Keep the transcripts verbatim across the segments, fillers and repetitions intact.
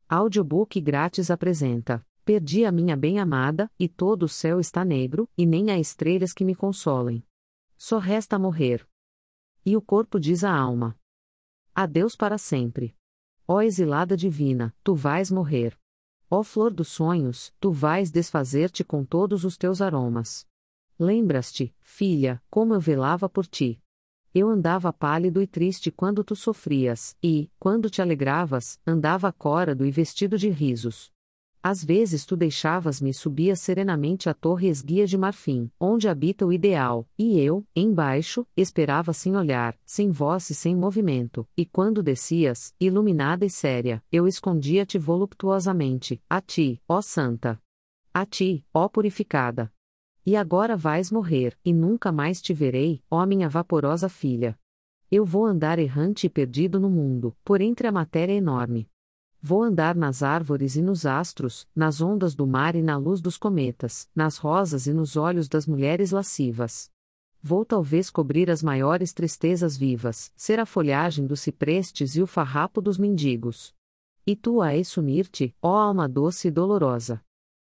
Audiobook grátis apresenta: Perdi a minha bem-amada, e todo o céu está negro, e nem há estrelas que me consolem. Só resta morrer. E o corpo diz à alma: adeus para sempre. Ó exilada divina, tu vais morrer. Ó flor dos sonhos, tu vais desfazer-te com todos os teus aromas. Lembras-te, filha, como eu velava por ti. Eu andava pálido e triste quando tu sofrias, e, quando te alegravas, andava córado e vestido de risos. Às vezes tu deixavas-me e subias serenamente à torre esguia de marfim, onde habita o ideal, e eu, embaixo, esperava sem olhar, sem voz e sem movimento, e quando descias, iluminada e séria, eu escondia-te voluptuosamente, a ti, ó santa. A ti, ó purificada. E agora vais morrer, e nunca mais te verei, ó minha vaporosa filha. Eu vou andar errante e perdido no mundo, por entre a matéria enorme. Vou andar nas árvores e nos astros, nas ondas do mar e na luz dos cometas, nas rosas e nos olhos das mulheres lascivas. Vou talvez cobrir as maiores tristezas vivas, ser a folhagem dos ciprestes e o farrapo dos mendigos. E tu hás sumir-te, ó alma doce e dolorosa.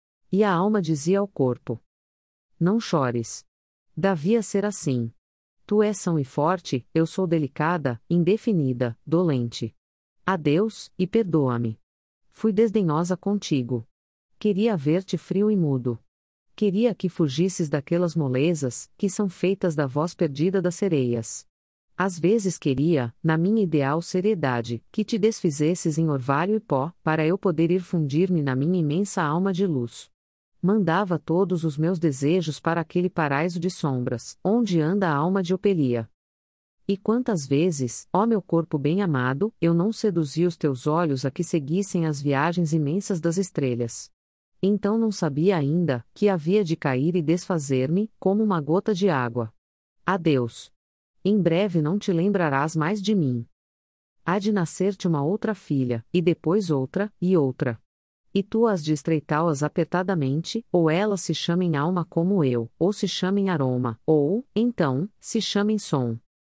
E a alma dizia ao corpo: não chores. Devia ser assim. Tu és são e forte, eu sou delicada, indefinida, dolente. Adeus, e perdoa-me. Fui desdenhosa contigo. Queria ver-te frio e mudo. Queria que fugisses daquelas molezas, que são feitas da voz perdida das sereias. Às vezes queria, na minha ideal seriedade, que te desfizesses em orvalho e pó, para eu poder ir fundir-me na minha imensa alma de luz. Mandava todos os meus desejos para aquele paraíso de sombras, onde anda a alma de Opelia. E quantas vezes, ó meu corpo bem-amado, eu não seduzi os teus olhos a que seguissem as viagens imensas das estrelas. Então não sabia ainda, que havia de cair e desfazer-me, como uma gota de água. Adeus. Em breve não te lembrarás mais de mim. Há de nascer-te uma outra filha, e depois outra, e outra. E tu as de estreitá-las apertadamente, ou elas se chamem alma como eu, ou se chamem aroma, ou, então, se chamem som.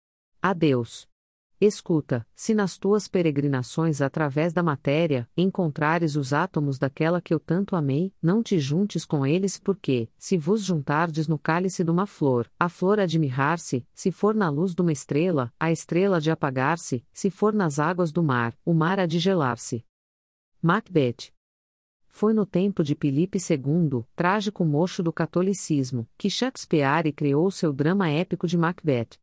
Adeus. Escuta, se nas tuas peregrinações através da matéria, encontrares os átomos daquela que eu tanto amei, não te juntes com eles porque, se vos juntardes no cálice de uma flor, a flor há de mirrar-se, se for na luz de uma estrela, a estrela há de apagar-se, se for nas águas do mar, o mar há de gelar-se. Macbeth. Foi no tempo de Filipe segundo, trágico mocho do catolicismo, que Shakespeare criou seu drama épico de Macbeth.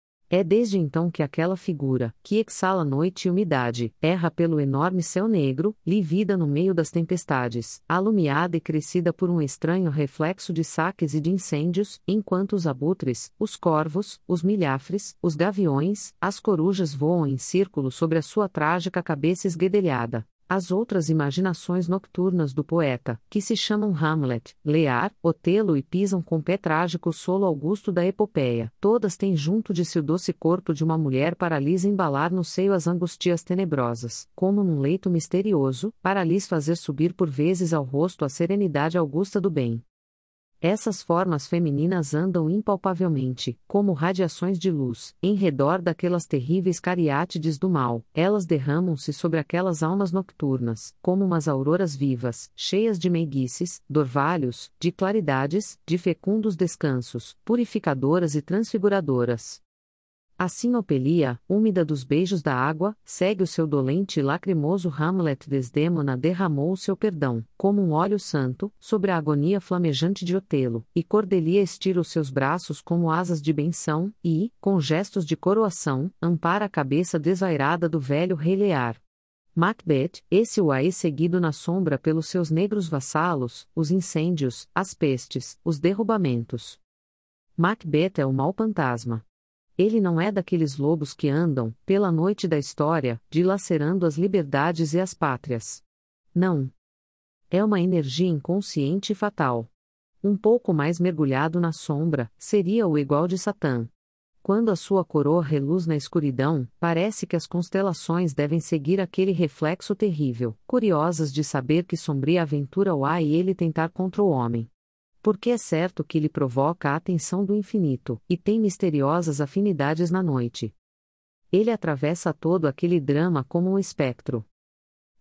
É desde então que aquela figura, que exala noite e umidade, erra pelo enorme céu negro, lívida no meio das tempestades, alumiada e crescida por um estranho reflexo de saques e de incêndios, enquanto os abutres, os corvos, os milhafres, os gaviões, as corujas voam em círculo sobre a sua trágica cabeça esguedelhada. As outras imaginações nocturnas do poeta, que se chamam Hamlet, Lear, Otelo e pisam com pé trágico o solo augusto da epopeia, todas têm junto de si o doce corpo de uma mulher para lhes embalar no seio as angustias tenebrosas, como num leito misterioso, para lhes fazer subir por vezes ao rosto a serenidade augusta do bem. Essas formas femininas andam impalpavelmente, como radiações de luz, em redor daquelas terríveis cariátides do mal, elas derramam-se sobre aquelas almas nocturnas, como umas auroras vivas, cheias de meiguices, dorvalhos, de claridades, de fecundos descansos, purificadoras e transfiguradoras. Assim Opelia, úmida dos beijos da água, segue o seu dolente e lacrimoso Hamlet Desdémona derramou o seu perdão, como um óleo santo, sobre a agonia flamejante de Otelo, e Cordelia estira os seus braços como asas de benção, e, com gestos de coroação, ampara a cabeça desvairada do velho rei Lear. Macbeth, esse o é seguido na sombra pelos seus negros vassalos, os incêndios, as pestes, os derrubamentos. Macbeth é o mau fantasma. Ele não é daqueles lobos que andam, pela noite da história, dilacerando as liberdades e as pátrias. Não. É uma energia inconsciente e fatal. Um pouco mais mergulhado na sombra, seria o igual de Satã. Quando a sua coroa reluz na escuridão, parece que as constelações devem seguir aquele reflexo terrível, curiosas de saber que sombria aventura o há e ele tentar contra o homem. Porque é certo que ele provoca a atenção do infinito, e tem misteriosas afinidades na noite. Ele atravessa todo aquele drama como um espectro.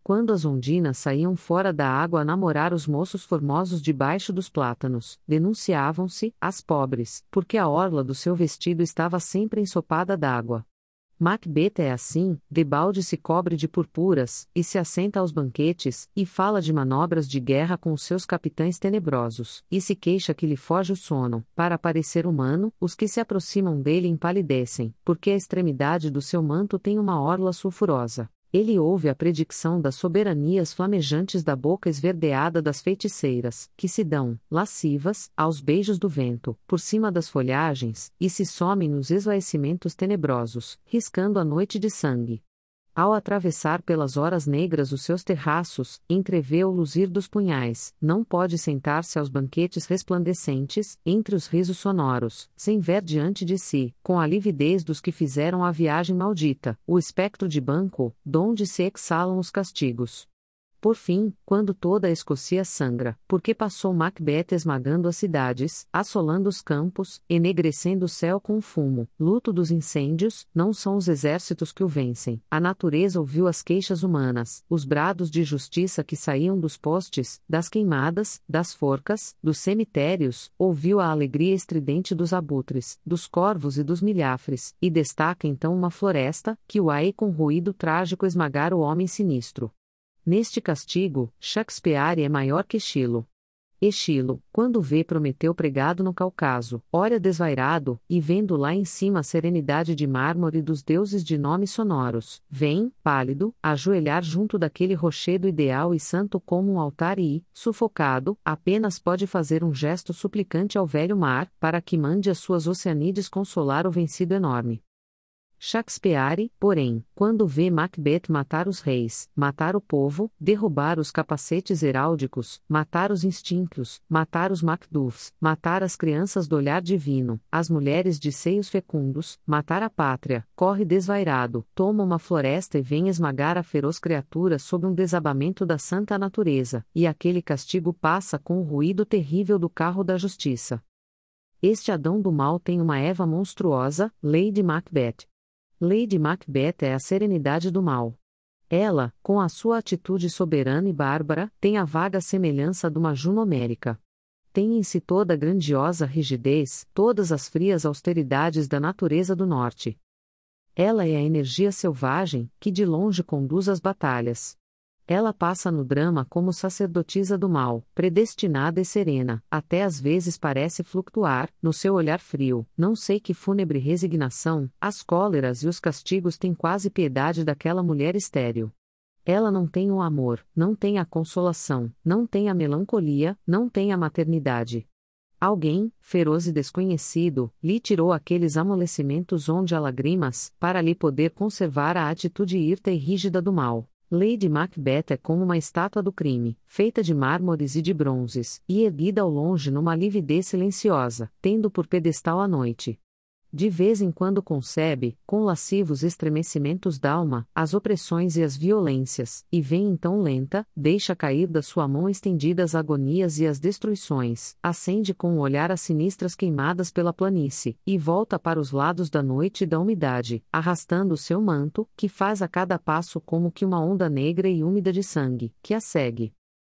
quando as ondinas saíam fora da água a namorar os moços formosos debaixo dos plátanos, denunciavam-se, as pobres, porque a orla do seu vestido estava sempre ensopada d'água. Macbeth é assim, debalde se cobre de purpuras, e se assenta aos banquetes, e fala de manobras de guerra com os seus capitães tenebrosos, e se queixa que lhe foge o sono, para parecer humano, os que se aproximam dele empalidecem, porque a extremidade do seu manto tem uma orla sulfurosa. Ele ouve a predicção das soberanias flamejantes da boca esverdeada das feiticeiras, que se dão, lascivas, aos beijos do vento, por cima das folhagens, e se somem nos esvaecimentos tenebrosos, riscando a noite de sangue. Ao atravessar pelas horas negras os seus terraços, entrevê o luzir dos punhais, não pode sentar-se aos banquetes resplandecentes, entre os risos sonoros, sem ver diante de si, com a lividez dos que fizeram a viagem maldita, o espectro de Banquo, donde se exalam os castigos. Por fim, quando toda a Escócia sangra, porque passou Macbeth esmagando as cidades, assolando os campos, enegrecendo o céu com o fumo, luto dos incêndios, não são os exércitos que o vencem. A natureza ouviu as queixas humanas, os brados de justiça que saíam dos postes, das queimadas, das forcas, dos cemitérios, ouviu a alegria estridente dos abutres, dos corvos e dos milhafres, e destaca então uma floresta, que o ai com ruído trágico esmagar o homem sinistro. Neste castigo, Shakespeare é maior que Esquilo. Esquilo, quando vê Prometeu pregado no Cáucaso, olha desvairado, e vendo lá em cima a serenidade de mármore dos deuses de nomes sonoros, vem, pálido, ajoelhar junto daquele rochedo ideal e santo como um altar e, sufocado, apenas pode fazer um gesto suplicante ao velho mar, para que mande as suas oceanides consolar o vencido enorme. Shakespeare, porém, quando vê Macbeth matar os reis, matar o povo, derrubar os capacetes heráldicos, matar os instintos, matar os Macduffs, matar as crianças do olhar divino, as mulheres de seios fecundos, matar a pátria, corre desvairado, toma uma floresta e vem esmagar a feroz criatura sob um desabamento da santa natureza, e aquele castigo passa com o ruído terrível do carro da justiça. Este Adão do mal tem uma Eva monstruosa, Lady Macbeth. Lady Macbeth é a serenidade do mal. Ela, com a sua atitude soberana e bárbara, tem a vaga semelhança de uma Juno homérica. Tem em si toda a grandiosa rigidez, todas as frias austeridades da natureza do norte. Ela é a energia selvagem, que de longe conduz as batalhas. Ela passa no drama como sacerdotisa do mal, predestinada e serena, até às vezes parece flutuar, no seu olhar frio, não sei que fúnebre resignação, as cóleras e os castigos têm quase piedade daquela mulher estéril. Ela não tem o amor, não tem a consolação, não tem a melancolia, não tem a maternidade. Alguém, feroz e desconhecido, lhe tirou aqueles amolecimentos onde há lágrimas, para lhe poder conservar a atitude hirta e rígida do mal. Lady Macbeth é como uma estátua do crime, feita de mármores e de bronzes, e erguida ao longe numa lividez silenciosa, tendo por pedestal a noite. De vez em quando concebe, com lascivos estremecimentos d'alma, as opressões e as violências, e vem então lenta, deixa cair da sua mão estendida as agonias e as destruições, acende com o olhar as sinistras queimadas pela planície, e volta para os lados da noite e da umidade, arrastando o seu manto, que faz a cada passo como que uma onda negra e úmida de sangue, que a segue.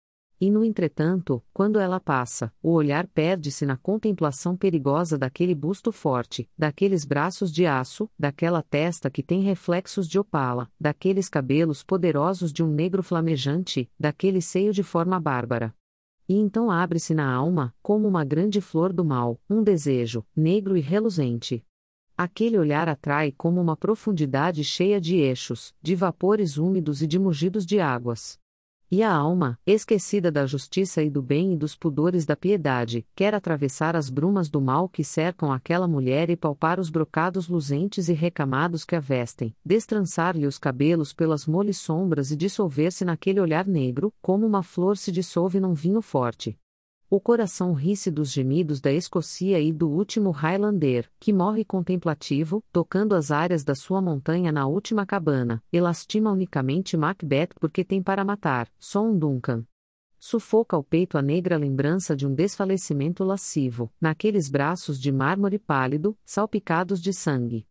E no entretanto, quando ela passa, o olhar perde-se na contemplação perigosa daquele busto forte, daqueles braços de aço, daquela testa que tem reflexos de opala, daqueles cabelos poderosos de um negro flamejante, daquele seio de forma bárbara. E então abre-se na alma, como uma grande flor do mal, um desejo, negro e reluzente. Aquele olhar atrai como uma profundidade cheia de eixos, de vapores úmidos e de mugidos de águas. E a alma, esquecida da justiça e do bem e dos pudores da piedade, quer atravessar as brumas do mal que cercam aquela mulher e palpar os brocados luzentes e recamados que a vestem, destrançar-lhe os cabelos pelas moles sombras e dissolver-se naquele olhar negro, como uma flor se dissolve num vinho forte. O coração ri-se dos gemidos da Escócia e do último Highlander, que morre contemplativo, tocando as áreas da sua montanha na última cabana, e lastima unicamente Macbeth porque tem para matar, só um Duncan. Sufoca ao peito a negra lembrança de um desfalecimento lascivo, naqueles braços de mármore pálido, salpicados de sangue.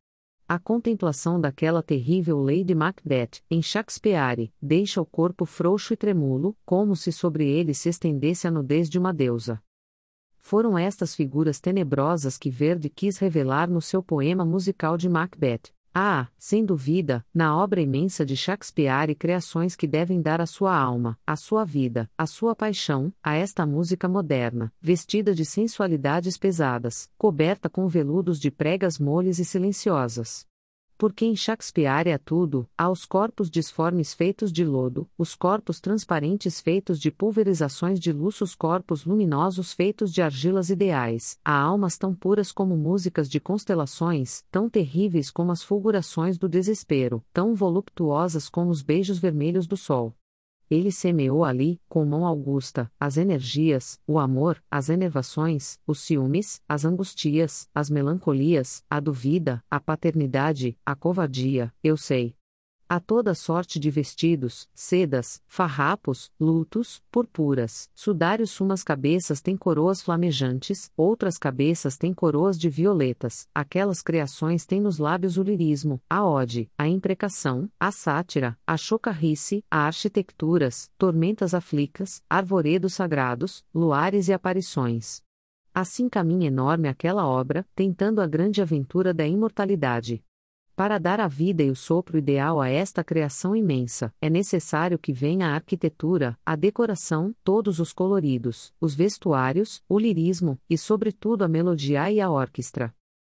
A contemplação daquela terrível Lady Macbeth, em Shakespeare, deixa o corpo frouxo e tremula, como se sobre ele se estendesse a nudez de uma deusa. Foram estas figuras tenebrosas que Verdi quis revelar no seu poema musical de Macbeth. Ah, sem dúvida, na obra imensa de Shakespeare criações que devem dar a sua alma, a sua vida, a sua paixão, a esta música moderna, vestida de sensualidades pesadas, coberta com veludos de pregas moles e silenciosas. Porque em Shakespeare há tudo, há os corpos disformes feitos de lodo, os corpos transparentes feitos de pulverizações de luz, os corpos luminosos feitos de argilas ideais, há almas tão puras como músicas de constelações, tão terríveis como as fulgurações do desespero, tão voluptuosas como os beijos vermelhos do sol. Ele semeou ali, com mão augusta, as energias, o amor, as enervações, os ciúmes, as angustias, as melancolias, a dúvida, a paternidade, a covardia, eu sei. Há toda sorte de vestidos, sedas, farrapos, lutos, purpuras, sudários. Umas cabeças têm coroas flamejantes, outras cabeças têm coroas de violetas. Aquelas criações têm nos lábios o lirismo, a ode, a imprecação, a sátira, a chocarrice, a arquitecturas, tormentas aflicas, arvoredos sagrados, luares e aparições. Assim caminha enorme aquela obra, tentando a grande aventura da imortalidade. Para dar a vida e o sopro ideal a esta criação imensa, é necessário que venha a arquitetura, a decoração, todos os coloridos, os vestuários, o lirismo, e sobretudo a melodia e a orquestra.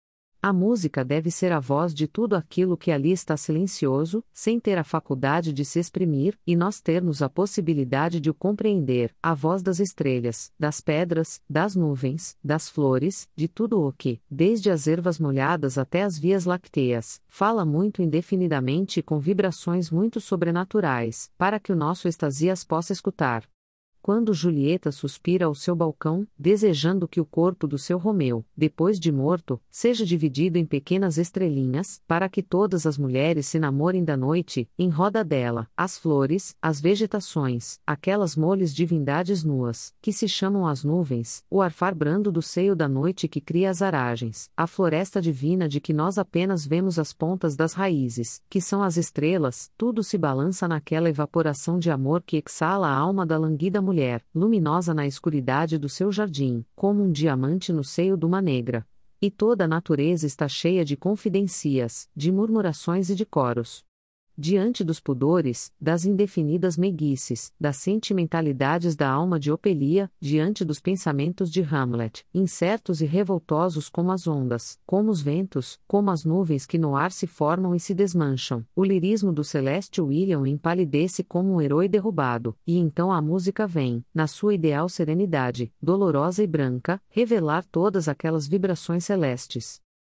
A música deve ser a voz de tudo aquilo que ali está silencioso, sem ter a faculdade de se exprimir, e nós termos a possibilidade de o compreender, a voz das estrelas, das pedras, das nuvens, das flores, de tudo o que, desde as ervas molhadas até as vias lácteas, fala muito indefinidamente e com vibrações muito sobrenaturais, para que o nosso extasias possa escutar. Quando Julieta suspira ao seu balcão, desejando que o corpo do seu Romeu, depois de morto, seja dividido em pequenas estrelinhas, para que todas as mulheres se namorem da noite, em roda dela, as flores, as vegetações, aquelas moles divindades nuas, que se chamam as nuvens, o arfar brando do seio da noite que cria as aragens, a floresta divina de que nós apenas vemos as pontas das raízes, que são as estrelas, tudo se balança naquela evaporação de amor que exala a alma da languida mulher. Mulher, luminosa na escuridade do seu jardim, como um diamante no seio de uma negra. E toda a natureza está cheia de confidências, de murmurações e de coros. Diante dos pudores, das indefinidas meiguices, das sentimentalidades da alma de Opelia, diante dos pensamentos de Hamlet, incertos e revoltosos como as ondas, como os ventos, como as nuvens que no ar se formam e se desmancham, o lirismo do celeste William empalidece como um herói derrubado, e então a música vem, na sua ideal serenidade, dolorosa e branca, revelar todas aquelas vibrações celestes.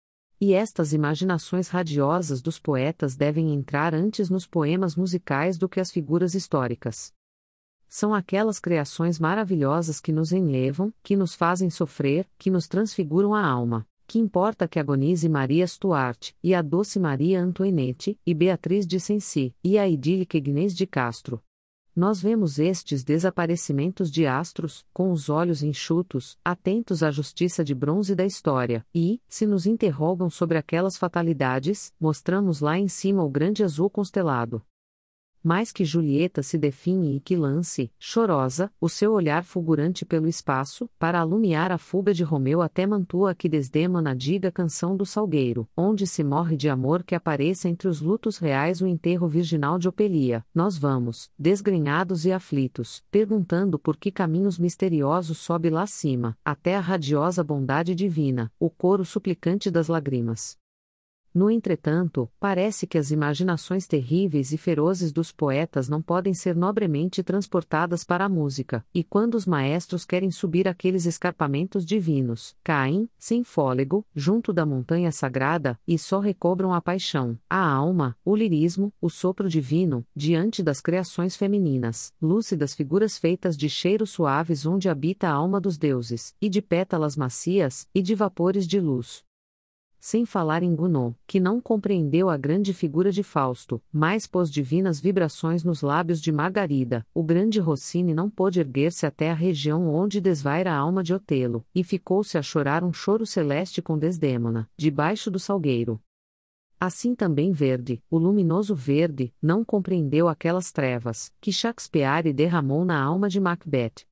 E estas imaginações radiosas dos poetas devem entrar antes nos poemas musicais do que as figuras históricas. São aquelas criações maravilhosas que nos enlevam, que nos fazem sofrer, que nos transfiguram a alma. Que importa que agonize Maria Stuart, e a doce Maria Antoinette, e Beatriz de Sensi, e a idílica Inês de Castro. Nós vemos estes desaparecimentos de astros, com os olhos enxutos, atentos à justiça de bronze da história, e, se nos interrogam sobre aquelas fatalidades, mostramos lá em cima o grande azul constelado. Mais que Julieta se define e que lance, chorosa, o seu olhar fulgurante pelo espaço, para alumiar a fuga de Romeu até Mantua que desdema na diga canção do Salgueiro, onde se morre de amor que apareça entre os lutos reais o enterro virginal de Opelia, nós vamos, desgrenhados e aflitos, perguntando por que caminhos misteriosos sobe lá acima, até a radiosa bondade divina, o coro suplicante das lágrimas. No entretanto, parece que as imaginações terríveis e ferozes dos poetas não podem ser nobremente transportadas para a música, e quando os maestros querem subir aqueles escarpamentos divinos, caem, sem fôlego, junto da montanha sagrada, e só recobram a paixão, a alma, o lirismo, o sopro divino, diante das criações femininas, lúcidas figuras feitas de cheiros suaves onde habita a alma dos deuses, e de pétalas macias, e de vapores de luz. Sem falar em Gounod, que não compreendeu a grande figura de Fausto, mas pôs divinas vibrações nos lábios de Margarida, o grande Rossini não pôde erguer-se até a região onde desvaira a alma de Otelo, e ficou-se a chorar um choro celeste com Desdémona, debaixo do salgueiro. Assim também Verdi, o luminoso Verdi, não compreendeu aquelas trevas que Shakespeare derramou na alma de Macbeth.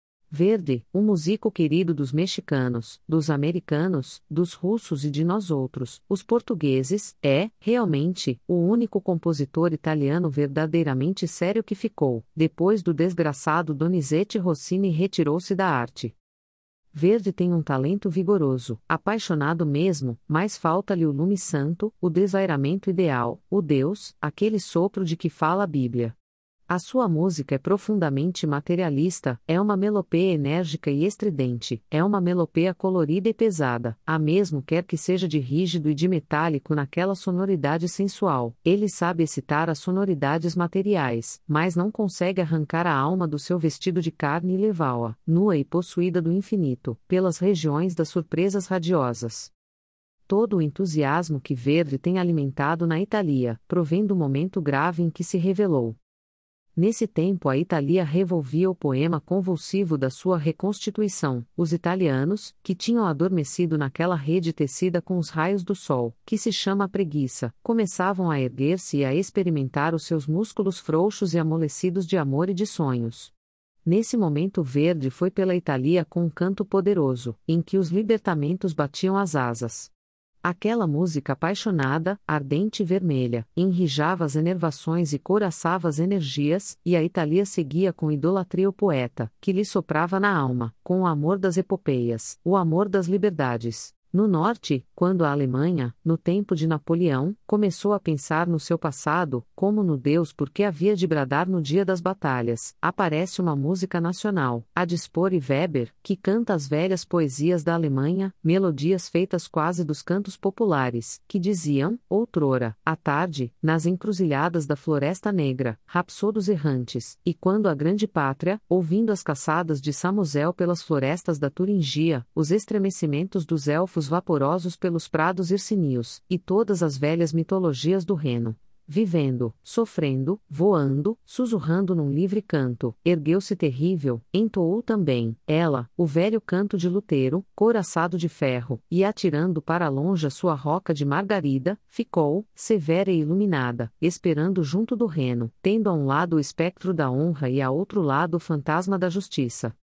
Verdi, um músico querido dos mexicanos, dos americanos, dos russos e de nós outros, os portugueses, é, realmente, o único compositor italiano verdadeiramente sério que ficou, depois do desgraçado Donizetti Rossini retirou-se da arte. Verdi tem um talento vigoroso, apaixonado mesmo, mas falta-lhe o lume santo, o desvairamento ideal, o Deus, aquele sopro de que fala a Bíblia. A sua música é profundamente materialista, é uma melopeia enérgica e estridente, é uma melopeia colorida e pesada, a mesmo quer que seja de rígido e de metálico naquela sonoridade sensual. Ele sabe excitar as sonoridades materiais, mas não consegue arrancar a alma do seu vestido de carne e levá-la, nua e possuída do infinito, pelas regiões das surpresas radiosas. Todo o entusiasmo que Verdi tem alimentado na Itália, provém do momento grave em que se revelou. Nesse tempo a Itália revolvia o poema convulsivo da sua reconstituição. Os italianos, que tinham adormecido naquela rede tecida com os raios do sol, que se chama preguiça, começavam a erguer-se e a experimentar os seus músculos frouxos e amolecidos de amor e de sonhos. Nesse momento Verdi foi pela Itália com um canto poderoso, em que os libertamentos batiam as asas. Aquela música apaixonada, ardente e vermelha, enrijava as enervações e couraçava as energias, e a Itália seguia com idolatria o poeta, que lhe soprava na alma, com o amor das epopeias, o amor das liberdades. No norte, quando a Alemanha, no tempo de Napoleão, começou a pensar no seu passado, como no Deus por que havia de bradar no dia das batalhas, aparece uma música nacional, a dispor e Weber, que canta as velhas poesias da Alemanha, melodias feitas quase dos cantos populares, que diziam, outrora, à tarde, nas encruzilhadas da Floresta Negra, rapsodos errantes, e quando a grande pátria, ouvindo as caçadas de Samuzel pelas florestas da Turingia, os estremecimentos dos elfos vaporosos pelos prados hircínios, e todas as velhas mitologias do Reno. Vivendo, sofrendo, voando, sussurrando num livre canto, ergueu-se terrível, entoou também, ela, o velho canto de Lutero, couraçado de ferro, e atirando para longe a sua roca de margarida, ficou, severa e iluminada, esperando junto do Reno, tendo a um lado o espectro da honra e a outro lado o fantasma da justiça.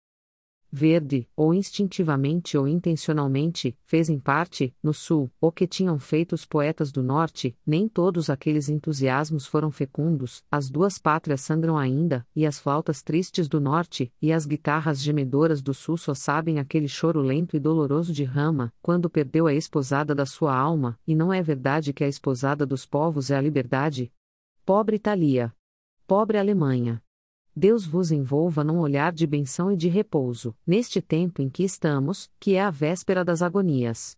Verdi, ou instintivamente ou intencionalmente, fez em parte, no sul, o que tinham feito os poetas do norte. Nem todos aqueles entusiasmos foram fecundos, as duas pátrias sangram ainda, e as flautas tristes do norte, e as guitarras gemedoras do sul só sabem aquele choro lento e doloroso de Rama, quando perdeu a esposada da sua alma, e não é verdade que a esposada dos povos é a liberdade? Pobre Itália! Pobre Alemanha! Deus vos envolva num olhar de benção e de repouso, neste tempo em que estamos, que é a véspera das agonias.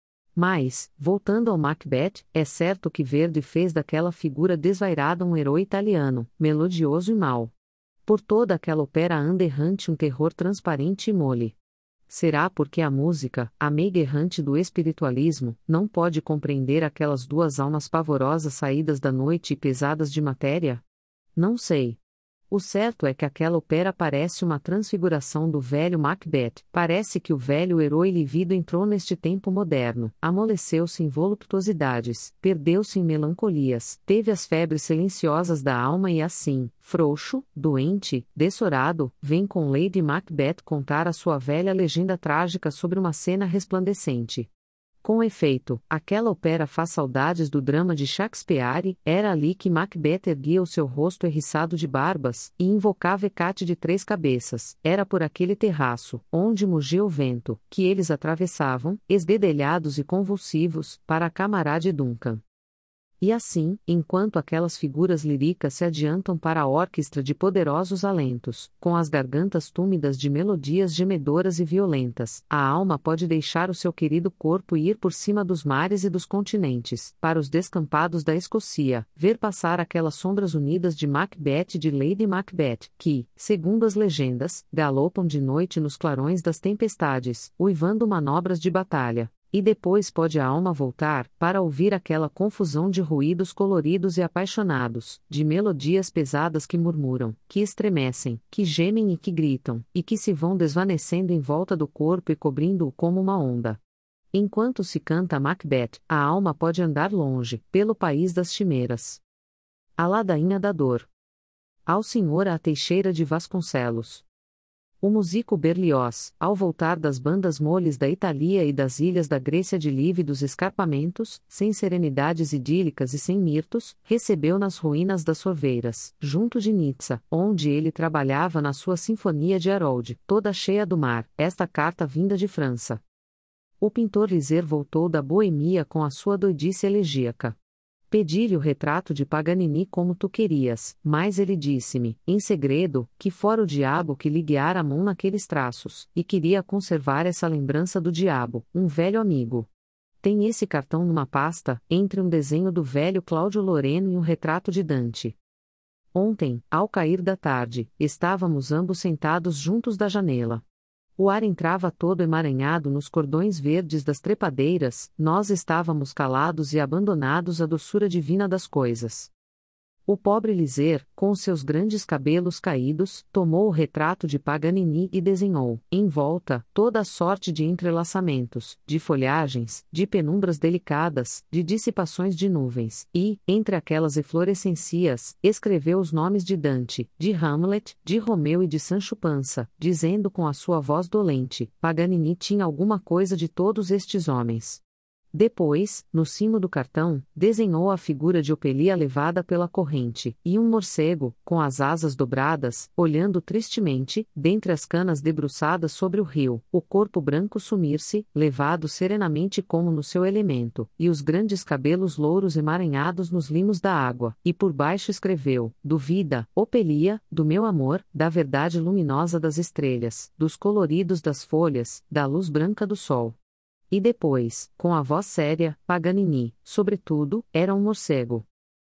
Mas, voltando ao Macbeth, é certo que Verdi fez daquela figura desvairada um herói italiano, melodioso e mau. Por toda aquela ópera anda errante um terror transparente e mole. Será porque a música, a meiga errante do espiritualismo, não pode compreender aquelas duas almas pavorosas saídas da noite e pesadas de matéria? Não sei. O certo é que aquela ópera parece uma transfiguração do velho Macbeth. Parece que o velho herói lívido entrou neste tempo moderno, amoleceu-se em voluptuosidades, perdeu-se em melancolias, teve as febres silenciosas da alma e assim, frouxo, doente, dessorado, vem com Lady Macbeth contar a sua velha legenda trágica sobre uma cena resplandecente. Com efeito, aquela ópera faz saudades do drama de Shakespeare. Era ali que Macbeth erguia o seu rosto erriçado de barbas, e invocava Hecate de três cabeças. Era por aquele terraço, onde mugia o vento, que eles atravessavam, esdedelhados e convulsivos, para a câmara de Duncan. E assim, enquanto aquelas figuras líricas se adiantam para a orquestra de poderosos alentos, com as gargantas túmidas de melodias gemedoras e violentas, a alma pode deixar o seu querido corpo e ir por cima dos mares e dos continentes, para os descampados da Escócia, ver passar aquelas sombras unidas de Macbeth e de Lady Macbeth, que, segundo as legendas, galopam de noite nos clarões das tempestades, uivando manobras de batalha. E depois pode a alma voltar, para ouvir aquela confusão de ruídos coloridos e apaixonados, de melodias pesadas que murmuram, que estremecem, que gemem e que gritam, e que se vão desvanecendo em volta do corpo e cobrindo-o como uma onda. Enquanto se canta Macbeth, a alma pode andar longe, pelo país das chimeras. A ladainha da dor. Ao senhor a Teixeira de Vasconcelos. O músico Berlioz, ao voltar das bandas moles da Itália e das ilhas da Grécia de lívidos escarpamentos, sem serenidades idílicas e sem mirtos, recebeu nas ruínas das Sorveiras, junto de Nizza, onde ele trabalhava na sua Sinfonia de Harold, toda cheia do mar, esta carta vinda de França. O pintor Lizer voltou da Boemia com a sua doidice elegíaca. Pedi-lhe o retrato de Paganini como tu querias, mas ele disse-me, em segredo, que fora o diabo que lhe guiara a mão naqueles traços, e queria conservar essa lembrança do diabo, um velho amigo. Tem esse cartão numa pasta, entre um desenho do velho Cláudio Loreno e um retrato de Dante. Ontem, ao cair da tarde, estávamos ambos sentados juntos da janela. O ar entrava todo emaranhado nos cordões verdes das trepadeiras, nós estávamos calados e abandonados à doçura divina das coisas. O pobre Lizer, com seus grandes cabelos caídos, tomou o retrato de Paganini e desenhou, em volta, toda a sorte de entrelaçamentos, de folhagens, de penumbras delicadas, de dissipações de nuvens, e, entre aquelas eflorescências, escreveu os nomes de Dante, de Hamlet, de Romeu e de Sancho Panza, dizendo com a sua voz dolente: Paganini tinha alguma coisa de todos estes homens. Depois, no cimo do cartão, desenhou a figura de Opelia levada pela corrente, e um morcego, com as asas dobradas, olhando tristemente, dentre as canas debruçadas sobre o rio, o corpo branco sumir-se, levado serenamente como no seu elemento, e os grandes cabelos louros emaranhados nos limos da água, e por baixo escreveu: Duvida, Opelia, do meu amor, da verdade luminosa das estrelas, dos coloridos das folhas, da luz branca do sol. E depois, com a voz séria, Paganini, sobretudo, era um morcego.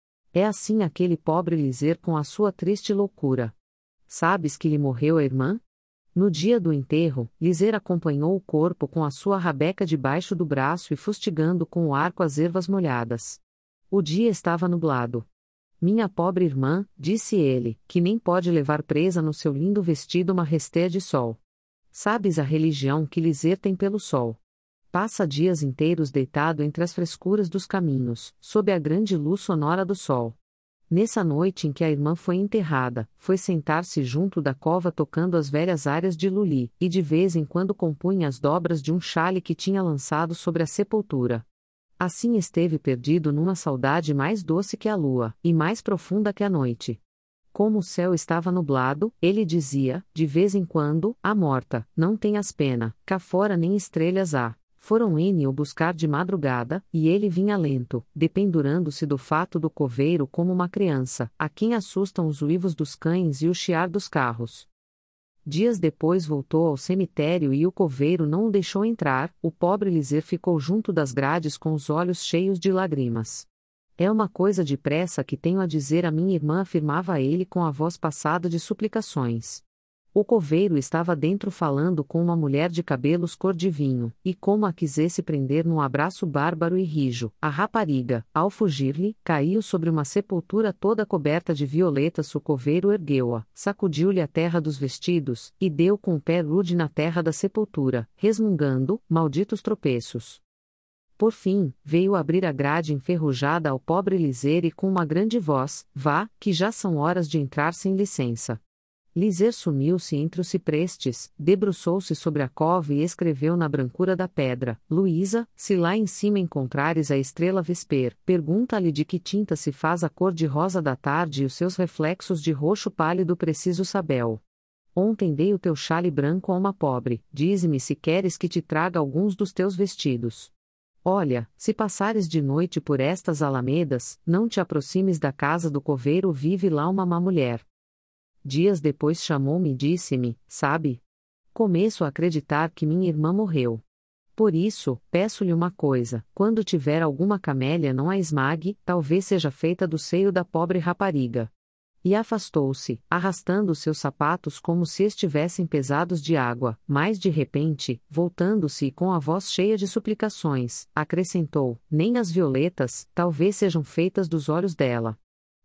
É assim aquele pobre Lizer com a sua triste loucura. Sabes que lhe morreu a irmã? No dia do enterro, Lizer acompanhou o corpo com a sua rabeca debaixo do braço e fustigando com o arco as ervas molhadas. O dia estava nublado. Minha pobre irmã, disse ele, que nem pode levar presa no seu lindo vestido uma resteia de sol. Sabes a religião que Lizer tem pelo sol. Passa dias inteiros deitado entre as frescuras dos caminhos, sob a grande luz sonora do sol. Nessa noite em que a irmã foi enterrada, foi sentar-se junto da cova tocando as velhas áreas de Lully, e de vez em quando compunha as dobras de um chale que tinha lançado sobre a sepultura. Assim esteve perdido numa saudade mais doce que a lua, e mais profunda que a noite. Como o céu estava nublado, ele dizia, de vez em quando: a morta, não tenhas pena, cá fora nem estrelas há. Foram N o buscar de madrugada, e ele vinha lento, dependurando-se do fato do coveiro como uma criança, a quem assustam os uivos dos cães e o chiar dos carros. Dias depois voltou ao cemitério e o coveiro não o deixou entrar, o pobre Lizer ficou junto das grades com os olhos cheios de lágrimas. É uma coisa depressa que tenho a dizer a minha irmã, afirmava ele com a voz passada de suplicações. O coveiro estava dentro falando com uma mulher de cabelos cor de vinho, e como a quisesse prender num abraço bárbaro e rijo, a rapariga, ao fugir-lhe, caiu sobre uma sepultura toda coberta de violetas. O coveiro ergueu-a, sacudiu-lhe a terra dos vestidos, e deu com o pé rude na terra da sepultura, resmungando: malditos tropeços. Por fim, veio abrir a grade enferrujada ao pobre Lizer e com uma grande voz: vá, que já são horas de entrar sem licença. Lizer sumiu-se entre os ciprestes, debruçou-se sobre a cova e escreveu na brancura da pedra: Luísa, se lá em cima encontrares a estrela vesper, pergunta-lhe de que tinta se faz a cor de rosa da tarde e os seus reflexos de roxo pálido preciso sabel. Ontem dei o teu chale branco a uma pobre, dize-me se queres que te traga alguns dos teus vestidos. Olha, se passares de noite por estas alamedas, não te aproximes da casa do coveiro, vive lá uma má mulher. Dias depois chamou-me e disse-me: sabe? Começo a acreditar que minha irmã morreu. Por isso, peço-lhe uma coisa: quando tiver alguma camélia, não a esmague, talvez seja feita do seio da pobre rapariga. E afastou-se, arrastando os seus sapatos como se estivessem pesados de água, mas de repente, voltando-se e com a voz cheia de suplicações, acrescentou: nem as violetas, talvez sejam feitas dos olhos dela.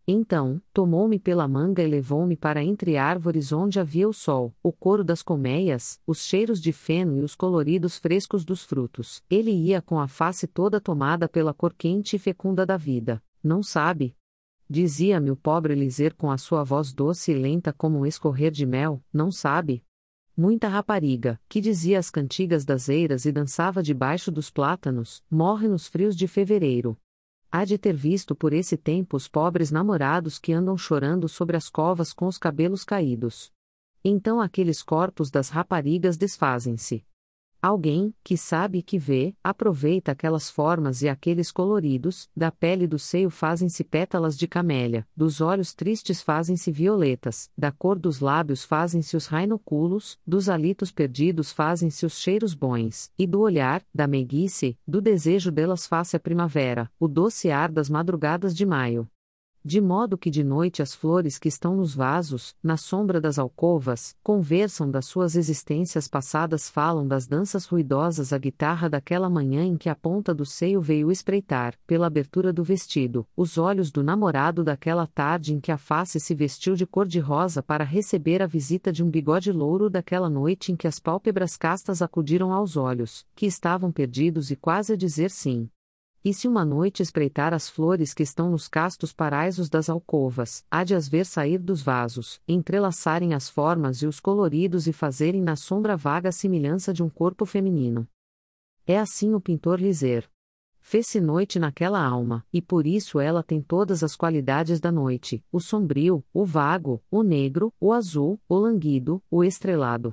Então, tomou-me pela manga e levou-me para entre árvores onde havia o sol, o coro das colmeias, os cheiros de feno e os coloridos frescos dos frutos. Ele ia com a face toda tomada pela cor quente e fecunda da vida. Não sabe? Dizia-me o pobre Lizer com a sua voz doce e lenta como um escorrer de mel, não sabe? Muita rapariga, que dizia as cantigas das eiras e dançava debaixo dos plátanos, morre nos frios de fevereiro. Há de ter visto por esse tempo os pobres namorados que andam chorando sobre as covas com os cabelos caídos. Então aqueles corpos das raparigas desfazem-se. Alguém, que sabe e que vê, aproveita aquelas formas e aqueles coloridos, da pele do seio fazem-se pétalas de camélia, dos olhos tristes fazem-se violetas, da cor dos lábios fazem-se os rainoculos, dos halitos perdidos fazem-se os cheiros bons, e do olhar, da meiguice, do desejo delas faz-se a primavera, o doce ar das madrugadas de maio. De modo que de noite as flores que estão nos vasos, na sombra das alcovas, conversam das suas existências passadas, falam das danças ruidosas à guitarra daquela manhã em que a ponta do seio veio espreitar, pela abertura do vestido, os olhos do namorado daquela tarde em que a face se vestiu de cor-de-rosa para receber a visita de um bigode louro daquela noite em que as pálpebras castas acudiram aos olhos, que estavam perdidos e quase a dizer sim. E se uma noite espreitar as flores que estão nos castos paraísos das alcovas, há de as ver sair dos vasos, entrelaçarem as formas e os coloridos e fazerem na sombra vaga a semelhança de um corpo feminino. É assim o pintor Lizer. Fez-se noite naquela alma, e por isso ela tem todas as qualidades da noite, o sombrio, o vago, o negro, o azul, o languido, o estrelado.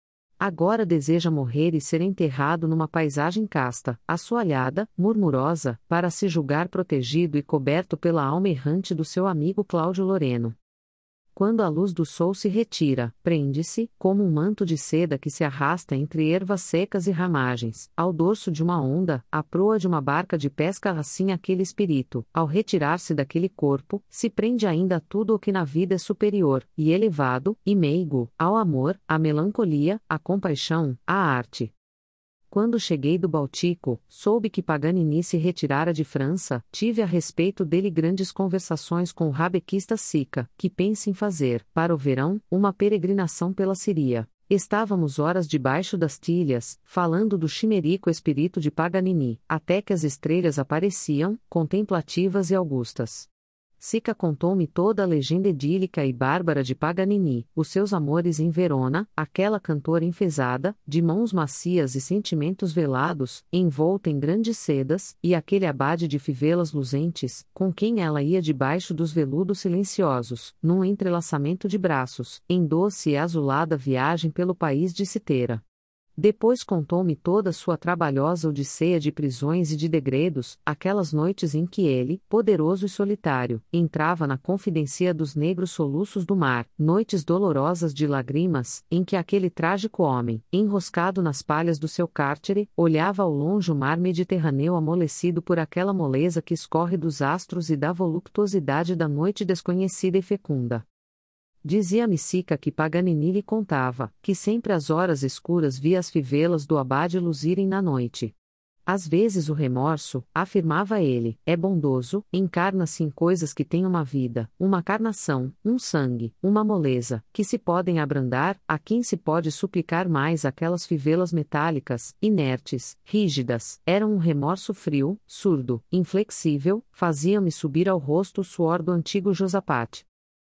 Agora deseja morrer e ser enterrado numa paisagem casta, assoalhada, murmurosa, para se julgar protegido e coberto pela alma errante do seu amigo Cláudio Loreno. Quando a luz do sol se retira, prende-se, como um manto de seda que se arrasta entre ervas secas e ramagens, ao dorso de uma onda, à proa de uma barca de pesca. Assim aquele espírito, ao retirar-se daquele corpo, se prende ainda a tudo o que na vida é superior, e elevado, e meigo, ao amor, à melancolia, à compaixão, à arte. Quando cheguei do Báltico, soube que Paganini se retirara de França, tive a respeito dele grandes conversações com o rabequista Sica, que pensa em fazer, para o verão, uma peregrinação pela Síria. Estávamos horas debaixo das tilhas, falando do chimérico espírito de Paganini, até que as estrelas apareciam, contemplativas e augustas. Sica contou-me toda a legenda idílica e bárbara de Paganini, os seus amores em Verona, aquela cantora enfesada, de mãos macias e sentimentos velados, envolta em grandes sedas, e aquele abade de fivelas luzentes, com quem ela ia debaixo dos veludos silenciosos, num entrelaçamento de braços, em doce e azulada viagem pelo país de Citera. Depois contou-me toda sua trabalhosa odisseia de prisões e de degredos, aquelas noites em que ele, poderoso e solitário, entrava na confidência dos negros soluços do mar, noites dolorosas de lágrimas, em que aquele trágico homem, enroscado nas palhas do seu cárcere, olhava ao longe o mar Mediterrâneo amolecido por aquela moleza que escorre dos astros e da voluptuosidade da noite desconhecida e fecunda. Dizia-me Sica que Paganini lhe contava, que sempre às horas escuras via as fivelas do abade luzirem na noite. Às vezes o remorso, afirmava ele, é bondoso, encarna-se em coisas que têm uma vida, uma carnação, um sangue, uma moleza, que se podem abrandar, a quem se pode suplicar mais aquelas fivelas metálicas, inertes, rígidas, eram um remorso frio, surdo, inflexível, faziam-me subir ao rosto o suor do antigo Josapate.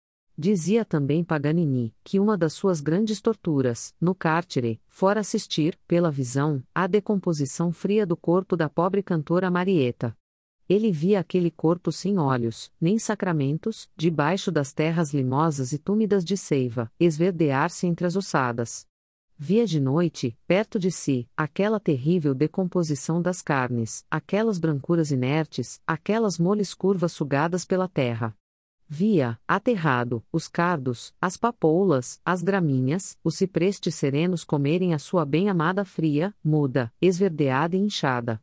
Dizia também Paganini, que uma das suas grandes torturas, no cárcere, fora assistir, pela visão, à decomposição fria do corpo da pobre cantora Marieta. Ele via aquele corpo sem olhos, nem sacramentos, debaixo das terras limosas e túmidas de seiva, esverdear-se entre as ossadas. Via de noite, perto de si, aquela terrível decomposição das carnes, aquelas brancuras inertes, aquelas moles curvas sugadas pela terra. Via, aterrado, os cardos, as papoulas, as gramíneas, os ciprestes serenos comerem a sua bem-amada fria, muda, esverdeada e inchada.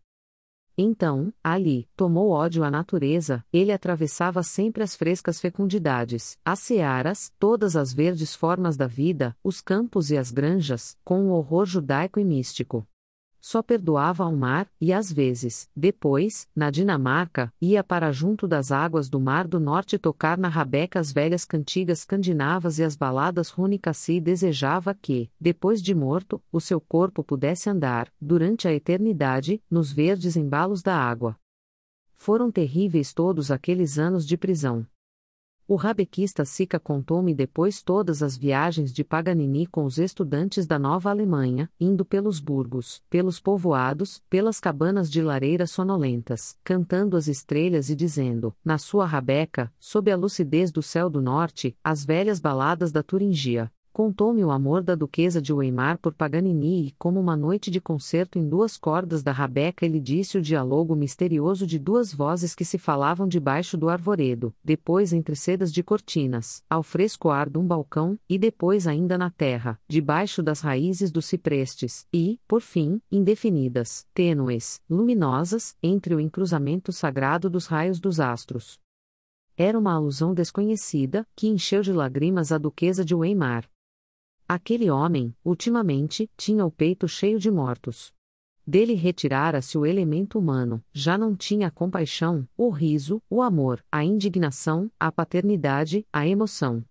Então, ali, tomou ódio à natureza, ele atravessava sempre as frescas fecundidades, as searas, todas as verdes formas da vida, os campos e as granjas, com um horror judaico e místico. Só perdoava ao mar, e às vezes, depois, na Dinamarca, ia para junto das águas do Mar do Norte tocar na rabeca as velhas cantigas escandinavas e as baladas rúnicas e desejava que, depois de morto, o seu corpo pudesse andar, durante a eternidade, nos verdes embalos da água. Foram terríveis todos aqueles anos de prisão. O rabequista Sica contou-me depois todas as viagens de Paganini com os estudantes da Nova Alemanha, indo pelos burgos, pelos povoados, pelas cabanas de lareiras sonolentas, cantando as estrelas e dizendo, na sua rabeca, sob a lucidez do céu do norte, as velhas baladas da Turingia. Contou-me o amor da duquesa de Weimar por Paganini e como uma noite de concerto em duas cordas da rabeca ele disse o diálogo misterioso de duas vozes que se falavam debaixo do arvoredo, depois entre sedas de cortinas, ao fresco ar de um balcão, e depois ainda na terra, debaixo das raízes dos ciprestes, e, por fim, indefinidas, tênues, luminosas, entre o encruzamento sagrado dos raios dos astros. Era uma alusão desconhecida, que encheu de lágrimas a duquesa de Weimar. Aquele homem, ultimamente, tinha o peito cheio de mortos. Dele retirara-se o elemento humano, já não tinha a compaixão, o riso, o amor, a indignação, a paternidade, a emoção.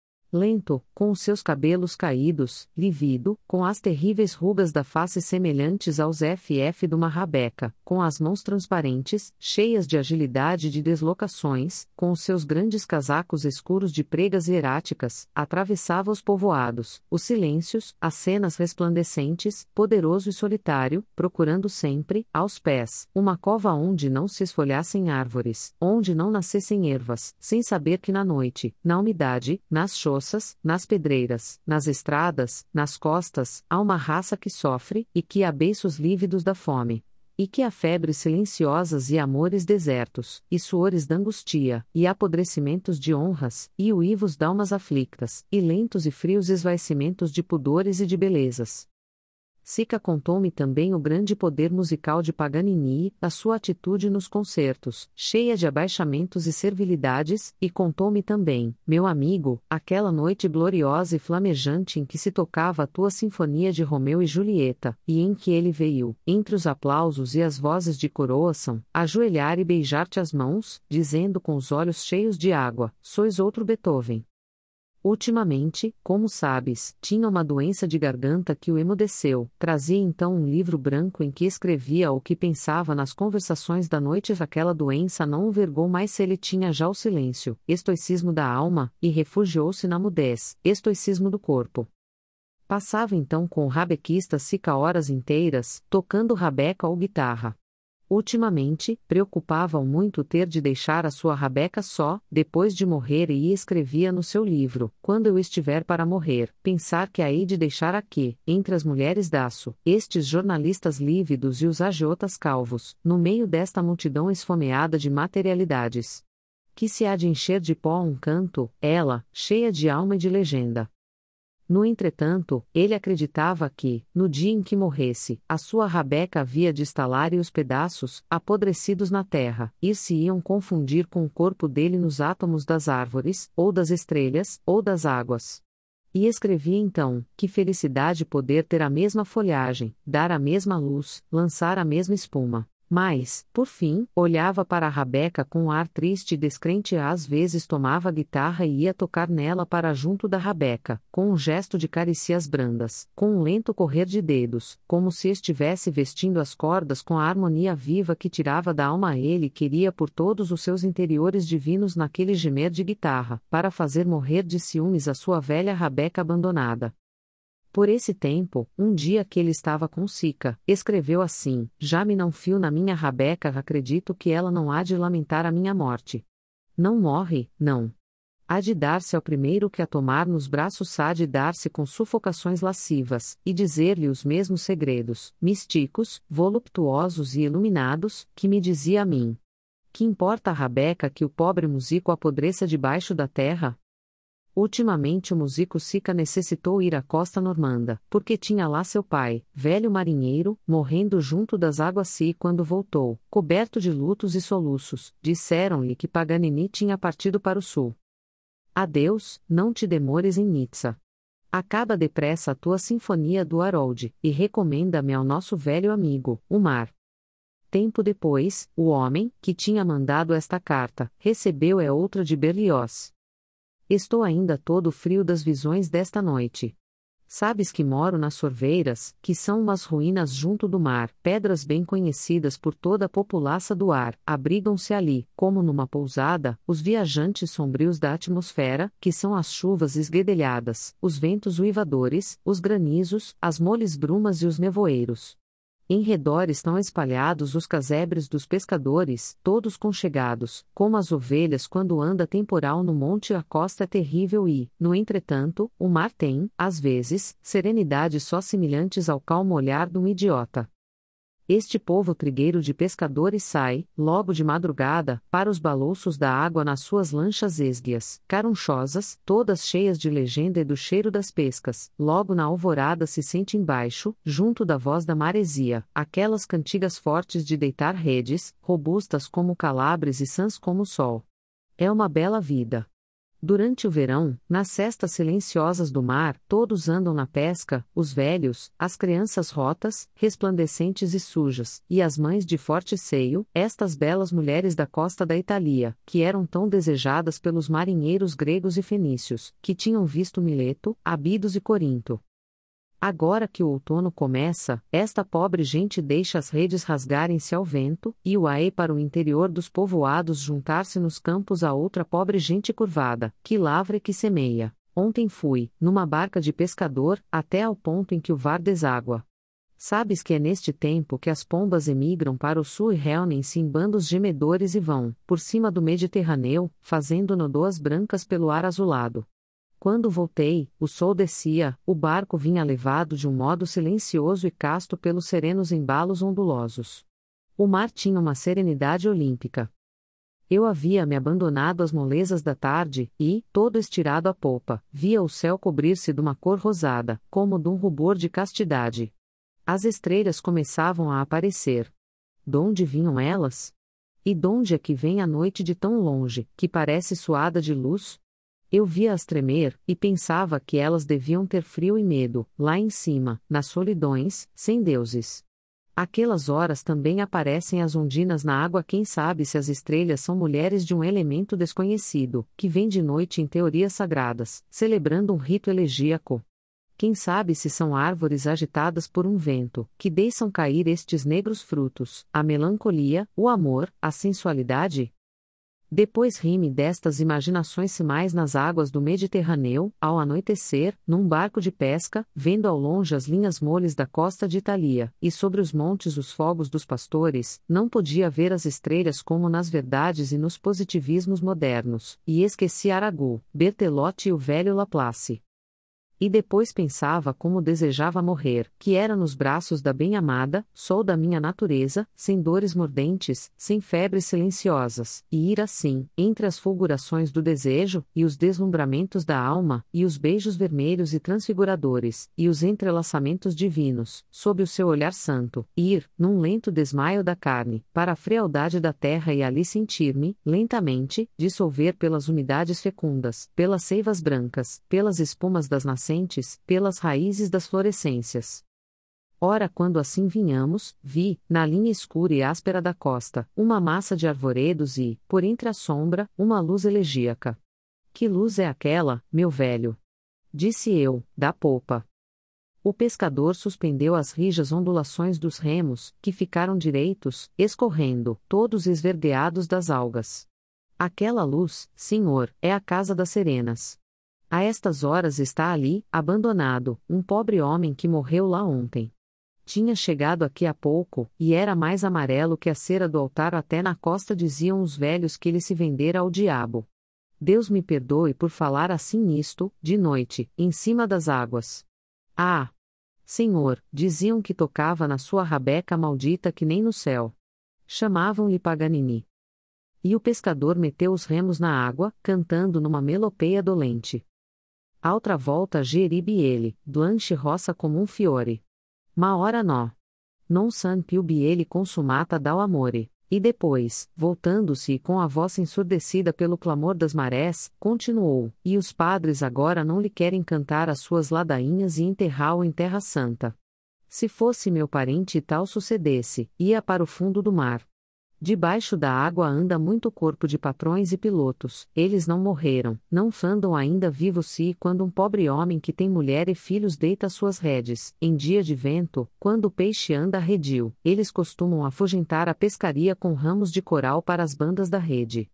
Lento, com os seus cabelos caídos, lívido, com as terríveis rugas da face semelhantes aos F F de uma rabeca, com as mãos transparentes, cheias de agilidade e de deslocações, com os seus grandes casacos escuros de pregas hieráticas, atravessava os povoados, os silêncios, as cenas resplandecentes, poderoso e solitário, procurando sempre, aos pés, uma cova onde não se esfolhassem árvores, onde não nascessem ervas, sem saber que na noite, na umidade, nas choças, nas pedreiras, nas estradas, nas costas, há uma raça que sofre, e que há beiços lívidos da fome. E que há febres silenciosas e amores desertos, e suores da angústia, e apodrecimentos de honras, e uivos d'almas aflictas, e lentos e frios esvaecimentos de pudores e de belezas. Sica contou-me também o grande poder musical de Paganini, a sua atitude nos concertos, cheia de abaixamentos e servilidades, e contou-me também, meu amigo, aquela noite gloriosa e flamejante em que se tocava a tua sinfonia de Romeu e Julieta, e em que ele veio, entre os aplausos e as vozes de coroação, ajoelhar e beijar-te as mãos, dizendo com os olhos cheios de água, sois outro Beethoven. Ultimamente, como sabes, tinha uma doença de garganta que o emudeceu. Trazia então um livro branco em que escrevia o que pensava nas conversações da noite. Aquela doença não o vergou mais se ele tinha já o silêncio, estoicismo da alma, e refugiou-se na mudez, estoicismo do corpo. Passava então com o rabequista Sica horas inteiras, tocando rabeca ou guitarra. Ultimamente, preocupava-o muito ter de deixar a sua rabeca só, depois de morrer e escrevia no seu livro, quando eu estiver para morrer, pensar que a hei de deixar aqui, entre as mulheres d'Aço, estes jornalistas lívidos e os agiotas calvos, no meio desta multidão esfomeada de materialidades. Que se há de encher de pó um canto, ela, cheia de alma e de legenda. No entretanto, ele acreditava que, no dia em que morresse, a sua rabeca havia de estalar e os pedaços, apodrecidos na terra, ir-se-iam confundir com o corpo dele nos átomos das árvores, ou das estrelas, ou das águas. E escrevia então, que felicidade poder ter a mesma folhagem, dar a mesma luz, lançar a mesma espuma. Mas, por fim, olhava para a rabeca com um ar triste e descrente e às vezes tomava a guitarra e ia tocar nela para junto da rabeca, com um gesto de carícias brandas, com um lento correr de dedos, como se estivesse vestindo as cordas com a harmonia viva que tirava da alma a ele queria por todos os seus interiores divinos naquele gemer de guitarra, para fazer morrer de ciúmes a sua velha rabeca abandonada. Por esse tempo, um dia que ele estava com Sica, escreveu assim: já me não fio na minha rabeca, acredito que ela não há de lamentar a minha morte. Não morre, não. Há de dar-se ao primeiro que a tomar nos braços, há de dar-se com sufocações lascivas, e dizer-lhe os mesmos segredos, místicos, voluptuosos e iluminados, que me dizia a mim. Que importa a rabeca que o pobre músico apodreça debaixo da terra? Ultimamente o músico Sica necessitou ir à costa normanda, porque tinha lá seu pai, velho marinheiro, morrendo junto das águas e quando voltou, coberto de lutos e soluços, disseram-lhe que Paganini tinha partido para o sul. Adeus, não te demores em Nizza. Acaba depressa a tua sinfonia do Harold, e recomenda-me ao nosso velho amigo, o mar. Tempo depois, o homem, que tinha mandado esta carta, recebeu é outra de Berlioz. Estou ainda todo frio das visões desta noite. Sabes que moro nas Sorveiras, que são umas ruínas junto do mar, pedras bem conhecidas por toda a populaça do ar, abrigam-se ali, como numa pousada, os viajantes sombrios da atmosfera, que são as chuvas esguedelhadas, os ventos uivadores, os granizos, as moles brumas e os nevoeiros. Em redor estão espalhados os casebres dos pescadores, todos conchegados, como as ovelhas quando anda temporal no monte. A costa é terrível e, no entretanto, o mar tem, às vezes, serenidade só semelhantes ao calmo olhar de um idiota. Este povo trigueiro de pescadores sai, logo de madrugada, para os balouços da água nas suas lanchas esguias, carunchosas, todas cheias de legenda e do cheiro das pescas. Logo na alvorada se sente embaixo, junto da voz da maresia, aquelas cantigas fortes de deitar redes, robustas como calabres e sãs como o sol. É uma bela vida. Durante o verão, nas cestas silenciosas do mar, todos andam na pesca, os velhos, as crianças rotas, resplandecentes e sujas, e as mães de forte seio, estas belas mulheres da costa da Itália, que eram tão desejadas pelos marinheiros gregos e fenícios, que tinham visto Mileto, Abidos e Corinto. Agora que o outono começa, esta pobre gente deixa as redes rasgarem-se ao vento, e o aé para o interior dos povoados juntar-se nos campos a outra pobre gente curvada, que lavra e que semeia. Ontem fui, numa barca de pescador, até ao ponto em que o var deságua. Sabes que é neste tempo que as pombas emigram para o sul e reúnem-se em bandos gemedores e vão, por cima do Mediterrâneo, fazendo nódoas brancas pelo ar azulado. Quando voltei, o sol descia, o barco vinha levado de um modo silencioso e casto pelos serenos embalos ondulosos. O mar tinha uma serenidade olímpica. Eu havia me abandonado às molezas da tarde, e, todo estirado à popa, via o céu cobrir-se de uma cor rosada, como de um rubor de castidade. As estrelas começavam a aparecer. Donde vinham elas? E donde é que vem a noite de tão longe, que parece suada de luz? Eu via-as tremer, e pensava que elas deviam ter frio e medo, lá em cima, nas solidões, sem deuses. Aquelas horas também aparecem as ondinas na água. Quem sabe se as estrelas são mulheres de um elemento desconhecido, que vem de noite em teorias sagradas, celebrando um rito elegíaco. Quem sabe se são árvores agitadas por um vento, que deixam cair estes negros frutos, a melancolia, o amor, a sensualidade? Depois ri-me destas imaginações mais nas águas do Mediterrâneo, ao anoitecer, num barco de pesca, vendo ao longe as linhas moles da costa de Itália, e sobre os montes os fogos dos pastores, não podia ver as estrelas como nas verdades e nos positivismos modernos, e esqueci Arago, Bertelotti e o velho Laplace. E depois pensava como desejava morrer, que era nos braços da bem-amada, sol da minha natureza, sem dores mordentes, sem febres silenciosas, e ir assim, entre as fulgurações do desejo, e os deslumbramentos da alma, e os beijos vermelhos e transfiguradores, e os entrelaçamentos divinos, sob o seu olhar santo, ir, num lento desmaio da carne, para a frialdade da terra e ali sentir-me, lentamente, dissolver pelas umidades fecundas, pelas seivas brancas, pelas espumas das nascentes, pelas raízes das florescências. Ora, quando assim vinhamos, vi, na linha escura e áspera da costa, uma massa de arvoredos e, por entre a sombra, uma luz elegíaca. Que luz é aquela, meu velho? Disse eu, da popa. O pescador suspendeu as rijas ondulações dos remos, que ficaram direitos, escorrendo, todos esverdeados das algas. Aquela luz, senhor, é a casa das serenas. A estas horas está ali, abandonado, um pobre homem que morreu lá ontem. Tinha chegado aqui há pouco, e era mais amarelo que a cera do altar. Até na costa diziam os velhos que ele se vendera ao diabo. Deus me perdoe por falar assim nisto, de noite, em cima das águas. Ah! Senhor, diziam que tocava na sua rabeca maldita que nem no céu. Chamavam-lhe Paganini. E o pescador meteu os remos na água, cantando numa melopeia dolente. Altra volta geribi ele, blanche roça como um fiore. Ma ora no. Non san più bieli consumata dal amore, E depois, voltando-se e com a voz ensurdecida pelo clamor das marés, continuou: e os padres agora não lhe querem cantar as suas ladainhas e enterrá-lo em terra santa. Se fosse meu parente e tal sucedesse, ia para o fundo do mar. Debaixo da água anda muito corpo de patrões e pilotos, eles não morreram, não fandam ainda vivos-se quando um pobre homem que tem mulher e filhos deita suas redes, em dia de vento, quando o peixe anda arredio, eles costumam afugentar a pescaria com ramos de coral para as bandas da rede.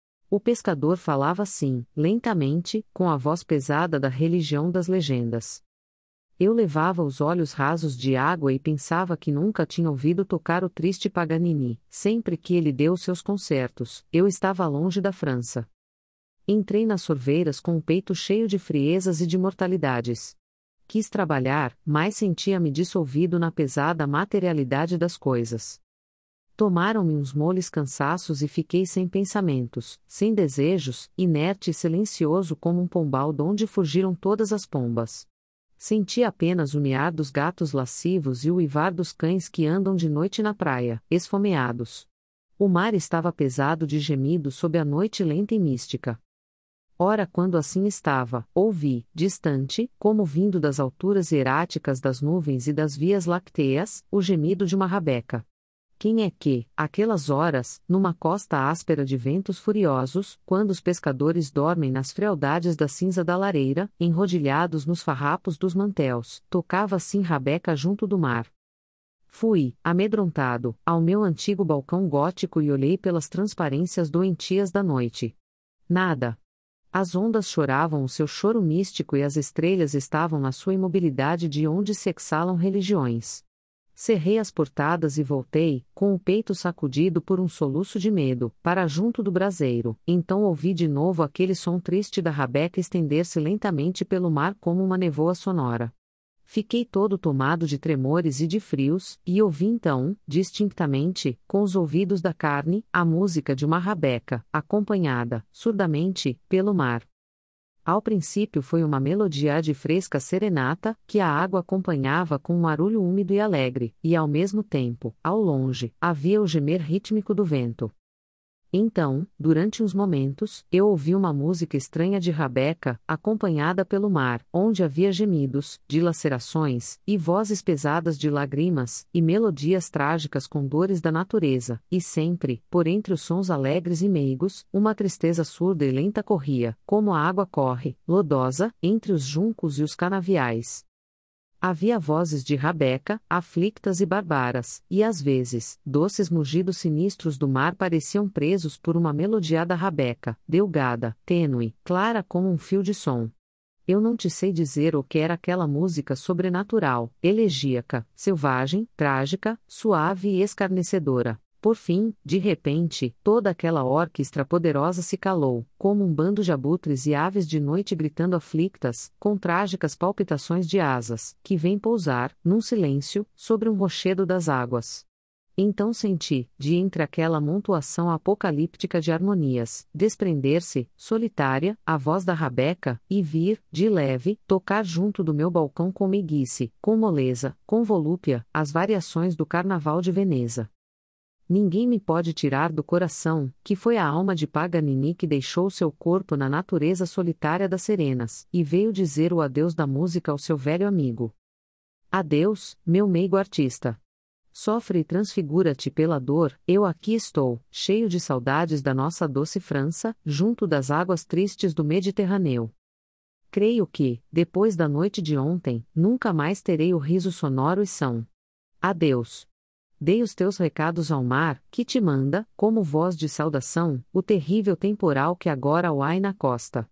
O pescador falava assim, lentamente, com a voz pesada da religião das legendas. Eu levava os olhos rasos de água e pensava que nunca tinha ouvido tocar o triste Paganini. Sempre que ele deu seus concertos, eu estava longe da França. Entrei nas sorveiras com o peito cheio de friezas e de mortalidades. Quis trabalhar, mas sentia-me dissolvido na pesada materialidade das coisas. Tomaram-me uns moles cansaços e fiquei sem pensamentos, sem desejos, inerte e silencioso como um pombal donde fugiram todas as pombas. Senti apenas o miar dos gatos lascivos e o uivar dos cães que andam de noite na praia, esfomeados. O mar estava pesado de gemidos sob a noite lenta e mística. Ora, quando assim estava, ouvi, distante, como vindo das alturas hieráticas das nuvens e das vias lácteas, o gemido de uma rabeca. Quem é que, aquelas horas, numa costa áspera de ventos furiosos, quando os pescadores dormem nas frialdades da cinza da lareira, enrodilhados nos farrapos dos mantéus, tocava assim rabeca junto do mar? Fui, amedrontado, ao meu antigo balcão gótico e olhei pelas transparências doentias da noite. Nada. As ondas choravam o seu choro místico e as estrelas estavam na sua imobilidade de onde se exalam religiões. Cerrei as portadas e voltei, com o peito sacudido por um soluço de medo, para junto do braseiro. Então ouvi de novo aquele som triste da rabeca estender-se lentamente pelo mar como uma nevoa sonora. Fiquei todo tomado de tremores e de frios, e ouvi então, distintamente, com os ouvidos da carne, a música de uma rabeca, acompanhada, surdamente, pelo mar. Ao princípio foi uma melodia de fresca serenata, que a água acompanhava com um marulho úmido e alegre, e ao mesmo tempo, ao longe, havia o gemer rítmico do vento. Então, durante uns momentos, eu ouvi uma música estranha de rabeca, acompanhada pelo mar, onde havia gemidos, dilacerações, e vozes pesadas de lágrimas, e melodias trágicas com dores da natureza, e sempre, por entre os sons alegres e meigos, uma tristeza surda e lenta corria, como a água corre, lodosa, entre os juncos e os canaviais. Havia vozes de rabeca, aflictas e barbaras, e às vezes, doces mugidos sinistros do mar pareciam presos por uma melodiada rabeca, delgada, tênue, clara como um fio de som. Eu não te sei dizer o que era aquela música sobrenatural, elegíaca, selvagem, trágica, suave e escarnecedora. Por fim, de repente, toda aquela orquestra poderosa se calou, como um bando de abutres e aves de noite gritando aflictas, com trágicas palpitações de asas, que vêm pousar, num silêncio, sobre um rochedo das águas. Então senti, de entre aquela amontoação apocalíptica de harmonias, desprender-se, solitária, a voz da rabeca, e vir, de leve, tocar junto do meu balcão com meiguice, com moleza, com volúpia, as variações do Carnaval de Veneza. Ninguém me pode tirar do coração, que foi a alma de Paganini que deixou seu corpo na natureza solitária das serenas, e veio dizer o adeus da música ao seu velho amigo. Adeus, meu meigo artista. Sofre e transfigura-te pela dor, eu aqui estou, cheio de saudades da nossa doce França, junto das águas tristes do Mediterrâneo. Creio que, depois da noite de ontem, nunca mais terei o riso sonoro e são. Adeus. Dei os teus recados ao mar, que te manda, como voz de saudação, o terrível temporal que agora o há na costa.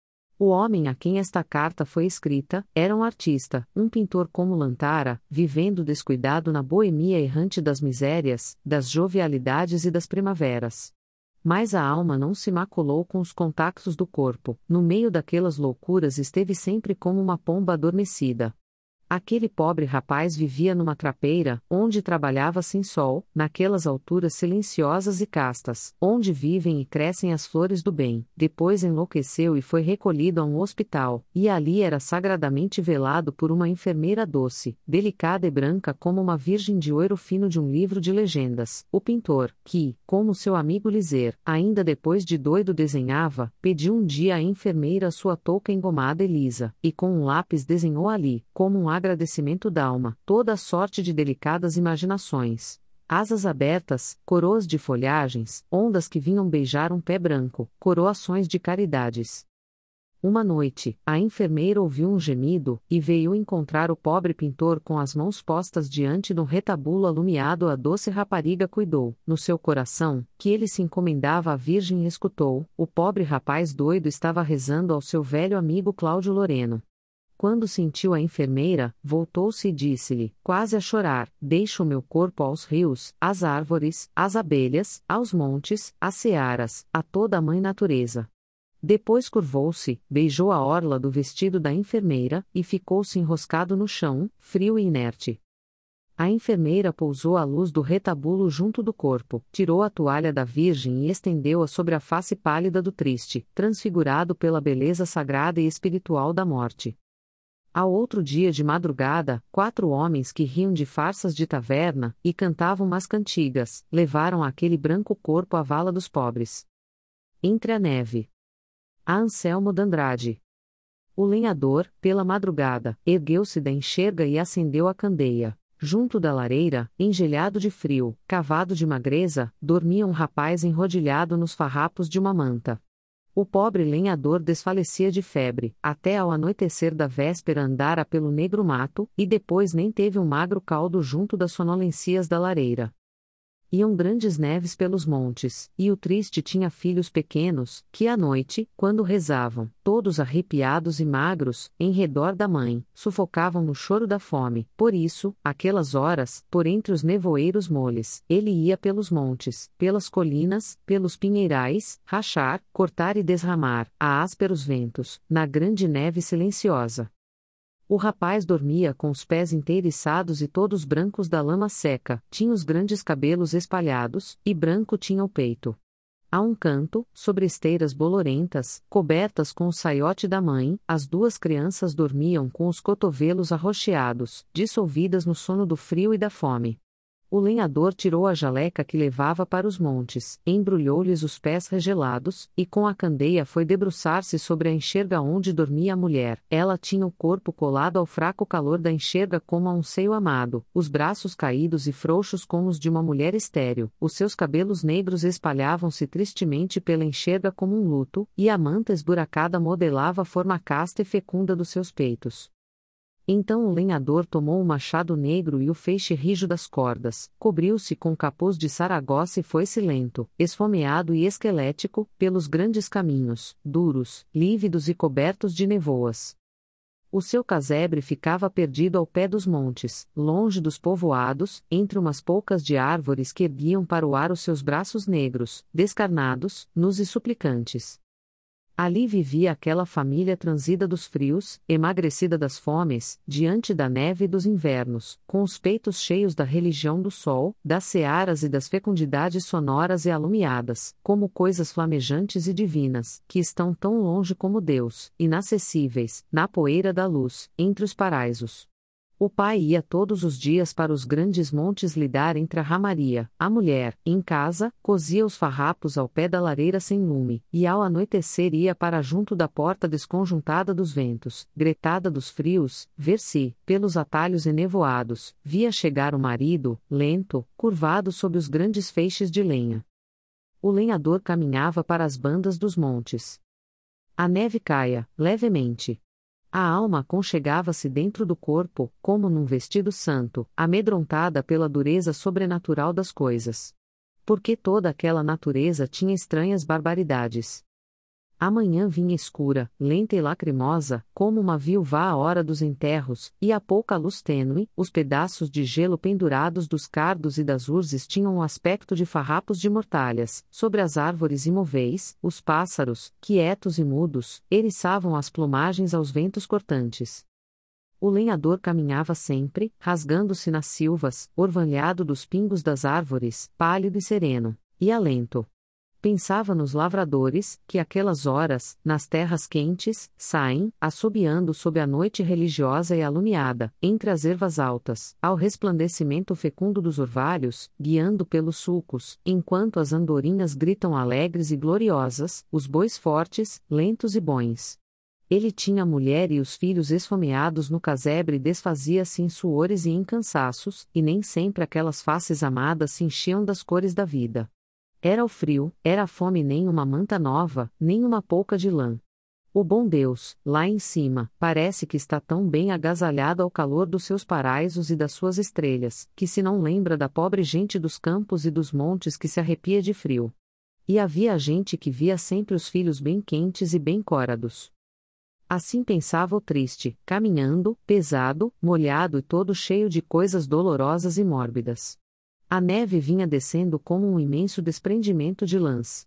O homem a quem esta carta foi escrita, era um artista, um pintor como Lantara, vivendo descuidado na boemia errante das misérias, das jovialidades e das primaveras. Mas a alma não se maculou com os contactos do corpo, no meio daquelas loucuras esteve sempre como uma pomba adormecida. Aquele pobre rapaz vivia numa trapeira, onde trabalhava sem sol, naquelas alturas silenciosas e castas, onde vivem e crescem as flores do bem. Depois enlouqueceu e foi recolhido a um hospital, e ali era sagradamente velado por uma enfermeira doce, delicada e branca como uma virgem de ouro fino de um livro de legendas. O pintor, que, como seu amigo Lizer, ainda depois de doido desenhava, pediu um dia à enfermeira sua touca engomada e lisa, e com um lápis desenhou ali, como um agradecimento d'alma, toda a sorte de delicadas imaginações. Asas abertas, coroas de folhagens, ondas que vinham beijar um pé branco, coroações de caridades. Uma noite, a enfermeira ouviu um gemido, e veio encontrar o pobre pintor com as mãos postas diante do retabulo alumiado. A doce rapariga cuidou, no seu coração, que ele se encomendava à Virgem e escutou. O pobre rapaz doido estava rezando ao seu velho amigo Cláudio Loreno. Quando sentiu a enfermeira, voltou-se e disse-lhe, quase a chorar: deixo o meu corpo aos rios, às árvores, às abelhas, aos montes, às searas, a toda a mãe natureza. Depois curvou-se, beijou a orla do vestido da enfermeira, e ficou-se enroscado no chão, frio e inerte. A enfermeira pousou a luz do retabulo junto do corpo, tirou a toalha da Virgem e estendeu-a sobre a face pálida do triste, transfigurado pela beleza sagrada e espiritual da morte. Ao outro dia de madrugada, quatro homens que riam de farsas de taverna, e cantavam umas cantigas, levaram aquele branco corpo à vala dos pobres. Entre a neve. A Anselmo d'Andrade. O lenhador, pela madrugada, ergueu-se da enxerga e acendeu a candeia. Junto da lareira, engelhado de frio, cavado de magreza, dormia um rapaz enrodilhado nos farrapos de uma manta. O pobre lenhador desfalecia de febre, até ao anoitecer da véspera andara pelo negro mato, e depois nem teve um magro caldo junto das sonolencias da lareira. Iam grandes neves pelos montes, e o triste tinha filhos pequenos, que à noite, quando rezavam, todos arrepiados e magros, em redor da mãe, sufocavam no choro da fome. Por isso, aquelas horas, por entre os nevoeiros moles, ele ia pelos montes, pelas colinas, pelos pinheirais, rachar, cortar e desramar, a ásperos ventos, na grande neve silenciosa. O rapaz dormia com os pés inteiriçados e todos brancos da lama seca, tinha os grandes cabelos espalhados, e branco tinha o peito. A um canto, sobre esteiras bolorentas, cobertas com o saiote da mãe, as duas crianças dormiam com os cotovelos arroxeados, dissolvidas no sono do frio e da fome. O lenhador tirou a jaleca que levava para os montes, embrulhou-lhes os pés regelados, e com a candeia foi debruçar-se sobre a enxerga onde dormia a mulher. Ela tinha o corpo colado ao fraco calor da enxerga como a um seio amado, os braços caídos e frouxos como os de uma mulher estéril, os seus cabelos negros espalhavam-se tristemente pela enxerga como um luto, e a manta esburacada modelava a forma casta e fecunda dos seus peitos. Então o lenhador tomou o machado negro e o feixe rijo das cordas, cobriu-se com capuz de Saragossa e foi-se lento, esfomeado e esquelético, pelos grandes caminhos, duros, lívidos e cobertos de nevoas. O seu casebre ficava perdido ao pé dos montes, longe dos povoados, entre umas poucas de árvores que erguiam para o ar os seus braços negros, descarnados, nus e suplicantes. Ali vivia aquela família transida dos frios, emagrecida das fomes, diante da neve e dos invernos, com os peitos cheios da religião do sol, das searas e das fecundidades sonoras e alumiadas, como coisas flamejantes e divinas, que estão tão longe como Deus, inacessíveis, na poeira da luz, entre os paraísos. O pai ia todos os dias para os grandes montes lidar entre a ramaria. A mulher, em casa, cozia os farrapos ao pé da lareira sem lume, e ao anoitecer ia para junto da porta desconjuntada dos ventos, gretada dos frios, ver se, pelos atalhos enevoados, via chegar o marido, lento, curvado sob os grandes feixes de lenha. O lenhador caminhava para as bandas dos montes. A neve caia, levemente. A alma aconchegava-se dentro do corpo, como num vestido santo, amedrontada pela dureza sobrenatural das coisas. Porque toda aquela natureza tinha estranhas barbaridades. A manhã vinha escura, lenta e lacrimosa, como uma viúva à hora dos enterros, e a pouca luz tênue, os pedaços de gelo pendurados dos cardos e das urzes tinham o aspecto de farrapos de mortalhas. Sobre as árvores imóveis, os pássaros, quietos e mudos, eriçavam as plumagens aos ventos cortantes. O lenhador caminhava sempre, rasgando-se nas silvas, orvalhado dos pingos das árvores, pálido e sereno, e alento. Pensava nos lavradores, que aquelas horas, nas terras quentes, saem, assobiando sob a noite religiosa e alumiada, entre as ervas altas, ao resplandecimento fecundo dos orvalhos, guiando pelos sulcos, enquanto as andorinhas gritam alegres e gloriosas, os bois fortes, lentos e bons. Ele tinha a mulher e os filhos esfomeados no casebre e desfazia-se em suores e em cansaços, e nem sempre aquelas faces amadas se enchiam das cores da vida. Era o frio, era a fome, nem uma manta nova, nem uma pouca de lã. O bom Deus, lá em cima, parece que está tão bem agasalhado ao calor dos seus paraísos e das suas estrelas, que se não lembra da pobre gente dos campos e dos montes que se arrepia de frio. E havia gente que via sempre os filhos bem quentes e bem córados. Assim pensava o triste, caminhando, pesado, molhado e todo cheio de coisas dolorosas e mórbidas. A neve vinha descendo como um imenso desprendimento de lãs.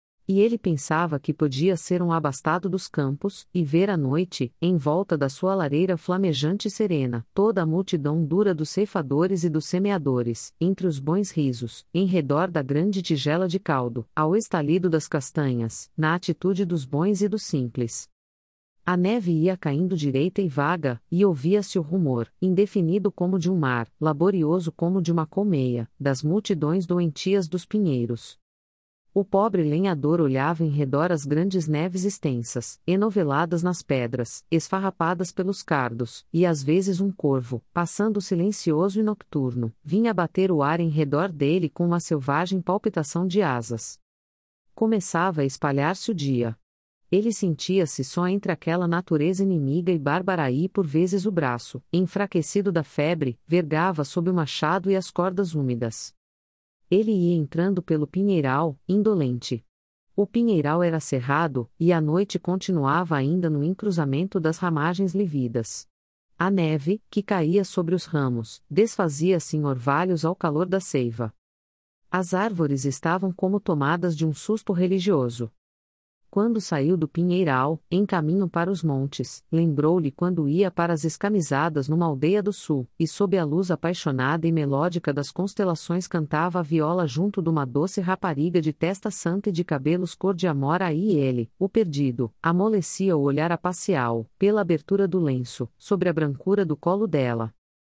E ele pensava que podia ser um abastado dos campos, e ver à noite, em volta da sua lareira flamejante e serena, toda a multidão dura dos ceifadores e dos semeadores, entre os bons risos, em redor da grande tigela de caldo, ao estalido das castanhas, na atitude dos bons e dos simples. A neve ia caindo direita e vaga, e ouvia-se o rumor, indefinido como de um mar, laborioso como de uma colmeia, das multidões doentias dos pinheiros. O pobre lenhador olhava em redor as grandes neves extensas, enoveladas nas pedras, esfarrapadas pelos cardos, e às vezes um corvo, passando silencioso e nocturno, vinha bater o ar em redor dele com uma selvagem palpitação de asas. Começava a espalhar-se o dia. Ele sentia-se só entre aquela natureza inimiga e bárbara e por vezes o braço, enfraquecido da febre, vergava sob o machado e as cordas úmidas. Ele ia entrando pelo pinheiral, indolente. O pinheiral era cerrado, e a noite continuava ainda no encruzamento das ramagens lívidas. A neve, que caía sobre os ramos, desfazia-se em orvalhos ao calor da seiva. As árvores estavam como tomadas de um susto religioso. Quando saiu do pinheiral, em caminho para os montes, lembrou-lhe quando ia para as escamisadas numa aldeia do sul, e sob a luz apaixonada e melódica das constelações cantava a viola junto de uma doce rapariga de testa santa e de cabelos cor de amora, e ele, o perdido, amolecia o olhar apacial, pela abertura do lenço, sobre a brancura do colo dela.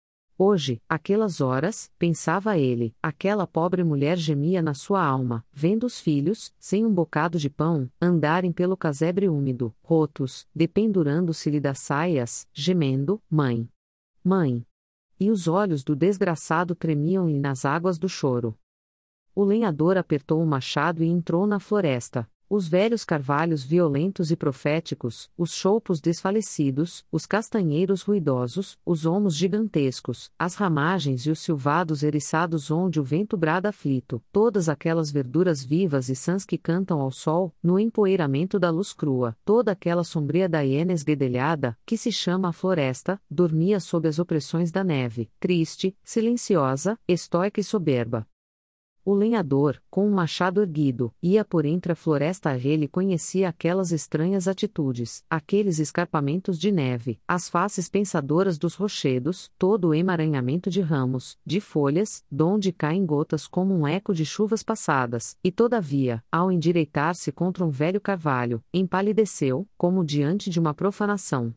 Hoje, aquelas horas, pensava ele, aquela pobre mulher gemia na sua alma, vendo os filhos, sem um bocado de pão, andarem pelo casebre úmido, rotos, dependurando-se-lhe das saias, gemendo, mãe! Mãe! E os olhos do desgraçado tremiam-lhe nas águas do choro. O lenhador apertou o machado e entrou na floresta. Os velhos carvalhos violentos e proféticos, os choupos desfalecidos, os castanheiros ruidosos, os olmos gigantescos, as ramagens e os silvados eriçados onde o vento brada aflito, todas aquelas verduras vivas e sãs que cantam ao sol, no empoeiramento da luz crua, toda aquela sombria da hiena esguedelhada, que se chama a floresta, dormia sob as opressões da neve, triste, silenciosa, estoica e soberba. O lenhador, com um machado erguido, ia por entre a floresta. Ele conhecia aquelas estranhas atitudes, aqueles escarpamentos de neve, as faces pensadoras dos rochedos, todo o emaranhamento de ramos, de folhas, donde caem gotas como um eco de chuvas passadas, e todavia, ao endireitar-se contra um velho carvalho, empalideceu, como diante de uma profanação.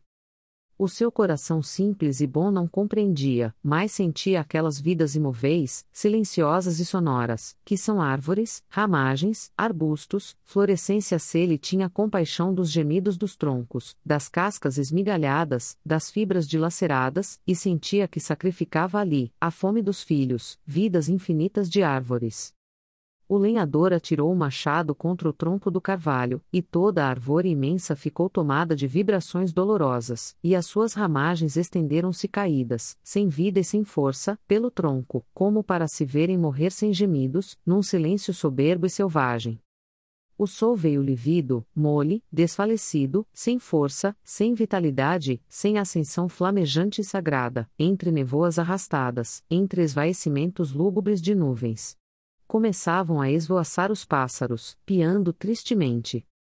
O seu coração simples e bom não compreendia, mas sentia aquelas vidas imóveis, silenciosas e sonoras, que são árvores, ramagens, arbustos, florescência. Se ele tinha compaixão dos gemidos dos troncos, das cascas esmigalhadas, das fibras dilaceradas, e sentia que sacrificava ali, a fome dos filhos, vidas infinitas de árvores. O lenhador atirou o machado contra o tronco do carvalho, e toda a árvore imensa ficou tomada de vibrações dolorosas, e as suas ramagens estenderam-se caídas, sem vida e sem força, pelo tronco, como para se verem morrer sem gemidos, num silêncio soberbo e selvagem. O sol veio lívido, mole, desfalecido, sem força, sem vitalidade, sem ascensão flamejante e sagrada, entre nevoas arrastadas, entre esvaecimentos lúgubres de nuvens. Começavam a esvoaçar os pássaros, piando tristemente.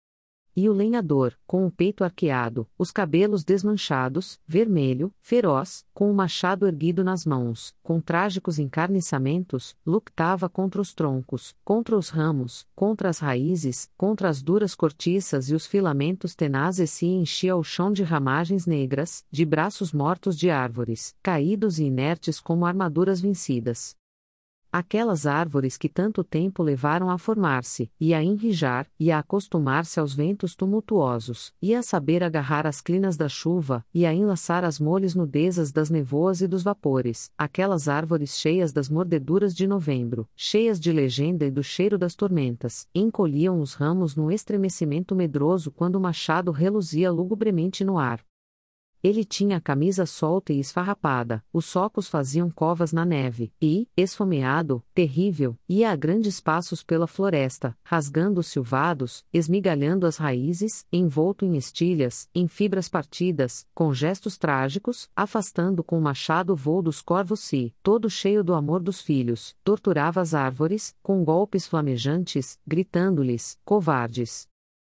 E o lenhador, com o peito arqueado, os cabelos desmanchados, vermelho, feroz, com o machado erguido nas mãos, com trágicos encarniçamentos, lutava contra os troncos, contra os ramos, contra as raízes, contra as duras cortiças e os filamentos tenazes, e enchia o chão de ramagens negras, de braços mortos de árvores, caídos e inertes como armaduras vencidas. Aquelas árvores que tanto tempo levaram a formar-se, e a enrijar, e a acostumar-se aos ventos tumultuosos, e a saber agarrar as crinas da chuva, e a enlaçar as moles nudezas das nevoas e dos vapores, aquelas árvores cheias das mordeduras de novembro, cheias de legenda e do cheiro das tormentas, encolhiam os ramos num estremecimento medroso quando o machado reluzia lugubremente no ar. Ele tinha a camisa solta e esfarrapada, os socos faziam covas na neve, e, esfomeado, terrível, ia a grandes passos pela floresta, rasgando os silvados, esmigalhando as raízes, envolto em estilhas, em fibras partidas, com gestos trágicos, afastando com o machado o voo dos corvos se, todo cheio do amor dos filhos, torturava as árvores, com golpes flamejantes, gritando-lhes, covardes.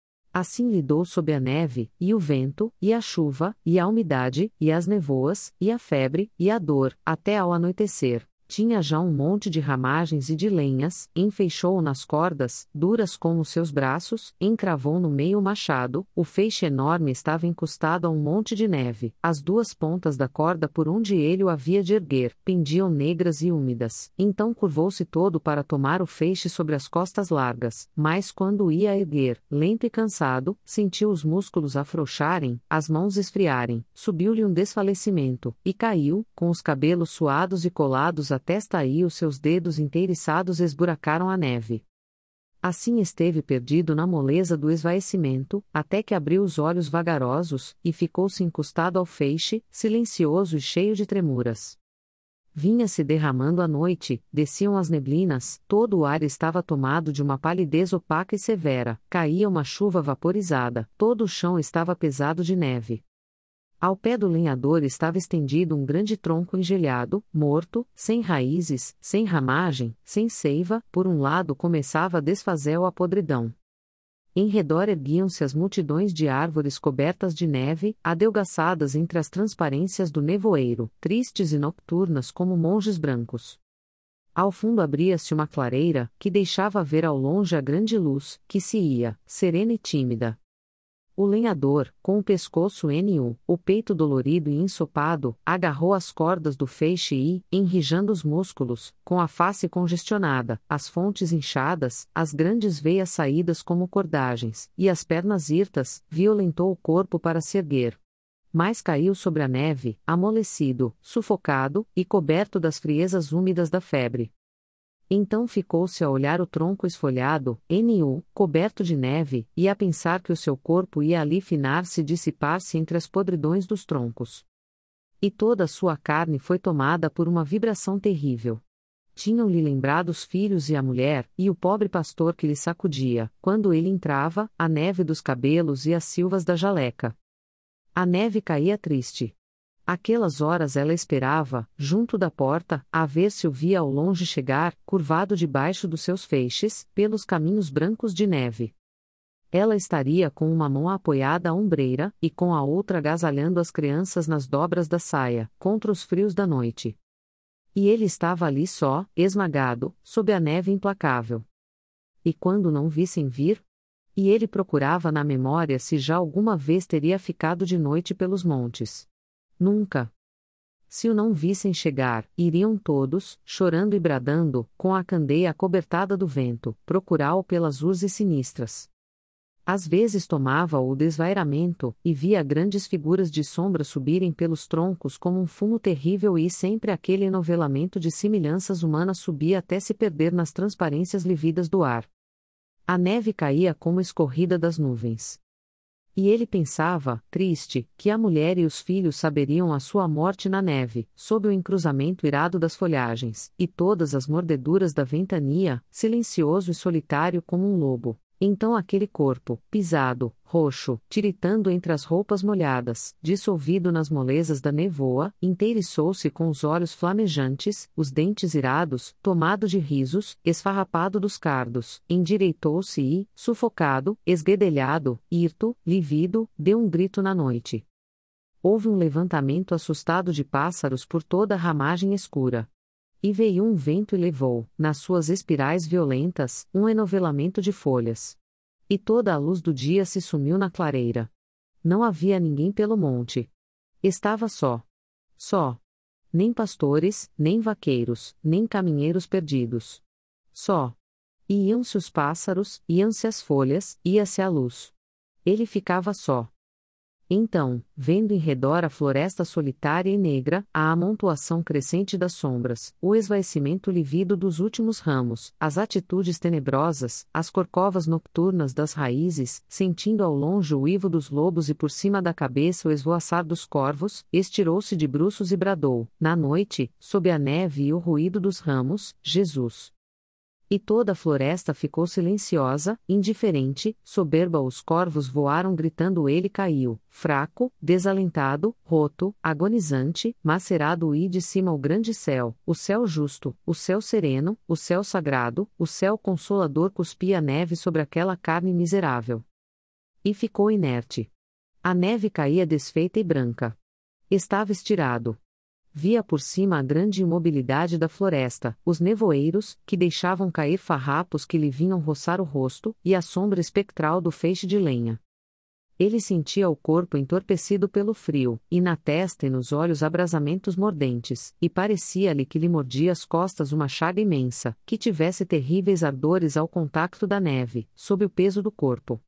Assim lidou sob a neve, e o vento, e a chuva, e a umidade, e as nevoas, e a febre, e a dor, até ao anoitecer. Tinha já um monte de ramagens e de lenhas, enfeixou nas cordas, duras como seus braços, encravou no meio o machado, o feixe enorme estava encostado a um monte de neve, as duas pontas da corda por onde ele o havia de erguer, pendiam negras e úmidas. Então curvou-se todo para tomar o feixe sobre as costas largas, mas quando o ia erguer, lento e cansado, sentiu os músculos afrouxarem, as mãos esfriarem, subiu-lhe um desfalecimento, e caiu, com os cabelos suados e colados à testa, e os seus dedos inteiriçados esburacaram a neve. Assim esteve perdido na moleza do esvaecimento, até que abriu os olhos vagarosos, e ficou-se encostado ao feixe, silencioso e cheio de tremuras. Vinha-se derramando a noite, desciam as neblinas, todo o ar estava tomado de uma palidez opaca e severa, caía uma chuva vaporizada, todo o chão estava pesado de neve. Ao pé do lenhador estava estendido um grande tronco engelhado, morto, sem raízes, sem ramagem, sem seiva, por um lado começava a desfazer a podridão. Em redor erguiam-se as multidões de árvores cobertas de neve, adelgaçadas entre as transparências do nevoeiro, tristes e nocturnas como monges brancos. Ao fundo abria-se uma clareira, que deixava ver ao longe a grande luz, que se ia, serena e tímida. O lenhador, com o pescoço nu, o peito dolorido e ensopado, agarrou as cordas do feixe e, enrijando os músculos, com a face congestionada, as fontes inchadas, as grandes veias saídas como cordagens, e as pernas hirtas, violentou o corpo para se erguer. Mas caiu sobre a neve, amolecido, sufocado, e coberto das friezas úmidas da febre. Então ficou-se a olhar o tronco esfolhado, nu, coberto de neve, e a pensar que o seu corpo ia ali finar-se e dissipar-se entre as podridões dos troncos. E toda a sua carne foi tomada por uma vibração terrível. Tinham-lhe lembrado os filhos e a mulher, e o pobre pastor que lhe sacudia, quando ele entrava, a neve dos cabelos e as silvas da jaleca. A neve caía triste. Aquelas horas ela esperava, junto da porta, a ver se o via ao longe chegar, curvado debaixo dos seus feixes, pelos caminhos brancos de neve. Ela estaria com uma mão apoiada à ombreira, e com a outra agasalhando as crianças nas dobras da saia, contra os frios da noite. E ele estava ali só, esmagado, sob a neve implacável. E quando não vissem vir? E ele procurava na memória se já alguma vez teria ficado de noite pelos montes. Nunca. Se o não vissem chegar, iriam todos, chorando e bradando, com a candeia acobertada do vento, procurá-lo pelas urzes sinistras. Às vezes tomava-o o desvairamento, e via grandes figuras de sombra subirem pelos troncos como um fumo terrível, e sempre aquele enovelamento de semelhanças humanas subia até se perder nas transparências lívidas do ar. A neve caía como escorrida das nuvens. E ele pensava, triste, que a mulher e os filhos saberiam a sua morte na neve, sob o encruzamento irado das folhagens, e todas as mordeduras da ventania, silencioso e solitário como um lobo. Então aquele corpo, pisado, roxo, tiritando entre as roupas molhadas, dissolvido nas molezas da nevoa, inteiriçou-se com os olhos flamejantes, os dentes irados, tomado de risos, esfarrapado dos cardos, endireitou-se e, sufocado, esguedelhado, hirto, lívido, deu um grito na noite. Houve um levantamento assustado de pássaros por toda a ramagem escura. E veio um vento e levou, nas suas espirais violentas, um enovelamento de folhas. E toda a luz do dia se sumiu na clareira. Não havia ninguém pelo monte. Estava só. Só. Nem pastores, nem vaqueiros, nem caminheiros perdidos. Só. E iam-se os pássaros, iam-se as folhas, ia-se a luz. Ele ficava só. Então, vendo em redor a floresta solitária e negra, a amontoação crescente das sombras, o esvaecimento lívido dos últimos ramos, as atitudes tenebrosas, as corcovas nocturnas das raízes, sentindo ao longe o uivo dos lobos e por cima da cabeça o esvoaçar dos corvos, estirou-se de bruços e bradou, na noite, sob a neve e o ruído dos ramos, Jesus. E toda a floresta ficou silenciosa, indiferente, soberba. Os corvos voaram gritando. Ele caiu, fraco, desalentado, roto, agonizante, macerado. E de cima o grande céu, o céu justo, o céu sereno, o céu sagrado, o céu consolador cuspia a neve sobre aquela carne miserável. E ficou inerte. A neve caía desfeita e branca. Estava estirado. Via por cima a grande imobilidade da floresta, os nevoeiros, que deixavam cair farrapos que lhe vinham roçar o rosto, e a sombra espectral do feixe de lenha. Ele sentia o corpo entorpecido pelo frio, e na testa e nos olhos abrasamentos mordentes, e parecia-lhe que lhe mordia as costas uma chaga imensa, que tivesse terríveis ardores ao contacto da neve, sob o peso do corpo.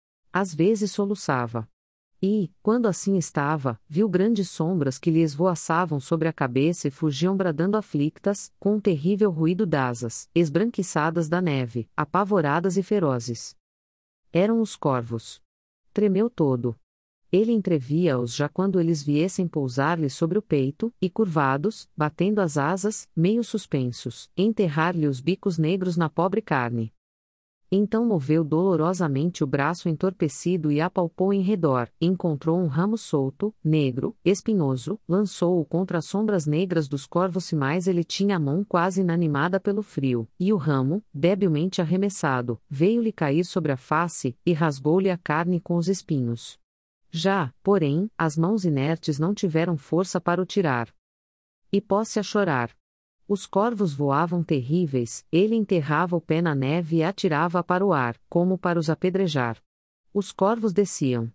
Às vezes soluçava. E, quando assim estava, viu grandes sombras que lhe esvoaçavam sobre a cabeça e fugiam bradando aflictas, com um terrível ruído d'asas, esbranquiçadas da neve, apavoradas e ferozes. Eram os corvos. Tremeu todo. Ele entrevia-os já quando eles viessem pousar-lhe sobre o peito, e curvados, batendo as asas, meio suspensos, enterrar-lhe os bicos negros na pobre carne. Então moveu dolorosamente o braço entorpecido e apalpou em redor, encontrou um ramo solto, negro, espinhoso, lançou-o contra as sombras negras dos corvos, e mais ele tinha a mão quase inanimada pelo frio, e o ramo, debilmente arremessado, veio-lhe cair sobre a face, e rasgou-lhe a carne com os espinhos. Já, porém, as mãos inertes não tiveram força para o tirar. E pôs-se a chorar. Os corvos voavam terríveis, ele enterrava o pé na neve e atirava para o ar, como para os apedrejar. Os corvos desciam.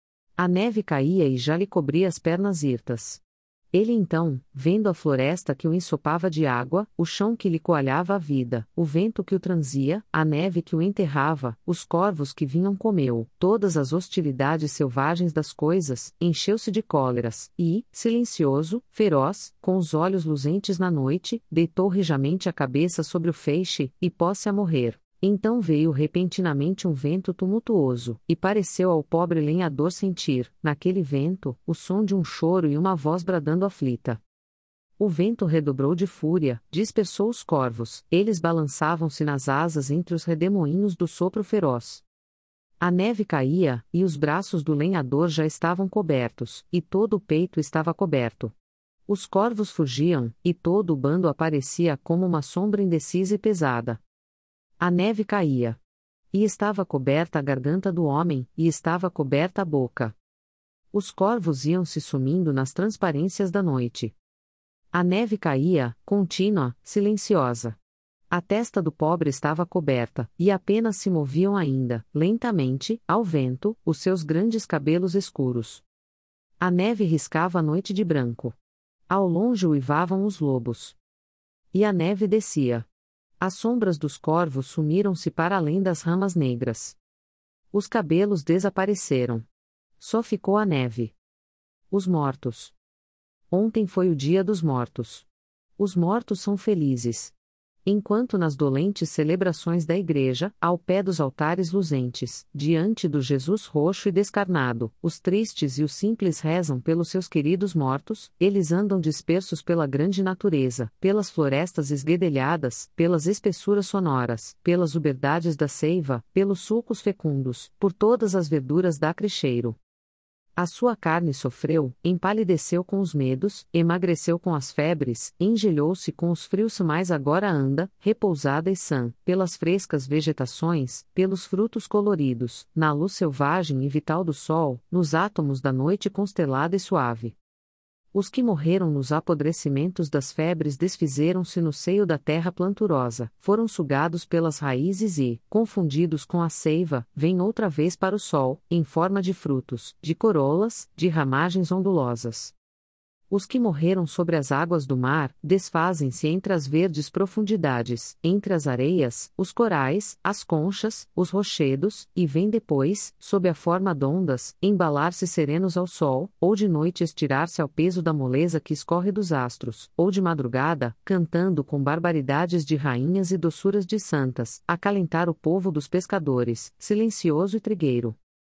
A neve caía e já lhe cobria as pernas hirtas. Ele então, vendo a floresta que o ensopava de água, o chão que lhe coalhava a vida, o vento que o transia, a neve que o enterrava, os corvos que vinham comê-lo, todas as hostilidades selvagens das coisas, encheu-se de cóleras, e, silencioso, feroz, com os olhos luzentes na noite, deitou rijamente a cabeça sobre o feixe, e pôs-se a morrer. Então veio repentinamente um vento tumultuoso, e pareceu ao pobre lenhador sentir, naquele vento, o som de um choro e uma voz bradando aflita. O vento redobrou de fúria, dispersou os corvos, eles balançavam-se nas asas entre os redemoinhos do sopro feroz. A neve caía, e os braços do lenhador já estavam cobertos, e todo o peito estava coberto. Os corvos fugiam, e todo o bando aparecia como uma sombra indecisa e pesada. A neve caía. E estava coberta a garganta do homem, e estava coberta a boca. Os corvos iam se sumindo nas transparências da noite. A neve caía, contínua, silenciosa. A testa do pobre estava coberta, e apenas se moviam ainda, lentamente, ao vento, os seus grandes cabelos escuros. A neve riscava a noite de branco. Ao longe uivavam os lobos. E a neve descia. As sombras dos corvos sumiram-se para além das ramas negras. Os cabelos desapareceram. Só ficou a neve. Os mortos. Ontem foi o dia dos mortos. Os mortos são felizes. Enquanto nas dolentes celebrações da igreja, ao pé dos altares luzentes, diante do Jesus roxo e descarnado, os tristes e os simples rezam pelos seus queridos mortos, eles andam dispersos pela grande natureza, pelas florestas esguedelhadas, pelas espessuras sonoras, pelas uberdades da seiva, pelos sulcos fecundos, por todas as verduras da cricheiro. A sua carne sofreu, empalideceu com os medos, emagreceu com as febres, engelhou-se com os frios, mas agora anda, repousada e sã, pelas frescas vegetações, pelos frutos coloridos, na luz selvagem e vital do sol, nos átomos da noite constelada e suave. Os que morreram nos apodrecimentos das febres desfizeram-se no seio da terra planturosa, foram sugados pelas raízes e, confundidos com a seiva, vêm outra vez para o sol, em forma de frutos, de corolas, de ramagens ondulosas. Os que morreram sobre as águas do mar, desfazem-se entre as verdes profundidades, entre as areias, os corais, as conchas, os rochedos, e vêm depois, sob a forma de ondas, embalar-se serenos ao sol, ou de noite estirar-se ao peso da moleza que escorre dos astros, ou de madrugada, cantando com barbaridades de rainhas e doçuras de santas, acalentar o povo dos pescadores, silencioso e trigueiro.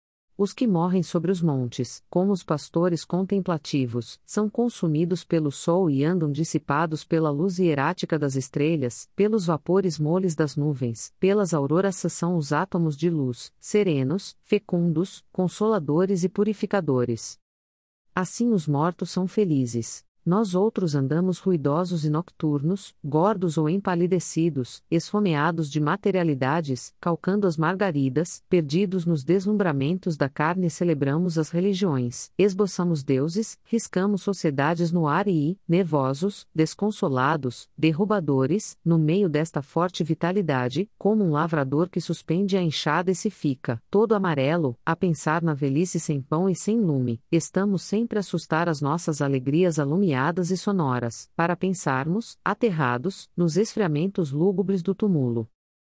Os que morrem sobre os montes, como os pastores contemplativos, são consumidos pelo sol e andam dissipados pela luz hierática das estrelas, pelos vapores moles das nuvens, pelas auroras são os átomos de luz, serenos, fecundos, consoladores e purificadores. Assim os mortos são felizes. Nós outros andamos ruidosos e nocturnos, gordos ou empalidecidos, esfomeados de materialidades, calcando as margaridas, perdidos nos deslumbramentos da carne, celebramos as religiões, esboçamos deuses, riscamos sociedades no ar e, nervosos, desconsolados, derrubadores, no meio desta forte vitalidade, como um lavrador que suspende a enxada e se fica, todo amarelo, a pensar na velhice sem pão e sem lume, estamos sempre a assustar as nossas alegrias alumiadas e sonoras, para pensarmos, aterrados, nos esfriamentos lúgubres do túmulo.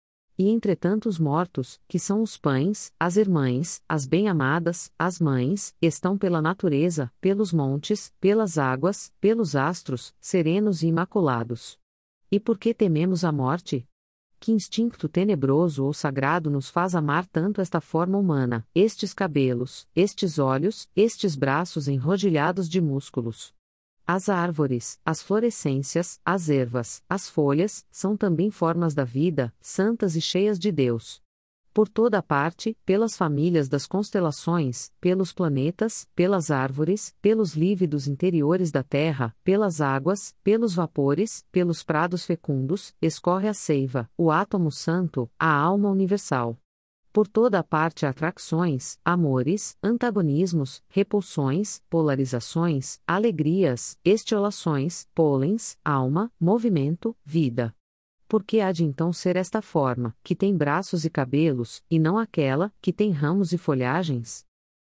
E entretanto os mortos, que são os pães, as irmãs, as bem-amadas, as mães, estão pela natureza, pelos montes, pelas águas, pelos astros, serenos e imaculados. E por que tememos a morte? Que instinto tenebroso ou sagrado nos faz amar tanto esta forma humana, estes cabelos, estes olhos, estes braços enrodilhados de músculos? As árvores, as florescências, as ervas, as folhas, são também formas da vida, santas e cheias de Deus. Por toda a parte, pelas famílias das constelações, pelos planetas, pelas árvores, pelos lívidos interiores da terra, pelas águas, pelos vapores, pelos prados fecundos, escorre a seiva, o átomo santo, a alma universal. Por toda a parte atrações, amores, antagonismos, repulsões, polarizações, alegrias, estiolações, pólens, alma, movimento, vida. Por que há de então ser esta forma, que tem braços e cabelos, e não aquela, que tem ramos e folhagens?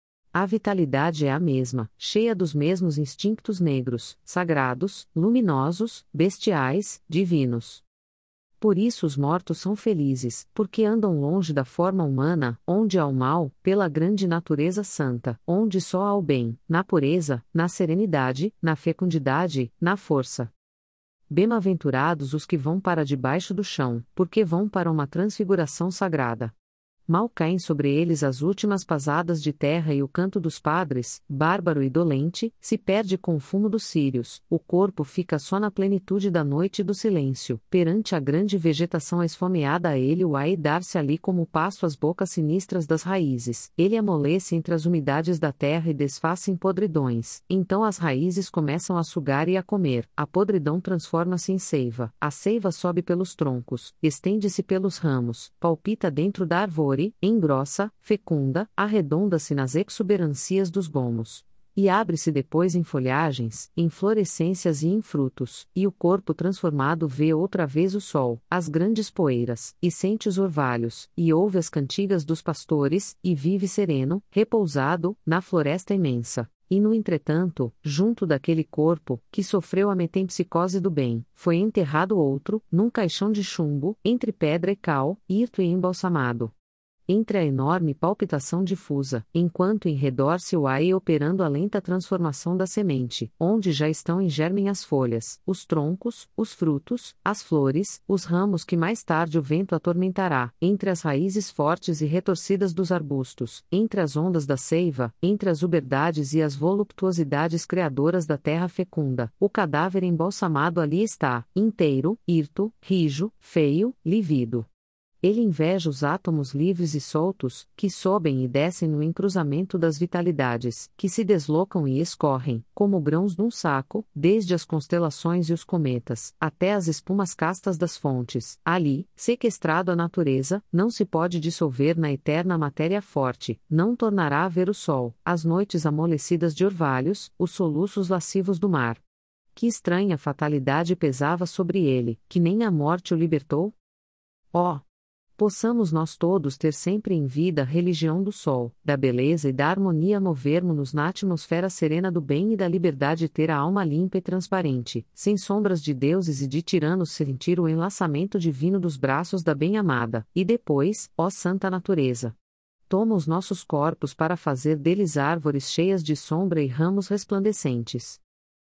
A vitalidade é a mesma, cheia dos mesmos instintos negros, sagrados, luminosos, bestiais, divinos. Por isso os mortos são felizes, porque andam longe da forma humana, onde há o mal, pela grande natureza santa, onde só há o bem, na pureza, na serenidade, na fecundidade, na força. Bem-aventurados os que vão para debaixo do chão, porque vão para uma transfiguração sagrada. Mal caem sobre eles as últimas pasadas de terra e o canto dos padres, bárbaro e dolente, se perde com o fumo dos círios, o corpo fica só na plenitude da noite e do silêncio, perante a grande vegetação esfomeada a ele o ai dar-se ali como pasto às bocas sinistras das raízes, ele amolece entre as umidades da terra e desfaz-se em podridões, então as raízes começam a sugar e a comer, a podridão transforma-se em seiva, a seiva sobe pelos troncos, estende-se pelos ramos, palpita dentro da árvore, engrossa, fecunda, arredonda-se nas exuberancias dos gomos. E abre-se depois em folhagens, em florescências e em frutos, e o corpo transformado vê outra vez o sol, as grandes poeiras, e sente os orvalhos, e ouve as cantigas dos pastores, e vive sereno, repousado, na floresta imensa. E no entretanto, junto daquele corpo, que sofreu a metempsicose do bem, foi enterrado outro, num caixão de chumbo, entre pedra e cal, hirto e embalsamado. entre a enorme palpitação difusa, enquanto em redor se o ai operando a lenta transformação da semente, onde já estão em germem as folhas, os troncos, os frutos, as flores, os ramos que mais tarde o vento atormentará, entre as raízes fortes e retorcidas dos arbustos, entre as ondas da seiva, entre as uberdades e as voluptuosidades criadoras da terra fecunda, o cadáver embalsamado ali está, inteiro, hirto, rijo, feio, lívido. Ele inveja os átomos livres e soltos, que sobem e descem no encruzamento das vitalidades, que se deslocam e escorrem, como grãos num saco, desde as constelações e os cometas, até as espumas castas das fontes. Ali, sequestrado a natureza, não se pode dissolver na eterna matéria forte, não tornará a ver o sol, as noites amolecidas de orvalhos, os soluços lascivos do mar. Que estranha fatalidade pesava sobre ele, que nem a morte o libertou? Ó! Possamos nós todos ter sempre em vida a religião do sol, da beleza e da harmonia, movermo-nos na atmosfera serena do bem e da liberdade, ter a alma limpa e transparente, sem sombras de deuses e de tiranos, sentir o enlaçamento divino dos braços da bem-amada, e depois, ó santa natureza, toma os nossos corpos para fazer deles árvores cheias de sombra e ramos resplandecentes.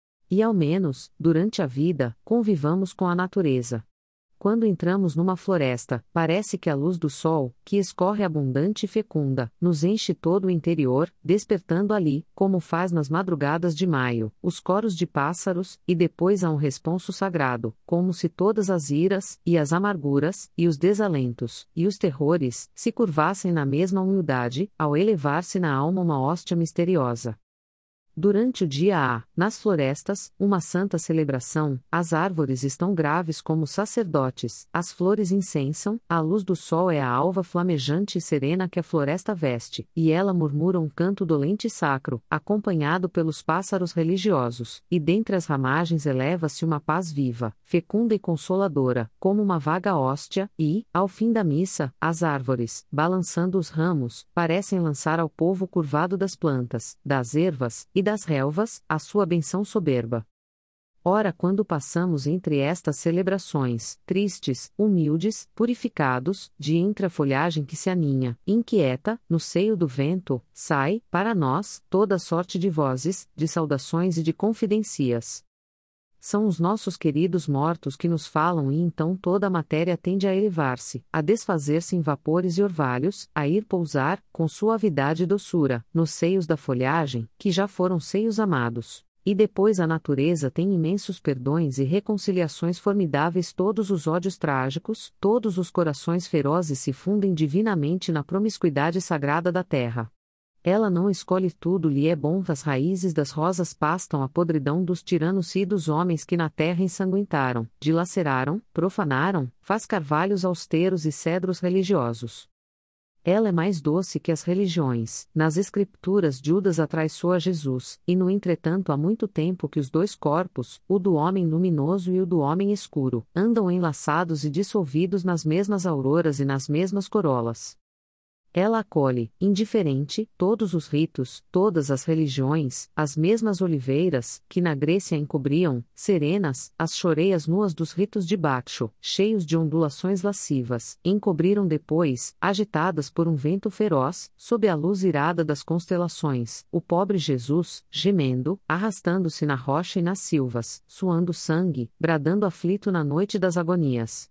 E ao menos, durante a vida, convivamos com a natureza. Quando entramos numa floresta, parece que a luz do sol, que escorre abundante e fecunda, nos enche todo o interior, despertando ali, como faz nas madrugadas de maio, os coros de pássaros, e depois há um responso sagrado, como se todas as iras, e as amarguras, e os desalentos, e os terrores, se curvassem na mesma humildade, ao elevar-se na alma uma hóstia misteriosa. Durante o dia há, nas florestas, uma santa celebração, as árvores estão graves como sacerdotes, as flores incensam, a luz do sol é a alva flamejante e serena que a floresta veste, e ela murmura um canto dolente e sacro, acompanhado pelos pássaros religiosos, e dentre as ramagens eleva-se uma paz viva, fecunda e consoladora, como uma vaga hóstia, e, ao fim da missa, as árvores, balançando os ramos, parecem lançar ao povo curvado das plantas, das ervas, e das relvas, a sua benção soberba. Ora, quando passamos entre estas celebrações, tristes, humildes, purificados, de entre a folhagem que se aninha, inquieta, no seio do vento, sai, para nós, toda sorte de vozes, de saudações e de confidencias. São os nossos queridos mortos que nos falam, e então toda a matéria tende a elevar-se, a desfazer-se em vapores e orvalhos, a ir pousar, com suavidade e doçura, nos seios da folhagem, que já foram seios amados. E depois a natureza tem imensos perdões e reconciliações formidáveis, todos os ódios trágicos, todos os corações ferozes se fundem divinamente na promiscuidade sagrada da terra. Ela não escolhe, tudo lhe é bom, as raízes das rosas pastam a podridão dos tiranos e dos homens que na terra ensanguentaram, dilaceraram, profanaram, faz carvalhos austeros e cedros religiosos. Ela é mais doce que as religiões. Nas Escrituras, Judas atraiçoou a Jesus, e no entretanto há muito tempo que os dois corpos, o do homem luminoso e o do homem escuro, andam enlaçados e dissolvidos nas mesmas auroras e nas mesmas corolas. Ela acolhe, indiferente, todos os ritos, todas as religiões, as mesmas oliveiras, que na Grécia encobriam, serenas, as choreias nuas dos ritos de Baccho, cheios de ondulações lascivas, encobriram depois, agitadas por um vento feroz, sob a luz irada das constelações, o pobre Jesus, gemendo, arrastando-se na rocha e nas silvas, suando sangue, bradando aflito na noite das agonias.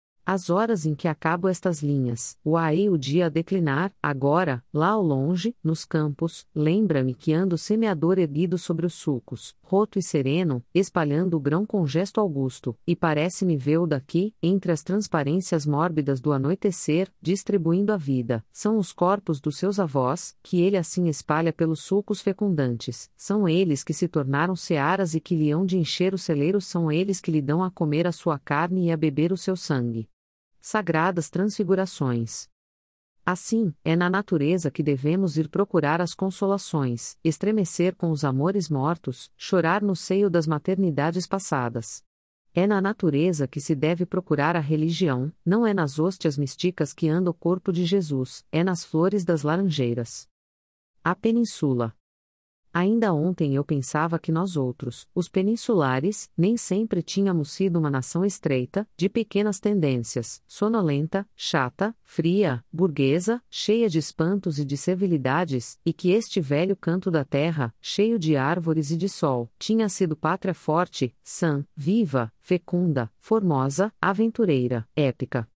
As horas em que acabo estas linhas, o aí o dia a declinar, agora, lá ao longe, nos campos, lembra-me que ando semeador erguido sobre os sulcos, roto e sereno, espalhando o grão com gesto augusto, e parece-me vê-o daqui, entre as transparências mórbidas do anoitecer, distribuindo a vida. São os corpos dos seus avós, que ele assim espalha pelos sulcos fecundantes, são eles que se tornaram searas e que lhe hão de encher os celeiros, são eles que lhe dão a comer a sua carne e a beber o seu sangue. Sagradas transfigurações. Assim, é na natureza que devemos ir procurar as consolações, estremecer com os amores mortos, chorar no seio das maternidades passadas. É na natureza que se deve procurar a religião, não é nas hóstias místicas que anda o corpo de Jesus, é nas flores das laranjeiras. A Península. Ainda ontem eu pensava que nós outros, os peninsulares, nem sempre tínhamos sido uma nação estreita, de pequenas tendências, sonolenta, chata, fria, burguesa, cheia de espantos e de servilidades, e que este velho canto da terra, cheio de árvores e de sol, tinha sido pátria forte, sã, viva, fecunda, formosa, aventureira, épica.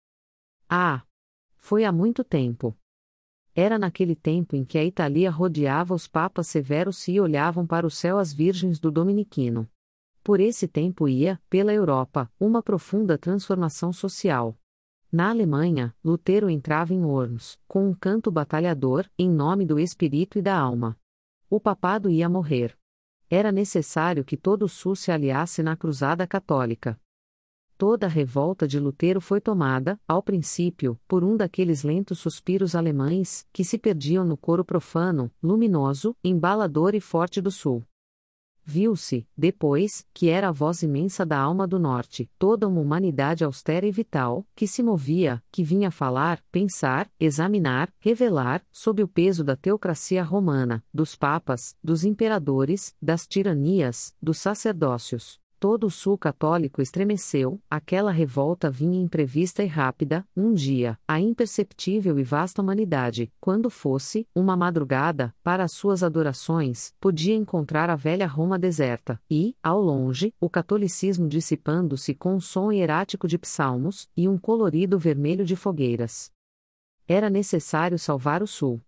Ah! Foi há muito tempo. Era naquele tempo em que a Itália rodeava os papas severos e olhavam para o céu as virgens do Dominiquino. Por esse tempo ia, pela Europa, uma profunda transformação social. Na Alemanha, Lutero entrava em Worms, com um canto batalhador, em nome do espírito e da alma. O papado ia morrer. Era necessário que todo o Sul se aliasse na cruzada católica. Toda a revolta de Lutero foi tomada, ao princípio, por um daqueles lentos suspiros alemães, que se perdiam no coro profano, luminoso, embalador e forte do Sul. Viu-se, depois, que era a voz imensa da alma do Norte, toda uma humanidade austera e vital, que se movia, que vinha falar, pensar, examinar, revelar, sob o peso da teocracia romana, dos papas, dos imperadores, das tiranias, dos sacerdócios. Todo o Sul católico estremeceu, aquela revolta vinha imprevista e rápida, um dia, a imperceptível e vasta humanidade, quando fosse, uma madrugada, para as suas adorações, podia encontrar a velha Roma deserta, e, ao longe, o catolicismo dissipando-se com um som hierático de psalmos, e um colorido vermelho de fogueiras. Era necessário salvar o Sul.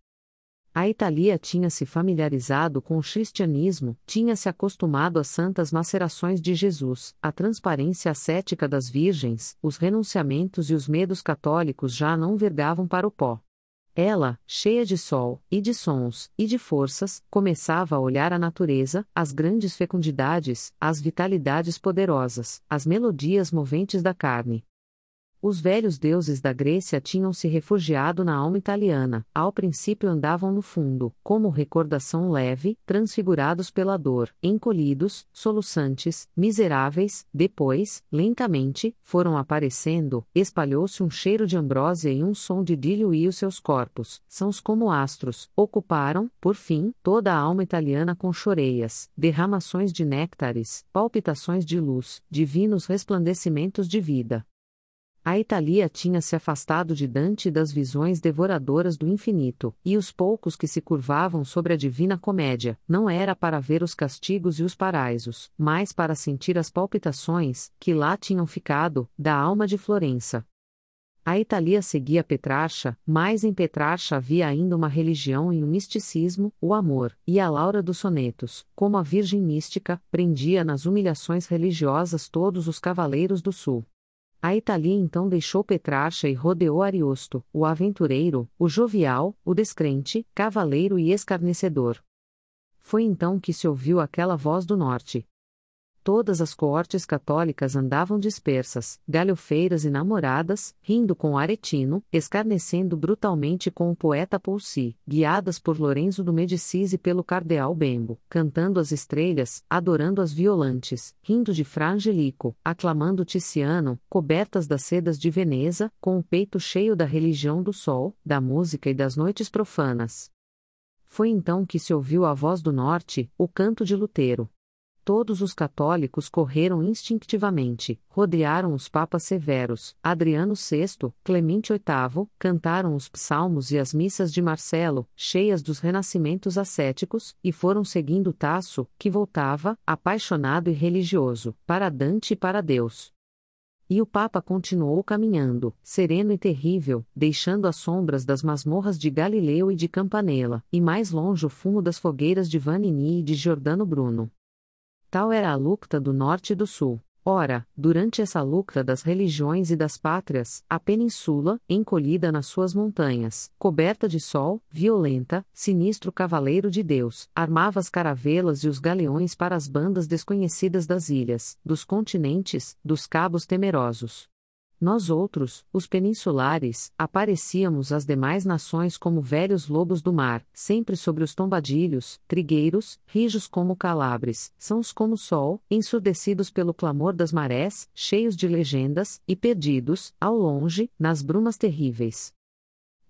A Itália tinha se familiarizado com o cristianismo, tinha se acostumado às santas macerações de Jesus, à transparência ascética das virgens, os renunciamentos e os medos católicos já não vergavam para o pó. Ela, cheia de sol, e de sons, e de forças, começava a olhar a natureza, as grandes fecundidades, as vitalidades poderosas, as melodias moventes da carne. Os velhos deuses da Grécia tinham se refugiado na alma italiana, ao princípio andavam no fundo, como recordação leve, transfigurados pela dor, encolhidos, soluçantes, miseráveis, depois, lentamente, foram aparecendo, espalhou-se um cheiro de ambrósia e um som de dílio e os seus corpos, sãos como astros, ocuparam, por fim, toda a alma italiana com choreias, derramações de néctares, palpitações de luz, divinos resplandecimentos de vida. A Itália tinha se afastado de Dante e das visões devoradoras do infinito, e os poucos que se curvavam sobre a divina comédia, não era para ver os castigos e os paraísos, mas para sentir as palpitações, que lá tinham ficado, da alma de Florença. A Itália seguia Petrarcha, mas em Petrarcha havia ainda uma religião e um misticismo, o amor, e a Laura dos sonetos, como a Virgem mística, prendia nas humilhações religiosas todos os cavaleiros do sul. A Itália então deixou Petrarcha e rodeou Ariosto, o aventureiro, o jovial, o descrente, cavaleiro e escarnecedor. Foi então que se ouviu aquela voz do norte. Todas as coortes católicas andavam dispersas, galhofeiras e namoradas, rindo com Aretino, escarnecendo brutalmente com o poeta Poussi, guiadas por Lorenzo do Medicis e pelo cardeal Bembo, cantando as estrelas, adorando as violantes, rindo de Fra Angelico, aclamando Tiziano, cobertas das sedas de Veneza, com o peito cheio da religião do sol, da música e das noites profanas. Foi então que se ouviu a voz do norte, o canto de Lutero. Todos os católicos correram instintivamente, rodearam os papas severos, Adriano sexto, Clemente oitavo, cantaram os psalmos e as missas de Marcelo, cheias dos renascimentos ascéticos, e foram seguindo Tasso, que voltava, apaixonado e religioso, para Dante e para Deus. E o Papa continuou caminhando, sereno e terrível, deixando as sombras das masmorras de Galileu e de Campanella, e mais longe o fumo das fogueiras de Vanini e de Giordano Bruno. Tal era a luta do norte e do sul. Ora, durante essa luta das religiões e das pátrias, a península, encolhida nas suas montanhas, coberta de sol, violenta, sinistro cavaleiro de Deus, armava as caravelas e os galeões para as bandas desconhecidas das ilhas, dos continentes, dos cabos temerosos. Nós outros, os peninsulares, aparecíamos às demais nações como velhos lobos do mar, sempre sobre os tombadilhos, trigueiros, rijos como calabres, sãos como sol, ensurdecidos pelo clamor das marés, cheios de legendas, e perdidos, ao longe, nas brumas terríveis.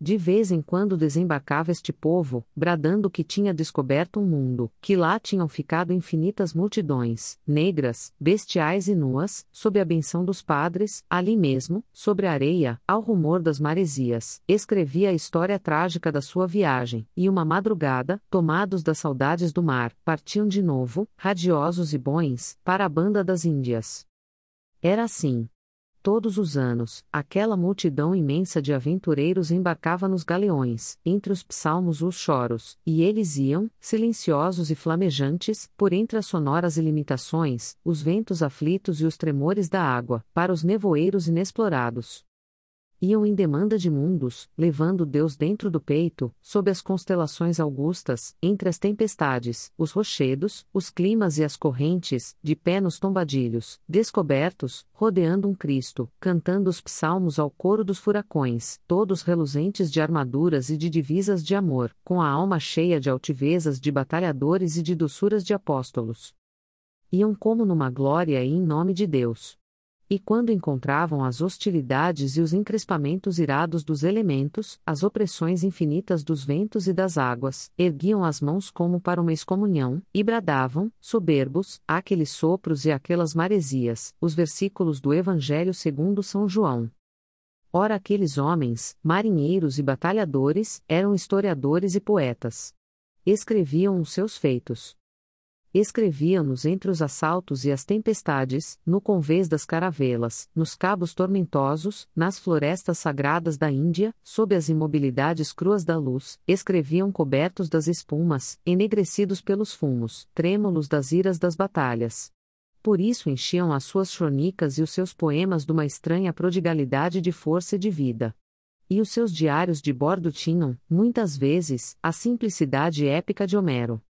De vez em quando desembarcava este povo, bradando que tinha descoberto um mundo, que lá tinham ficado infinitas multidões, negras, bestiais e nuas, sob a benção dos padres, ali mesmo, sobre a areia, ao rumor das maresias. Escrevia a história trágica da sua viagem, e uma madrugada, tomados das saudades do mar, partiam de novo, radiosos e bons, para a banda das Índias. Era assim. Todos os anos, aquela multidão imensa de aventureiros embarcava nos galeões, entre os psalmos e os choros, e eles iam, silenciosos e flamejantes, por entre as sonoras ilimitações, os ventos aflitos e os tremores da água, para os nevoeiros inexplorados. Iam em demanda de mundos, levando Deus dentro do peito, sob as constelações augustas, entre as tempestades, os rochedos, os climas e as correntes, de pé nos tombadilhos, descobertos, rodeando um Cristo, cantando os psalmos ao coro dos furacões, todos reluzentes de armaduras e de divisas de amor, com a alma cheia de altivezas de batalhadores e de doçuras de apóstolos. Iam como numa glória e em nome de Deus. E quando encontravam as hostilidades e os encrespamentos irados dos elementos, as opressões infinitas dos ventos e das águas, erguiam as mãos como para uma excomunhão, e bradavam, soberbos, àqueles sopros e aquelas maresias, os versículos do Evangelho segundo São João. Ora, aqueles homens, marinheiros e batalhadores, eram historiadores e poetas. Escreviam os seus feitos. Escreviam-nos entre os assaltos e as tempestades, no convés das caravelas, nos cabos tormentosos, nas florestas sagradas da Índia, sob as imobilidades cruas da luz, escreviam cobertos das espumas, enegrecidos pelos fumos, trêmulos das iras das batalhas. Por isso enchiam as suas crônicas e os seus poemas de uma estranha prodigalidade de força e de vida. E os seus diários de bordo tinham, muitas vezes, a simplicidade épica de Homero.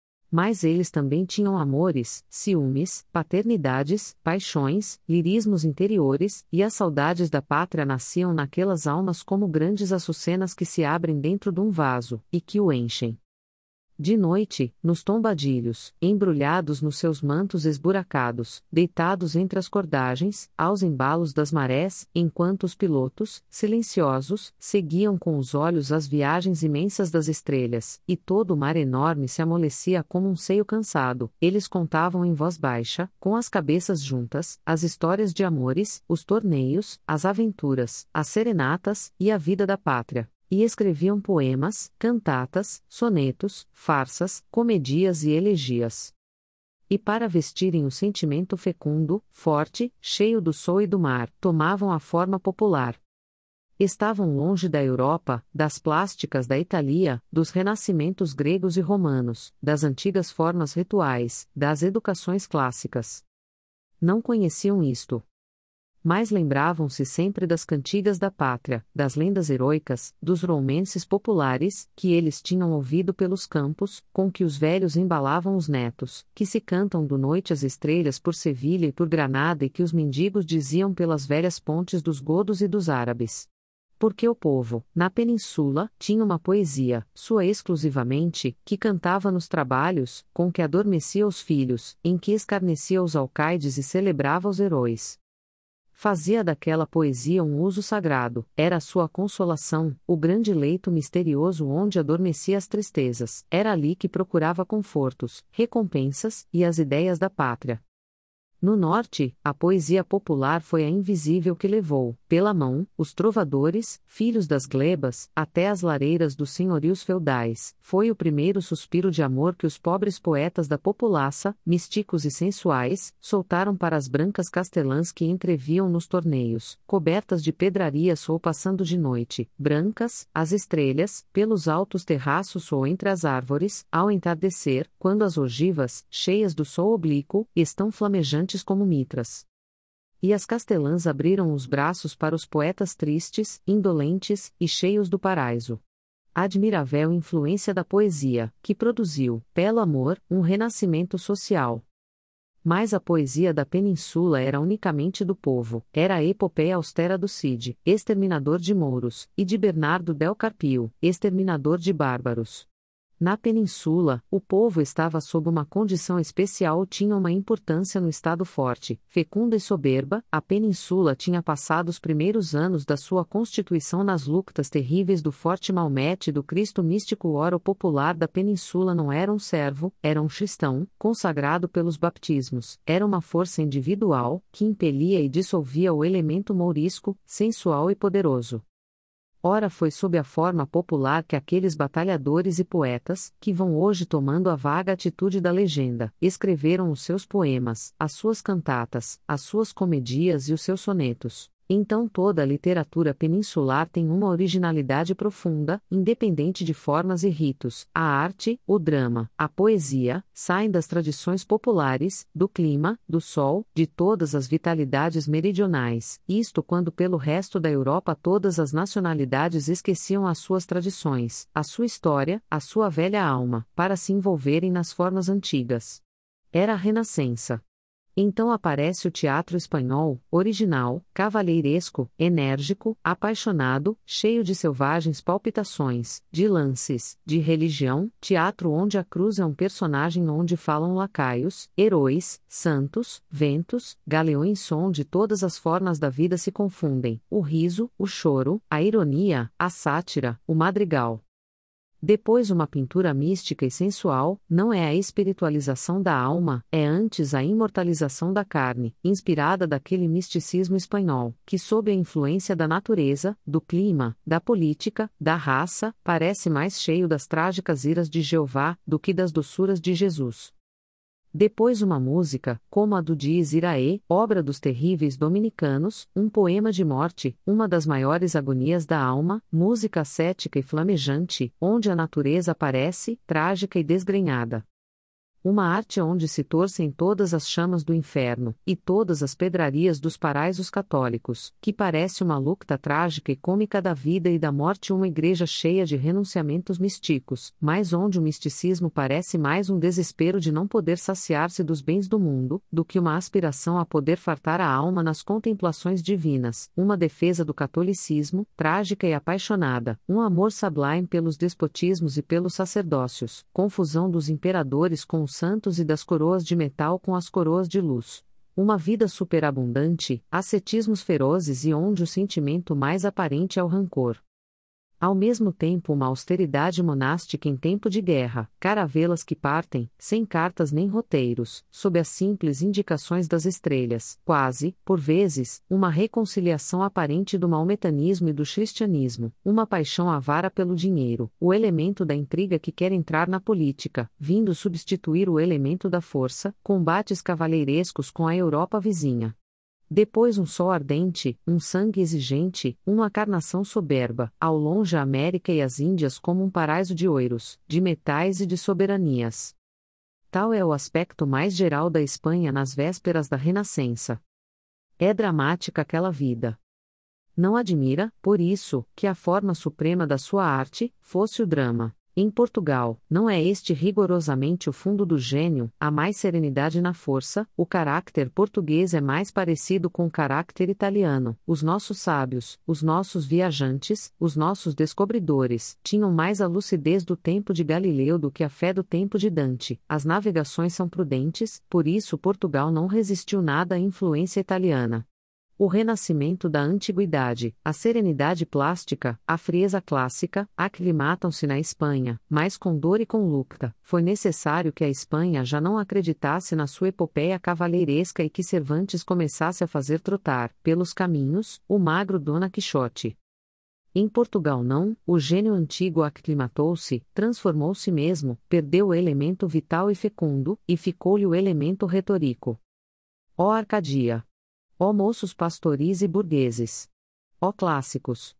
Mas eles também tinham amores, ciúmes, paternidades, paixões, lirismos interiores, e as saudades da pátria nasciam naquelas almas como grandes açucenas que se abrem dentro de um vaso, e que o enchem. De noite, nos tombadilhos, embrulhados nos seus mantos esburacados, deitados entre as cordagens, aos embalos das marés, enquanto os pilotos, silenciosos, seguiam com os olhos as viagens imensas das estrelas, e todo o mar enorme se amolecia como um seio cansado, eles contavam em voz baixa, com as cabeças juntas, as histórias de amores, os torneios, as aventuras, as serenatas, e a vida da pátria. E escreviam poemas, cantatas, sonetos, farsas, comedias e elegias. E para vestirem o sentimento fecundo, forte, cheio do sol e do mar, tomavam a forma popular. Estavam longe da Europa, das plásticas da Itália, dos renascimentos gregos e romanos, das antigas formas rituais, das educações clássicas. Não conheciam isto. Mas lembravam-se sempre das cantigas da pátria, das lendas heroicas, dos romances populares, que eles tinham ouvido pelos campos, com que os velhos embalavam os netos, que se cantam do noite às estrelas por Sevilha e por Granada e que os mendigos diziam pelas velhas pontes dos godos e dos árabes. Porque o povo, na península, tinha uma poesia, sua exclusivamente, que cantava nos trabalhos, com que adormecia os filhos, em que escarnecia os alcaides e celebrava os heróis. Fazia daquela poesia um uso sagrado, era a sua consolação, o grande leito misterioso onde adormecia as tristezas, era ali que procurava confortos, recompensas, e as ideias da pátria. No norte, a poesia popular foi a invisível que levou, pela mão, os trovadores, filhos das glebas, até as lareiras dos senhorios feudais. Foi o primeiro suspiro de amor que os pobres poetas da populaça, místicos e sensuais, soltaram para as brancas castelãs que entreviam nos torneios, cobertas de pedrarias ou passando de noite, brancas, as estrelas, pelos altos terraços ou entre as árvores, ao entardecer, quando as ogivas, cheias do sol oblíquo, estão flamejantes como mitras. E as castelãs abriram os braços para os poetas tristes, indolentes, e cheios do paraíso. Admirável influência da poesia, que produziu, pelo amor, um renascimento social. Mas a poesia da península era unicamente do povo, era a epopeia austera do Cid, exterminador de mouros, e de Bernardo del Carpio, exterminador de bárbaros. Na península, o povo estava sob uma condição especial, tinha uma importância no estado forte, fecunda e soberba. A península tinha passado os primeiros anos da sua constituição nas lutas terríveis do forte Maomete e do Cristo místico. Ora, o popular da península não era um servo, era um cristão, consagrado pelos baptismos, era uma força individual, que impelia e dissolvia o elemento mourisco, sensual e poderoso. Ora, foi sob a forma popular que aqueles batalhadores e poetas, que vão hoje tomando a vaga atitude da legenda, escreveram os seus poemas, as suas cantatas, as suas comedias e os seus sonetos. Então toda a literatura peninsular tem uma originalidade profunda, independente de formas e ritos. A arte, o drama, a poesia, saem das tradições populares, do clima, do sol, de todas as vitalidades meridionais, isto quando pelo resto da Europa todas as nacionalidades esqueciam as suas tradições, a sua história, a sua velha alma, para se envolverem nas formas antigas. Era a Renascença. Então aparece o teatro espanhol, original, cavalheiresco, enérgico, apaixonado, cheio de selvagens palpitações, de lances, de religião, teatro onde a cruz é um personagem, onde falam lacaios, heróis, santos, ventos, galeões, onde todas as formas da vida se confundem, o riso, o choro, a ironia, a sátira, o madrigal. Depois uma pintura mística e sensual, não é a espiritualização da alma, é antes a imortalização da carne, inspirada daquele misticismo espanhol, que sob a influência da natureza, do clima, da política, da raça, parece mais cheio das trágicas iras de Jeová, do que das doçuras de Jesus. Depois uma música, como a do Dies Irae, obra dos terríveis dominicanos, um poema de morte, uma das maiores agonias da alma, música ascética e flamejante, onde a natureza aparece, trágica e desgrenhada. Uma arte onde se torcem todas as chamas do inferno, e todas as pedrarias dos paraísos católicos, que parece uma luta trágica e cômica da vida e da morte, uma igreja cheia de renunciamentos místicos, mas onde o misticismo parece mais um desespero de não poder saciar-se dos bens do mundo, do que uma aspiração a poder fartar a alma nas contemplações divinas, uma defesa do catolicismo, trágica e apaixonada, um amor sublime pelos despotismos e pelos sacerdócios, confusão dos imperadores com os santos e das coroas de metal com as coroas de luz. Uma vida superabundante, ascetismos ferozes e onde o sentimento mais aparente é o rancor. Ao mesmo tempo uma austeridade monástica em tempo de guerra, caravelas que partem, sem cartas nem roteiros, sob as simples indicações das estrelas, quase, por vezes, uma reconciliação aparente do maometanismo e do cristianismo, uma paixão avara pelo dinheiro, o elemento da intriga que quer entrar na política, vindo substituir o elemento da força, combates cavalheirescos com a Europa vizinha. Depois um sol ardente, um sangue exigente, uma carnação soberba, ao longe a América e as Índias como um paraíso de ouros, de metais e de soberanias. Tal é o aspecto mais geral da Espanha nas vésperas da Renascença. É dramática aquela vida. Não admira, por isso, que a forma suprema da sua arte fosse o drama. Em Portugal, não é este rigorosamente o fundo do gênio, há mais serenidade na força, o caráter português é mais parecido com o caráter italiano, os nossos sábios, os nossos viajantes, os nossos descobridores, tinham mais a lucidez do tempo de Galileu do que a fé do tempo de Dante, as navegações são prudentes, por isso Portugal não resistiu nada à influência italiana. O renascimento da antiguidade, a serenidade plástica, a frieza clássica, aclimatam-se na Espanha, mas com dor e com luta. Foi necessário que a Espanha já não acreditasse na sua epopeia cavalheiresca e que Cervantes começasse a fazer trotar, pelos caminhos, o magro Dona Quixote. Em Portugal não, o gênio antigo aclimatou-se, transformou-se mesmo, perdeu o elemento vital e fecundo, e ficou-lhe o elemento retórico. Ó Arcadia! Ó moços pastoris e burgueses! Ó clássicos!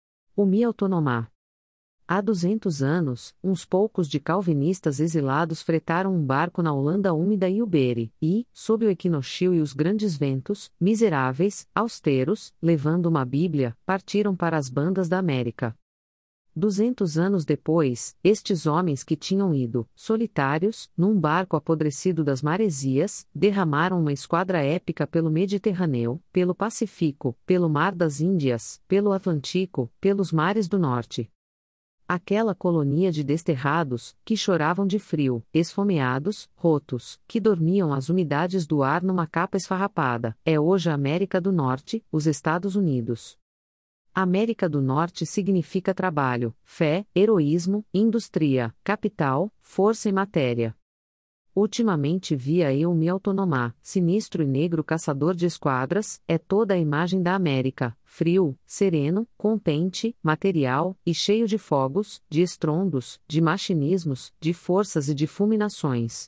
O me autonomar. Há duzentos anos, uns poucos de calvinistas exilados fretaram um barco na Holanda úmida e ubere, e, sob o equinoccio e os grandes ventos, miseráveis, austeros, levando uma Bíblia, partiram para as bandas da América. Duzentos anos depois, estes homens que tinham ido, solitários, num barco apodrecido das maresias, derramaram uma esquadra épica pelo Mediterrâneo, pelo Pacífico, pelo Mar das Índias, pelo Atlântico, pelos mares do Norte. Aquela colonia de desterrados, que choravam de frio, esfomeados, rotos, que dormiam às umidades do ar numa capa esfarrapada, é hoje a América do Norte, os Estados Unidos. América do Norte significa trabalho, fé, heroísmo, indústria, capital, força e matéria. Ultimamente via eu me autonomar, sinistro e negro caçador de esquadras, é toda a imagem da América, frio, sereno, contente, material, e cheio de fogos, de estrondos, de machinismos, de forças e de fulminações.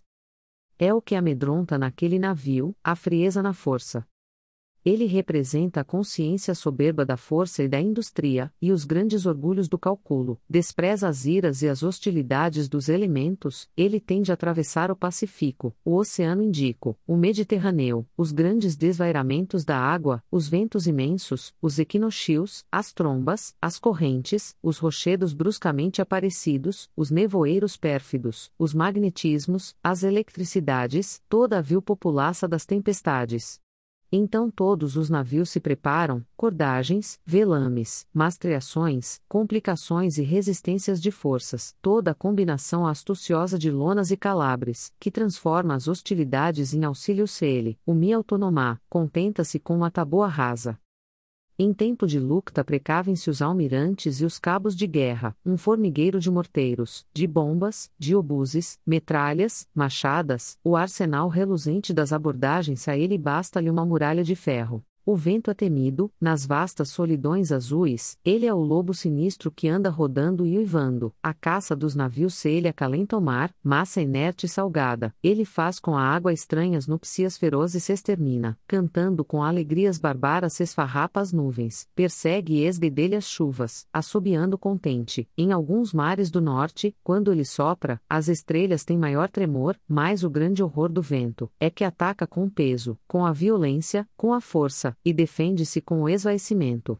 É o que amedronta naquele navio, a frieza na força. Ele representa a consciência soberba da força e da indústria, e os grandes orgulhos do cálculo, despreza as iras e as hostilidades dos elementos, ele tende a atravessar o Pacífico, o Oceano Índico, o Mediterrâneo, os grandes desvairamentos da água, os ventos imensos, os equinoccios, as trombas, as correntes, os rochedos bruscamente aparecidos, os nevoeiros pérfidos, os magnetismos, as eletricidades, toda a vil populaça das tempestades. Então todos os navios se preparam, cordagens, velames, mastreações, complicações e resistências de forças, toda a combinação astuciosa de lonas e calabres, que transforma as hostilidades em auxílio se ele, o mi autonomar, contenta-se com uma taboa rasa. Em tempo de lucta precavem-se os almirantes e os cabos de guerra, um formigueiro de morteiros, de bombas, de obuses, metralhas, machadas, o arsenal reluzente das abordagens a ele basta-lhe uma muralha de ferro. O vento é temido, nas vastas solidões azuis, ele é o lobo sinistro que anda rodando e uivando, a caça dos navios se ele acalenta o mar, massa inerte e salgada, ele faz com a água estranhas nupcias ferozes se extermina, cantando com alegrias barbaras se esfarrapa as nuvens, persegue e esguedelha as chuvas, assobiando contente, em alguns mares do norte, quando ele sopra, as estrelas têm maior tremor, mais o grande horror do vento, é que ataca com o peso, com a violência, com a força, e defende-se com o esvaecimento.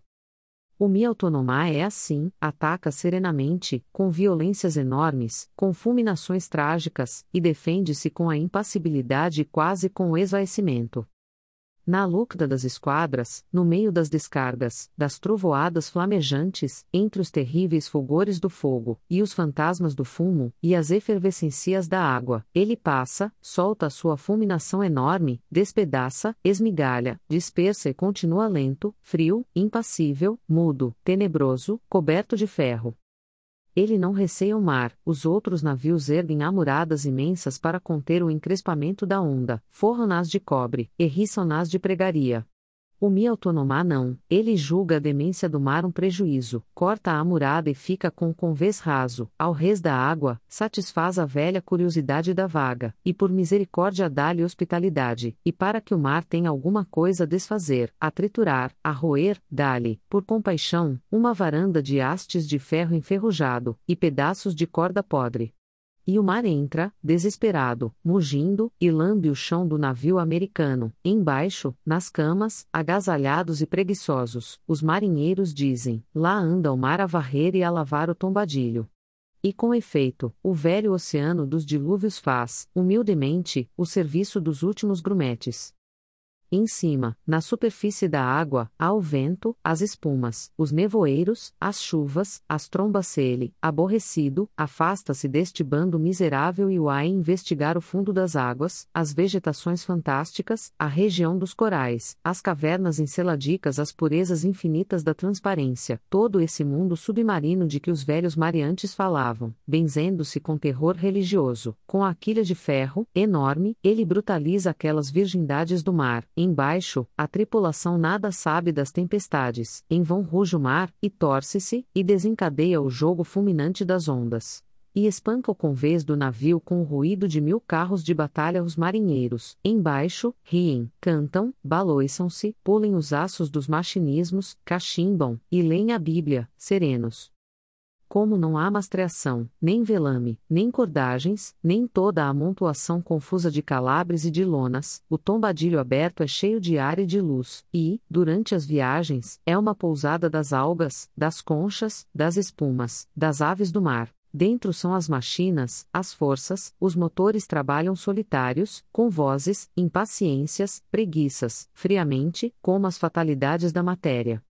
O mi autonomar é assim, ataca serenamente, com violências enormes, com fulminações trágicas, e defende-se com a impassibilidade e quase com o esvaecimento. Na lucta das esquadras, no meio das descargas, das trovoadas flamejantes, entre os terríveis fulgores do fogo, e os fantasmas do fumo, e as efervescências da água, ele passa, solta a sua fulminação enorme, despedaça, esmigalha, dispersa e continua lento, frio, impassível, mudo, tenebroso, coberto de ferro. Ele não receia o mar, os outros navios erguem amuradas imensas para conter o encrespamento da onda, forram-nas de cobre, erriçam-nas de pregaria. O mi autonomar não, ele julga a demência do mar um prejuízo, corta a amurada e fica com o convés raso, ao rés da água, satisfaz a velha curiosidade da vaga, e por misericórdia dá-lhe hospitalidade, e para que o mar tenha alguma coisa a desfazer, a triturar, a roer, dá-lhe, por compaixão, uma varanda de hastes de ferro enferrujado, e pedaços de corda podre. E o mar entra, desesperado, mugindo, e lambe o chão do navio americano. Embaixo, nas camas, agasalhados e preguiçosos, os marinheiros dizem: lá anda o mar a varrer e a lavar o tombadilho. E com efeito, o velho oceano dos dilúvios faz, humildemente, o serviço dos últimos grumetes. Em cima, na superfície da água, há o vento, as espumas, os nevoeiros, as chuvas, as trombas se ele, aborrecido, afasta-se deste bando miserável e o há em investigar o fundo das águas, as vegetações fantásticas, a região dos corais, as cavernas enceladicas, as purezas infinitas da transparência, todo esse mundo submarino de que os velhos mariantes falavam, benzendo-se com terror religioso, com a quilha de ferro, enorme, ele brutaliza aquelas virgindades do mar. Embaixo, a tripulação nada sabe das tempestades, em vão ruge o mar, e torce-se, e desencadeia o jogo fulminante das ondas. E espanca o convés do navio com o ruído de mil carros de batalha os marinheiros, embaixo, riem, cantam, baloiçam-se, pulem os aços dos machinismos, cachimbam, e leem a Bíblia, serenos. Como não há mastreação, nem velame, nem cordagens, nem toda a amontoação confusa de calabres e de lonas, o tombadilho aberto é cheio de ar e de luz, e, durante as viagens, é uma pousada das algas, das conchas, das espumas, das aves do mar. Dentro são as machinas, as forças, os motores trabalham solitários, com vozes, impaciências, preguiças, friamente, como as fatalidades da matéria.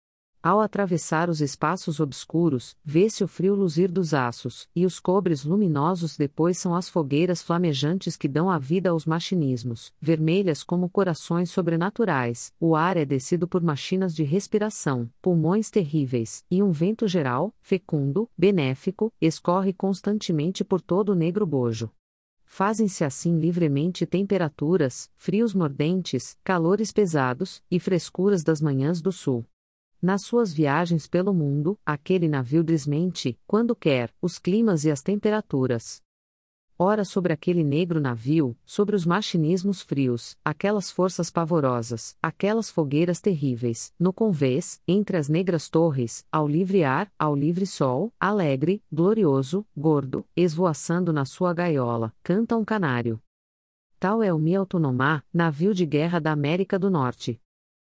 Ao atravessar os espaços obscuros, vê-se o frio luzir dos aços, e os cobres luminosos depois são as fogueiras flamejantes que dão a vida aos machinismos, vermelhas como corações sobrenaturais. O ar é descido por machinas de respiração, pulmões terríveis, e um vento geral, fecundo, benéfico, escorre constantemente por todo o negro bojo. Fazem-se assim livremente temperaturas, frios mordentes, calores pesados, e frescuras das manhãs do sul. Nas suas viagens pelo mundo, aquele navio desmente, quando quer, os climas e as temperaturas. Ora sobre aquele negro navio, sobre os machinismos frios, aquelas forças pavorosas, aquelas fogueiras terríveis, no convés, entre as negras torres, ao livre ar, ao livre sol, alegre, glorioso, gordo, esvoaçando na sua gaiola, canta um canário. Tal é o Mi Autonomá, navio de guerra da América do Norte.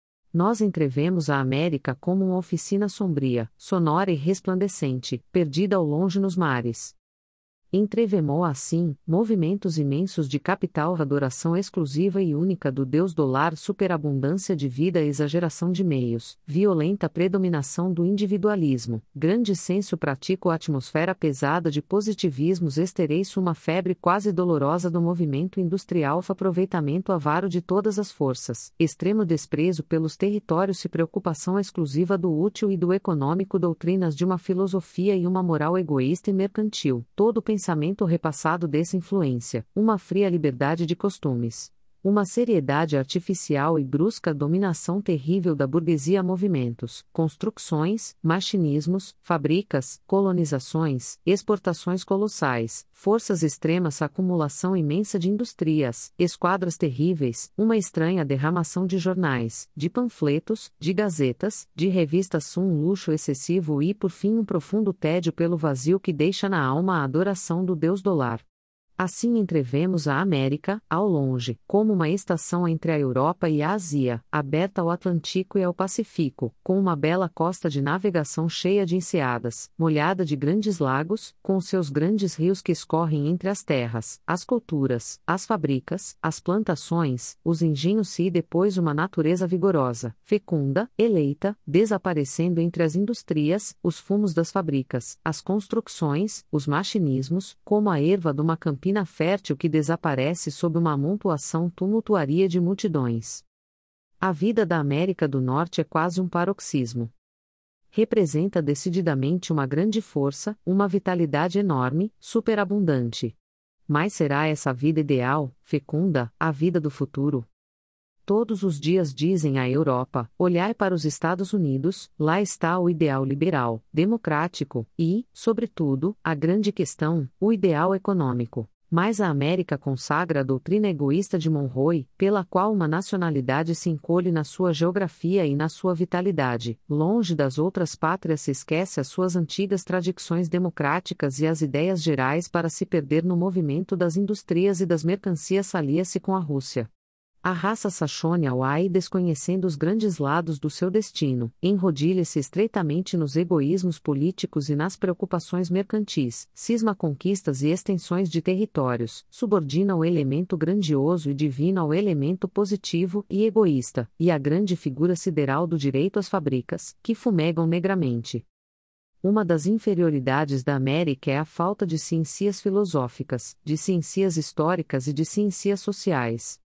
Nós entrevemos a América como uma oficina sombria, sonora e resplandecente, perdida ao longe nos mares. Entrevemo assim, movimentos imensos de capital, adoração exclusiva e única do Deus dólar, superabundância de vida, exageração de meios, violenta predominação do individualismo, grande senso prático, atmosfera pesada de positivismos, estereiço, uma febre quase dolorosa do movimento industrial, aproveitamento avaro de todas as forças, extremo desprezo pelos territórios e preocupação exclusiva do útil e do econômico, doutrinas de uma filosofia e uma moral egoísta e mercantil, todo pensamento pensamento repassado dessa influência, uma fria liberdade de costumes, uma seriedade artificial e brusca dominação terrível da burguesia, movimentos, construções, machinismos, fábricas, colonizações, exportações colossais, forças extremas, acumulação imensa de indústrias, esquadras terríveis, uma estranha derramação de jornais, de panfletos, de gazetas, de revistas, um luxo excessivo e, por fim, um profundo tédio pelo vazio que deixa na alma a adoração do Deus dólar. Assim entrevemos a América, ao longe, como uma estação entre a Europa e a Ásia, aberta ao Atlântico e ao Pacífico, com uma bela costa de navegação cheia de enseadas, molhada de grandes lagos, com seus grandes rios que escorrem entre as terras, as culturas, as fábricas, as plantações, os engenhos e depois uma natureza vigorosa, fecunda, eleita, desaparecendo entre as indústrias, os fumos das fábricas, as construções, os machinismos, como a erva de uma campina fértil que desaparece sob uma amontoação tumultuaria de multidões. A vida da América do Norte é quase um paroxismo. Representa decididamente uma grande força, uma vitalidade enorme, superabundante. Mas será essa vida ideal, fecunda, a vida do futuro? Todos os dias dizem à Europa, olhai para os Estados Unidos, lá está o ideal liberal, democrático, e, sobretudo, a grande questão, o ideal econômico. Mas a América consagra a doutrina egoísta de Monroe, pela qual uma nacionalidade se encolhe na sua geografia e na sua vitalidade, longe das outras pátrias se esquece as suas antigas tradições democráticas e as ideias gerais para se perder no movimento das indústrias e das mercancias, alia-se com a Rússia. A raça Sachônia-Uai, desconhecendo os grandes lados do seu destino, enrodilha-se estreitamente nos egoísmos políticos e nas preocupações mercantis, cisma conquistas e extensões de territórios, subordina o elemento grandioso e divino ao elemento positivo e egoísta, e a grande figura sideral do direito às fábricas, que fumegam negramente. Uma das inferioridades da América é a falta de ciências filosóficas, de ciências históricas e de ciências sociais.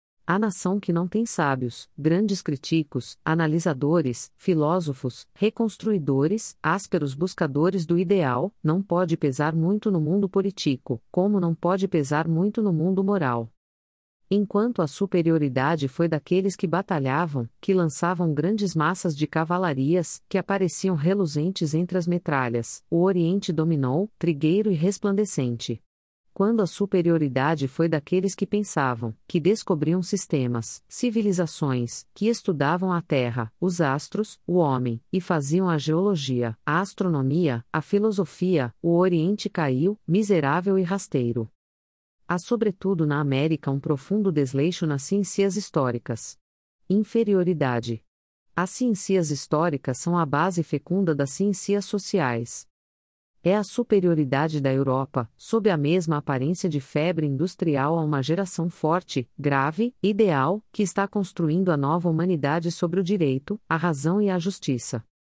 A nação que não tem sábios, grandes críticos, analisadores, filósofos, reconstruidores, ásperos buscadores do ideal, não pode pesar muito no mundo político, como não pode pesar muito no mundo moral. Enquanto a superioridade foi daqueles que batalhavam, que lançavam grandes massas de cavalarias, que apareciam reluzentes entre as metralhas, o Oriente dominou, trigueiro e resplandecente. Quando a superioridade foi daqueles que pensavam, que descobriam sistemas, civilizações, que estudavam a terra, os astros, o homem, e faziam a geologia, a astronomia, a filosofia, o Oriente caiu, miserável e rasteiro. Há sobretudo na América um profundo desleixo nas ciências históricas. Inferioridade. As ciências históricas são a base fecunda das ciências sociais. É a superioridade da Europa, sob a mesma aparência de febre industrial, a uma geração forte, grave, ideal, que está construindo a nova humanidade sobre o direito, a razão e a justiça.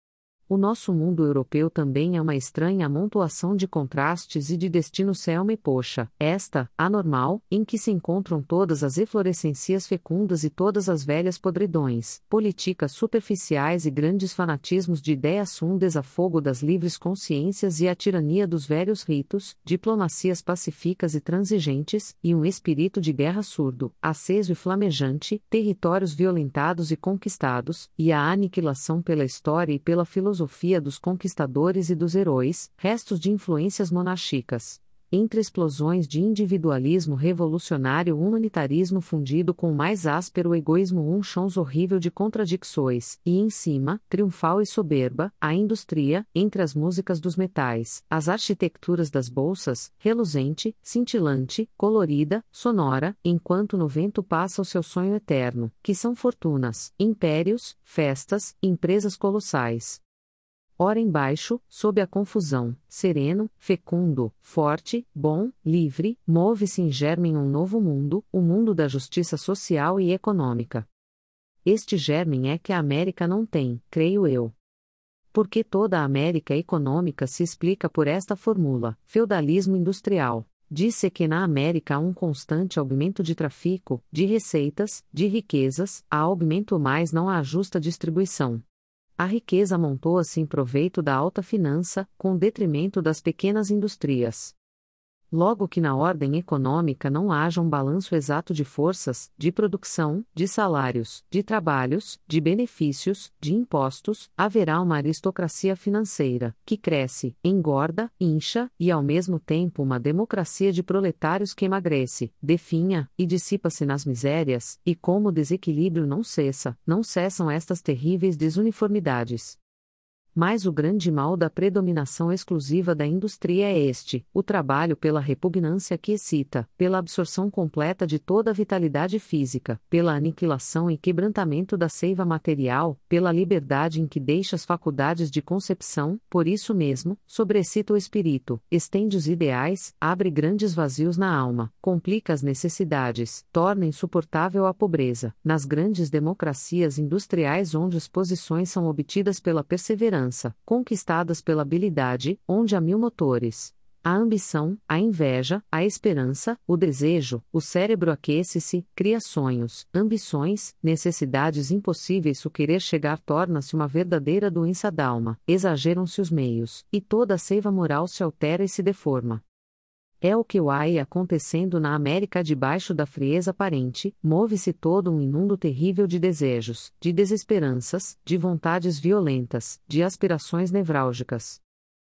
O nosso mundo europeu também é uma estranha amontoação de contrastes e de destino selma e poxa, esta, anormal, em que se encontram todas as eflorescencias fecundas e todas as velhas podridões, políticas superficiais e grandes fanatismos de ideias um desafogo das livres consciências e a tirania dos velhos ritos, diplomacias pacíficas e transigentes, e um espírito de guerra surdo, aceso e flamejante, territórios violentados e conquistados, e a aniquilação pela história e pela filosofia filosofia dos conquistadores e dos heróis, restos de influências monárquicas. Entre explosões de individualismo revolucionário, o humanitarismo fundido com o mais áspero egoísmo, um chãos horrível de contradições, e em cima, triunfal e soberba, a indústria, entre as músicas dos metais, as arquiteturas das bolsas, reluzente, cintilante, colorida, sonora, enquanto no vento passa o seu sonho eterno, que são fortunas, impérios, festas, empresas colossais. Ora embaixo, sob a confusão, sereno, fecundo, forte, bom, livre, move-se em germen um novo mundo, o mundo da justiça social e econômica. Este germen é que a América não tem, creio eu. Porque toda a América econômica se explica por esta fórmula, feudalismo industrial. Diz-se que na América há um constante aumento de tráfico, de receitas, de riquezas, há aumento mais não há justa distribuição. A riqueza amontoa-se em proveito da alta finança, com detrimento das pequenas indústrias. Logo que na ordem econômica não haja um balanço exato de forças, de produção, de salários, de trabalhos, de benefícios, de impostos, haverá uma aristocracia financeira, que cresce, engorda, incha, e ao mesmo tempo uma democracia de proletários que emagrece, definha, e dissipa-se nas misérias, e como o desequilíbrio não cessa, não cessam estas terríveis desuniformidades. Mas o grande mal da predominação exclusiva da indústria é este, o trabalho pela repugnância que excita, pela absorção completa de toda a vitalidade física, pela aniquilação e quebrantamento da seiva material, pela liberdade em que deixa as faculdades de concepção, por isso mesmo, sobrecita o espírito, estende os ideais, abre grandes vazios na alma, complica as necessidades, torna insuportável a pobreza, nas grandes democracias industriais onde as posições são obtidas pela perseverança, conquistadas pela habilidade, onde há mil motores. A ambição, a inveja, a esperança, o desejo, o cérebro aquece-se, cria sonhos, ambições, necessidades impossíveis. O querer chegar torna-se uma verdadeira doença d'alma, exageram-se os meios, e toda a seiva moral se altera e se deforma. É o que vai acontecendo na América debaixo da frieza aparente, move-se todo um imundo terrível de desejos, de desesperanças, de vontades violentas, de aspirações nevrálgicas.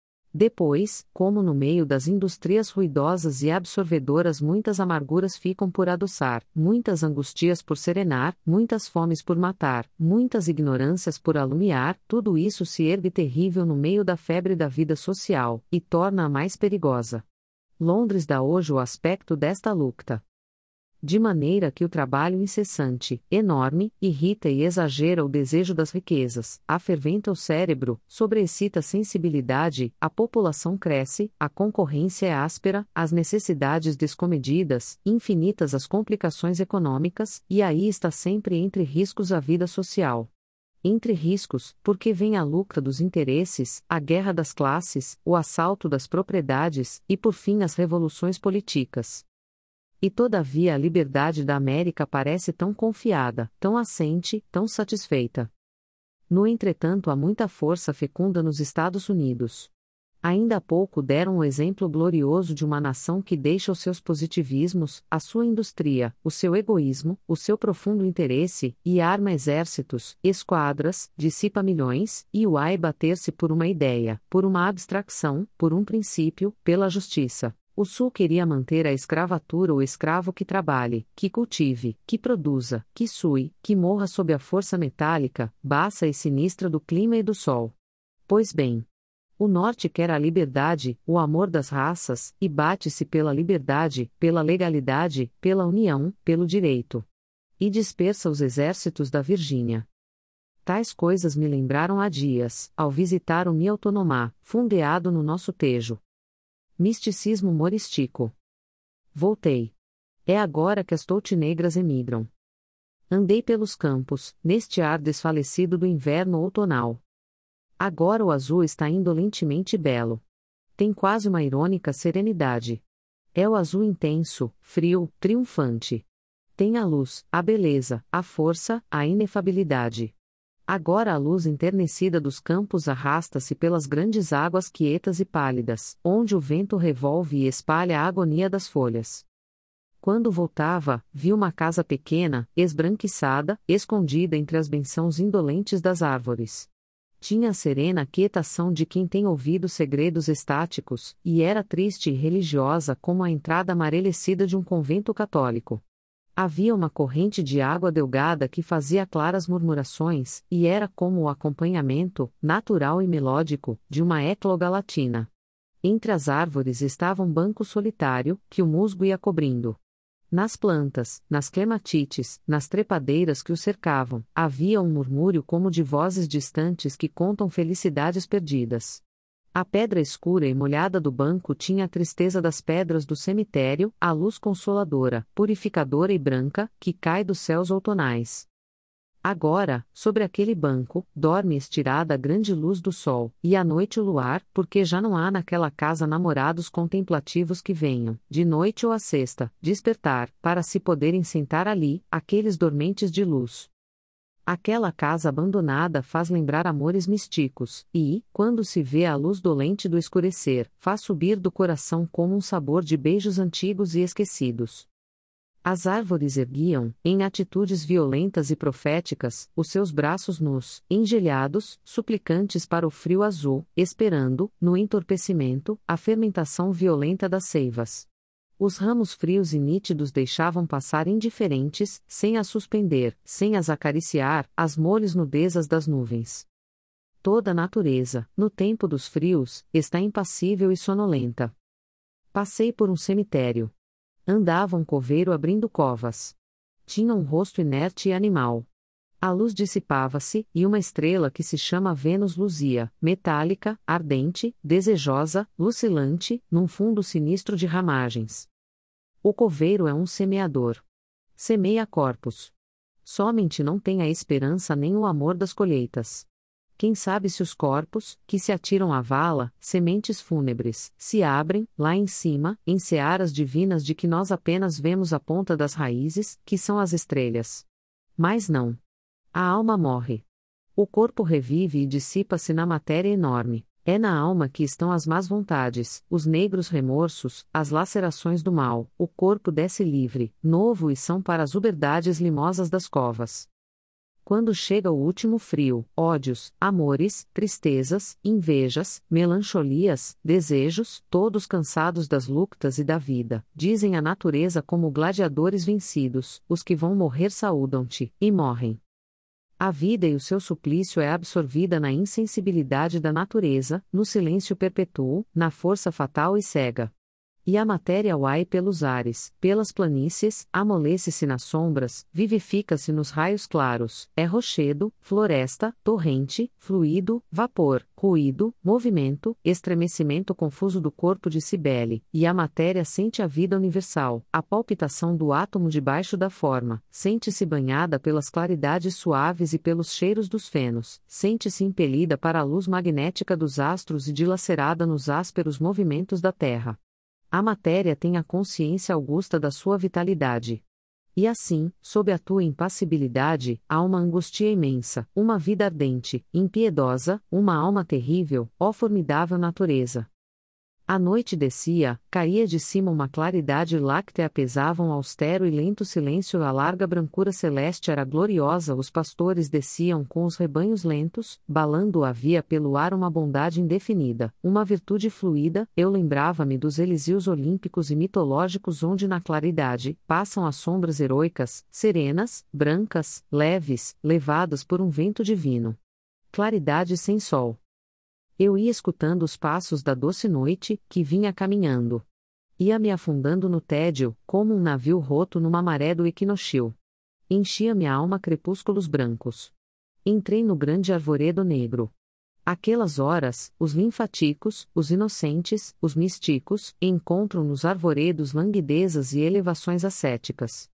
Depois, como no meio das indústrias ruidosas e absorvedoras muitas amarguras ficam por adoçar, muitas angustias por serenar, muitas fomes por matar, muitas ignorâncias por alumiar, tudo isso se ergue terrível no meio da febre da vida social, e torna-a mais perigosa. Londres dá hoje o aspecto desta luta. De maneira que o trabalho incessante, enorme, irrita e exagera o desejo das riquezas, aferventa o cérebro, sobreexcita a sensibilidade, a população cresce, a concorrência é áspera, as necessidades descomedidas, infinitas as complicações econômicas, e aí está sempre entre riscos a vida social. Entre riscos, porque vem a luta dos interesses, a guerra das classes, o assalto das propriedades, e por fim as revoluções políticas. E todavia a liberdade da América parece tão confiada, tão assente, tão satisfeita. No entretanto há muita força fecunda nos Estados Unidos. Ainda há pouco deram o exemplo glorioso de uma nação que deixa os seus positivismos, a sua indústria, o seu egoísmo, o seu profundo interesse, e arma exércitos, esquadras, dissipa milhões, e o vai bater-se por uma ideia, por uma abstração, por um princípio, pela justiça. O Sul queria manter a escravatura o escravo que trabalhe, que cultive, que produza, que sue, que morra sob a força metálica, baça e sinistra do clima e do sol. Pois bem, o Norte quer a liberdade, o amor das raças, e bate-se pela liberdade, pela legalidade, pela união, pelo direito. E dispersa os exércitos da Virgínia. Tais coisas me lembraram há dias, ao visitar o Mi Autonomá, fundeado no nosso Tejo. Misticismo morístico. Voltei. É agora que as toutinegras emigram. Andei pelos campos, neste ar desfalecido do inverno outonal. Agora o azul está indolentemente belo. Tem quase uma irônica serenidade. É o azul intenso, frio, triunfante. Tem a luz, a beleza, a força, a inefabilidade. Agora a luz enternecida dos campos arrasta-se pelas grandes águas quietas e pálidas, onde o vento revolve e espalha a agonia das folhas. Quando voltava, vi uma casa pequena, esbranquiçada, escondida entre as bençãos indolentes das árvores. Tinha a serena quietação de quem tem ouvido segredos estáticos, e era triste e religiosa como a entrada amarelecida de um convento católico. Havia uma corrente de água delgada que fazia claras murmurações, e era como o acompanhamento, natural e melódico, de uma écloga latina. Entre as árvores estava um banco solitário, que o musgo ia cobrindo. Nas plantas, nas clematites, nas trepadeiras que o cercavam, havia um murmúrio como de vozes distantes que contam felicidades perdidas. A pedra escura e molhada do banco tinha a tristeza das pedras do cemitério, a luz consoladora, purificadora e branca, que cai dos céus outonais. Agora, sobre aquele banco, dorme estirada a grande luz do sol, e à noite o luar, porque já não há naquela casa namorados contemplativos que venham, de noite ou à sexta, despertar, para se poderem sentar ali, aqueles dormentes de luz. Aquela casa abandonada faz lembrar amores místicos, e, quando se vê a luz dolente do escurecer, faz subir do coração como um sabor de beijos antigos e esquecidos. As árvores erguiam, em atitudes violentas e proféticas, os seus braços nus, engelhados, suplicantes para o frio azul, esperando, no entorpecimento, a fermentação violenta das seivas. Os ramos frios e nítidos deixavam passar indiferentes, sem as suspender, sem as acariciar, as moles nudezas das nuvens. Toda a natureza, no tempo dos frios, está impassível e sonolenta. Passei por um cemitério. Andava um coveiro abrindo covas. Tinha um rosto inerte e animal. A luz dissipava-se, e uma estrela que se chama Vênus luzia, metálica, ardente, desejosa, lucilante, num fundo sinistro de ramagens. O coveiro é um semeador. Semeia corpos. Somente não tem a esperança nem o amor das colheitas. Quem sabe se os corpos, que se atiram à vala, sementes fúnebres, se abrem, lá em cima, em searas divinas de que nós apenas vemos a ponta das raízes, que são as estrelas. Mas não. A alma morre. O corpo revive e dissipa-se na matéria enorme. É na alma que estão as más vontades, os negros remorsos, as lacerações do mal. O corpo desce livre, novo e são para as uberdades limosas das covas. Quando chega o último frio, ódios, amores, tristezas, invejas, melancholias, desejos, todos cansados das lutas e da vida, dizem a natureza como gladiadores vencidos, os que vão morrer saúdam-te, e morrem. A vida e o seu suplício é absorvida na insensibilidade da natureza, no silêncio perpétuo, na força fatal e cega. E a matéria uai pelos ares, pelas planícies, amolece-se nas sombras, vivifica-se nos raios claros, é rochedo, floresta, torrente, fluido, vapor, ruído, movimento, estremecimento confuso do corpo de Cibele, e a matéria sente a vida universal, a palpitação do átomo debaixo da forma, sente-se banhada pelas claridades suaves e pelos cheiros dos fenos, sente-se impelida para a luz magnética dos astros e dilacerada nos ásperos movimentos da terra. A matéria tem a consciência augusta da sua vitalidade. E assim, sob a tua impassibilidade, há uma angústia imensa, uma vida ardente, impiedosa, uma alma terrível, ó formidável natureza. A noite descia, caía de cima uma claridade láctea, pesava um austero e lento silêncio, a larga brancura celeste era gloriosa, os pastores desciam com os rebanhos lentos, balando havia pelo ar uma bondade indefinida, uma virtude fluida, eu lembrava-me dos Elísios olímpicos e mitológicos onde na claridade, passam as sombras heroicas, serenas, brancas, leves, levadas por um vento divino. Claridade sem sol. Eu ia escutando os passos da doce noite, que vinha caminhando. Ia me afundando no tédio, como um navio roto numa maré do equinoccio. Enchia-me a alma crepúsculos brancos. Entrei no grande arvoredo negro. Aquelas horas, os linfáticos, os inocentes, os místicos, encontram nos arvoredos languidezas e elevações ascéticas.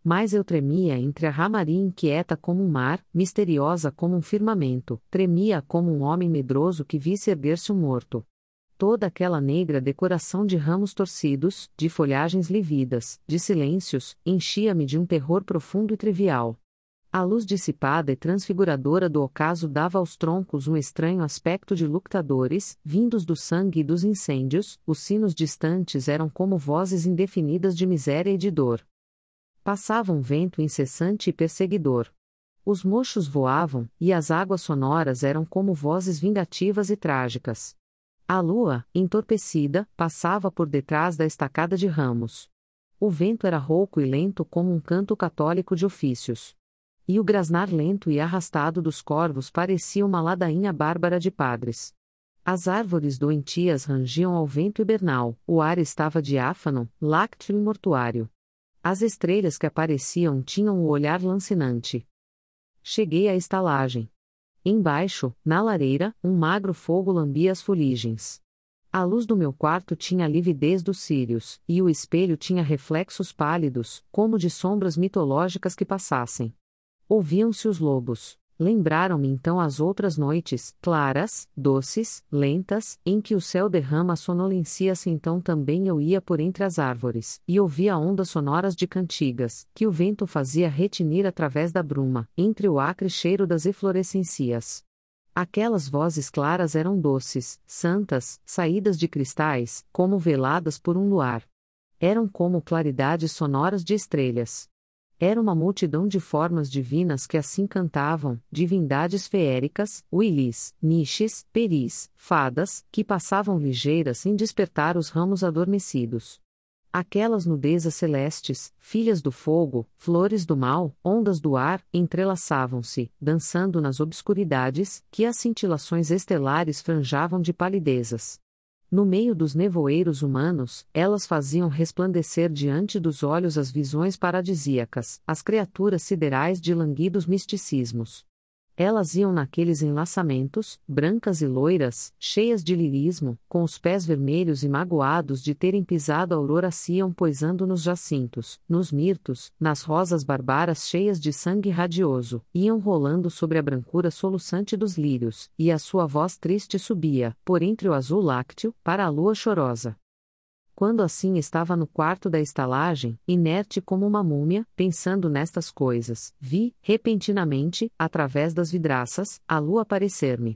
Mas eu tremia entre a ramaria inquieta como um mar, misteriosa como um firmamento, tremia como um homem medroso que visse erguer-se um morto. Toda aquela negra decoração de ramos torcidos, de folhagens lívidas, de silêncios, enchia-me de um terror profundo e trivial. A luz dissipada e transfiguradora do ocaso dava aos troncos um estranho aspecto de luctadores, vindos do sangue e dos incêndios, os sinos distantes eram como vozes indefinidas de miséria e de dor. Passava um vento incessante e perseguidor. Os mochos voavam, e as águas sonoras eram como vozes vingativas e trágicas. A lua, entorpecida, passava por detrás da estacada de ramos. O vento era rouco e lento como um canto católico de ofícios. E o grasnar lento e arrastado dos corvos parecia uma ladainha bárbara de padres. As árvores doentias rangiam ao vento hibernal, o ar estava diáfano, lácteo e mortuário. As estrelas que apareciam tinham o olhar lancinante. Cheguei à estalagem. Embaixo, na lareira, um magro fogo lambia as fuligens. A luz do meu quarto tinha a lividez dos círios, e o espelho tinha reflexos pálidos, como de sombras mitológicas que passassem. Ouviam-se os lobos. Lembraram-me então as outras noites, claras, doces, lentas, em que o céu derrama sonolência-se. Então também eu ia por entre as árvores, e ouvia ondas sonoras de cantigas, que o vento fazia retinir através da bruma, entre o acre cheiro das eflorescências. Aquelas vozes claras eram doces, santas, saídas de cristais, como veladas por um luar. Eram como claridades sonoras de estrelas. Era uma multidão de formas divinas que assim cantavam, divindades feéricas, uilis, niches, peris, fadas, que passavam ligeiras sem despertar os ramos adormecidos. Aquelas nudezas celestes, filhas do fogo, flores do mal, ondas do ar, entrelaçavam-se, dançando nas obscuridades, que as cintilações estelares franjavam de palidezas. No meio dos nevoeiros humanos, elas faziam resplandecer diante dos olhos as visões paradisíacas, as criaturas siderais de languidos misticismos. Elas iam naqueles enlaçamentos, brancas e loiras, cheias de lirismo, com os pés vermelhos e magoados de terem pisado a aurora, se iam poisando nos jacintos, nos mirtos, nas rosas barbaras cheias de sangue radioso, iam rolando sobre a brancura soluçante dos lírios, e a sua voz triste subia, por entre o azul lácteo, para a lua chorosa. Quando assim estava no quarto da estalagem, inerte como uma múmia, pensando nestas coisas, vi, repentinamente, através das vidraças, a lua aparecer-me.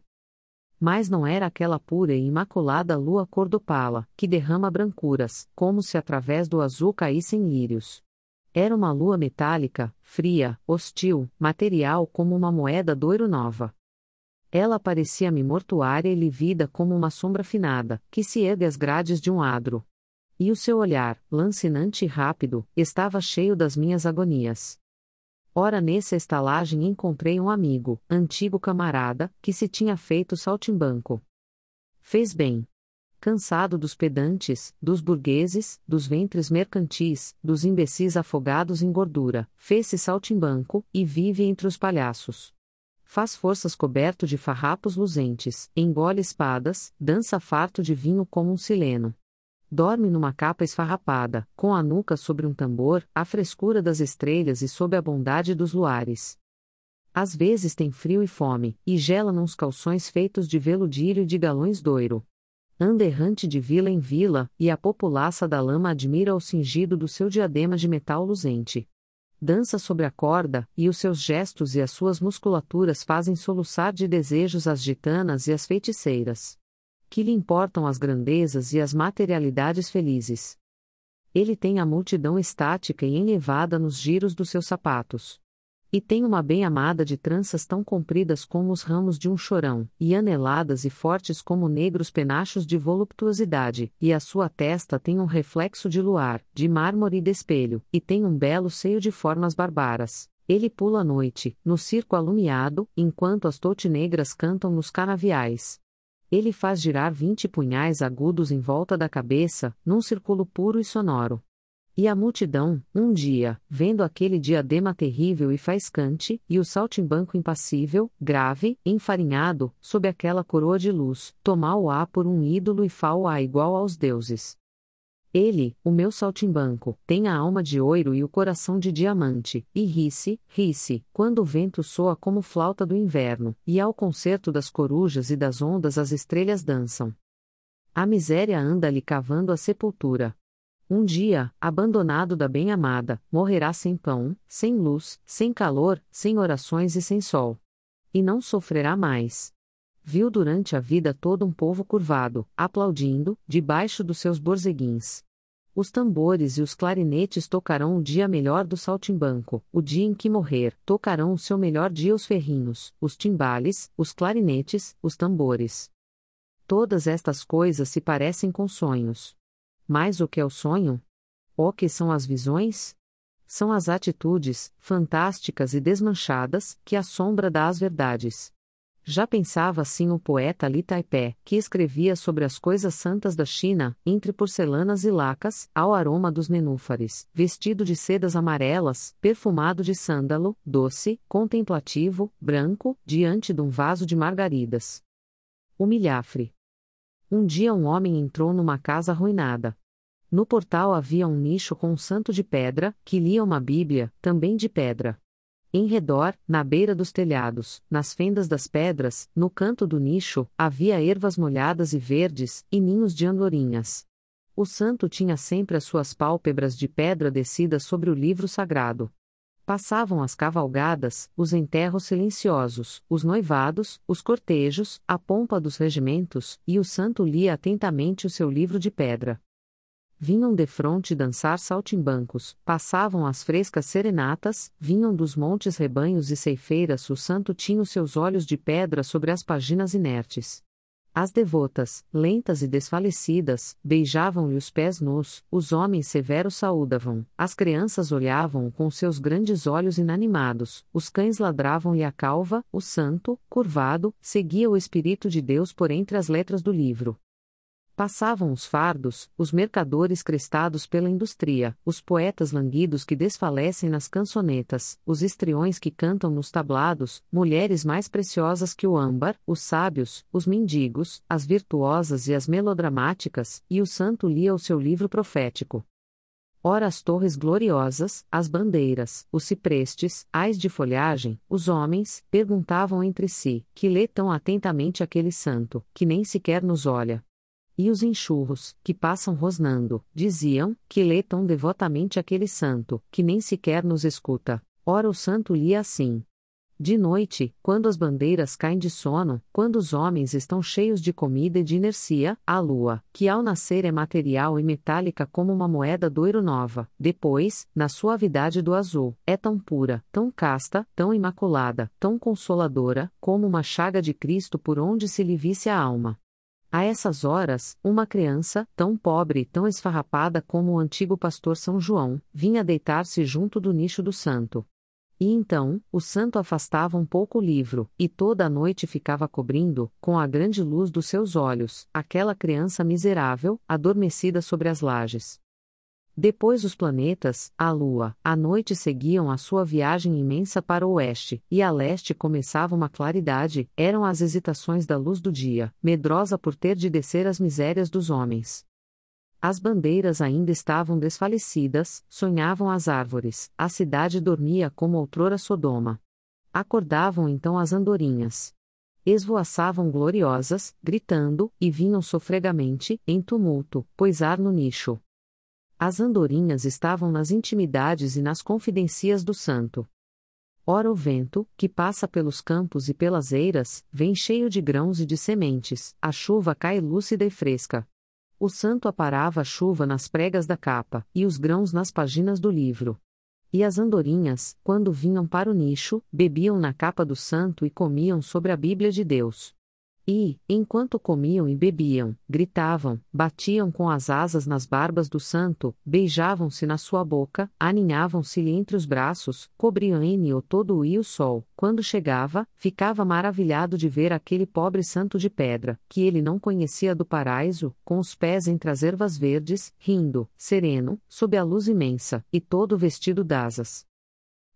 Mas não era aquela pura e imaculada lua cor do pala, que derrama brancuras, como se através do azul caíssem lírios. Era uma lua metálica, fria, hostil, material como uma moeda doiro nova. Ela parecia-me mortuária e lívida como uma sombra finada, que se ergue às grades de um adro. E o seu olhar, lancinante e rápido, estava cheio das minhas agonias. Ora, nessa estalagem encontrei um amigo, antigo camarada, que se tinha feito saltimbanco. Fez bem. Cansado dos pedantes, dos burgueses, dos ventres mercantis, dos imbecis afogados em gordura, fez-se saltimbanco, e vive entre os palhaços. Faz forças coberto de farrapos luzentes, engole espadas, dança farto de vinho como um sileno. Dorme numa capa esfarrapada, com a nuca sobre um tambor, à frescura das estrelas e sob a bondade dos luares. Às vezes tem frio e fome, e gela nos calções feitos de veludilho e de galões doiro. Anda errante de vila em vila, e a populaça da lama admira o cingido do seu diadema de metal luzente. Dança sobre a corda, e os seus gestos e as suas musculaturas fazem soluçar de desejos as gitanas e as feiticeiras. Que lhe importam as grandezas e as materialidades felizes? Ele tem a multidão estática e enlevada nos giros dos seus sapatos. E tem uma bem-amada de tranças tão compridas como os ramos de um chorão, e aneladas e fortes como negros penachos de voluptuosidade, e a sua testa tem um reflexo de luar, de mármore e de espelho, e tem um belo seio de formas barbaras. Ele pula à noite, no circo alumiado, enquanto as totinegras cantam nos canaviais. Ele faz girar vinte punhais agudos em volta da cabeça, num círculo puro e sonoro. E a multidão, um dia, vendo aquele diadema terrível e faiscante, e o saltimbanco impassível, grave, enfarinhado, sob aquela coroa de luz, tomá-o-á por um ídolo e fá-o-á igual aos deuses. Ele, o meu saltimbanco, tem a alma de ouro e o coração de diamante, e ri-se, ri-se, quando o vento soa como flauta do inverno, e ao concerto das corujas e das ondas as estrelas dançam. A miséria anda-lhe cavando a sepultura. Um dia, abandonado da bem-amada, morrerá sem pão, sem luz, sem calor, sem orações e sem sol. E não sofrerá mais. Viu durante a vida todo um povo curvado, aplaudindo, debaixo dos seus borzeguins. Os tambores e os clarinetes tocarão o dia melhor do saltimbanco, o dia em que morrer, tocarão o seu melhor dia os ferrinhos, os timbales, os clarinetes, os tambores. Todas estas coisas se parecem com sonhos. Mas o que é o sonho? O que são as visões? São as atitudes, fantásticas e desmanchadas, que a sombra dá às verdades. Já pensava assim o poeta Li Taipei, que escrevia sobre as coisas santas da China, entre porcelanas e lacas, ao aroma dos nenúfares, vestido de sedas amarelas, perfumado de sândalo, doce, contemplativo, branco, diante de um vaso de margaridas. O milhafre. Um dia um homem entrou numa casa arruinada. No portal havia um nicho com um santo de pedra, que lia uma Bíblia, também de pedra. Em redor, na beira dos telhados, nas fendas das pedras, no canto do nicho, havia ervas molhadas e verdes, e ninhos de andorinhas. O santo tinha sempre as suas pálpebras de pedra descidas sobre o livro sagrado. Passavam as cavalgadas, os enterros silenciosos, os noivados, os cortejos, a pompa dos regimentos, e o santo lia atentamente o seu livro de pedra. Vinham defronte dançar saltimbancos, passavam as frescas serenatas, vinham dos montes rebanhos e ceifeiras, o santo tinha os seus olhos de pedra sobre as páginas inertes. As devotas, lentas e desfalecidas, beijavam-lhe os pés nus, os homens severos saúdavam, as crianças olhavam com seus grandes olhos inanimados, os cães ladravam-lhe a calva, o santo, curvado, seguia o Espírito de Deus por entre as letras do livro. Passavam os fardos, os mercadores crestados pela indústria, os poetas languidos que desfalecem nas cançonetas, os histriões que cantam nos tablados, mulheres mais preciosas que o âmbar, os sábios, os mendigos, as virtuosas e as melodramáticas, e o santo lia o seu livro profético. Ora as torres gloriosas, as bandeiras, os ciprestes, ais de folhagem, os homens, perguntavam entre si, que lê tão atentamente aquele santo, que nem sequer nos olha. E os enxurros, que passam rosnando, diziam, que lê tão devotamente aquele santo, que nem sequer nos escuta. Ora o santo lia assim. De noite, quando as bandeiras caem de sono, quando os homens estão cheios de comida e de inercia, a lua, que ao nascer é material e metálica como uma moeda doiro nova, depois, na suavidade do azul, é tão pura, tão casta, tão imaculada, tão consoladora, como uma chaga de Cristo por onde se lhe visse a alma. A essas horas, uma criança, tão pobre e tão esfarrapada como o antigo pastor São João, vinha deitar-se junto do nicho do santo. E então, o santo afastava um pouco o livro, e toda a noite ficava cobrindo, com a grande luz dos seus olhos, aquela criança miserável, adormecida sobre as lajes. Depois os planetas, a lua, a noite seguiam a sua viagem imensa para o oeste, e a leste começava uma claridade, eram as hesitações da luz do dia, medrosa por ter de descer as misérias dos homens. As bandeiras ainda estavam desfalecidas, sonhavam as árvores, a cidade dormia como outrora Sodoma. Acordavam então as andorinhas. Esvoaçavam gloriosas, gritando, e vinham sofregamente, em tumulto, poisar no nicho. As andorinhas estavam nas intimidades e nas confidencias do santo. Ora o vento, que passa pelos campos e pelas eiras, vem cheio de grãos e de sementes, a chuva cai lúcida e fresca. O santo aparava a chuva nas pregas da capa, e os grãos nas páginas do livro. E as andorinhas, quando vinham para o nicho, bebiam na capa do santo e comiam sobre a Bíblia de Deus. E, enquanto comiam e bebiam, gritavam, batiam com as asas nas barbas do santo, beijavam-se na sua boca, aninhavam-se-lhe entre os braços, cobriam-no todo o e o sol. Quando chegava, ficava maravilhado de ver aquele pobre santo de pedra, que ele não conhecia do paraíso, com os pés entre as ervas verdes, rindo, sereno, sob a luz imensa, e todo vestido d'asas.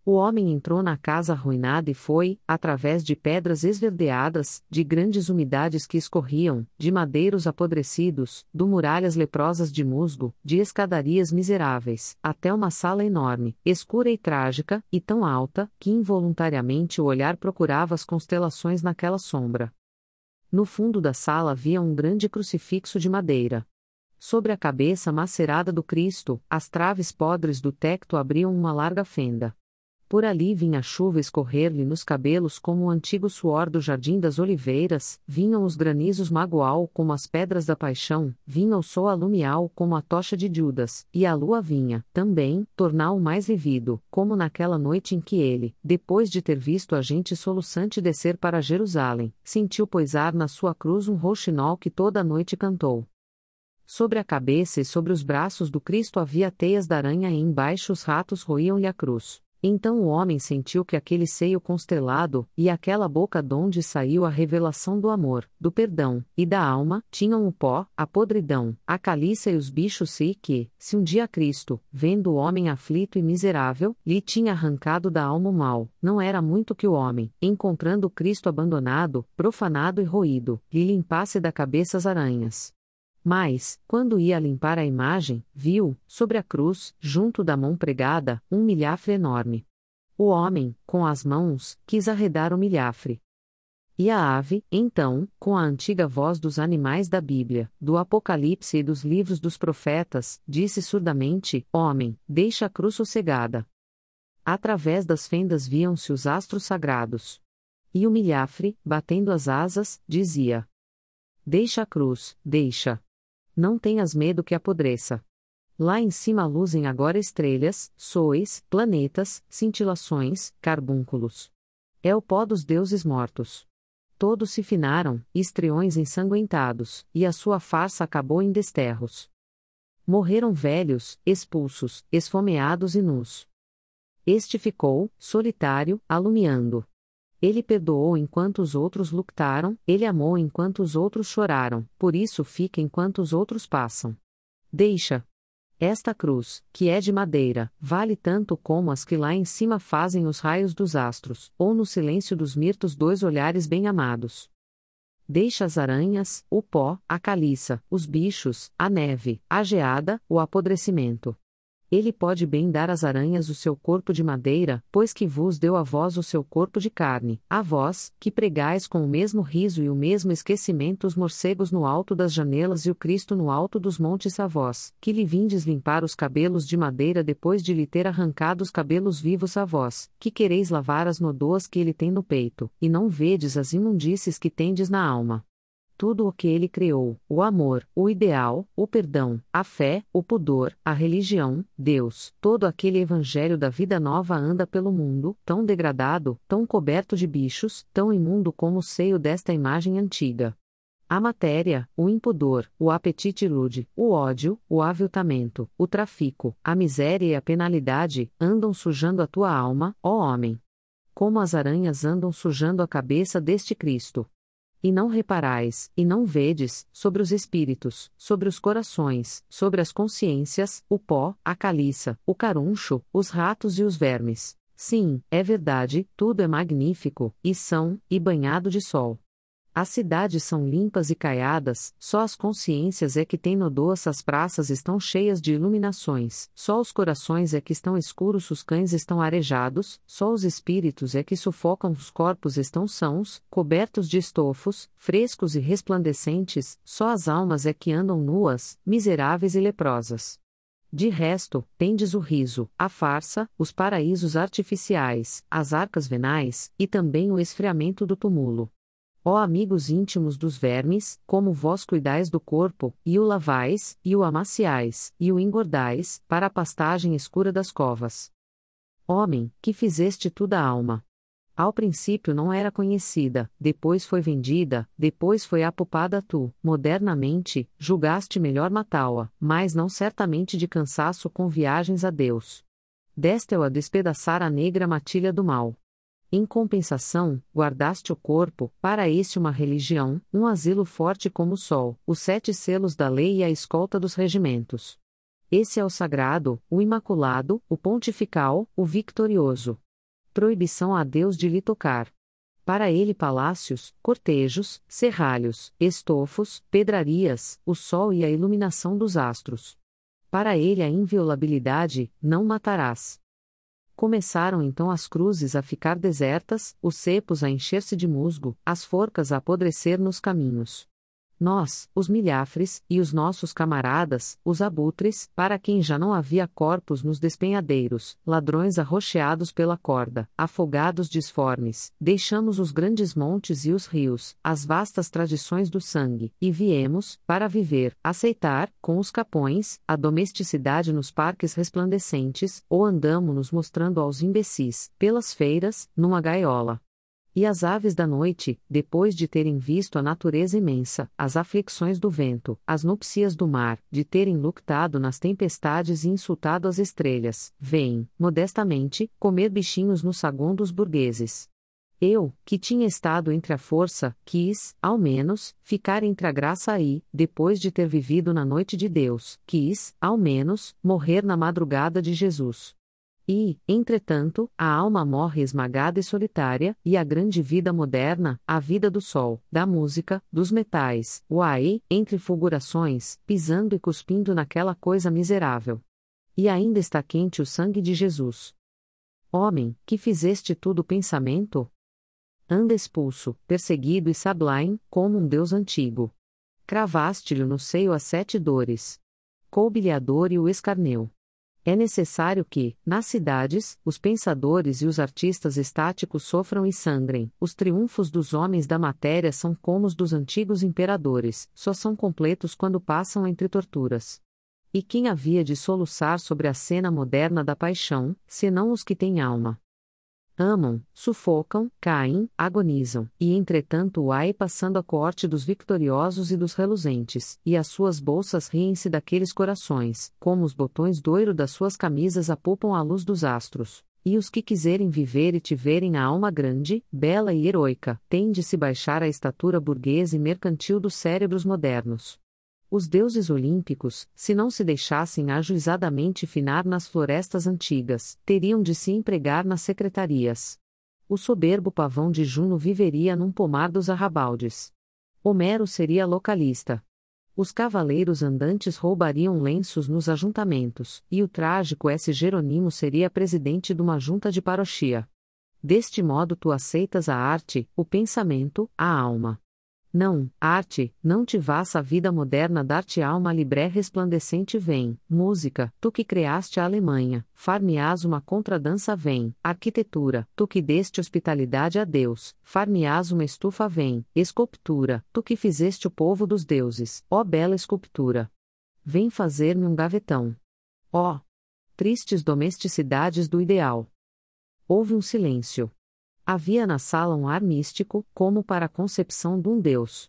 O homem entrou na casa arruinada e foi, através de pedras esverdeadas, de grandes umidades que escorriam, de madeiros apodrecidos, de muralhas leprosas de musgo, de escadarias miseráveis, até uma sala enorme, escura e trágica, e tão alta, que involuntariamente o olhar procurava as constelações naquela sombra. No fundo da sala havia um grande crucifixo de madeira. Sobre a cabeça macerada do Cristo, as traves podres do tecto abriam uma larga fenda. Por ali vinha a chuva escorrer-lhe nos cabelos como o antigo suor do jardim das oliveiras, vinham os granizos magoal como as pedras da paixão, vinha o sol alumial como a tocha de Judas, e a lua vinha, também, torná-o mais lívido, como naquela noite em que ele, depois de ter visto a gente soluçante descer para Jerusalém, sentiu poisar na sua cruz um rouxinol que toda a noite cantou. Sobre a cabeça e sobre os braços do Cristo havia teias da aranha e embaixo os ratos roíam-lhe a cruz. Então o homem sentiu que aquele seio constelado, e aquela boca donde saiu a revelação do amor, do perdão, e da alma, tinham o pó, a podridão, a caliça e os bichos e que, se um dia Cristo, vendo o homem aflito e miserável, lhe tinha arrancado da alma o mal, não era muito que o homem, encontrando Cristo abandonado, profanado e roído, lhe limpasse da cabeça as aranhas. Mas, quando ia limpar a imagem, viu, sobre a cruz, junto da mão pregada, um milhafre enorme. O homem, com as mãos, quis arredar o milhafre. E a ave, então, com a antiga voz dos animais da Bíblia, do Apocalipse e dos livros dos profetas, disse surdamente: Homem, deixa a cruz sossegada. Através das fendas viam-se os astros sagrados. E o milhafre, batendo as asas, dizia: Deixa a cruz, deixa. Não tenhas medo que apodreça. Lá em cima luzem agora estrelas, sóis, planetas, cintilações, carbúnculos. É o pó dos deuses mortos. Todos se finaram, estreões ensanguentados, e a sua farsa acabou em desterros. Morreram velhos, expulsos, esfomeados e nus. Este ficou, solitário, alumiando. Ele perdoou enquanto os outros lutaram, ele amou enquanto os outros choraram, por isso fica enquanto os outros passam. Deixa. Esta cruz, que é de madeira, vale tanto como as que lá em cima fazem os raios dos astros, ou no silêncio dos mirtos dois olhares bem-amados. Deixa as aranhas, o pó, a caliça, os bichos, a neve, a geada, o apodrecimento. Ele pode bem dar às aranhas o seu corpo de madeira, pois que vos deu a vós o seu corpo de carne, a vós, que pregais com o mesmo riso e o mesmo esquecimento os morcegos no alto das janelas e o Cristo no alto dos montes a vós, que lhe vindes limpar os cabelos de madeira depois de lhe ter arrancado os cabelos vivos a vós, que quereis lavar as nodoas que ele tem no peito, e não vedes as imundícies que tendes na alma. Tudo o que ele criou, o amor, o ideal, o perdão, a fé, o pudor, a religião, Deus, todo aquele evangelho da vida nova anda pelo mundo, tão degradado, tão coberto de bichos, tão imundo como o seio desta imagem antiga. A matéria, o impudor, o apetite rude, o ódio, o aviltamento, o trafico, a miséria e a penalidade, andam sujando a tua alma, ó homem. Como as aranhas andam sujando a cabeça deste Cristo. E não reparais, e não vedes, sobre os espíritos, sobre os corações, sobre as consciências, o pó, a caliça, o caruncho, os ratos e os vermes. Sim, é verdade, tudo é magnífico, e são, e banhado de sol. As cidades são limpas e caiadas, só as consciências é que têm nodoas, as praças estão cheias de iluminações, só os corações é que estão escuros, os cães estão arejados, só os espíritos é que sufocam, os corpos estão sãos, cobertos de estofos, frescos e resplandecentes, só as almas é que andam nuas, miseráveis e leprosas. De resto, tendes o riso, a farsa, os paraísos artificiais, as arcas venais, e também o esfriamento do túmulo. Ó amigos íntimos dos vermes, como vós cuidais do corpo, e o lavais, e o amaciais, e o engordais, para a pastagem escura das covas. Homem, que fizeste tu da alma? Ao princípio não era conhecida, depois foi vendida, depois foi apupada tu, modernamente, julgaste melhor matá-la, mas não certamente de cansaço com viagens a Deus. Deste-o a despedaçar a negra matilha do mal. Em compensação, guardaste o corpo, para este uma religião, um asilo forte como o sol, os sete selos da lei e a escolta dos regimentos. Esse é o sagrado, o imaculado, o pontifical, o victorioso. Proibição a Deus de lhe tocar. Para ele palácios, cortejos, serralhos, estofos, pedrarias, o sol e a iluminação dos astros. Para ele a inviolabilidade, não matarás. Começaram então as cruzes a ficar desertas, os cepos a encher-se de musgo, as forcas a apodrecer nos caminhos. Nós, os milhafres, e os nossos camaradas, os abutres, para quem já não havia corpos nos despenhadeiros, ladrões arroxeados pela corda, afogados disformes, deixamos os grandes montes e os rios, as vastas tradições do sangue, e viemos, para viver, aceitar, com os capões, a domesticidade nos parques resplandecentes, ou andamo-nos mostrando aos imbecis, pelas feiras, numa gaiola. E as aves da noite, depois de terem visto a natureza imensa, as aflições do vento, as núpcias do mar, de terem luctado nas tempestades e insultado as estrelas, vêm, modestamente, comer bichinhos no saguão dos burgueses. Eu, que tinha estado entre a força, quis, ao menos, ficar entre a graça e, depois de ter vivido na noite de Deus, quis, ao menos, morrer na madrugada de Jesus. E, entretanto, a alma morre esmagada e solitária, e a grande vida moderna, a vida do sol, da música, dos metais, uai, entre fulgurações, pisando e cuspindo naquela coisa miserável. E ainda está quente o sangue de Jesus. Homem, que fizeste tudo pensamento? Anda expulso, perseguido e sublime, como um Deus antigo. Cravaste-lhe no seio as sete dores. Coube-lhe a dor e o escarneu. É necessário que, nas cidades, os pensadores e os artistas estáticos sofram e sangrem. Os triunfos dos homens da matéria são como os dos antigos imperadores, só são completos quando passam entre torturas. E quem havia de soluçar sobre a cena moderna da paixão, senão os que têm alma? Amam, sufocam, caem, agonizam, e entretanto o ai passando a coorte dos vitoriosos e dos reluzentes, e as suas bolsas riem-se daqueles corações, como os botões doiro das suas camisas apupam à luz dos astros. E os que quiserem viver e tiverem a alma grande, bela e heroica, têm de se baixar à estatura burguesa e mercantil dos cérebros modernos. Os deuses olímpicos, se não se deixassem ajuizadamente finar nas florestas antigas, teriam de se empregar nas secretarias. O soberbo pavão de Juno viveria num pomar dos arrabaldes. Homero seria localista. Os cavaleiros andantes roubariam lenços nos ajuntamentos, e o trágico S. Jerônimo seria presidente de uma junta de paróquia. Deste modo tu aceitas a arte, o pensamento, a alma. Não, arte, não te vás a vida moderna dar-te alma libré resplandecente vem, música, tu que criaste a Alemanha, far-me-ás uma contradança vem, arquitetura, tu que deste hospitalidade a Deus, far-me-ás uma estufa vem, escultura, tu que fizeste o povo dos deuses, ó bela escultura. Vem fazer-me um gavetão. Ó, tristes domesticidades do ideal. Houve um silêncio. Havia na sala um ar místico, como para a concepção de um Deus.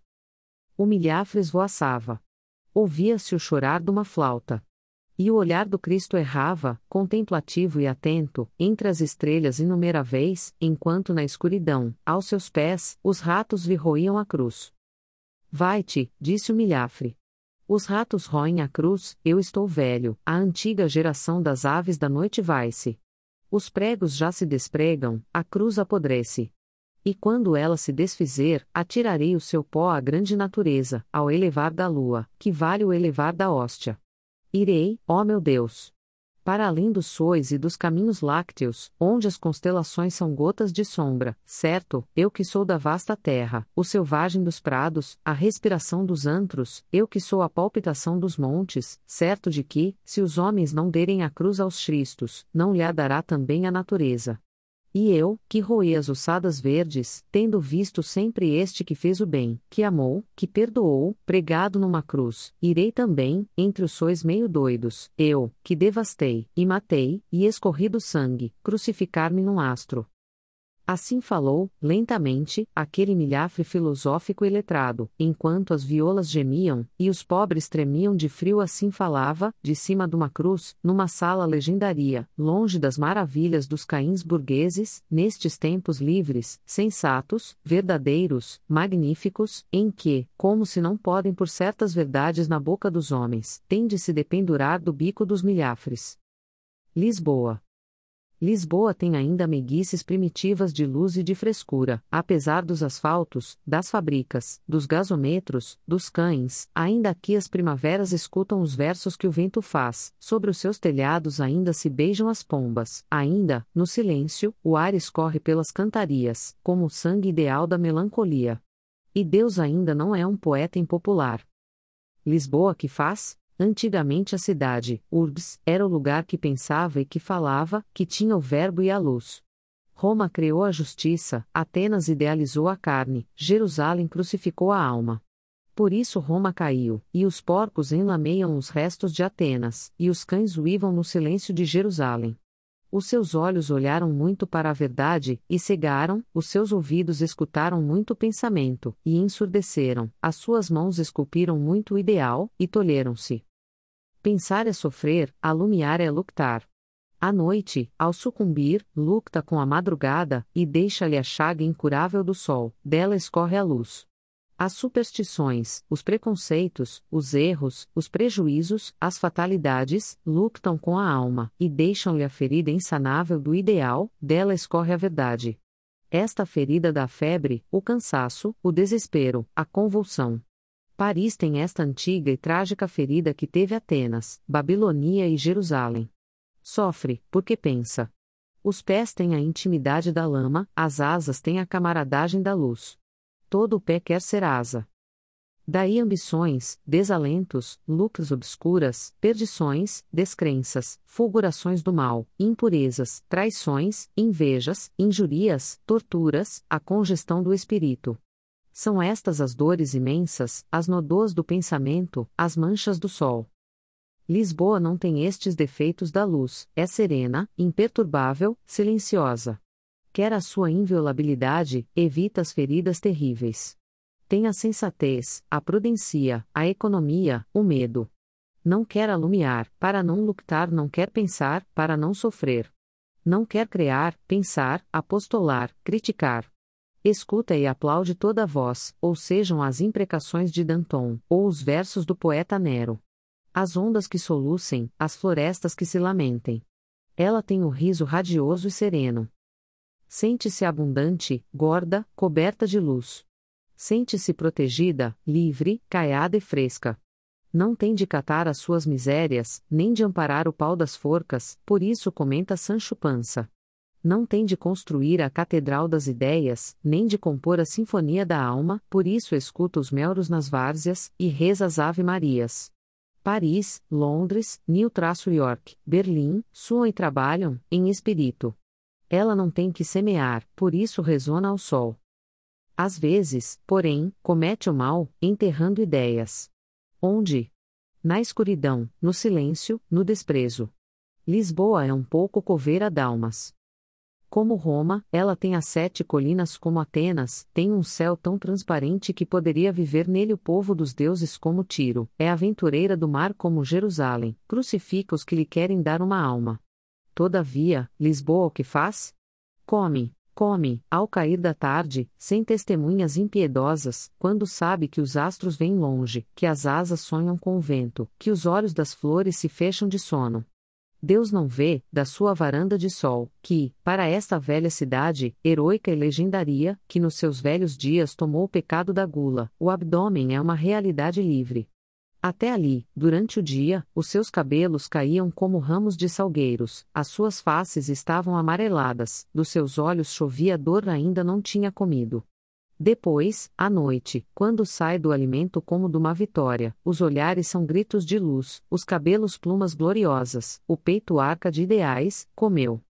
O milhafre esvoaçava. Ouvia-se o chorar de uma flauta. E o olhar do Cristo errava, contemplativo e atento, entre as estrelas inumeráveis, enquanto na escuridão, aos seus pés, os ratos lhe roíam a cruz. Vai-te, disse o milhafre. Os ratos roem a cruz, eu estou velho, a antiga geração das aves da noite vai-se. Os pregos já se despregam, a cruz apodrece. E quando ela se desfizer, atirarei o seu pó à grande natureza, ao elevar da lua, que vale o elevar da hóstia. Irei, ó meu Deus, para além dos sois e dos caminhos lácteos, onde as constelações são gotas de sombra, certo, eu que sou da vasta terra, o selvagem dos prados, a respiração dos antros, eu que sou a palpitação dos montes, certo de que, se os homens não derem a cruz aos Cristos, não lhe a dará também a natureza. E eu, que roei as ossadas verdes, tendo visto sempre este que fez o bem, que amou, que perdoou, pregado numa cruz, irei também, entre os sois meio doidos, eu, que devastei, e matei, e escorri do sangue, crucificar-me num astro. Assim falou, lentamente, aquele milhafre filosófico e letrado, enquanto as violas gemiam, e os pobres tremiam de frio. Assim falava, de cima de uma cruz, numa sala legendaria, longe das maravilhas dos caíns burgueses, nestes tempos livres, sensatos, verdadeiros, magníficos, em que, como se não podem por certas verdades na boca dos homens, tem de se dependurar do bico dos milhafres. Lisboa. Lisboa tem ainda meiguices primitivas de luz e de frescura, apesar dos asfaltos, das fábricas, dos gasômetros, dos cães, ainda aqui as primaveras escutam os versos que o vento faz, sobre os seus telhados ainda se beijam as pombas, ainda, no silêncio, o ar escorre pelas cantarias, como o sangue ideal da melancolia. E Deus ainda não é um poeta impopular. Lisboa que faz? Antigamente a cidade, urbs, era o lugar que pensava e que falava, que tinha o verbo e a luz. Roma criou a justiça, Atenas idealizou a carne, Jerusalém crucificou a alma. Por isso Roma caiu, e os porcos enlameiam os restos de Atenas, e os cães uivam no silêncio de Jerusalém. Os seus olhos olharam muito para a verdade, e cegaram, os seus ouvidos escutaram muito pensamento, e ensurdeceram, as suas mãos esculpiram muito o ideal, e tolheram-se. Pensar é sofrer, alumiar é luctar. À noite, ao sucumbir, lucta com a madrugada, e deixa-lhe a chaga incurável do sol, dela escorre a luz. As superstições, os preconceitos, os erros, os prejuízos, as fatalidades, luctam com a alma, e deixam-lhe a ferida insanável do ideal, dela escorre a verdade. Esta ferida dá febre, o cansaço, o desespero, a convulsão. Paris tem esta antiga e trágica ferida que teve Atenas, Babilônia e Jerusalém. Sofre, porque pensa. Os pés têm a intimidade da lama, as asas têm a camaradagem da luz. Todo o pé quer ser asa. Daí ambições, desalentos, lucras obscuras, perdições, descrenças, fulgurações do mal, impurezas, traições, invejas, injurias, torturas, a congestão do espírito. São estas as dores imensas, as nódoas do pensamento, as manchas do sol. Lisboa não tem estes defeitos da luz, é serena, imperturbável, silenciosa. Quer a sua inviolabilidade, evita as feridas terríveis. Tem a sensatez, a prudencia, a economia, o medo. Não quer alumiar, para não luctar, não quer pensar, para não sofrer. Não quer criar, pensar, apostolar, criticar. Escuta e aplaude toda a voz, ou sejam as imprecações de Danton, ou os versos do poeta Nero. As ondas que solucem, as florestas que se lamentem. Ela tem o riso radioso e sereno. Sente-se abundante, gorda, coberta de luz. Sente-se protegida, livre, caiada e fresca. Não tem de catar as suas misérias, nem de amparar o pau das forcas, por isso comenta Sancho Panza. Não tem de construir a catedral das ideias, nem de compor a sinfonia da alma, por isso escuta os melros nas várzeas, e reza as ave-marias. Paris, Londres, New-York, Berlim, suam e trabalham, em espírito. Ela não tem que semear, por isso ressona ao sol. Às vezes, porém, comete o mal, enterrando ideias. Onde? Na escuridão, no silêncio, no desprezo. Lisboa é um pouco coveira d'almas. Como Roma, ela tem as sete colinas como Atenas, tem um céu tão transparente que poderia viver nele o povo dos deuses como Tiro, é aventureira do mar como Jerusalém, crucifica os que lhe querem dar uma alma. Todavia, Lisboa o que faz? Come, come, ao cair da tarde, sem testemunhas impiedosas, quando sabe que os astros vêm longe, que as asas sonham com o vento, que os olhos das flores se fecham de sono. Deus não vê, da sua varanda de sol, que, para esta velha cidade, heroica e legendaria, que nos seus velhos dias tomou o pecado da gula, o abdômen é uma realidade livre. Até ali, durante o dia, os seus cabelos caíam como ramos de salgueiros, as suas faces estavam amareladas, dos seus olhos chovia dor ainda não tinha comido. Depois, à noite, quando sai do alimento como de uma vitória, os olhares são gritos de luz, os cabelos plumas gloriosas, o peito arca de ideais, comeu.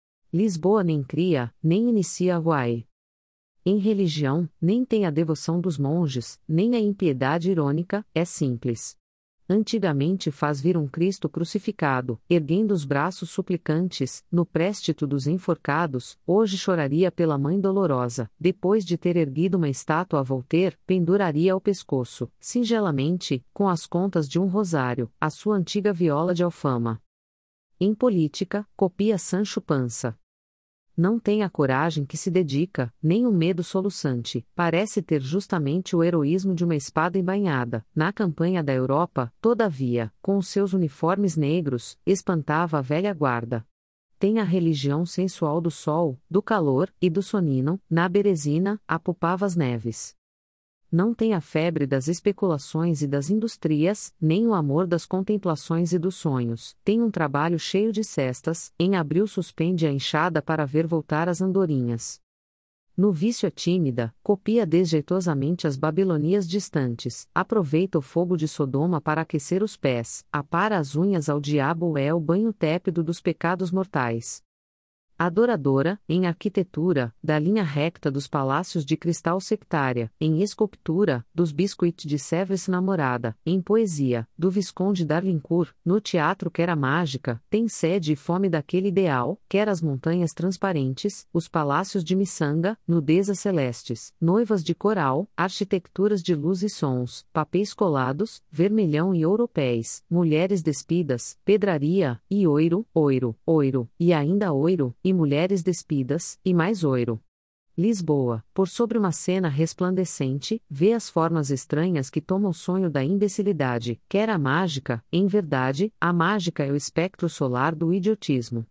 Lisboa nem cria, nem inicia a Guai. Em religião, nem tem a devoção dos monges, nem a impiedade irônica, é simples. Antigamente faz vir um Cristo crucificado, erguendo os braços suplicantes, no préstito dos enforcados, hoje choraria pela mãe dolorosa, depois de ter erguido uma estátua a Voltaire, penduraria ao pescoço, singelamente, com as contas de um rosário, a sua antiga viola de alfama. Em política, copia Sancho Panza. Não tem a coragem que se dedica, nem o medo soluçante, parece ter justamente o heroísmo de uma espada embainhada. Na campanha da Europa, todavia, com os seus uniformes negros, espantava a velha guarda. tem a religião sensual do sol, do calor, e do sonino, na berezina, apupava as neves. Não tem a febre das especulações e das industrias, nem o amor das contemplações e dos sonhos. Tem um trabalho cheio de cestas, em abril suspende a enxada para ver voltar as andorinhas. No vício é tímida, copia desjeitosamente as Babilonias distantes, aproveita o fogo de Sodoma para aquecer os pés, apara as unhas ao diabo é o banho tépido dos pecados mortais. Adoradora, em arquitetura, da linha recta dos palácios de cristal sectária, em escultura, dos biscuits de Sèvres namorada, em poesia, do Visconde d'Arlincourt, no teatro quer a mágica, tem sede e fome daquele ideal, quer as montanhas transparentes, os palácios de miçanga, nudezas celestes, noivas de coral, arquiteturas de luz e sons, papéis colados, vermelhão e ouropéis, mulheres despidas, pedraria, e oiro, oiro, oiro, e ainda oiro, e mulheres despidas, e mais oiro. Lisboa, por sobre uma cena resplandecente, vê as formas estranhas que tomam o sonho da imbecilidade, quer a mágica, em verdade, a mágica é o espectro solar do idiotismo.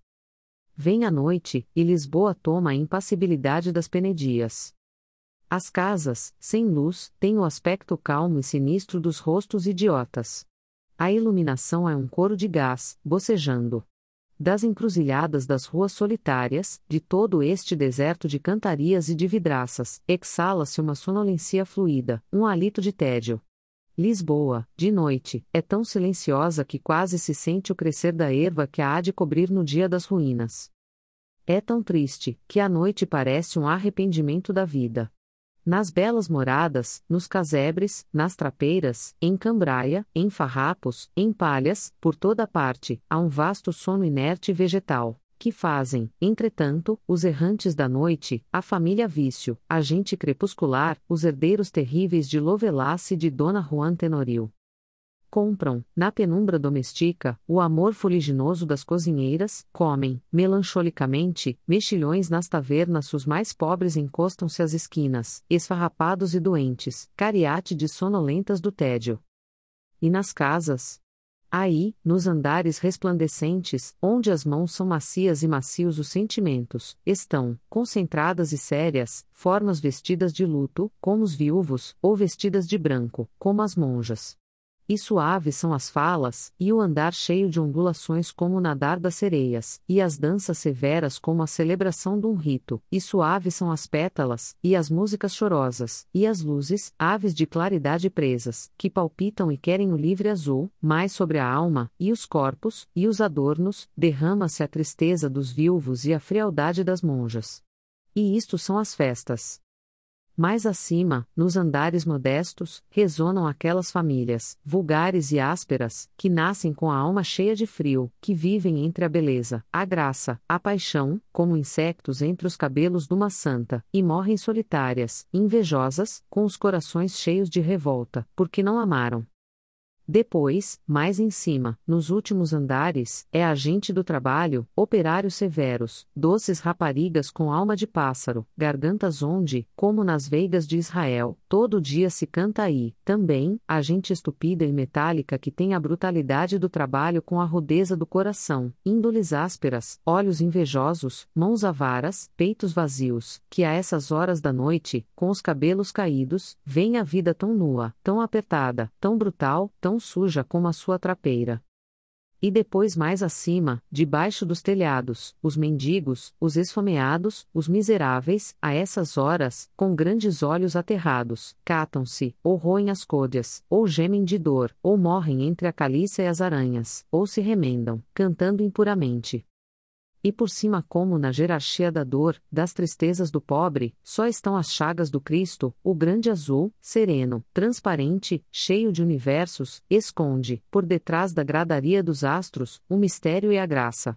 Vem a noite, e Lisboa toma a impassibilidade das penedias. As casas, sem luz, têm o aspecto calmo e sinistro dos rostos idiotas. A iluminação é um coro de gás, bocejando. Das encruzilhadas das ruas solitárias, de todo este deserto de cantarias e de vidraças, exala-se uma sonolência fluida, um hálito de tédio. Lisboa, de noite, é tão silenciosa que quase se sente o crescer da erva que a há de cobrir no dia das ruínas. É tão triste, que a noite parece um arrependimento da vida. Nas belas moradas, nos casebres, nas trapeiras, em cambraia, em farrapos, em palhas, por toda parte, há um vasto sono inerte e vegetal, que fazem, entretanto, os errantes da noite, a família vício, a gente crepuscular, os herdeiros terríveis de Lovelace e de Dona Juan Tenorio. Compram, na penumbra domestica, o amor fuliginoso das cozinheiras, comem, melancolicamente, mexilhões nas tavernas, os mais pobres encostam-se às esquinas, esfarrapados e doentes, cariátides sonolentas do tédio. E nas casas? Aí, nos andares resplandecentes, onde as mãos são macias e macios os sentimentos, estão, concentradas e sérias, formas vestidas de luto, como os viúvos, ou vestidas de branco, como as monjas. E suaves são as falas, e o andar cheio de ondulações como o nadar das sereias, e as danças severas como a celebração de um rito, e suaves são as pétalas, e as músicas chorosas, e as luzes, aves de claridade presas, que palpitam e querem o livre azul, mais sobre a alma, e os corpos, e os adornos, derrama-se a tristeza dos viúvos e a frialdade das monjas. E isto são as festas. Mais acima, nos andares modestos, ressonam aquelas famílias, vulgares e ásperas, que nascem com a alma cheia de frio, que vivem entre a beleza, a graça, a paixão, como insectos entre os cabelos de uma santa, e morrem solitárias, invejosas, com os corações cheios de revolta, porque não amaram. Depois, mais em cima, nos últimos andares, é a gente do trabalho, operários severos, doces raparigas com alma de pássaro, gargantas onde, como nas veigas de Israel, todo dia se canta aí, também, a gente estúpida e metálica que tem a brutalidade do trabalho com a rudeza do coração, índoles ásperas, olhos invejosos, mãos avaras, peitos vazios, que a essas horas da noite, com os cabelos caídos, vem a vida tão nua, tão apertada, tão brutal, tão suja como a sua trapeira. E depois mais acima, debaixo dos telhados, os mendigos, os esfomeados, os miseráveis, a essas horas, com grandes olhos aterrados, catam-se, ou roem as côdeas, ou gemem de dor, ou morrem entre a caliça e as aranhas, ou se remendam, cantando impuramente. E por cima, como na jerarquia da dor, das tristezas do pobre, só estão as chagas do Cristo, o grande azul, sereno, transparente, cheio de universos, esconde, por detrás da gradaria dos astros, o mistério e a graça.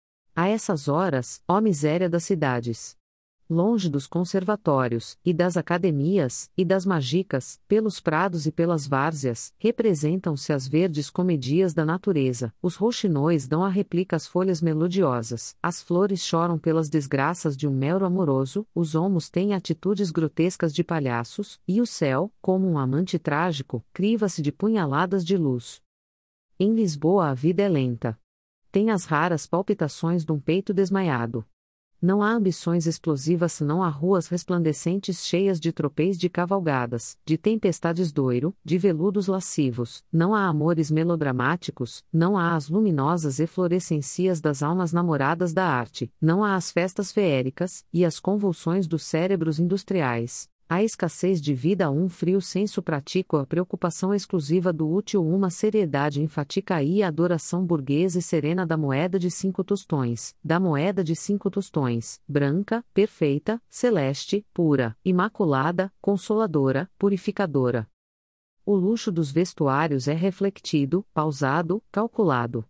A essas horas, ó miséria das cidades! Longe dos conservatórios, e das academias, e das magicas, pelos prados e pelas várzeas, representam-se as verdes comedias da natureza, os roxinóis dão a réplica às folhas melodiosas, as flores choram pelas desgraças de um mero amoroso, os olmos têm atitudes grotescas de palhaços, e o céu, como um amante trágico, criva-se de punhaladas de luz. Em Lisboa a vida é lenta. Tem as raras palpitações de um peito desmaiado. Não há ambições explosivas senão há ruas resplandecentes cheias de tropéis de cavalgadas, de tempestades doiro, de veludos lascivos, não há amores melodramáticos, não há as luminosas eflorescencias das almas namoradas da arte, não há as festas feéricas, e as convulsões dos cérebros industriais. A escassez de vida, um frio senso prático, a preocupação exclusiva do útil, uma seriedade enfática e a adoração burguesa e serena da moeda de cinco tostões, da moeda de cinco tostões, branca, perfeita, celeste, pura, imaculada, consoladora, purificadora. O luxo dos vestuários é reflectido, pausado, calculado.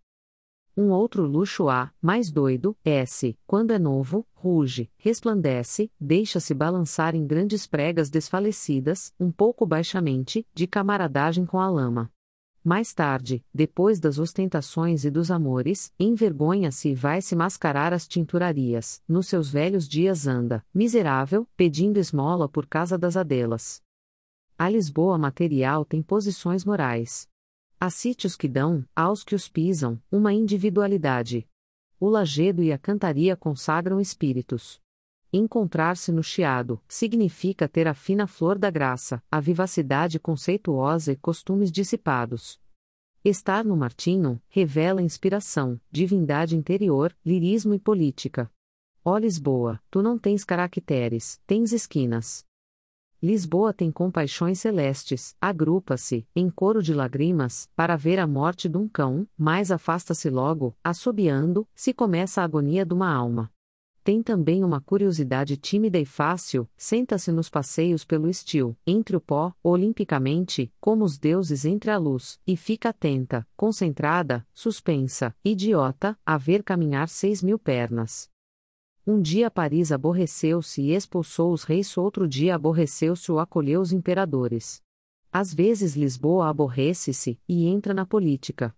Um outro luxo há, mais doido, S, quando é novo, ruge, resplandece, deixa-se balançar em grandes pregas desfalecidas, um pouco baixamente, de camaradagem com a lama. Mais tarde, depois das ostentações e dos amores, envergonha-se e vai-se mascarar as tinturarias, nos seus velhos dias anda, miserável, pedindo esmola por casa das adelas. A Lisboa material tem posições morais. Há sítios que dão, aos que os pisam, uma individualidade. O lajedo e a cantaria consagram espíritos. Encontrar-se no Chiado significa ter a fina flor da graça, a vivacidade conceituosa e costumes dissipados. Estar no Martinho revela inspiração, divindade interior, lirismo e política. Ó Lisboa, tu não tens caracteres, tens esquinas. Lisboa tem compaixões celestes, agrupa-se, em coro de lágrimas, para ver a morte de um cão, mas afasta-se logo, assobiando, se começa a agonia de uma alma. Tem também uma curiosidade tímida e fácil, senta-se nos passeios pelo Estil, entre o pó, olimpicamente, como os deuses entre a luz, e fica atenta, concentrada, suspensa, idiota, a ver caminhar seis mil pernas. Um dia Paris aborreceu-se e expulsou os reis, outro dia aborreceu-se ou acolheu os imperadores. Às vezes Lisboa aborrece-se, e entra na política.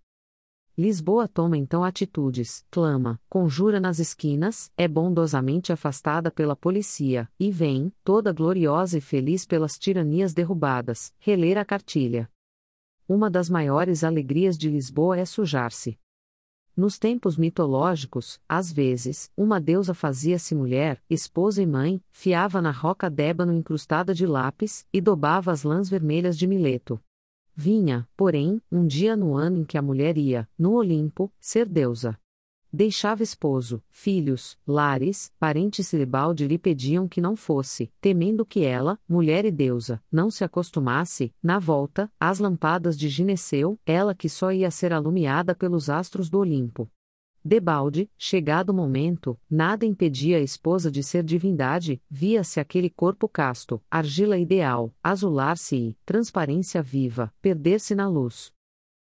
Lisboa toma então atitudes, clama, conjura nas esquinas, é bondosamente afastada pela polícia, e vem, toda gloriosa e feliz pelas tiranias derrubadas, reler a cartilha. Uma das maiores alegrias de Lisboa é sujar-se. Nos tempos mitológicos, às vezes, uma deusa fazia-se mulher, esposa e mãe, fiava na roca d'ébano incrustada de lápis, e dobava as lãs vermelhas de Mileto. Vinha, porém, um dia no ano em que a mulher ia, no Olimpo, ser deusa. Deixava esposo, filhos, lares, parentes Silibalde lhe pediam que não fosse, temendo que ela, mulher e deusa, não se acostumasse, na volta, às lampadas de Gineceu, ela que só ia ser alumiada pelos astros do Olimpo. Debalde, chegado o momento, nada impedia a esposa de ser divindade, via-se aquele corpo casto, argila ideal, azular-se e, transparência viva, perder-se na luz.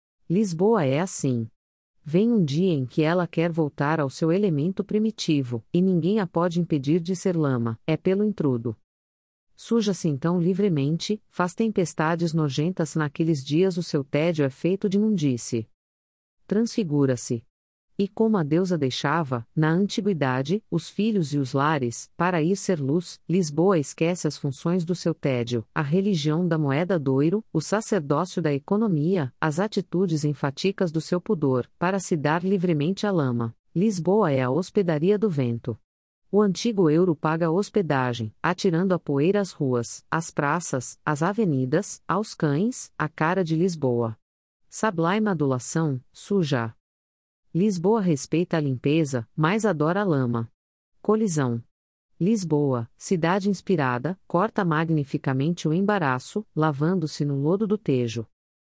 Lisboa é assim. Vem um dia em que ela quer voltar ao seu elemento primitivo, e ninguém a pode impedir de ser lama, é pelo intrudo. Suja-se então livremente, faz tempestades nojentas naqueles dias, o seu tédio é feito de imundície. Transfigura-se. E como a deusa deixava, na antiguidade, os filhos e os lares, para ir ser luz, Lisboa esquece as funções do seu tédio, a religião da moeda doiro, o sacerdócio da economia, as atitudes enfáticas do seu pudor, para se dar livremente à lama. Lisboa é a hospedaria do vento. O antigo euro paga hospedagem, atirando a poeira às ruas, às praças, às avenidas, aos cães, a cara de Lisboa. Sublime adulação, suja. Lisboa respeita a limpeza, mas adora a lama. Colisão. Lisboa, cidade inspirada, corta magnificamente o embaraço, lavando-se no lodo do Tejo.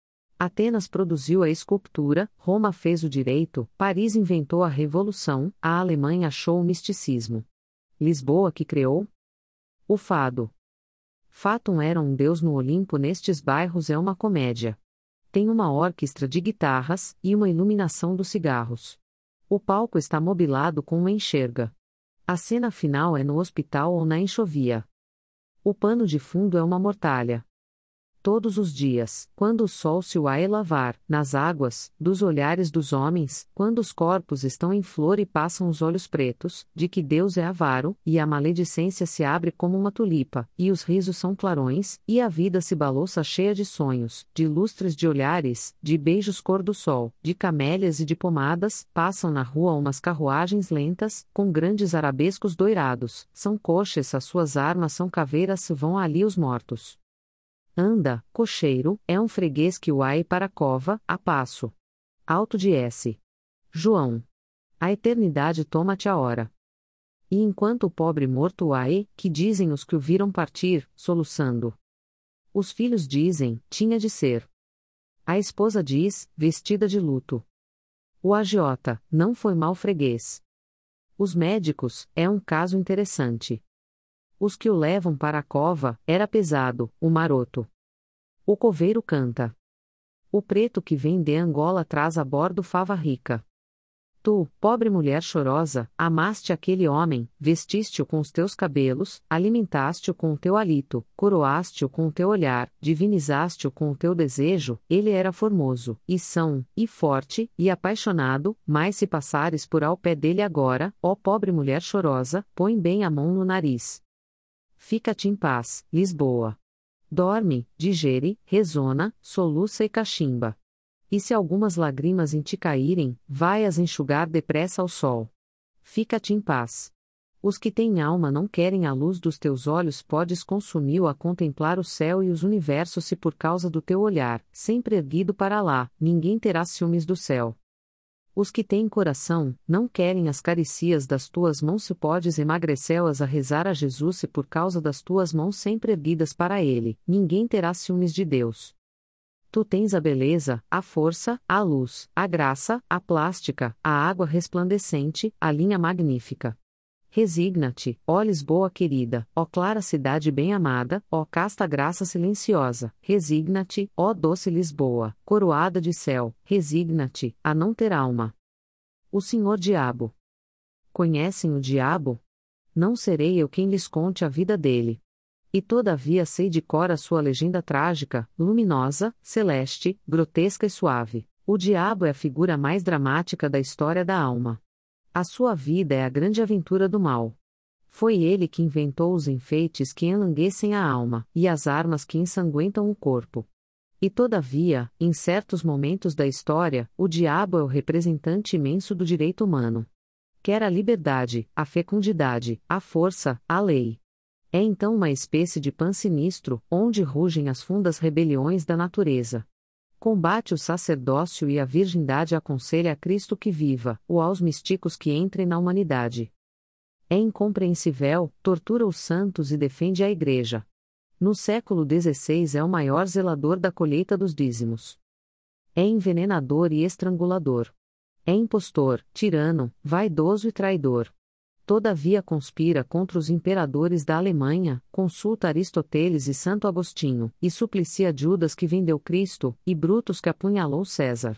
Atenas produziu a escultura, Roma fez o direito, Paris inventou a revolução, a Alemanha achou o misticismo. Lisboa que criou o fado. Fatum era um deus no Olimpo, nestes bairros é uma comédia. Tem uma orquestra de guitarras, e uma iluminação dos cigarros. O palco está mobilado com uma enxerga. A cena final é no hospital ou na enxovia. O pano de fundo é uma mortalha. Todos os dias, quando o sol se o há lavar, nas águas, dos olhares dos homens, quando os corpos estão em flor e passam os olhos pretos, de que Deus é avaro, e a maledicência se abre como uma tulipa, e os risos são clarões, e a vida se balouça cheia de sonhos, de lustres de olhares, de beijos cor do sol, de camélias e de pomadas, passam na rua umas carruagens lentas, com grandes arabescos doirados, são coches as suas armas são caveiras se vão ali os mortos. Anda, cocheiro, é um freguês que o ai para a cova, a passo. Alto de S. João. A eternidade toma-te a hora. E enquanto o pobre morto o ai, que dizem os que o viram partir, soluçando. Os filhos dizem, tinha de ser. A esposa diz, vestida de luto. O agiota, não foi mal freguês. Os médicos, é um caso interessante. Os que o levam para a cova, era pesado, o maroto. O coveiro canta. O preto que vem de Angola traz a bordo fava rica. Tu, pobre mulher chorosa, amaste aquele homem, vestiste-o com os teus cabelos, alimentaste-o com o teu hálito, coroaste-o com o teu olhar, divinizaste-o com o teu desejo, ele era formoso, e são, e forte, e apaixonado, mas se passares por ao pé dele agora, ó pobre mulher chorosa, põe bem a mão no nariz. Fica-te em paz, Lisboa. Dorme, digere, ressona, soluça e cachimba. E se algumas lágrimas em ti caírem, vai-as enxugar depressa ao sol. Fica-te em paz. Os que têm alma não querem a luz dos teus olhos, podes consumi-o a contemplar o céu e os universos se por causa do teu olhar, sempre erguido para lá, ninguém terá ciúmes do céu. Os que têm coração, não querem as caricias das tuas mãos, se podes emagrecê-las a rezar a Jesus, se por causa das tuas mãos sempre erguidas para ele, ninguém terá ciúmes de Deus. Tu tens a beleza, a força, a luz, a graça, a plástica, a água resplandecente, a linha magnífica. Resigna-te, ó Lisboa querida, ó clara cidade bem-amada, ó casta graça silenciosa, resigna-te, ó doce Lisboa, coroada de céu, resigna-te, a não ter alma. O Senhor Diabo. Conhecem o diabo? Não serei eu quem lhes conte a vida dele. E todavia sei de cor a sua legenda trágica, luminosa, celeste, grotesca e suave. O diabo é a figura mais dramática da história da alma. A sua vida é a grande aventura do mal. Foi ele que inventou os enfeites que enlanguecem a alma, e as armas que ensanguentam o corpo. E todavia, em certos momentos da história, o diabo é o representante imenso do direito humano. Quer a liberdade, a fecundidade, a força, a lei. É então uma espécie de pan sinistro, onde rugem as fundas rebeliões da natureza. Combate o sacerdócio e a virgindade, aconselha a Cristo que viva, ou aos místicos que entrem na humanidade. É incompreensível, tortura os santos e defende a Igreja. No século dezesseis é o maior zelador da colheita dos dízimos. É envenenador e estrangulador. É impostor, tirano, vaidoso e traidor. Todavia conspira contra os imperadores da Alemanha, consulta Aristóteles e Santo Agostinho, e suplicia Judas que vendeu Cristo, e Brutus que apunhalou César.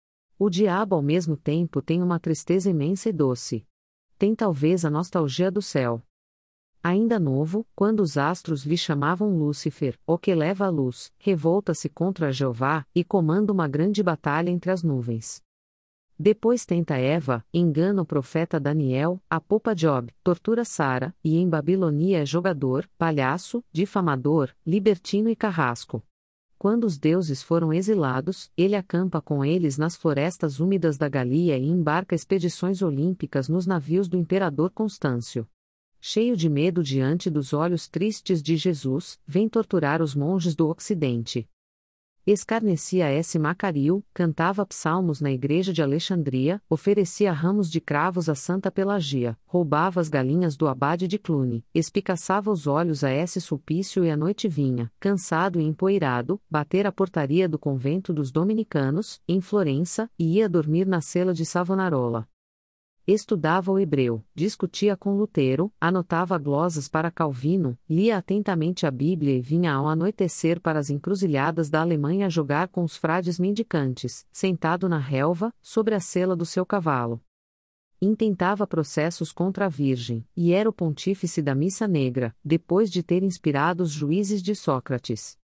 O diabo ao mesmo tempo tem uma tristeza imensa e doce. Tem talvez a nostalgia do céu. Ainda novo, quando os astros lhe chamavam Lúcifer, o que leva a luz, revolta-se contra Jeová, e comanda uma grande batalha entre as nuvens. Depois tenta Eva, engana o profeta Daniel, apoupa Job, tortura Sara, e em Babilonia é jogador, palhaço, difamador, libertino e carrasco. Quando os deuses foram exilados, ele acampa com eles nas florestas úmidas da Galia e embarca expedições olímpicas nos navios do imperador Constâncio. Cheio de medo diante dos olhos tristes de Jesus, vem torturar os monges do Ocidente. Escarnecia S. Macario, cantava psalmos na igreja de Alexandria, oferecia ramos de cravos a Santa Pelagia, roubava as galinhas do abade de Cluny, espicaçava os olhos a S. Sulpício e à noite vinha, cansado e empoeirado, bater a portaria do convento dos dominicanos, em Florença, e ia dormir na cela de Savonarola. Estudava o hebreu, discutia com Lutero, anotava glosas para Calvino, lia atentamente a Bíblia e vinha ao anoitecer para as encruzilhadas da Alemanha jogar com os frades mendicantes, sentado na relva, sobre a sela do seu cavalo. Intentava processos contra a Virgem, e era o pontífice da Missa Negra, depois de ter inspirado os juízes de Sócrates.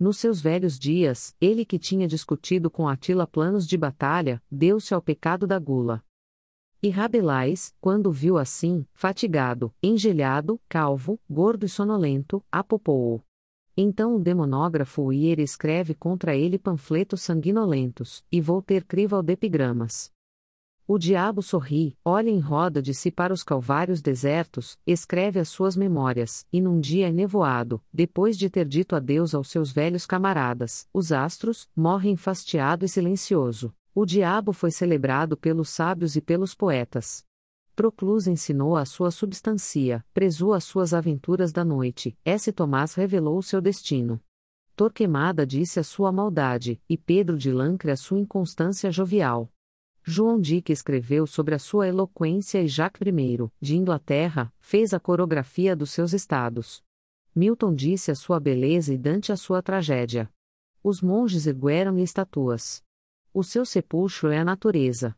Nos seus velhos dias, ele que tinha discutido com Atila planos de batalha, deu-se ao pecado da gula. E Rabelais, quando o viu assim, fatigado, engelhado, calvo, gordo e sonolento, apopou-o. Então o demonógrafo Ier escreve contra ele panfletos sanguinolentos, e Voltaire criva-o de epigramas. O diabo sorri, olha em roda de si para os calvários desertos, escreve as suas memórias, e num dia enevoado, depois de ter dito adeus aos seus velhos camaradas, os astros, morre enfastiado e silencioso. O diabo foi celebrado pelos sábios e pelos poetas. Proclus ensinou a sua substância, Presu as suas aventuras da noite, S. Tomás revelou o seu destino. Torquemada disse a sua maldade, e Pedro de Lancre a sua inconstância jovial. João Dick escreveu sobre a sua eloquência e Jacques I, de Inglaterra, fez a coreografia dos seus estados. Milton disse a sua beleza e Dante a sua tragédia. Os monges ergueram-lhe estatuas. O seu sepulcro é a natureza.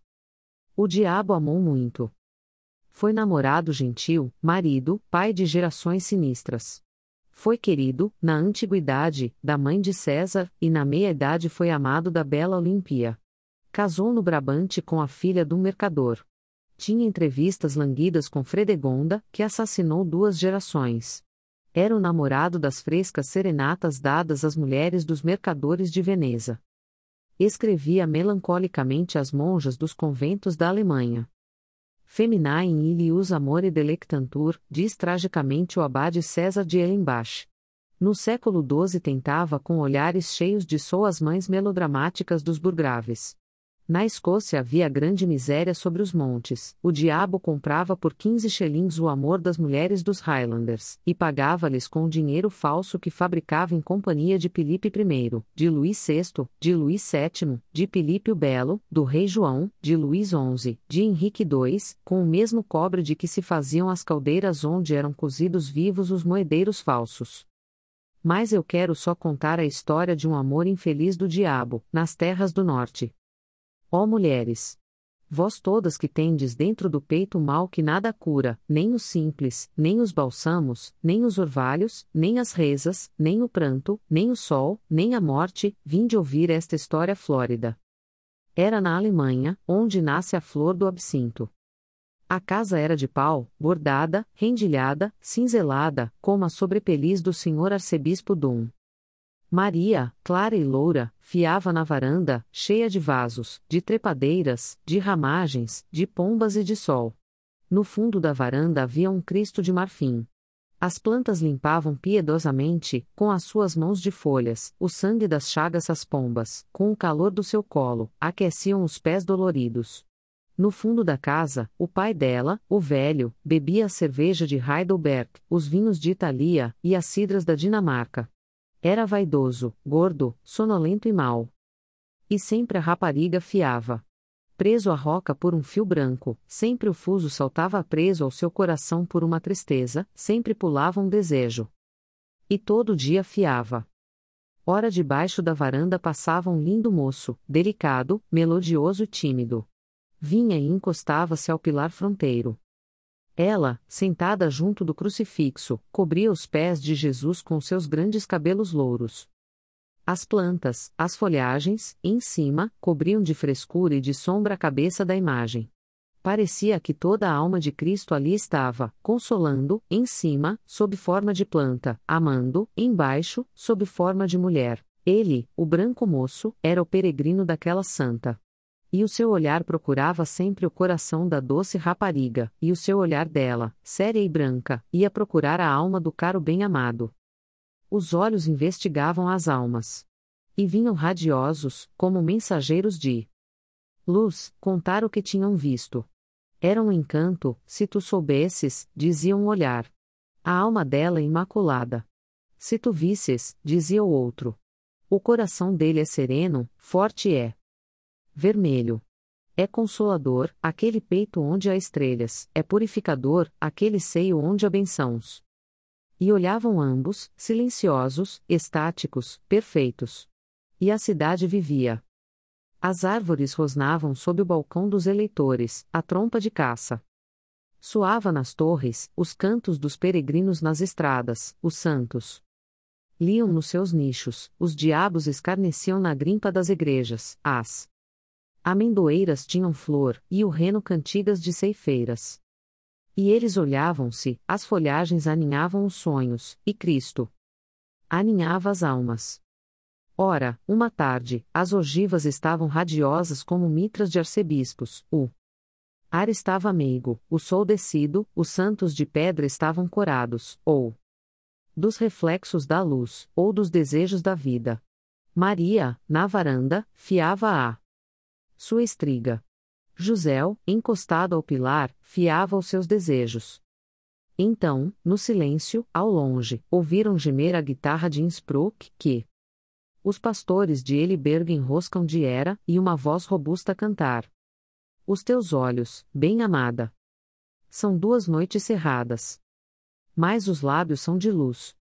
O diabo amou muito. Foi namorado gentil, marido, pai de gerações sinistras. Foi querido, na antiguidade, da mãe de César, e na meia-idade foi amado da bela Olímpia. Casou no Brabante com a filha de um mercador. Tinha entrevistas languidas com Fredegonda, que assassinou duas gerações. Era o namorado das frescas serenatas dadas às mulheres dos mercadores de Veneza. Escrevia melancolicamente às monjas dos conventos da Alemanha. Feminae in ilius amore delectantur, diz tragicamente o abade César de Erlenbach. No século doze tentava com olhares cheios de soa as mães melodramáticas dos burgraves. Na Escócia havia grande miséria sobre os montes, o diabo comprava por quinze shillings o amor das mulheres dos Highlanders, e pagava-lhes com dinheiro falso que fabricava em companhia de Filipe I, de Luís sexto, de Luís sétimo, de Filipe o Belo, do rei João, de Luís onze, de Henrique dois, com o mesmo cobre de que se faziam as caldeiras onde eram cozidos vivos os moedeiros falsos. Mas eu quero só contar a história de um amor infeliz do diabo, nas terras do norte. Ó mulheres! Vós todas que tendes dentro do peito o mal que nada cura, nem o simples, nem os balsamos, nem os orvalhos, nem as rezas, nem o pranto, nem o sol, nem a morte, vinde ouvir esta história flórida. Era na Alemanha, onde nasce a flor do absinto. A casa era de pau, bordada, rendilhada, cinzelada, como a sobrepeliz do senhor arcebispo Dom. Maria, clara e loura, fiava na varanda, cheia de vasos, de trepadeiras, de ramagens, de pombas e de sol. No fundo da varanda havia um Cristo de marfim. As plantas limpavam piedosamente, com as suas mãos de folhas, o sangue das chagas às pombas, com o calor do seu colo, aqueciam os pés doloridos. No fundo da casa, o pai dela, o velho, bebia a cerveja de Heidelberg, os vinhos de Itália, e as cidras da Dinamarca. Era vaidoso, gordo, sonolento e mau. E sempre a rapariga fiava. Preso à roca por um fio branco, sempre o fuso saltava preso ao seu coração por uma tristeza, sempre pulava um desejo. E todo dia fiava. Ora debaixo da varanda passava um lindo moço, delicado, melodioso e tímido. Vinha e encostava-se ao pilar fronteiro. Ela, sentada junto do crucifixo, cobria os pés de Jesus com seus grandes cabelos louros. As plantas, as folhagens, em cima, cobriam de frescura e de sombra a cabeça da imagem. Parecia que toda a alma de Cristo ali estava, consolando, em cima, sob forma de planta, amando, embaixo, sob forma de mulher. Ele, o branco moço, era o peregrino daquela santa. E o seu olhar procurava sempre o coração da doce rapariga, e o seu olhar dela, séria e branca, ia procurar a alma do caro bem-amado. Os olhos investigavam as almas. E vinham radiosos, como mensageiros de luz, contar o que tinham visto. Era um encanto, se tu soubesses, dizia um olhar. A alma dela é imaculada. Se tu visses, dizia o outro. O coração dele é sereno, forte é. Vermelho. É consolador, aquele peito onde há estrelas, é purificador, aquele seio onde há bênçãos. E olhavam ambos, silenciosos, estáticos, perfeitos. E a cidade vivia. As árvores rosnavam sob o balcão dos eleitores, a trompa de caça. Soava nas torres, os cantos dos peregrinos nas estradas, os santos. Liam nos seus nichos, os diabos escarneciam na grimpa das igrejas, as amendoeiras tinham flor, e o reno cantigas de ceifeiras. E eles olhavam-se, as folhagens aninhavam os sonhos, e Cristo aninhava as almas. Ora, uma tarde, as ogivas estavam radiosas como mitras de arcebispos, o ar estava meigo, o sol descido, os santos de pedra estavam corados, ou dos reflexos da luz, ou dos desejos da vida. Maria, na varanda, fiava a sua estriga. José, encostado ao pilar, fiava os seus desejos. Então, no silêncio, ao longe, ouviram gemer a guitarra de Innsbruck, que os pastores de Eliberg enroscam de era, e uma voz robusta cantar. Os teus olhos, bem-amada, são duas noites cerradas. Mas os lábios são de luz.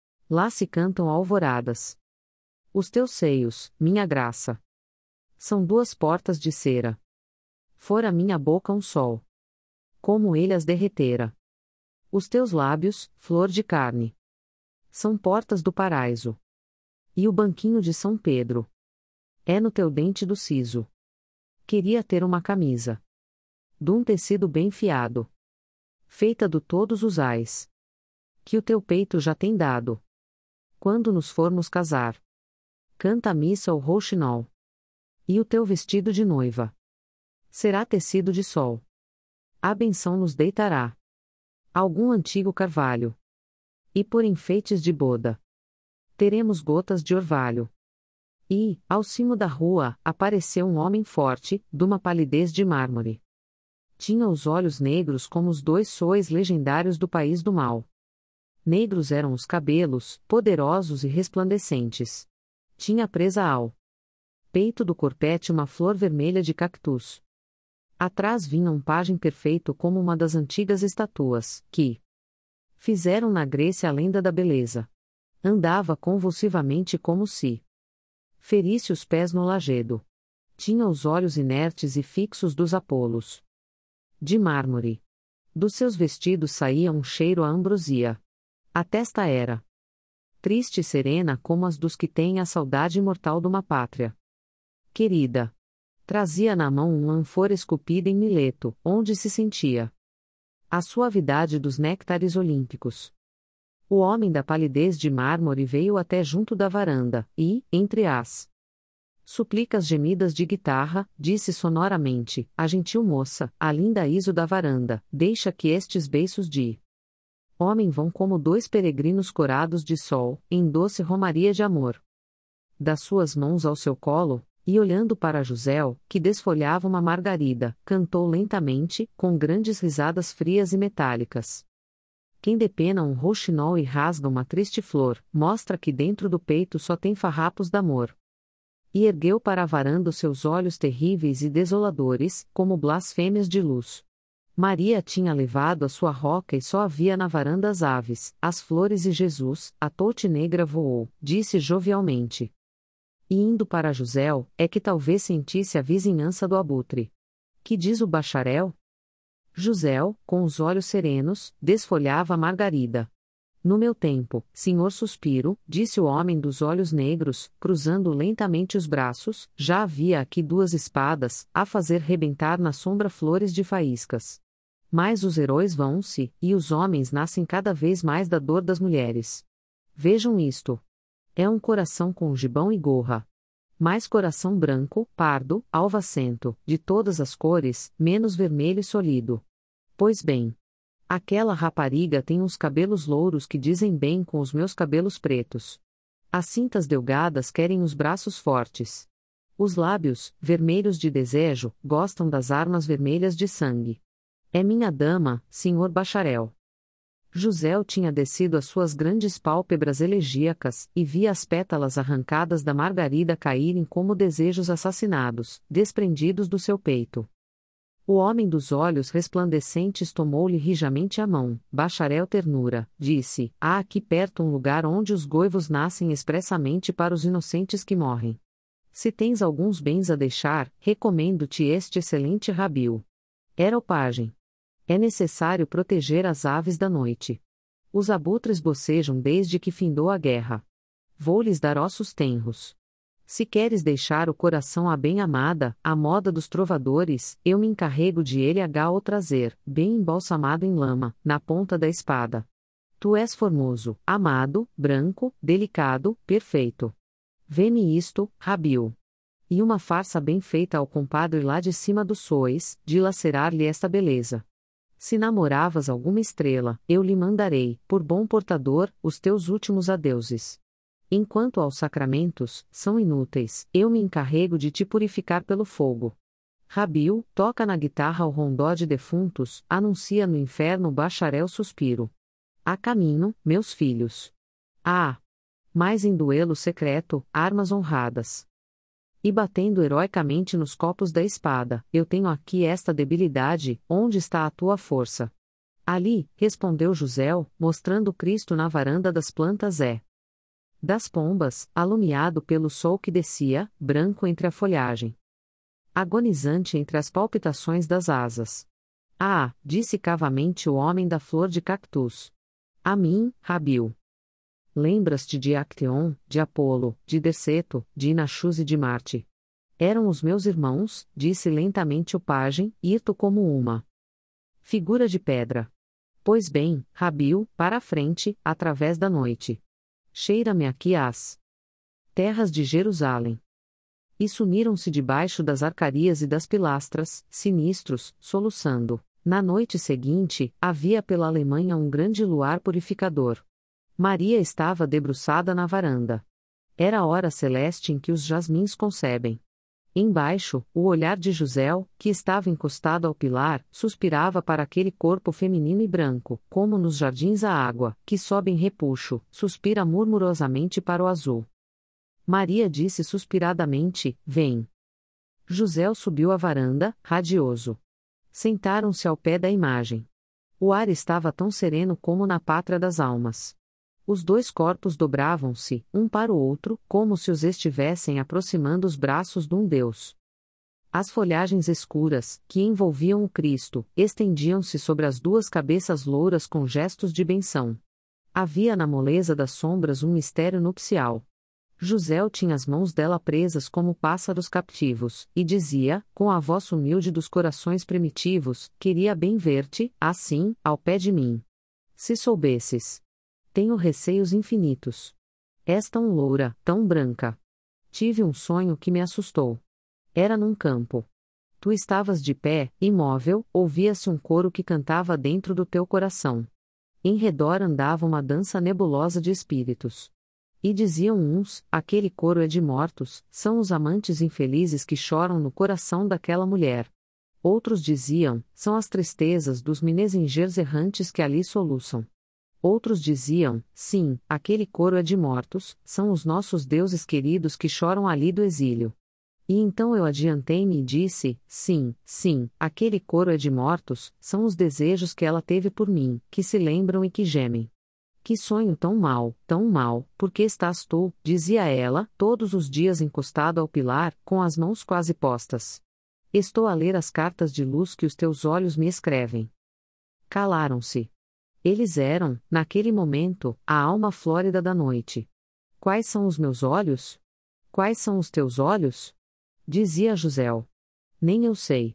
Lá se cantam alvoradas. Os teus seios, minha graça, são duas portas de cera. Fora minha boca um sol, como ele as derretera. Os teus lábios, flor de carne, são portas do paraíso. E o banquinho de São Pedro é no teu dente do siso. Queria ter uma camisa de um tecido bem fiado, feita do todos os ais, que o teu peito já tem dado. Quando nos formos casar, canta a missa ou rouxinol. E o teu vestido de noiva será tecido de sol. A benção nos deitará algum antigo carvalho. E por enfeites de boda teremos gotas de orvalho. E, ao cimo da rua, apareceu um homem forte, de uma palidez de mármore. Tinha os olhos negros como os dois sóis legendários do país do mal. Negros eram os cabelos, poderosos e resplandecentes. Tinha presa ao peito do corpete uma flor vermelha de cactus. Atrás vinha um pajem perfeito como uma das antigas estatuas, que fizeram na Grécia a lenda da beleza. Andava convulsivamente como se ferisse os pés no lajedo. Tinha os olhos inertes e fixos dos Apolos de mármore. Dos seus vestidos saía um cheiro a ambrosia. A testa era triste e serena como as dos que têm a saudade imortal de uma pátria querida. Trazia na mão uma ânfora esculpida em Mileto, onde se sentia a suavidade dos néctares olímpicos. O homem da palidez de mármore veio até junto da varanda, e, entre as súplicas gemidas de guitarra, disse sonoramente, a gentil moça, a linda Iso da varanda, deixa que estes beiços de homem vão como dois peregrinos corados de sol, em doce romaria de amor. Das suas mãos ao seu colo, e olhando para José, que desfolhava uma margarida, cantou lentamente, com grandes risadas frias e metálicas. Quem depena um rouxinol e rasga uma triste flor, mostra que dentro do peito só tem farrapos d'amor. E ergueu para a varanda os seus olhos terríveis e desoladores, como blasfêmias de luz. Maria tinha levado a sua roca e só havia na varanda as aves, as flores e Jesus, a toute negra voou, disse jovialmente. E indo para José, é que talvez sentisse a vizinhança do abutre. Que diz o bacharel? José, com os olhos serenos, desfolhava a margarida. No meu tempo, senhor suspiro, disse o homem dos olhos negros, cruzando lentamente os braços, já havia aqui duas espadas, a fazer rebentar na sombra flores de faíscas. Mas os heróis vão-se, e os homens nascem cada vez mais da dor das mulheres. Vejam isto. É um coração com gibão e gorra. Mais coração branco, pardo, alvacento, de todas as cores, menos vermelho e solido. Pois bem, aquela rapariga tem uns cabelos louros que dizem bem com os meus cabelos pretos. As cintas delgadas querem os braços fortes. Os lábios, vermelhos de desejo, gostam das armas vermelhas de sangue. É minha dama, senhor bacharel. José tinha descido as suas grandes pálpebras elegíacas, e via as pétalas arrancadas da margarida caírem como desejos assassinados, desprendidos do seu peito. O homem dos olhos resplandecentes tomou-lhe rijamente a mão. Bacharel ternura, disse, há aqui perto um lugar onde os goivos nascem expressamente para os inocentes que morrem. Se tens alguns bens a deixar, recomendo-te este excelente rabil. Era o pajem. É necessário proteger as aves da noite. Os abutres bocejam desde que findou a guerra. vou-lhes dar ossos tenros. Se queres deixar o coração à bem-amada, à moda dos trovadores, eu me encarrego de ele H o trazer, bem embalsamado em lama, na ponta da espada. Tu és formoso, amado, branco, delicado, perfeito. Vê-me isto, Rabil. E uma farsa bem feita ao compadre lá de cima dos sois, de lacerar-lhe esta beleza. Se namoravas alguma estrela, eu lhe mandarei, por bom portador, os teus últimos adeuses. Enquanto aos sacramentos, são inúteis, eu me encarrego de te purificar pelo fogo. Rabil, toca na guitarra o rondó de defuntos, anuncia no inferno o bacharel suspiro. A caminho, meus filhos. Ah! Mais em duelo secreto, armas honradas. E batendo heroicamente nos copos da espada, eu tenho aqui esta debilidade, onde está a tua força? Ali, respondeu Jusel, mostrando Cristo na varanda das plantas é. Das pombas, alumiado pelo sol que descia, branco entre a folhagem. Agonizante entre as palpitações das asas. Ah, disse cavamente o homem da flor de cactus. A mim, Rabil. Lembras-te de Acteon, de Apolo, de Derceto, de Inachus e de Marte. Eram os meus irmãos, disse lentamente o pajem, hirto como uma figura de pedra. Pois bem, Rabil, para a frente, através da noite. Cheira-me aqui as terras de Jerusalém. E sumiram-se debaixo das arcarias e das pilastras, sinistros, soluçando. Na noite seguinte, havia pela Alemanha um grande luar purificador. Maria estava debruçada na varanda. Era a hora celeste em que os jasmins concebem. Embaixo, o olhar de Jusel, que estava encostado ao pilar, suspirava para aquele corpo feminino e branco, como nos jardins a água, que sobe em repuxo, suspira murmurosamente para o azul. Maria disse suspiradamente, vem. Jusel subiu a varanda, radioso. Sentaram-se ao pé da imagem. O ar estava tão sereno como na pátria das almas. Os dois corpos dobravam-se, um para o outro, como se os estivessem aproximando os braços de um Deus. As folhagens escuras, que envolviam o Cristo, estendiam-se sobre as duas cabeças louras com gestos de benção. Havia na moleza das sombras um mistério nupcial. Jusel tinha as mãos dela presas como pássaros captivos, e dizia, com a voz humilde dos corações primitivos, queria bem ver-te, assim, ao pé de mim. Se soubesses. Tenho receios infinitos. És tão loura, tão branca. Tive um sonho que me assustou. Era num campo. Tu estavas de pé, imóvel, ouvia-se um coro que cantava dentro do teu coração. Em redor andava uma dança nebulosa de espíritos. E diziam uns, aquele coro é de mortos, são os amantes infelizes que choram no coração daquela mulher. Outros diziam, são as tristezas dos minezingers errantes que ali soluçam. Outros diziam, sim, aquele coro é de mortos, são os nossos deuses queridos que choram ali do exílio. E então eu adiantei-me e disse, sim, sim, aquele coro é de mortos, são os desejos que ela teve por mim, que se lembram e que gemem. Que sonho tão mau, tão mau, porque estás tu, dizia ela, todos os dias encostado ao pilar, com as mãos quase postas. Estou a ler as cartas de luz que os teus olhos me escrevem. Calaram-se. Eles eram, naquele momento, a alma flórida da noite. Quais são os meus olhos? Quais são os teus olhos? Dizia Jusel. Nem eu sei.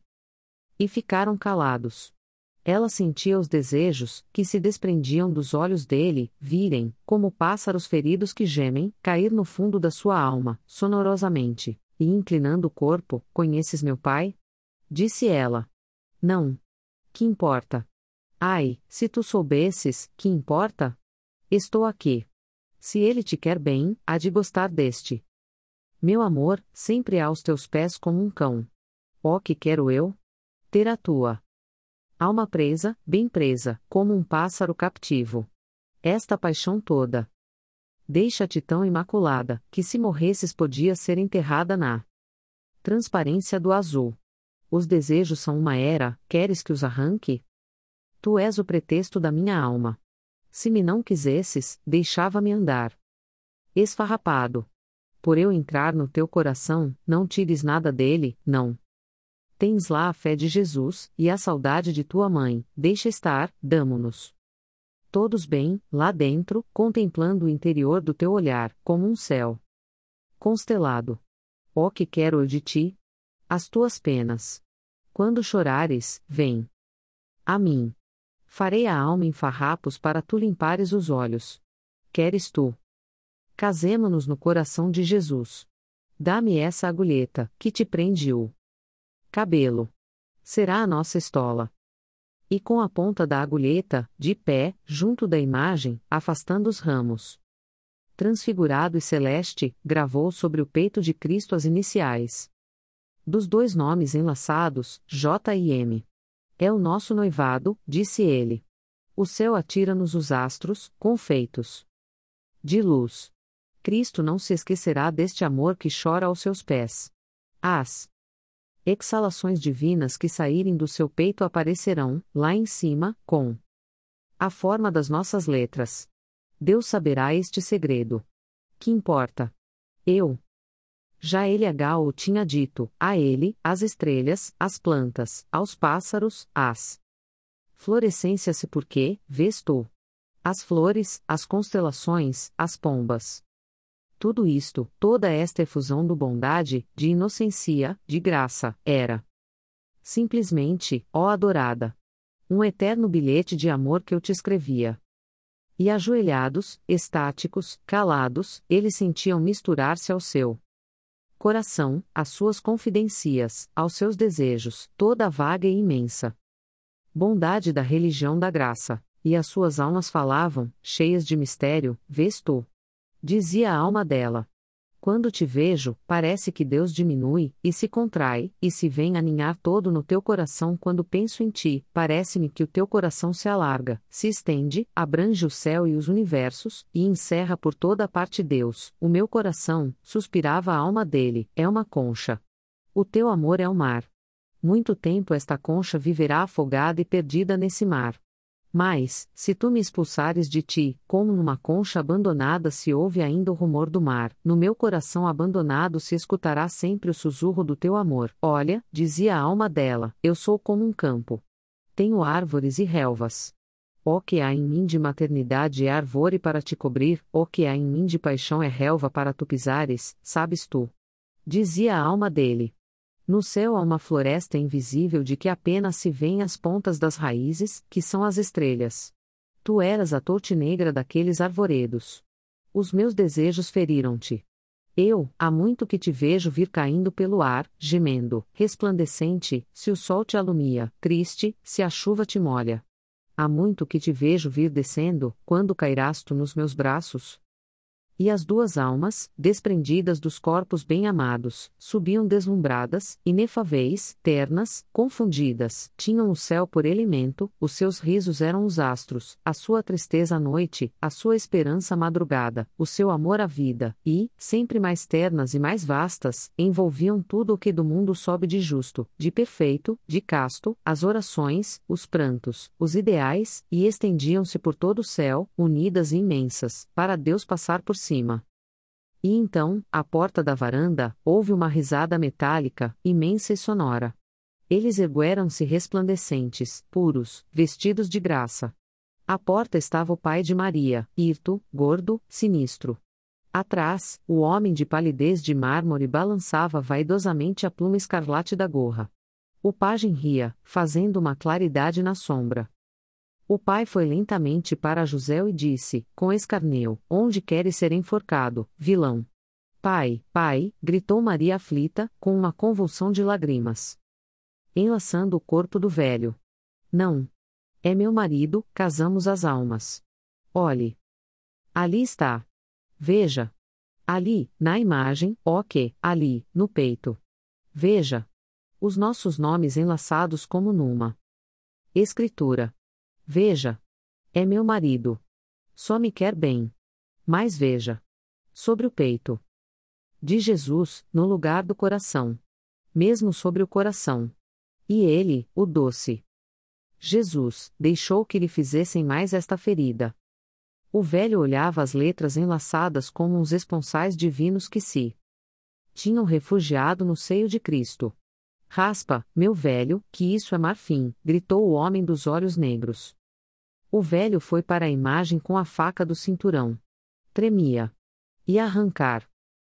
E ficaram calados. Ela sentia os desejos, que se desprendiam dos olhos dele, virem, como pássaros feridos que gemem, cair no fundo da sua alma, sonorosamente, e inclinando o corpo, conheces meu pai? Disse ela. Não. Que importa? Ai, se tu soubesses, que importa? Estou aqui. Se ele te quer bem, há de gostar deste. Meu amor, sempre aos teus pés como um cão. Ó que quero eu? Ter a tua alma presa, bem presa, como um pássaro captivo. Esta paixão toda. Deixa-te tão imaculada, que se morresses podia ser enterrada na transparência do azul. Os desejos são uma era, queres que os arranque? Tu és o pretexto da minha alma. Se me não quisesses, deixava-me andar. Esfarrapado. Por eu entrar no teu coração, não tires nada dele, não. Tens lá a fé de Jesus, e a saudade de tua mãe, deixa estar, damo-nos. todos bem, lá dentro, contemplando o interior do teu olhar, como um céu constelado. Ó que quero eu de ti? As tuas penas. Quando chorares, vem a mim. Farei a alma em farrapos para tu limpares os olhos. Queres tu? Casemo-nos no coração de Jesus. Dá-me essa agulheta, que te prende o cabelo. Será a nossa estola. E com a ponta da agulheta, de pé, junto da imagem, afastando os ramos. Transfigurado e celeste, gravou sobre o peito de Cristo as iniciais dos dois nomes enlaçados, J e M. É o nosso noivado, disse ele. O céu atira-nos os astros, confeitos de luz. Cristo não se esquecerá deste amor que chora aos seus pés. As exalações divinas que saírem do seu peito aparecerão, lá em cima, com a forma das nossas letras. Deus saberá este segredo. Que importa? Eu. Já ele H o tinha dito, a ele, as estrelas, as plantas, aos pássaros, as florescências se porque, vês tu. As flores, as constelações, as pombas. Tudo isto, toda esta efusão do bondade, de inocência, de graça, era simplesmente, ó adorada, um eterno bilhete de amor que eu te escrevia. E ajoelhados, estáticos, calados, eles sentiam misturar-se ao seu coração, às suas confidências, aos seus desejos, toda a vaga e imensa bondade da religião da graça, e as suas almas falavam, cheias de mistério, vês tu. Dizia a alma dela. Quando te vejo, parece que Deus diminui, e se contrai, e se vem aninhar todo no teu coração quando penso em ti, parece-me que o teu coração se alarga, se estende, abrange o céu e os universos, e encerra por toda a parte Deus, o meu coração, suspirava a alma dele, é uma concha. O teu amor é o mar. Muito tempo esta concha viverá afogada e perdida nesse mar. Mas, se tu me expulsares de ti, como numa concha abandonada se ouve ainda o rumor do mar, no meu coração abandonado se escutará sempre o sussurro do teu amor. Olha, dizia a alma dela, eu sou como um campo. Tenho árvores e relvas. Ó que há em mim de maternidade é arvore para te cobrir, ó que há em mim de paixão é relva para tu pisares, sabes tu. Dizia a alma dele. No céu há uma floresta invisível de que apenas se vêem as pontas das raízes, que são as estrelas. Tu eras a torte negra daqueles arvoredos. Os meus desejos feriram-te. Eu, há muito que te vejo vir caindo pelo ar, gemendo, resplandecente, se o sol te alumia, triste, se a chuva te molha. Há muito que te vejo vir descendo, quando cairás tu nos meus braços? E as duas almas, desprendidas dos corpos bem-amados, subiam deslumbradas, inefáveis, ternas, confundidas, tinham o céu por elemento, os seus risos eram os astros, a sua tristeza a noite, a sua esperança a madrugada, o seu amor a vida, e, sempre mais ternas e mais vastas, envolviam tudo o que do mundo sobe de justo, de perfeito, de casto, as orações, os prantos, os ideais, e estendiam-se por todo o céu, unidas e imensas, para Deus passar por cima. E então, à porta da varanda, houve uma risada metálica, imensa e sonora. Eles ergueram-se resplandecentes, puros, vestidos de graça. À porta estava o pai de Maria, hirto, gordo, sinistro. Atrás, o homem de palidez de mármore balançava vaidosamente a pluma escarlate da gorra. O pajem ria, fazendo uma claridade na sombra. O pai foi lentamente para José e disse, com escarneu, onde queres ser enforcado, vilão? Pai, pai, gritou Maria aflita, com uma convulsão de lágrimas. Enlaçando o corpo do velho. Não. É meu marido, casamos as almas. Olhe. Ali está. Veja. Ali, na imagem, ó que, ali, no peito. Veja. Os nossos nomes enlaçados como numa escritura. Veja. É meu marido. Só me quer bem. Mas veja. Sobre o peito de Jesus, no lugar do coração. Mesmo sobre o coração. E ele, o doce Jesus, deixou que lhe fizessem mais esta ferida. O velho olhava as letras enlaçadas como uns esponsais divinos que se tinham refugiado no seio de Cristo. Raspa, meu velho, que isso é marfim, gritou o homem dos olhos negros. O velho foi para a imagem com a faca do cinturão. Tremia. E arrancar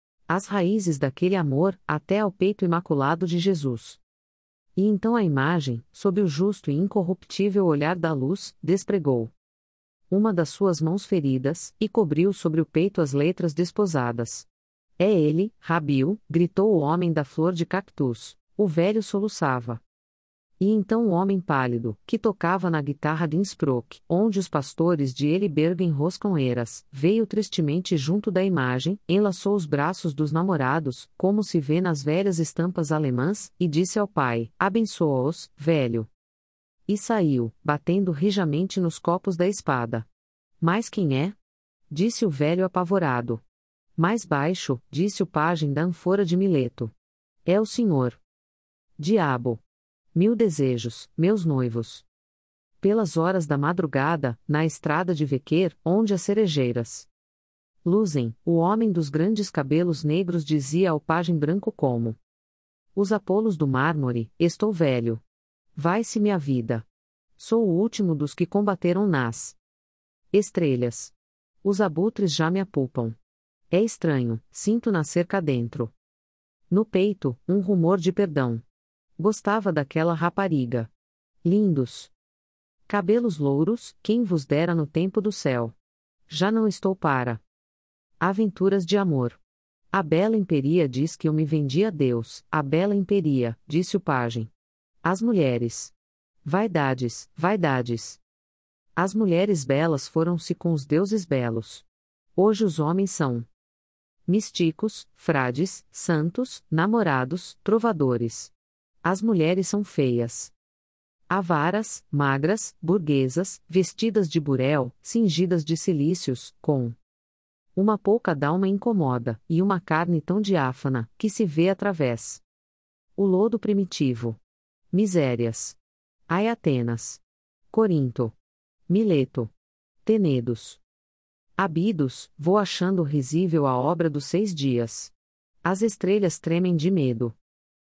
as raízes daquele amor, até ao peito imaculado de Jesus. E então a imagem, sob o justo e incorruptível olhar da luz, despregou uma das suas mãos feridas, e cobriu sobre o peito as letras desposadas. É ele, Rabiu, gritou o homem da flor de cactus. O velho soluçava. E então o homem pálido, que tocava na guitarra de Innsbruck, onde os pastores de Eliberg enroscam eras, veio tristemente junto da imagem, enlaçou os braços dos namorados, como se vê nas velhas estampas alemãs, e disse ao pai: abençoa-os, velho. E saiu, batendo rijamente nos copos da espada. Mas quem é? Disse o velho apavorado. Mais baixo, disse o pajem da ânfora de Mileto. É o senhor. Diabo! Mil desejos, meus noivos. Pelas horas da madrugada, na estrada de Vequer, onde as cerejeiras luzem, o homem dos grandes cabelos negros dizia ao pajem branco como: os apolos do mármore, estou velho. Vai-se-me a vida. Sou o último dos que combateram nas estrelas. Os abutres já me apupam. É estranho, sinto nascer cá dentro. No peito, um rumor de perdão. Gostava daquela rapariga. Lindos cabelos louros, quem vos dera no tempo do céu. Já não estou para aventuras de amor. A bela imperia diz que eu me vendi a Deus. A bela imperia, disse o pajem. As mulheres. Vaidades, vaidades. As mulheres belas foram-se com os deuses belos. Hoje os homens são místicos, frades, santos, namorados, trovadores. As mulheres são feias. Avaras, magras, burguesas, vestidas de burel, cingidas de cilícios, com uma pouca d'alma incomoda, e uma carne tão diáfana, que se vê através. O lodo primitivo. Misérias. Ai Atenas. Corinto. Mileto. Tenedos. Abidos, vou achando risível a obra dos seis dias. As estrelas tremem de medo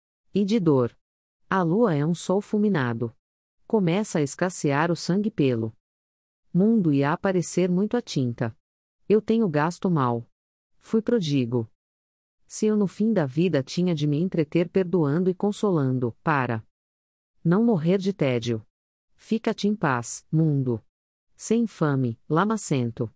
e de dor. A lua é um sol fulminado. Começa a escassear o sangue pelo mundo e a aparecer muito a tinta. Eu tenho gasto mal. Fui prodigo. Se eu no fim da vida tinha de me entreter perdoando e consolando, para não morrer de tédio. Fica-te em paz, mundo. Sem infame, lamacento.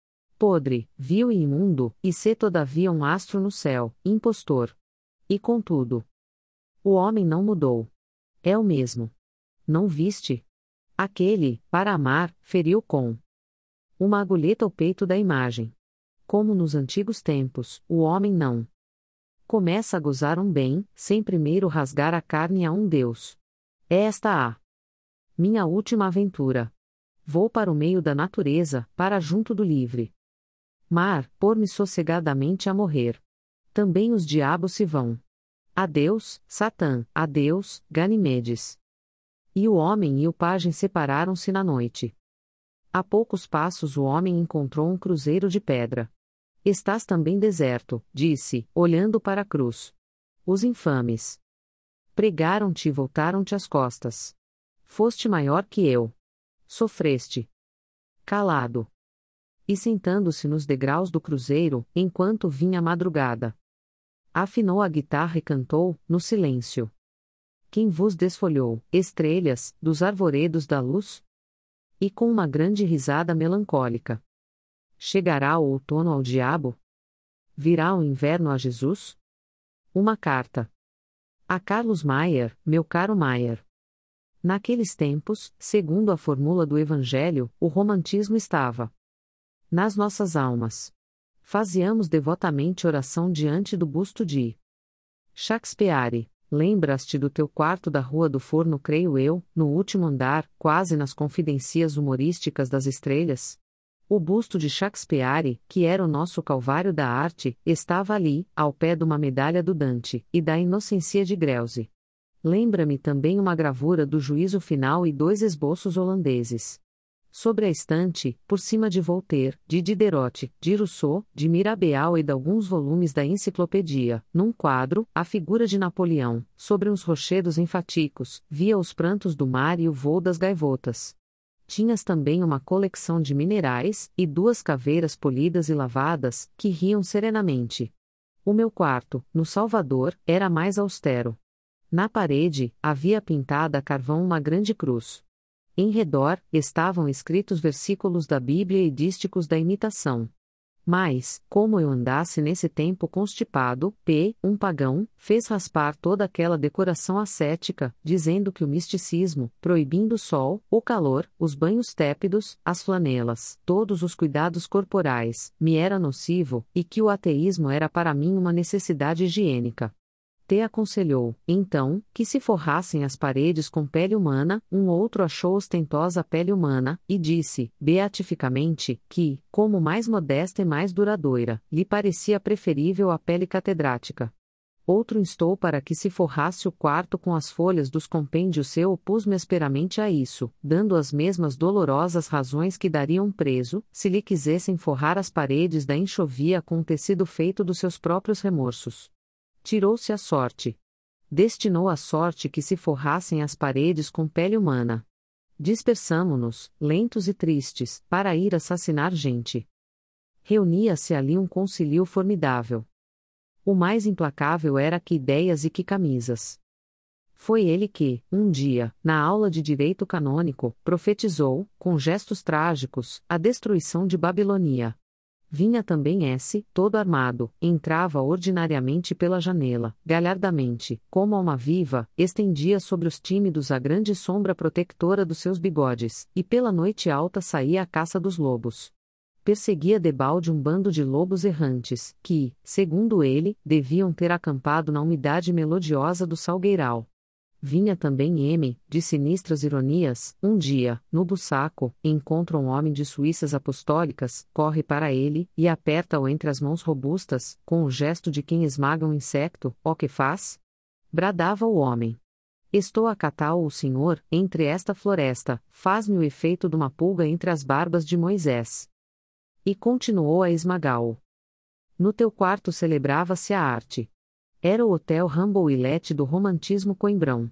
Podre, vil e imundo, e sê todavia um astro no céu, impostor. E contudo, o homem não mudou. É o mesmo. Não viste? Aquele, para amar, feriu com uma agulheta o peito da imagem. Como nos antigos tempos, o homem não começa a gozar um bem, sem primeiro rasgar a carne a um Deus. É esta a minha última aventura. Vou para o meio da natureza, para junto do livre mar, pôr-me sossegadamente a morrer. Também os diabos se vão. Adeus, Satã, adeus, Ganimedes. E o homem e o pajem separaram-se na noite. A poucos passos o homem encontrou um cruzeiro de pedra. Estás também deserto, disse, olhando para a cruz. Os infames pregaram-te e voltaram-te as costas. Foste maior que eu. Sofreste. Calado. E sentando-se nos degraus do cruzeiro, enquanto vinha a madrugada, afinou a guitarra e cantou, no silêncio. Quem vos desfolhou, estrelas, dos arvoredos da luz? E com uma grande risada melancólica. Chegará o outono ao diabo? Virá o inverno a Jesus? Uma carta. A Carlos Maier, meu caro Maier. Naqueles tempos, segundo a formula do Evangelho, o romantismo estava nas nossas almas. Faziamos devotamente oração diante do busto de Shakespeare. Lembras-te do teu quarto da Rua do Forno, creio eu, no último andar, quase nas confidências humorísticas das estrelas? O busto de Shakespeare, que era o nosso calvário da arte, estava ali, ao pé de uma medalha do Dante, e da Inocência de Greuze. Lembra-me também uma gravura do Juízo Final e dois esboços holandeses. Sobre a estante, por cima de Voltaire, de Diderot, de Rousseau, de Mirabeau e de alguns volumes da Enciclopédia, num quadro, a figura de Napoleão, sobre uns rochedos enfáticos, via os prantos do mar e o vôo das gaivotas. Tinhas também uma coleção de minerais, e duas caveiras polidas e lavadas, que riam serenamente. O meu quarto, no Salvador, era mais austero. Na parede, havia pintada a carvão uma grande cruz. Em redor, estavam escritos versículos da Bíblia e dísticos da imitação. Mas, como eu andasse nesse tempo constipado, P., um pagão, fez raspar toda aquela decoração ascética, dizendo que o misticismo, proibindo o sol, o calor, os banhos tépidos, as flanelas, todos os cuidados corporais, me era nocivo, e que o ateísmo era para mim uma necessidade higiênica. Te aconselhou, então, que se forrassem as paredes com pele humana, um outro achou ostentosa pele humana, e disse, beatificamente, que, como mais modesta e mais duradoura, lhe parecia preferível a pele catedrática. Outro instou para que se forrasse o quarto com as folhas dos compêndios. Eu opus-me asperamente a isso, dando as mesmas dolorosas razões que dariam preso, se lhe quisessem forrar as paredes da enxovia com um tecido feito dos seus próprios remorsos. Tirou-se a sorte. Destinou a sorte que se forrassem as paredes com pele humana. Dispersamo-nos, lentos e tristes, para ir assassinar gente. Reunia-se ali um concílio formidável. O mais implacável era que ideias e que camisas. Foi ele que, um dia, na aula de direito canônico, profetizou, com gestos trágicos, a destruição de Babilônia. Vinha também esse, todo armado, entrava ordinariamente pela janela, galhardamente, como alma viva, estendia sobre os tímidos a grande sombra protectora dos seus bigodes, e pela noite alta saía à caça dos lobos. Perseguia debalde um bando de lobos errantes, que, segundo ele, deviam ter acampado na umidade melodiosa do salgueiral. Vinha também M, de sinistras ironias, um dia, no bussaco, encontra um homem de suíças apostólicas, corre para ele, e aperta-o entre as mãos robustas, com o gesto de quem esmaga um insecto, ó que faz? Bradava o homem. Estou a catá-o o Senhor, entre esta floresta, faz-me o efeito de uma pulga entre as barbas de Moisés. E continuou a esmagá-o. No teu quarto celebrava-se a arte. Era o Hotel Ramboilette do romantismo coimbrão.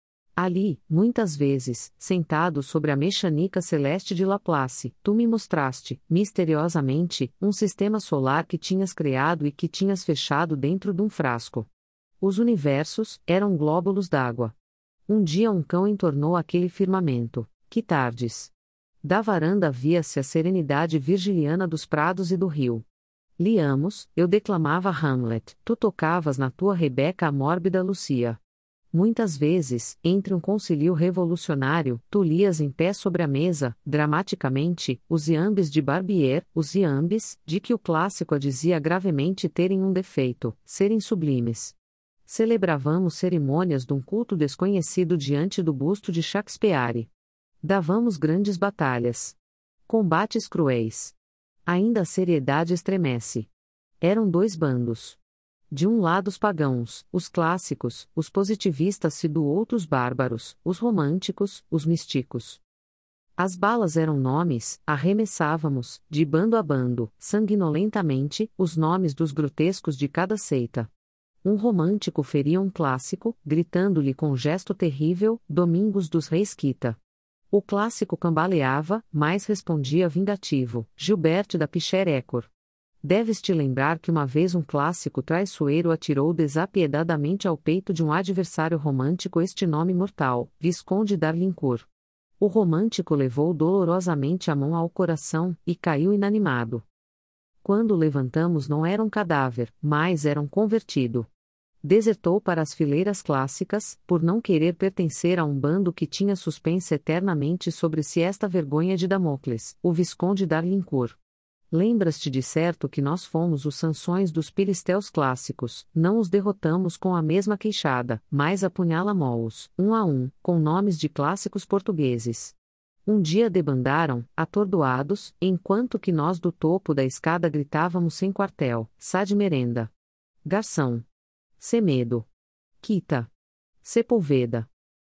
Ali, muitas vezes, sentado sobre a mexanica celeste de Laplace, tu me mostraste, misteriosamente, um sistema solar que tinhas criado e que tinhas fechado dentro de um frasco. Os universos eram glóbulos d'água. Um dia um cão entornou aquele firmamento. Que tardes! Da varanda via-se a serenidade virgiliana dos prados e do rio. Liamos, eu declamava Hamlet, tu tocavas na tua Rebeca a mórbida Lucia. Muitas vezes, entre um concílio revolucionário, tu lias em pé sobre a mesa, dramaticamente, os iambes de Barbier, os iambes, de que o clássico a dizia gravemente terem um defeito, serem sublimes. Celebravamos cerimônias de um culto desconhecido diante do busto de Shakespeare. Davamos grandes batalhas. Combates cruéis. Ainda a seriedade estremece. Eram dois bandos. De um lado os pagãos, os clássicos, os positivistas e do outro os bárbaros, os românticos, os místicos. As balas eram nomes, arremessávamos, de bando a bando, sanguinolentamente, os nomes dos grotescos de cada seita. Um romântico feria um clássico, gritando-lhe com gesto terrível, Domingos dos Reis quita. O clássico cambaleava, mas respondia vingativo, Gilberte da Picherecor. Deves-te lembrar que uma vez um clássico traiçoeiro atirou desapiedadamente ao peito de um adversário romântico este nome mortal, Visconde d'Arlincourt. O romântico levou dolorosamente a mão ao coração, e caiu inanimado. Quando o levantamos não era um cadáver, mas era um convertido. Desertou para as fileiras clássicas, por não querer pertencer a um bando que tinha suspensa eternamente sobre si esta vergonha de Damocles, o Visconde d'Arlincourt. Lembras-te de certo que nós fomos os Sansões dos filisteus clássicos, não os derrotamos com a mesma queixada, mas apunhalamo-os, um a um, com nomes de clássicos portugueses. Um dia debandaram, atordoados, enquanto que nós do topo da escada gritávamos sem quartel, Sá de merenda. Garção. Semedo. Quita. Sepulveda.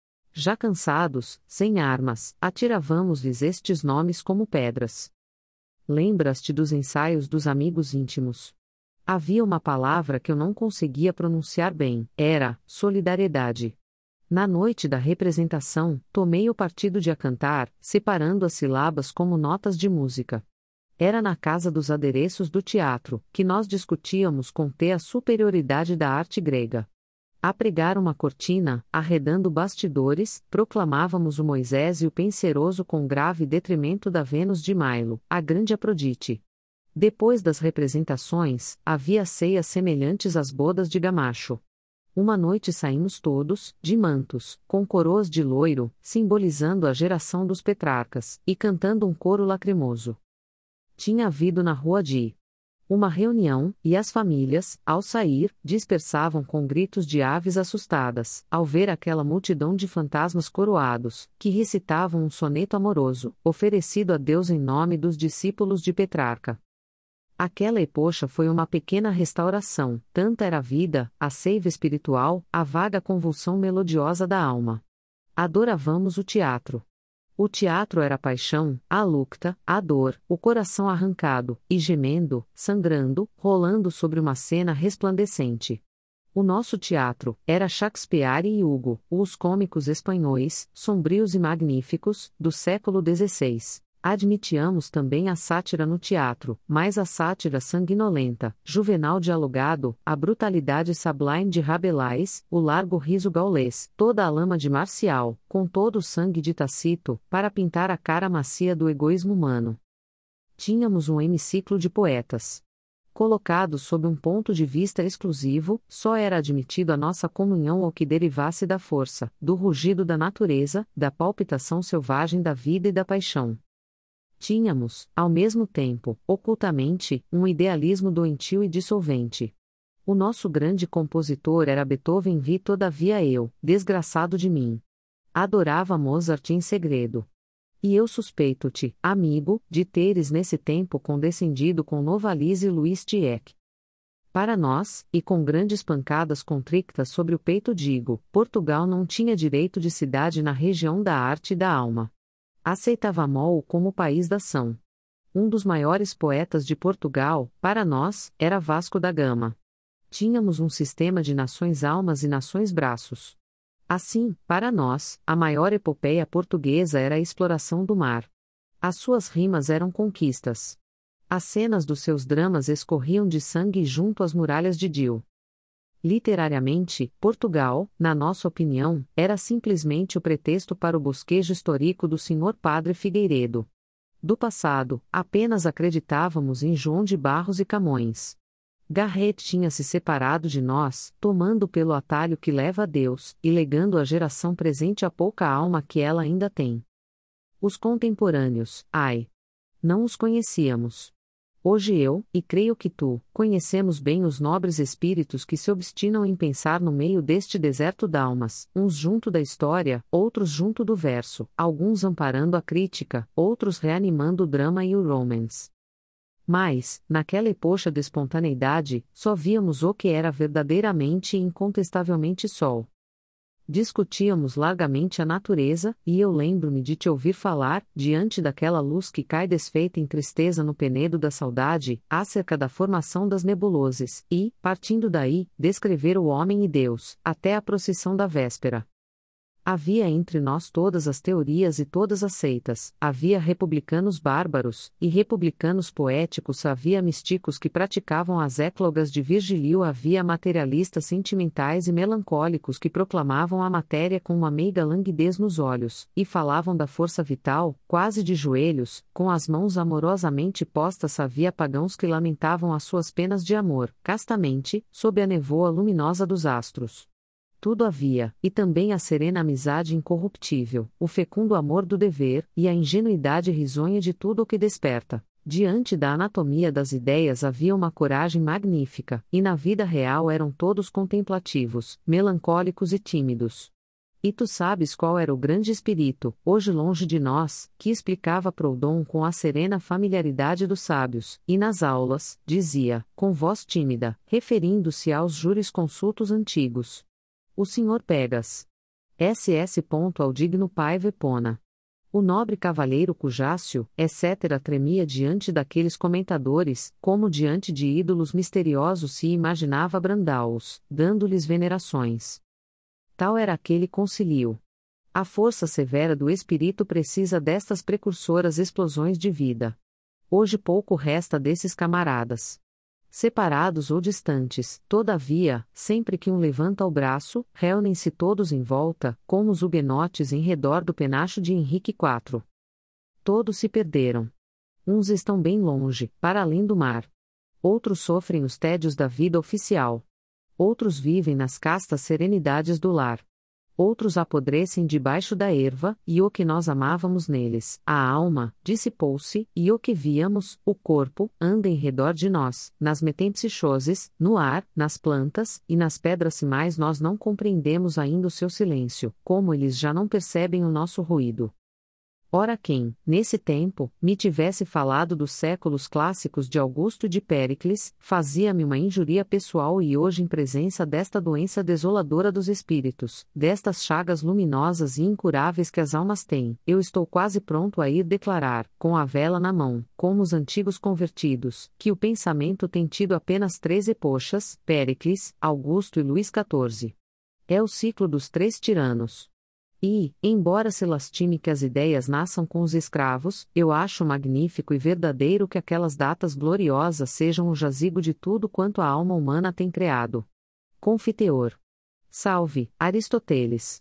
Já cansados, sem armas, atiravamos-lhes estes nomes como pedras. Lembras-te dos ensaios dos amigos íntimos? Havia uma palavra que eu não conseguia pronunciar bem, era solidariedade. Na noite da representação, tomei o partido de a cantar, separando as sílabas como notas de música. Era na casa dos adereços do teatro, que nós discutíamos com T a superioridade da arte grega. A pregar uma cortina, arredando bastidores, proclamávamos o Moisés e o Penseroso com grave detrimento da Vênus de Milo, a grande Afrodite. Depois das representações, havia ceias semelhantes às bodas de Gamacho. Uma noite saímos todos, de mantos, com coroas de loiro, simbolizando a geração dos Petrarcas, e cantando um coro lacrimoso. Tinha havido na rua de uma reunião, e as famílias, ao sair, dispersavam com gritos de aves assustadas, ao ver aquela multidão de fantasmas coroados, que recitavam um soneto amoroso, oferecido a Deus em nome dos discípulos de Petrarca. Aquela epocha foi uma pequena restauração, tanta era a vida, a seiva espiritual, a vaga convulsão melodiosa da alma. Adorávamos o teatro. O teatro era a paixão, a lucta, a dor, o coração arrancado, e gemendo, sangrando, rolando sobre uma cena resplandecente. O nosso teatro era Shakespeare e Hugo, os cômicos espanhóis, sombrios e magníficos, do século dezesseis. Admitíamos também a sátira no teatro, mas a sátira sanguinolenta, Juvenal dialogado, a brutalidade sublime de Rabelais, o largo riso gaulês, toda a lama de Marcial, com todo o sangue de Tacito, para pintar a cara macia do egoísmo humano. Tínhamos um hemiciclo de poetas. Colocados sob um ponto de vista exclusivo, só era admitido a nossa comunhão ao que derivasse da força, do rugido da natureza, da palpitação selvagem da vida e da paixão. Tínhamos, ao mesmo tempo, ocultamente, um idealismo doentio e dissolvente. O nosso grande compositor era Beethoven vi todavia eu, desgraçado de mim. Adorava Mozart em segredo. E eu suspeito-te, amigo, de teres nesse tempo condescendido com Novalis e Louis Tieck. Para nós, e com grandes pancadas contrictas sobre o peito digo, Portugal não tinha direito de cidade na região da arte e da alma. Aceitávamo-o como país da ação. Um dos maiores poetas de Portugal, para nós, era Vasco da Gama. Tínhamos um sistema de nações almas e nações braços. Assim, para nós, a maior epopeia portuguesa era a exploração do mar. As suas rimas eram conquistas. As cenas dos seus dramas escorriam de sangue junto às muralhas de Dil. Literariamente, Portugal, na nossa opinião, era simplesmente o pretexto para o bosquejo histórico do senhor Padre Figueiredo. Do passado, apenas acreditávamos em João de Barros e Camões. Garrett tinha se separado de nós, tomando pelo atalho que leva a Deus, e legando à geração presente a pouca alma que ela ainda tem. Os contemporâneos, ai! Não os conhecíamos. Hoje eu, e creio que tu, conhecemos bem os nobres espíritos que se obstinam em pensar no meio deste deserto d'almas, uns junto da história, outros junto do verso, alguns amparando a crítica, outros reanimando o drama e o romance. Mas, naquela epocha de espontaneidade, só víamos o que era verdadeiramente e incontestavelmente sol. Discutíamos largamente a natureza, e eu lembro-me de te ouvir falar, diante daquela luz que cai desfeita em tristeza no penedo da saudade, acerca da formação das nebulosas, e, partindo daí, descrever o homem e Deus, até a procissão da véspera. Havia entre nós todas as teorias e todas as seitas, havia republicanos bárbaros, e republicanos poéticos, havia místicos que praticavam as éclogas de Virgílio, havia materialistas sentimentais e melancólicos que proclamavam a matéria com uma meiga languidez nos olhos, e falavam da força vital, quase de joelhos, com as mãos amorosamente postas. Havia pagãos que lamentavam as suas penas de amor, castamente, sob a nevoa luminosa dos astros. Tudo havia, e também a serena amizade incorruptível, o fecundo amor do dever, e a ingenuidade risonha de tudo o que desperta. Diante da anatomia das ideias havia uma coragem magnífica, e na vida real eram todos contemplativos, melancólicos e tímidos. E tu sabes qual era o grande espírito, hoje longe de nós, que explicava Proudhon com a serena familiaridade dos sábios, e nas aulas, dizia, com voz tímida, referindo-se aos jurisconsultos antigos. O senhor Pegas. S S. ao digno pai Vepona. O nobre cavalheiro Cujácio, etcétera tremia diante daqueles comentadores, como diante de ídolos misteriosos se imaginava brandá-los, dando-lhes venerações. Tal era aquele concílio. A força severa do espírito precisa destas precursoras explosões de vida. Hoje pouco resta desses camaradas. Separados ou distantes, todavia, sempre que um levanta o braço, reúnem-se todos em volta, como os huguenotes em redor do penacho de Henrique quatro. Todos se perderam. Uns estão bem longe, para além do mar. Outros sofrem os tédios da vida oficial. Outros vivem nas castas serenidades do lar. Outros apodrecem debaixo da erva, e o que nós amávamos neles, a alma, dissipou-se, e o que víamos, o corpo, anda em redor de nós, nas metempsichoses, no ar, nas plantas, e nas pedras, se mais nós não compreendemos ainda o seu silêncio, como eles já não percebem o nosso ruído. Ora quem, nesse tempo, me tivesse falado dos séculos clássicos de Augusto e de Péricles, fazia-me uma injuria pessoal e hoje em presença desta doença desoladora dos espíritos, destas chagas luminosas e incuráveis que as almas têm, eu estou quase pronto a ir declarar, com a vela na mão, como os antigos convertidos, que o pensamento tem tido apenas três epochas, Péricles, Augusto e Luís quatorze. É o ciclo dos três tiranos. E, embora se lastime que as ideias nasçam com os escravos, eu acho magnífico e verdadeiro que aquelas datas gloriosas sejam o jazigo de tudo quanto a alma humana tem criado. Confiteor. Salve, Aristoteles.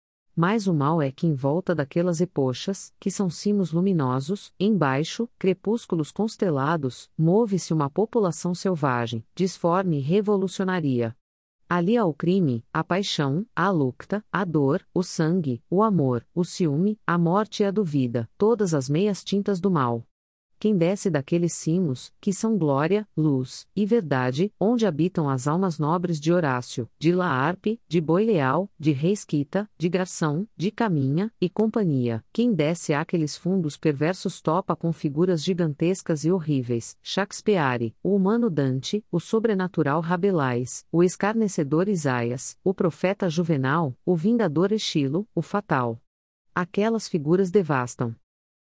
Mas o mal é que em volta daquelas epochas, que são cimos luminosos, embaixo, crepúsculos constelados, move-se uma população selvagem, disforme e revolucionaria. Ali há o crime, a paixão, a lucta, a dor, o sangue, o amor, o ciúme, a morte e a dúvida, todas as meias tintas do mal. Quem desce daqueles cimos, que são glória, luz e verdade, onde habitam as almas nobres de Horácio, de Laarpe, de Boi Leal, de Reis Quita, de Garção, de Caminha e companhia, quem desce àqueles fundos perversos topa com figuras gigantescas e horríveis, Shakespeare, o humano Dante, o sobrenatural Rabelais, o escarnecedor Isaias, o profeta Juvenal, o vingador Eschilo, o fatal. Aquelas figuras devastam.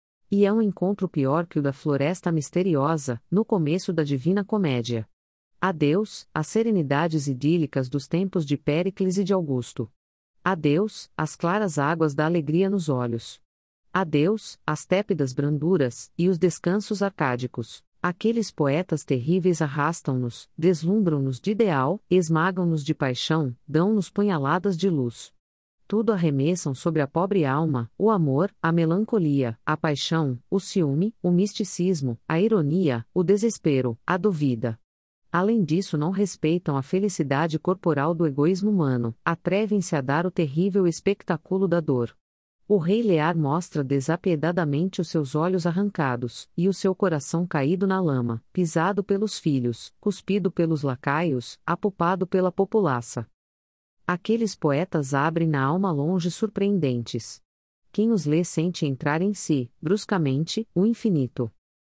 E é um encontro pior que o da floresta misteriosa, no começo da Divina Comédia. Adeus, as serenidades idílicas dos tempos de Péricles e de Augusto. Adeus, as claras águas da alegria nos olhos. Adeus, as tépidas branduras, e os descansos arcádicos. Aqueles poetas terríveis arrastam-nos, deslumbram-nos de ideal, esmagam-nos de paixão, dão-nos punhaladas de luz. Tudo arremessam sobre a pobre alma, o amor, a melancolia, a paixão, o ciúme, o misticismo, a ironia, o desespero, a dúvida. Além disso, não respeitam a felicidade corporal do egoísmo humano, atrevem-se a dar o terrível espectáculo da dor. O rei Lear mostra desapiedadamente os seus olhos arrancados, e o seu coração caído na lama, pisado pelos filhos, cuspido pelos lacaios, apupado pela populaça. Aqueles poetas abrem na alma longe surpreendentes. Quem os lê sente entrar em si, bruscamente, o infinito.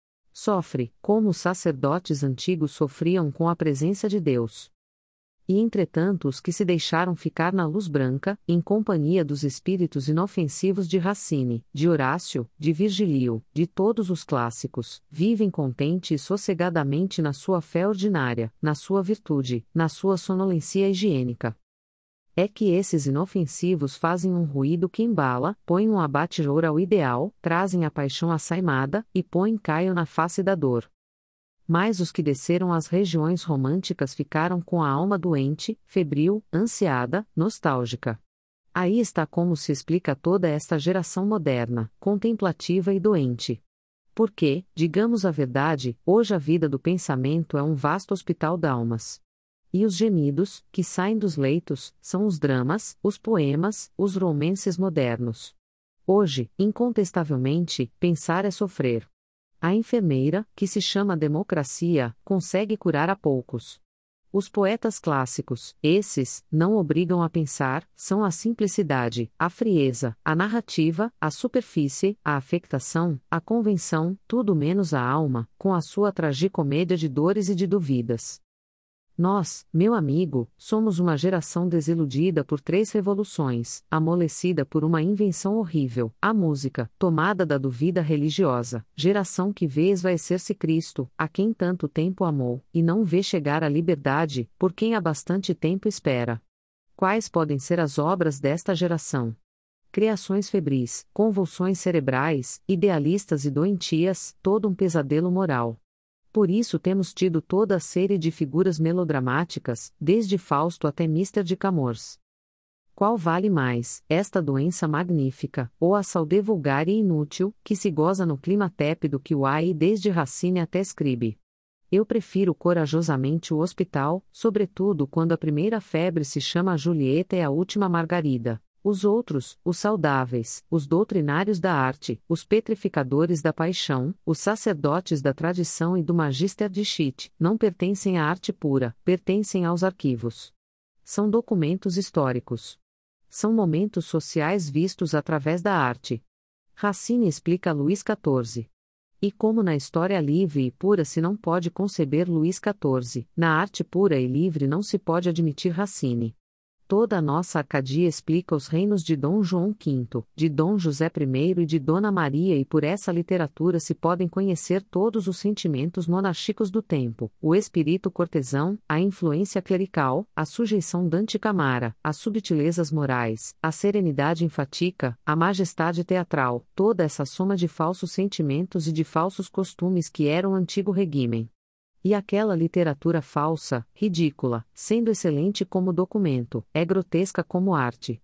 Sofre, como os sacerdotes antigos sofriam com a presença de Deus. E entretanto os que se deixaram ficar na luz branca, em companhia dos espíritos inofensivos de Racine, de Horácio, de Virgílio, de todos os clássicos, vivem contente e sossegadamente na sua fé ordinária, na sua virtude, na sua sonolência higiênica. É que esses inofensivos fazem um ruído que embala, põem um abate-ouro ao ideal, trazem a paixão assaimada, e põem caio na face da dor. Mas os que desceram às regiões românticas ficaram com a alma doente, febril, ansiada, nostálgica. Aí está como se explica toda esta geração moderna, contemplativa e doente. Porque, digamos a verdade, hoje a vida do pensamento é um vasto hospital d'almas. E os gemidos, que saem dos leitos, são os dramas, os poemas, os romances modernos. Hoje, incontestavelmente, pensar é sofrer. A enfermeira, que se chama democracia, consegue curar a poucos. Os poetas clássicos, esses, não obrigam a pensar, são a simplicidade, a frieza, a narrativa, a superfície, a afectação, a convenção, tudo menos a alma, com a sua tragicomédia de dores e de duvidas. Nós, meu amigo, somos uma geração desiludida por três revoluções, amolecida por uma invenção horrível, a música, tomada da dúvida religiosa, geração que vê esvaecer-se Cristo, a quem tanto tempo amou, e não vê chegar a liberdade, por quem há bastante tempo espera. Quais podem ser as obras desta geração? Criações febris, convulsões cerebrais, idealistas e doentias, todo um pesadelo moral. Por isso temos tido toda a série de figuras melodramáticas, desde Fausto até mister de Camors. Qual vale mais, esta doença magnífica, ou a saúde vulgar e inútil, que se goza no clima tépido que o há e desde Racine até Scribe? Eu prefiro corajosamente o hospital, sobretudo quando a primeira febre se chama Julieta e a última Margarida. Os outros, os saudáveis, os doutrinários da arte, os petrificadores da paixão, os sacerdotes da tradição e do magister de Schitt, não pertencem à arte pura, pertencem aos arquivos. São documentos históricos. São momentos sociais vistos através da arte. Racine explica Luís quatorze. E como na história livre e pura se não pode conceber Luís quatorze, na arte pura e livre não se pode admitir Racine. Toda a nossa Arcadia explica os reinos de Dom João quinto, de Dom José I e de Dona Maria, e por essa literatura se podem conhecer todos os sentimentos monárquicos do tempo, o espírito cortesão, a influência clerical, a sujeição d'anticamara, as subtilezas morais, a serenidade enfática, a majestade teatral, toda essa soma de falsos sentimentos e de falsos costumes que era o antigo regime. E aquela literatura falsa, ridícula, sendo excelente como documento, é grotesca como arte.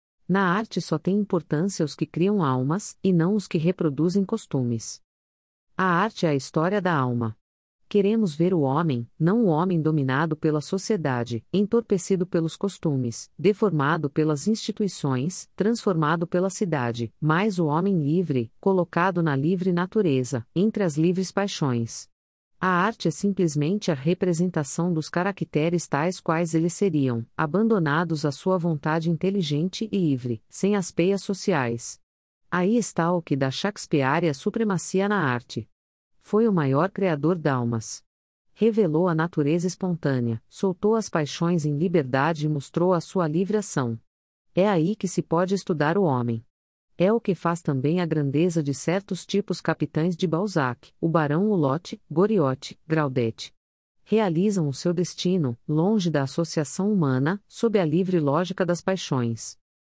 Na arte só tem importância os que criam almas, e não os que reproduzem costumes. A arte é a história da alma. Queremos ver o homem, não o homem dominado pela sociedade, entorpecido pelos costumes, deformado pelas instituições, transformado pela cidade, mas o homem livre, colocado na livre natureza, entre as livres paixões. A arte é simplesmente a representação dos caracteres tais quais eles seriam, abandonados à sua vontade inteligente e livre, sem as peias sociais. Aí está o que dá Shakespeare a supremacia na arte. Foi o maior criador d'almas. Revelou a natureza espontânea, soltou as paixões em liberdade e mostrou a sua livre ação. É aí que se pode estudar o homem. É o que faz também a grandeza de certos tipos capitães de Balzac, o barão Hulot, Goriot, Graudet. Realizam o seu destino, longe da associação humana, sob a livre lógica das paixões.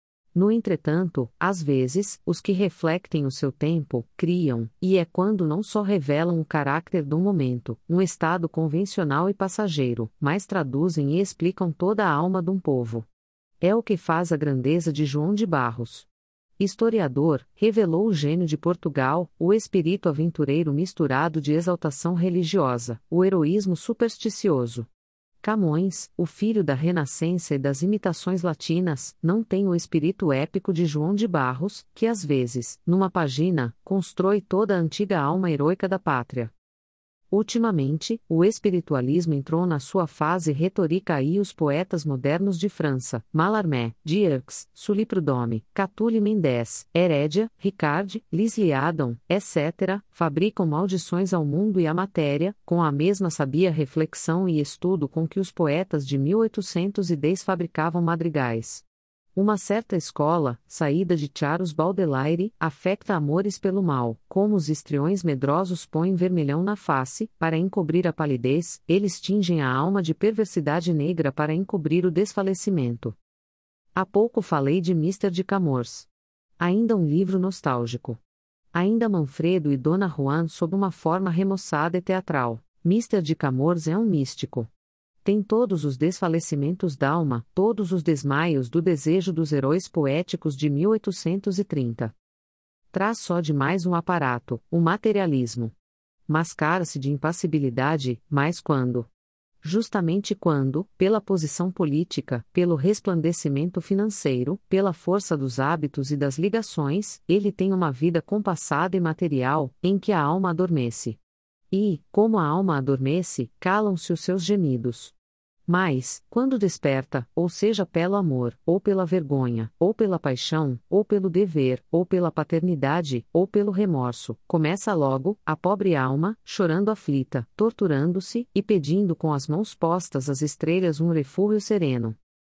No entretanto, às vezes, os que reflectem o seu tempo, criam, e é quando não só revelam o caráter do momento, um estado convencional e passageiro, mas traduzem e explicam toda a alma de um povo. É o que faz a grandeza de João de Barros. Historiador, revelou o gênio de Portugal, o espírito aventureiro misturado de exaltação religiosa, o heroísmo supersticioso. Camões, o filho da Renascença e das imitações latinas, não tem o espírito épico de João de Barros, que às vezes, numa página, constrói toda a antiga alma heroica da pátria. Ultimamente, o espiritualismo entrou na sua fase retórica e os poetas modernos de França, Mallarmé, Dierks, Sully Prudhomme, Catulle Mendes, Herédia, Ricard, Lisle Adam, etcétera, fabricam maldições ao mundo e à matéria, com a mesma sabia reflexão e estudo com que os poetas de mil e oitocentos dez fabricavam madrigais. Uma certa escola, saída de Charles Baudelaire, afecta amores pelo mal, como os histriões medrosos põem vermelhão na face, para encobrir a palidez, eles tingem a alma de perversidade negra para encobrir o desfalecimento. Há pouco falei de mister de Camors. Ainda um livro nostálgico. Ainda Manfredo e Dona Juan sob uma forma remoçada e teatral. mister de Camors é um místico. Tem todos os desfalecimentos d'alma, todos os desmaios do desejo dos heróis poéticos de mil oitocentos e trinta. Traz só de mais um aparato, o materialismo. Mascara-se de impassibilidade, mas quando? Justamente quando, pela posição política, pelo resplandecimento financeiro, pela força dos hábitos e das ligações, ele tem uma vida compassada e material, em que a alma adormece. E, como a alma adormece, calam-se os seus gemidos. Mas, quando desperta, ou seja pelo amor, ou pela vergonha, ou pela paixão, ou pelo dever, ou pela paternidade, ou pelo remorso, começa logo, a pobre alma, chorando aflita, torturando-se, e pedindo com as mãos postas às estrelas um refúgio sereno.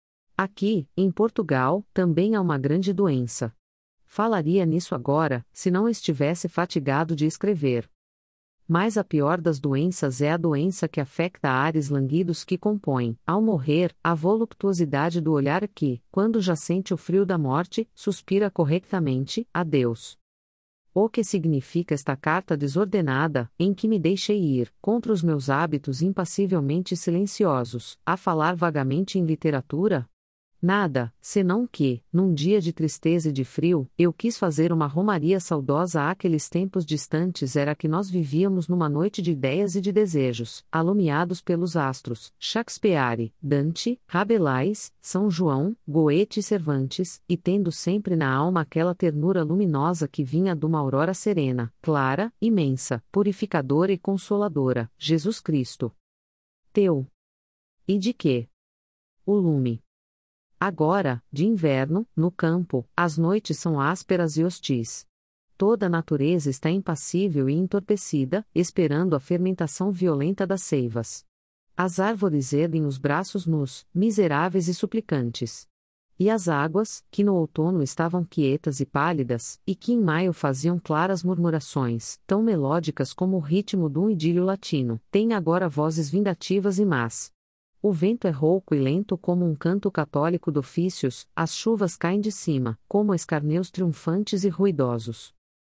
Aqui, em Portugal, também há uma grande doença. Falaria nisso agora, se não estivesse fatigado de escrever. Mas a pior das doenças é a doença que afeta ares languidos que compõem, ao morrer, a voluptuosidade do olhar que, quando já sente o frio da morte, suspira corretamente, a Deus. O que significa esta carta desordenada, em que me deixei ir, contra os meus hábitos impassivelmente silenciosos, a falar vagamente em literatura? Nada, senão que, num dia de tristeza e de frio, eu quis fazer uma romaria saudosa àqueles tempos distantes. Era que nós vivíamos numa noite de ideias e de desejos, alumiados pelos astros, Shakespeare, Dante, Rabelais, São João, Goethe e Cervantes, e tendo sempre na alma aquela ternura luminosa que vinha de uma aurora serena, clara, imensa, purificadora e consoladora, Jesus Cristo. Teu. E de quê? O lume. Agora, de inverno, no campo, as noites são ásperas e hostis. Toda a natureza está impassível e entorpecida, esperando a fermentação violenta das seivas. As árvores erguem os braços nus, miseráveis e suplicantes. E as águas, que no outono estavam quietas e pálidas, e que em maio faziam claras murmurações, tão melódicas como o ritmo de um idílio latino, têm agora vozes vingativas e más. O vento é rouco e lento como um canto católico de ofícios, as chuvas caem de cima, como escarneus triunfantes e ruidosos.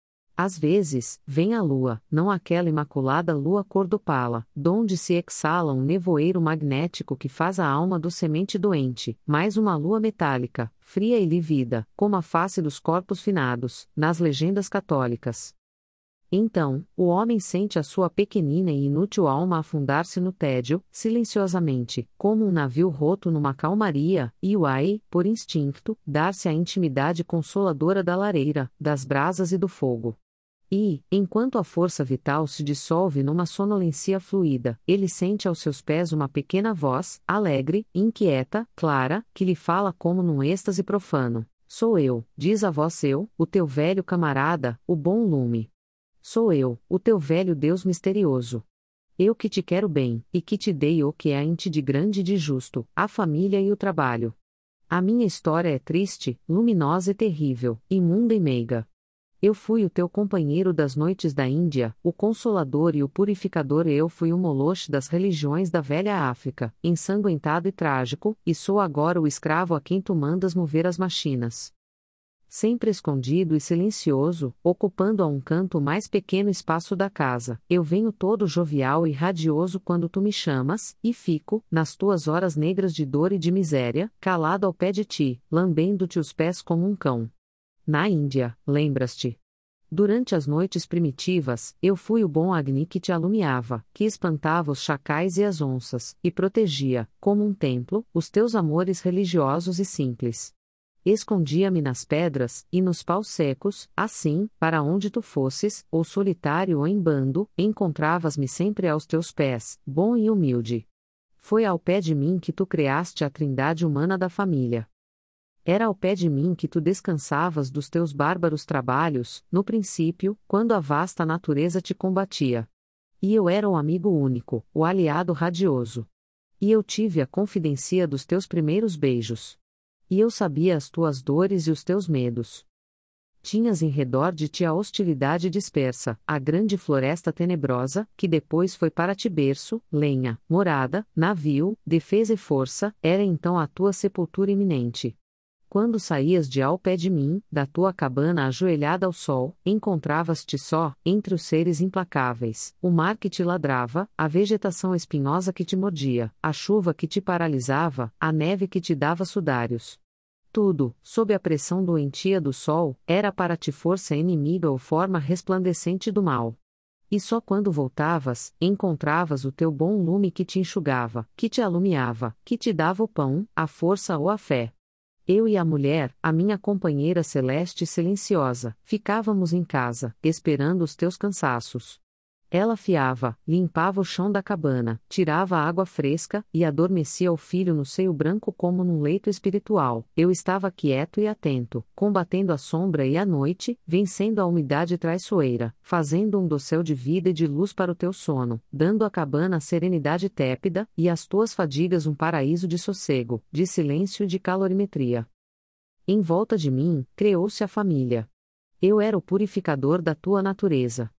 Às vezes, vem a lua, não aquela imaculada lua cor do pala, donde se exala um nevoeiro magnético que faz a alma do semente doente, mas uma lua metálica, fria e lívida, como a face dos corpos finados, nas legendas católicas. Então, o homem sente a sua pequenina e inútil alma afundar-se no tédio, silenciosamente, como um navio roto numa calmaria, e o ai, por instinto, dar-se à intimidade consoladora da lareira, das brasas e do fogo. E, enquanto a força vital se dissolve numa sonolência fluida, ele sente aos seus pés uma pequena voz, alegre, inquieta, clara, que lhe fala como num êxtase profano. Sou eu, diz a voz eu, o teu velho camarada, o bom lume. Sou eu, o teu velho Deus misterioso. Eu que te quero bem, e que te dei o que há em ti de grande e de justo, a família e o trabalho. A minha história é triste, luminosa e terrível, imunda e meiga. Eu fui o teu companheiro das noites da Índia, o consolador e o purificador. Eu fui o Moloch das religiões da velha África, ensanguentado e trágico, e sou agora o escravo a quem tu mandas mover as machinas. Sempre escondido e silencioso, ocupando a um canto o mais pequeno espaço da casa, eu venho todo jovial e radioso quando tu me chamas, e fico, nas tuas horas negras de dor e de miséria, calado ao pé de ti, lambendo-te os pés como um cão. Na Índia, lembras-te? Durante as noites primitivas, eu fui o bom Agni que te alumiava, que espantava os chacais e as onças, e protegia, como um templo, os teus amores religiosos e simples. Escondia-me nas pedras, e nos paus secos, assim, para onde tu fosses, ou solitário ou em bando, encontravas-me sempre aos teus pés, bom e humilde. Foi ao pé de mim que tu criaste a trindade humana da família. Era ao pé de mim que tu descansavas dos teus bárbaros trabalhos, no princípio, quando a vasta natureza te combatia. E eu era o amigo único, o aliado radioso. E eu tive a confidência dos teus primeiros beijos. E eu sabia as tuas dores e os teus medos. Tinhas em redor de ti a hostilidade dispersa, a grande floresta tenebrosa, que depois foi para ti berço, lenha, morada, navio, defesa e força, era então a tua sepultura iminente. Quando saías de ao pé de mim, da tua cabana ajoelhada ao sol, encontravas-te só, entre os seres implacáveis, o mar que te ladrava, a vegetação espinhosa que te mordia, a chuva que te paralisava, a neve que te dava sudários. Tudo, sob a pressão doentia do sol, era para ti força inimiga ou forma resplandecente do mal. E só quando voltavas, encontravas o teu bom lume que te enxugava, que te alumiava, que te dava o pão, a força ou a fé. Eu e a mulher, a minha companheira celeste e silenciosa, ficávamos em casa, esperando os teus cansaços. Ela fiava, limpava o chão da cabana, tirava a água fresca, e adormecia o filho no seio branco como num leito espiritual. Eu estava quieto e atento, combatendo a sombra e a noite, vencendo a umidade traiçoeira, fazendo um dossel de vida e de luz para o teu sono, dando à cabana a serenidade tépida, e às tuas fadigas um paraíso de sossego, de silêncio e de calorimetria. Em volta de mim, criou-se a família. Eu era o purificador da tua natureza.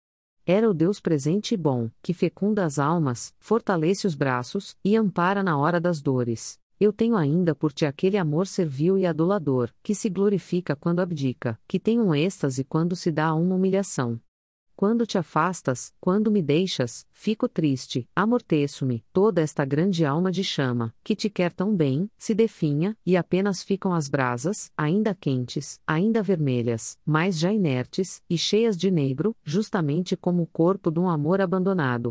Era o Deus presente e bom, que fecunda as almas, fortalece os braços, e ampara na hora das dores. Eu tenho ainda por ti aquele amor servil e adulador, que se glorifica quando abdica, que tem um êxtase quando se dá a uma humilhação. Quando te afastas, quando me deixas, fico triste, amorteço-me, toda esta grande alma de chama, que te quer tão bem, se definha, e apenas ficam as brasas, ainda quentes, ainda vermelhas, mas já inertes, e cheias de negro, justamente como o corpo de um amor abandonado.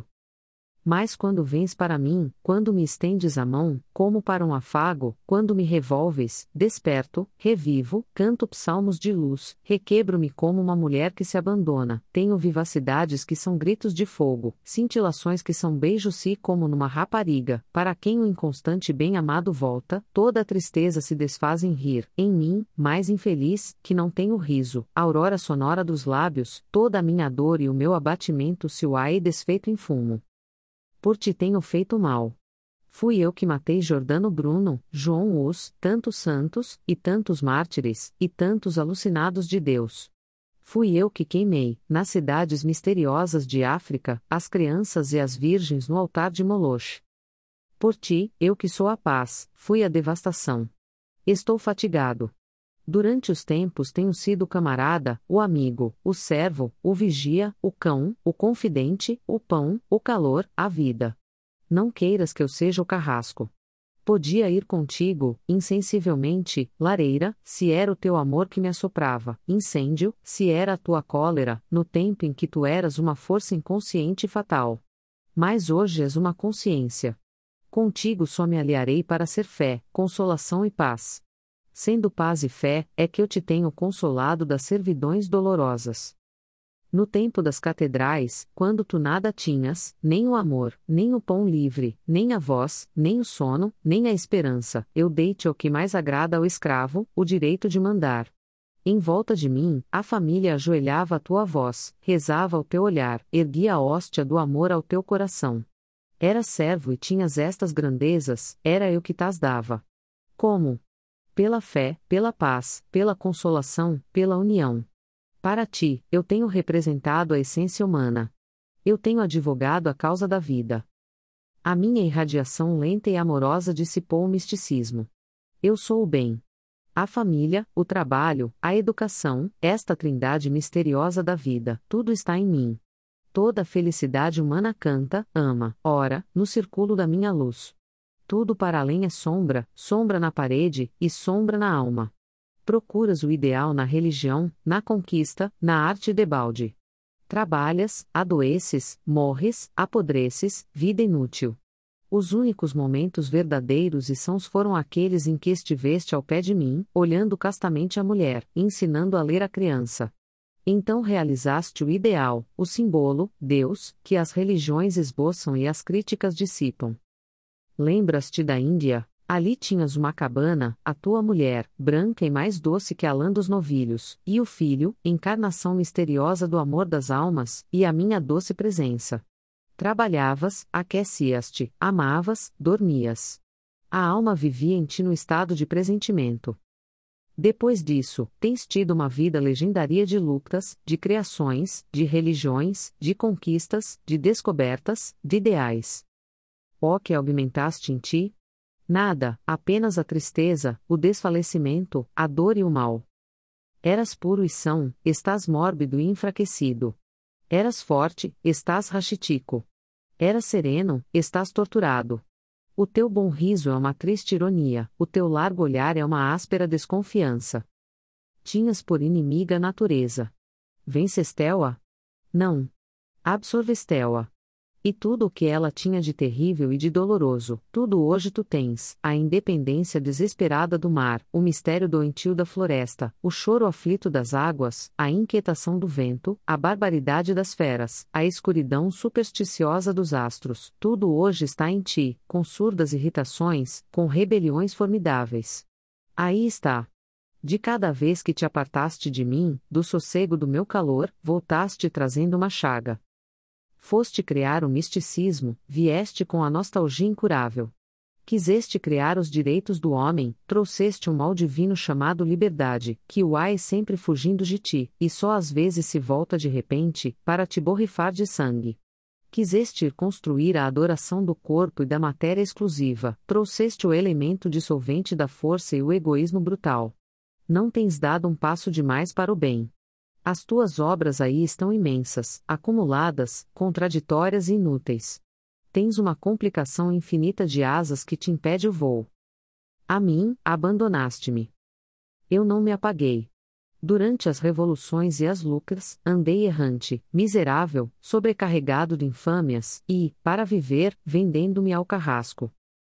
Mas quando vens para mim, quando me estendes a mão, como para um afago, quando me revolves, desperto, revivo, canto psalmos de luz, requebro-me como uma mulher que se abandona, tenho vivacidades que são gritos de fogo, cintilações que são beijos-se como numa rapariga, para quem o inconstante bem-amado volta, toda a tristeza se desfaz em rir, em mim, mais infeliz, que não tenho riso, a aurora sonora dos lábios, toda a minha dor e o meu abatimento se o há desfeito em fumo. Por ti tenho feito mal. Fui eu que matei Jordano Bruno, João Hus, tantos santos, e tantos mártires, e tantos alucinados de Deus. Fui eu que queimei, nas cidades misteriosas de África, as crianças e as virgens no altar de Moloch. Por ti, eu que sou a paz, fui a devastação. Estou fatigado. Durante os tempos tenho sido o camarada, o amigo, o servo, o vigia, o cão, o confidente, o pão, o calor, a vida. Não queiras que eu seja o carrasco. Podia ir contigo, insensivelmente, lareira, se era o teu amor que me assoprava, incêndio, se era a tua cólera, no tempo em que tu eras uma força inconsciente e fatal. Mas hoje és uma consciência. Contigo só me aliarei para ser fé, consolação e paz. Sendo paz e fé, é que eu te tenho consolado das servidões dolorosas. No tempo das catedrais, quando tu nada tinhas, nem o amor, nem o pão livre, nem a voz, nem o sono, nem a esperança, eu dei-te o que mais agrada ao escravo, o direito de mandar. Em volta de mim, a família ajoelhava à tua voz, rezava ao teu olhar, erguia a hóstia do amor ao teu coração. Eras servo e tinhas estas grandezas, era eu que t'as dava. Como? Pela fé, pela paz, pela consolação, pela união. Para ti, eu tenho representado a essência humana. Eu tenho advogado a causa da vida. A minha irradiação lenta e amorosa dissipou o misticismo. Eu sou o bem. A família, o trabalho, a educação, esta trindade misteriosa da vida, tudo está em mim. Toda a felicidade humana canta, ama, ora, no círculo da minha luz. Tudo para além é sombra, sombra na parede, e sombra na alma. Procuras o ideal na religião, na conquista, na arte debalde. Trabalhas, adoeces, morres, apodreces, vida inútil. Os únicos momentos verdadeiros e sãos foram aqueles em que estiveste ao pé de mim, olhando castamente a mulher, ensinando a ler a criança. Então realizaste o ideal, o símbolo, Deus, que as religiões esboçam e as críticas dissipam. Lembras-te da Índia? Ali tinhas uma cabana, a tua mulher, branca e mais doce que a lã dos novilhos, e o filho, encarnação misteriosa do amor das almas, e a minha doce presença. Trabalhavas, aquecias-te, amavas, dormias. A alma vivia em ti no estado de presentimento. Depois disso, tens tido uma vida legendária de lutas, de criações, de religiões, de conquistas, de descobertas, de ideais. Ó que augmentaste em ti? Nada, apenas a tristeza, o desfalecimento, a dor e o mal. Eras puro e são, estás mórbido e enfraquecido. Eras forte, estás rachitico. Eras sereno, estás torturado. O teu bom riso é uma triste ironia, o teu largo olhar é uma áspera desconfiança. Tinhas por inimiga a natureza. Vencestel-a? Não. Absorvestel-a. E tudo o que ela tinha de terrível e de doloroso, tudo hoje tu tens, a independência desesperada do mar, o mistério doentio da floresta, o choro aflito das águas, a inquietação do vento, a barbaridade das feras, a escuridão supersticiosa dos astros, tudo hoje está em ti, com surdas irritações, com rebeliões formidáveis. Aí está. De cada vez que te apartaste de mim, do sossego do meu calor, voltaste trazendo uma chaga. Foste criar o misticismo, vieste com a nostalgia incurável. Quiseste criar os direitos do homem, trouxeste um mal divino chamado liberdade, que o há sempre fugindo de ti, e só às vezes se volta de repente, para te borrifar de sangue. Quiseste ir construir a adoração do corpo e da matéria exclusiva, trouxeste o elemento dissolvente da força e o egoísmo brutal. Não tens dado um passo demais para o bem. As tuas obras aí estão imensas, acumuladas, contraditórias e inúteis. Tens uma complicação infinita de asas que te impede o voo. A mim, abandonaste-me. Eu não me apaguei. Durante as revoluções e as lucras, andei errante, miserável, sobrecarregado de infâmias, e, para viver, vendendo-me ao carrasco.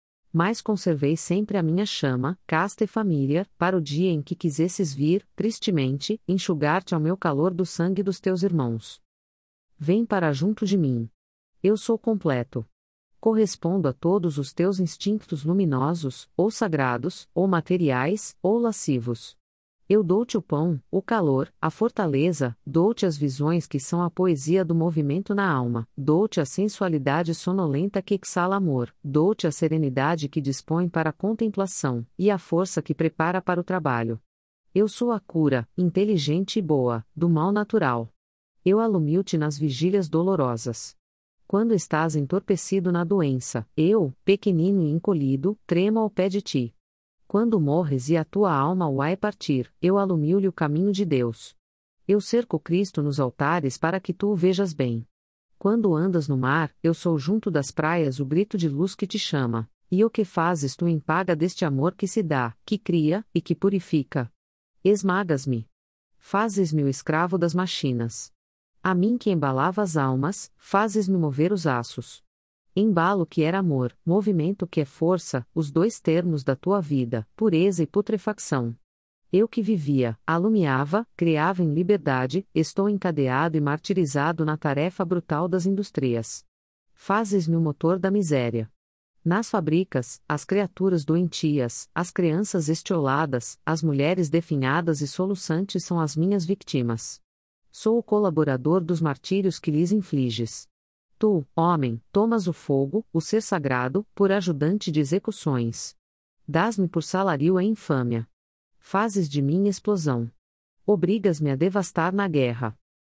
Mas conservei sempre a minha chama, casta e família, para o dia em que quisesses vir, tristemente, enxugar-te ao meu calor do sangue dos teus irmãos. Vem para junto de mim. Eu sou completo. Correspondo a todos os teus instintos luminosos, ou sagrados, ou materiais, ou lascivos. Eu dou-te o pão, o calor, a fortaleza, dou-te as visões que são a poesia do movimento na alma, dou-te a sensualidade sonolenta que exala amor, dou-te a serenidade que dispõe para a contemplação, e a força que prepara para o trabalho. Eu sou a cura, inteligente e boa, do mal natural. Eu alumio-te nas vigílias dolorosas. Quando estás entorpecido na doença, eu, pequenino e encolhido, tremo ao pé de ti. Quando morres e a tua alma o vai partir, eu alumio-lhe o caminho de Deus. Eu cerco Cristo nos altares para que tu o vejas bem. Quando andas no mar, eu sou junto das praias o grito de luz que te chama. E o que fazes tu em paga deste amor que se dá, que cria, e que purifica? Esmagas-me. Fazes-me o escravo das machinas. A mim que embalava as almas, fazes-me mover os aços. Embalo que era amor, movimento que é força, os dois termos da tua vida, pureza e putrefacção. Eu que vivia, alumiava, criava em liberdade, estou encadeado e martirizado na tarefa brutal das indústrias. Fazes-me o motor da miséria. Nas fábricas, as criaturas doentias, as crianças estioladas, as mulheres definhadas e soluçantes são as minhas vítimas. Sou o colaborador dos martírios que lhes infliges. Tu, homem, tomas o fogo, o ser sagrado, por ajudante de execuções. Dás-me por salário a infâmia. Fazes de mim explosão. Obrigas-me a devastar na guerra.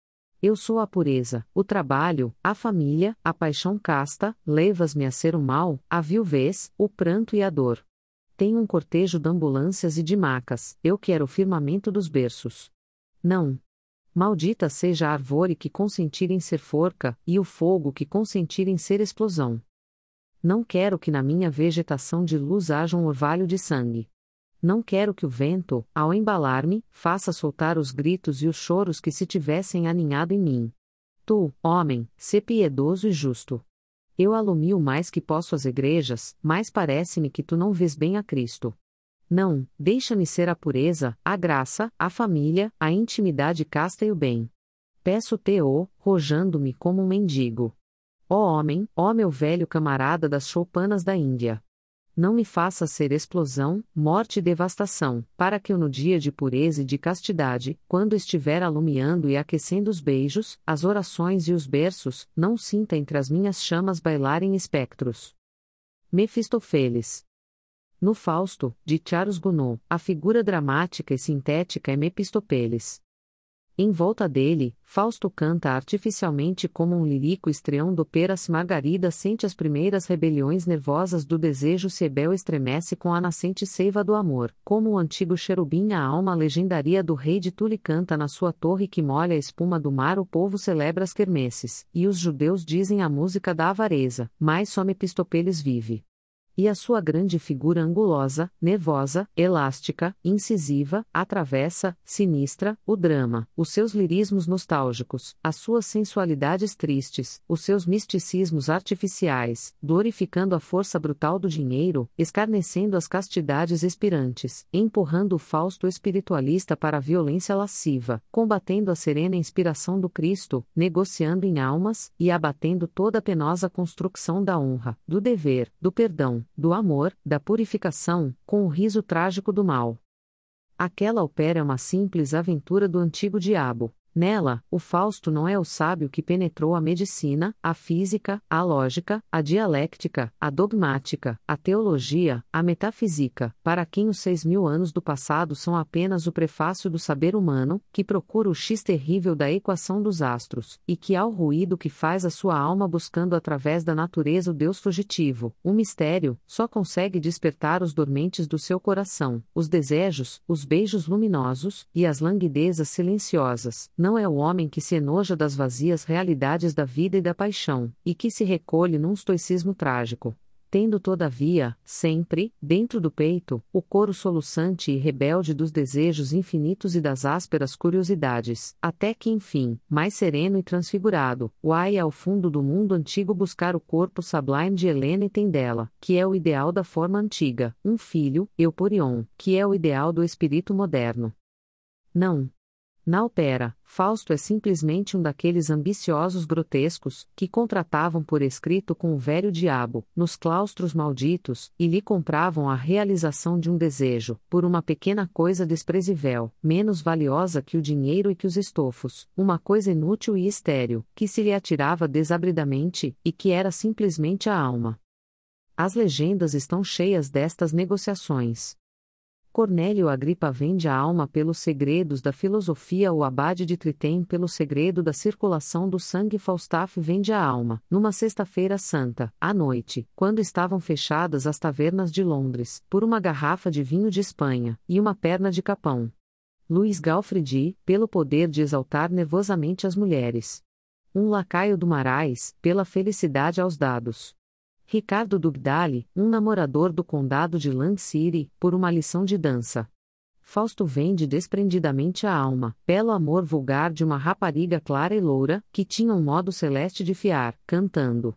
Eu sou a pureza, o trabalho, a família, a paixão casta, levas-me a ser o mal, a viuvez, o pranto e a dor. Tenho um cortejo de ambulâncias e de macas, eu quero o firmamento dos berços. Não. Maldita seja a árvore que consentir em ser forca, e o fogo que consentir em ser explosão. Não quero que na minha vegetação de luz haja um orvalho de sangue. Não quero que o vento, ao embalar-me, faça soltar os gritos e os choros que se tivessem aninhado em mim. Tu, homem, sê piedoso e justo. Eu alumio mais que posso as igrejas, mas parece-me que tu não vês bem a Cristo. Não, deixa-me ser a pureza, a graça, a família, a intimidade casta e o bem. Peço-te-o, rojando-me como um mendigo. Ó homem, ó meu velho camarada das choupanas da Índia. Não me faças ser explosão, morte e devastação, para que eu no dia de pureza e de castidade, quando estiver alumiando e aquecendo os beijos, as orações e os berços, não sinta entre as minhas chamas bailarem espectros. Mefistófeles. No Fausto, de Charles Gounod, a figura dramática e sintética é Mefistófeles. Em volta dele, Fausto canta artificialmente como um lírico estreão d'óperas. Margarida sente as primeiras rebeliões nervosas do desejo. Cebel estremece com a nascente seiva do amor, como o antigo cherubim. A alma legendaria do rei de Tule canta na sua torre que molha a espuma do mar. O povo celebra as quermesses, e os judeus dizem a música da avareza, mas só Mefistófeles vive. E a sua grande figura angulosa, nervosa, elástica, incisiva, atravessa, sinistra, o drama, os seus lirismos nostálgicos, as suas sensualidades tristes, os seus misticismos artificiais, glorificando a força brutal do dinheiro, escarnecendo as castidades expirantes, empurrando o Fausto espiritualista para a violência lasciva, combatendo a serena inspiração do Cristo, negociando em almas, e abatendo toda a penosa construção da honra, do dever, do perdão, do amor, da purificação, com o riso trágico do mal. Aquela ópera é uma simples aventura do antigo diabo, Nela, o Fausto não é o sábio que penetrou a medicina, a física, a lógica, a dialéctica, a dogmática, a teologia, a metafísica, para quem os seis mil anos do passado são apenas o prefácio do saber humano, que procura o X terrível da equação dos astros, e que ao ruído que faz a sua alma buscando através da natureza o Deus fugitivo, o mistério, só consegue despertar os dormentes do seu coração, os desejos, os beijos luminosos, e as languidezas silenciosas. Não é o homem que se enoja das vazias realidades da vida e da paixão, e que se recolhe num estoicismo trágico, tendo todavia, sempre, dentro do peito, o coro soluçante e rebelde dos desejos infinitos e das ásperas curiosidades, até que enfim, mais sereno e transfigurado, vai ao fundo do mundo antigo buscar o corpo sublime de Helena e Tendela, que é o ideal da forma antiga, um filho, Euporion, que é o ideal do espírito moderno. Não. Na ópera, Fausto é simplesmente um daqueles ambiciosos grotescos, que contratavam por escrito com o velho diabo, nos claustros malditos, e lhe compravam a realização de um desejo, por uma pequena coisa desprezível, menos valiosa que o dinheiro e que os estofos, uma coisa inútil e estéril, que se lhe atirava desabridamente, e que era simplesmente a alma. As legendas estão cheias destas negociações. Cornélio Agripa vende a alma pelos segredos da filosofia. O abade de Tritém pelo segredo da circulação do sangue. Falstaff vende a alma, numa sexta-feira santa, à noite, quando estavam fechadas as tavernas de Londres, por uma garrafa de vinho de Espanha, e uma perna de capão. Luiz Galfridi, pelo poder de exaltar nervosamente as mulheres. Um lacaio do Marais, pela felicidade aos dados. Ricardo Dugdale, um namorador do condado de Lancashire, por uma lição de dança. Fausto vende desprendidamente a alma, belo amor vulgar de uma rapariga clara e loura, que tinha um modo celeste de fiar, cantando.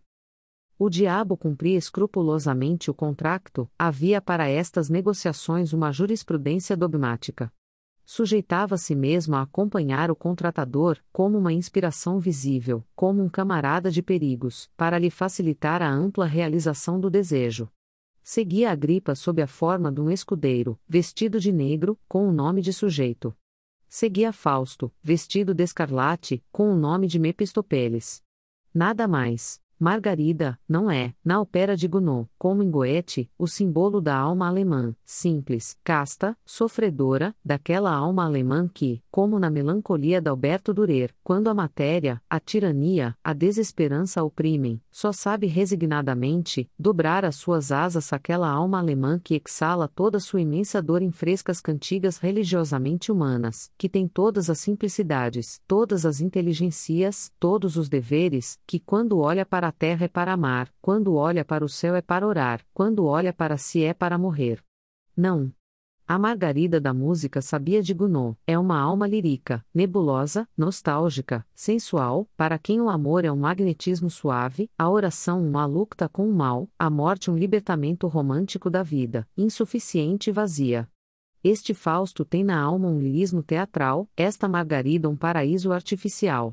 O diabo cumpria escrupulosamente o contracto, havia para estas negociações uma jurisprudência dogmática. Sujeitava a si mesmo a acompanhar o contratador, como uma inspiração visível, como um camarada de perigos, para lhe facilitar a ampla realização do desejo. Seguia Agripa sob a forma de um escudeiro, vestido de negro, com o nome de sujeito. Seguia Fausto, vestido de escarlate, com o nome de Mepistopheles. Nada mais. Margarida, não é, na ópera de Gounod, como em Goethe, o símbolo da alma alemã, simples, casta, sofredora, daquela alma alemã que, como na melancolia de Alberto Durer, quando a matéria, a tirania, a desesperança a oprimem, só sabe resignadamente dobrar as suas asas àquela alma alemã que exala toda sua imensa dor em frescas cantigas religiosamente humanas, que tem todas as simplicidades, todas as inteligencias, todos os deveres, que quando olha para a terra é para amar, quando olha para o céu é para orar, quando olha para si é para morrer. Não. A Margarida da música sabia de Gounod, é uma alma lírica, nebulosa, nostálgica, sensual, para quem o amor é um magnetismo suave, a oração uma luta com o mal, a morte um libertamento romântico da vida, insuficiente e vazia. Este Fausto tem na alma um lirismo teatral, esta Margarida um paraíso artificial.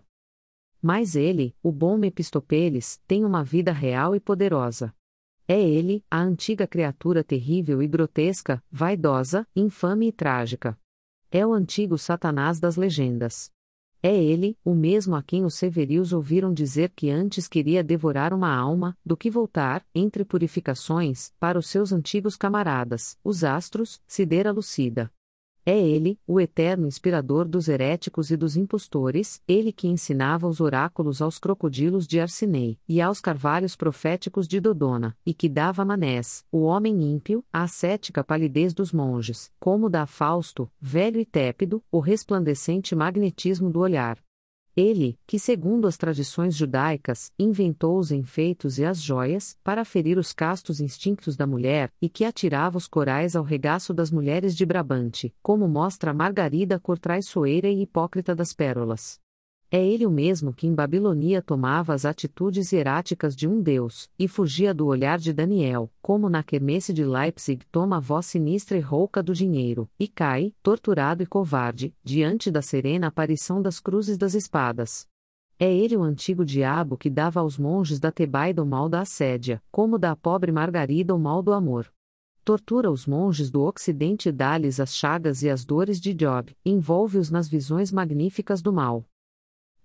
Mas ele, o bom Mepistopheles, tem uma vida real e poderosa. É ele, a antiga criatura terrível e grotesca, vaidosa, infame e trágica. É o antigo Satanás das legendas. É ele, o mesmo a quem os severios ouviram dizer que antes queria devorar uma alma, do que voltar, entre purificações, para os seus antigos camaradas, os astros, Sidera Lucida. É ele, o eterno inspirador dos heréticos e dos impostores, ele que ensinava os oráculos aos crocodilos de Arcinei, e aos carvalhos proféticos de Dodona, e que dava a Manés, o homem ímpio, a ascética palidez dos monges, como dá a Fausto, velho e tépido, o resplandecente magnetismo do olhar. Ele, que segundo as tradições judaicas, inventou os enfeitos e as joias, para ferir os castos instintos da mulher, e que atirava os corais ao regaço das mulheres de Brabante, como mostra a Margarida cor traiçoeira e hipócrita das pérolas. É ele o mesmo que em Babilonia tomava as atitudes hieráticas de um deus, e fugia do olhar de Daniel, como na quermesse de Leipzig toma a voz sinistra e rouca do dinheiro, e cai, torturado e covarde, diante da serena aparição das cruzes das espadas. É ele o antigo diabo que dava aos monges da Tebaida o mal da assédia, como dá à pobre Margarida o mal do amor. Tortura os monges do Ocidente e dá-lhes as chagas e as dores de Job, envolve-os nas visões magníficas do mal.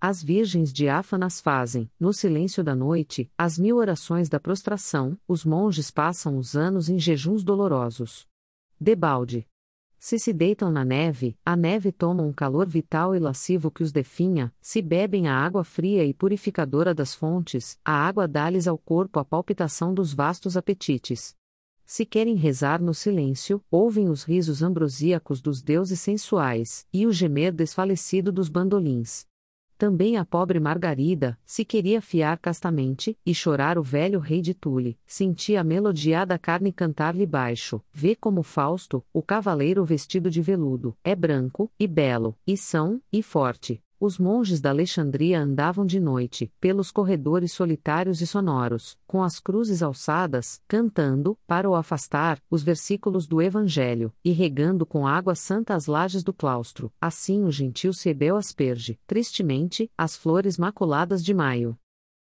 As virgens diáfanas fazem, no silêncio da noite, as mil orações da prostração, os monges passam os anos em jejuns dolorosos. Debalde. Se se deitam na neve, a neve toma um calor vital e lascivo que os definha, se bebem a água fria e purificadora das fontes, a água dá-lhes ao corpo a palpitação dos vastos apetites. Se querem rezar no silêncio, ouvem os risos ambrosíacos dos deuses sensuais, e o gemer desfalecido dos bandolins. Também a pobre Margarida, se queria fiar castamente, e chorar o velho rei de Tule, sentia a melodiada carne cantar-lhe baixo, vê como Fausto, o cavaleiro vestido de veludo, é branco, e belo, e são, e forte. Os monges da Alexandria andavam de noite, pelos corredores solitários e sonoros, com as cruzes alçadas, cantando, para o afastar, os versículos do Evangelho, e regando com água santa as lajes do claustro. Assim o gentil Cebeu asperge, tristemente, as flores maculadas de maio.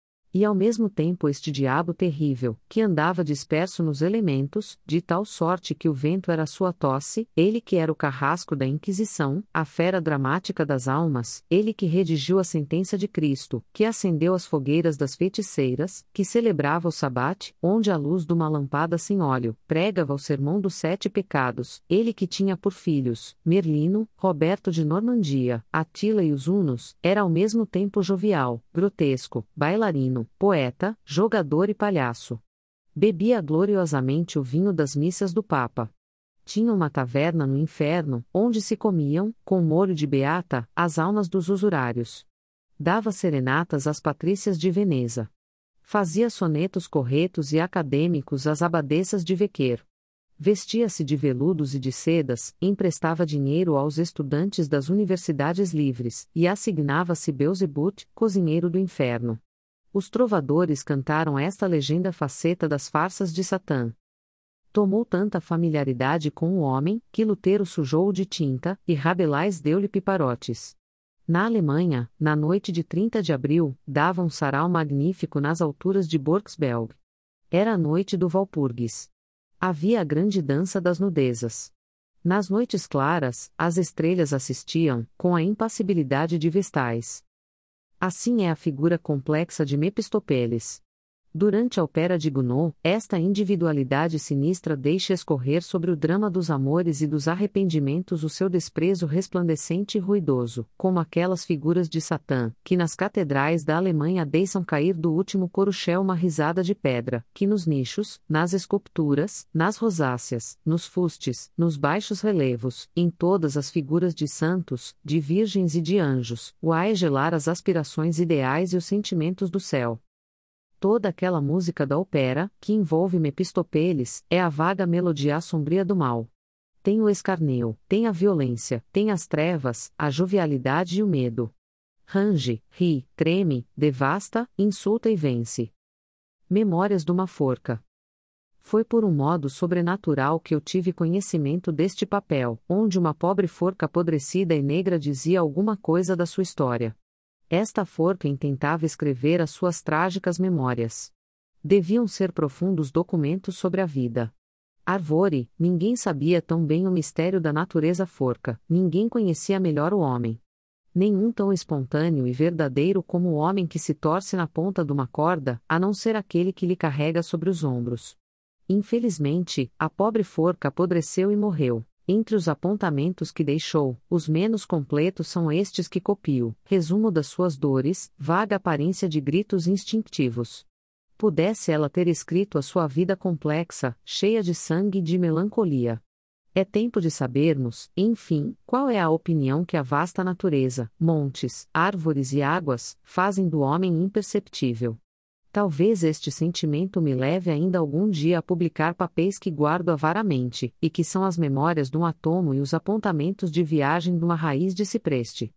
E ao mesmo tempo este diabo terrível, que andava disperso nos elementos, de tal sorte que o vento era sua tosse, ele que era o carrasco da Inquisição, a fera dramática das almas, ele que redigiu a sentença de Cristo, que acendeu as fogueiras das feiticeiras, que celebrava o sabate, onde a luz de uma lampada sem óleo, pregava o sermão dos sete pecados, ele que tinha por filhos, Merlino, Roberto de Normandia, Atila e os Hunos, era ao mesmo tempo jovial, grotesco, bailarino, poeta, jogador e palhaço. Bebia gloriosamente o vinho das missas do Papa. Tinha uma taverna no inferno, onde se comiam, com molho de beata, as almas dos usurários. Dava serenatas às patrícias de Veneza. Fazia sonetos corretos e acadêmicos às abadesas de Vequer. Vestia-se de veludos e de sedas, emprestava dinheiro aos estudantes das universidades livres, e assignava-se Beelzebut, cozinheiro do inferno. Os trovadores cantaram esta legenda faceta das farsas de Satã. Tomou tanta familiaridade com o homem, que Lutero sujou-o de tinta, e Rabelais deu-lhe piparotes. Na Alemanha, na noite de trinta de abril, dava um sarau magnífico nas alturas de Borgsberg. Era a noite do Walpurgis. Havia a grande dança das nudezas. Nas noites claras, as estrelas assistiam, com a impassibilidade de vestais. Assim é a figura complexa de Mephistófeles. Durante a ópera de Gounod, esta individualidade sinistra deixa escorrer sobre o drama dos amores e dos arrependimentos o seu desprezo resplandecente e ruidoso, como aquelas figuras de Satã, que nas catedrais da Alemanha deixam cair do último coruchel uma risada de pedra, que nos nichos, nas esculturas, nas rosáceas, nos fustes, nos baixos relevos, em todas as figuras de santos, de virgens e de anjos, o a gelar as aspirações ideais e os sentimentos do céu. Toda aquela música da ópera, que envolve Mephistófeles, é a vaga melodia sombria do mal. Tem o escarneu, tem a violência, tem as trevas, a jovialidade e o medo. Range, ri, treme, devasta, insulta e vence. Memórias de uma forca. Foi por um modo sobrenatural que eu tive conhecimento deste papel, onde uma pobre forca apodrecida e negra dizia alguma coisa da sua história. Esta forca intentava escrever as suas trágicas memórias. Deviam ser profundos documentos sobre a vida. Arvore, ninguém sabia tão bem o mistério da natureza forca, ninguém conhecia melhor o homem. Nenhum tão espontâneo e verdadeiro como o homem que se torce na ponta de uma corda, a não ser aquele que lhe carrega sobre os ombros. Infelizmente, a pobre forca apodreceu e morreu. Entre os apontamentos que deixou, os menos completos são estes que copio: resumo das suas dores, vaga aparência de gritos instintivos. Pudesse ela ter escrito a sua vida complexa, cheia de sangue e de melancolia. É tempo de sabermos, enfim, qual é a opinião que a vasta natureza, montes, árvores e águas, fazem do homem imperceptível. Talvez este sentimento me leve ainda algum dia a publicar papéis que guardo avaramente, e que são as memórias de um átomo e os apontamentos de viagem de uma raiz de cipreste.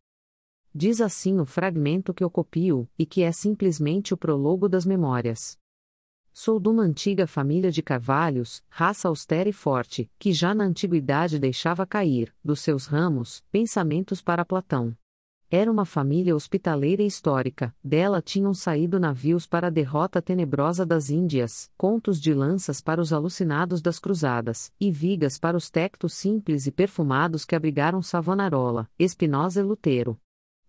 Diz assim o fragmento que eu copio, e que é simplesmente o prólogo das memórias. Sou de uma antiga família de carvalhos, raça austera e forte, que já na antiguidade deixava cair, dos seus ramos, pensamentos para Platão. Era uma família hospitaleira e histórica, dela tinham saído navios para a derrota tenebrosa das Índias, contos de lanças para os alucinados das cruzadas, e vigas para os tectos simples e perfumados que abrigaram Savonarola, Spinoza e Lutero.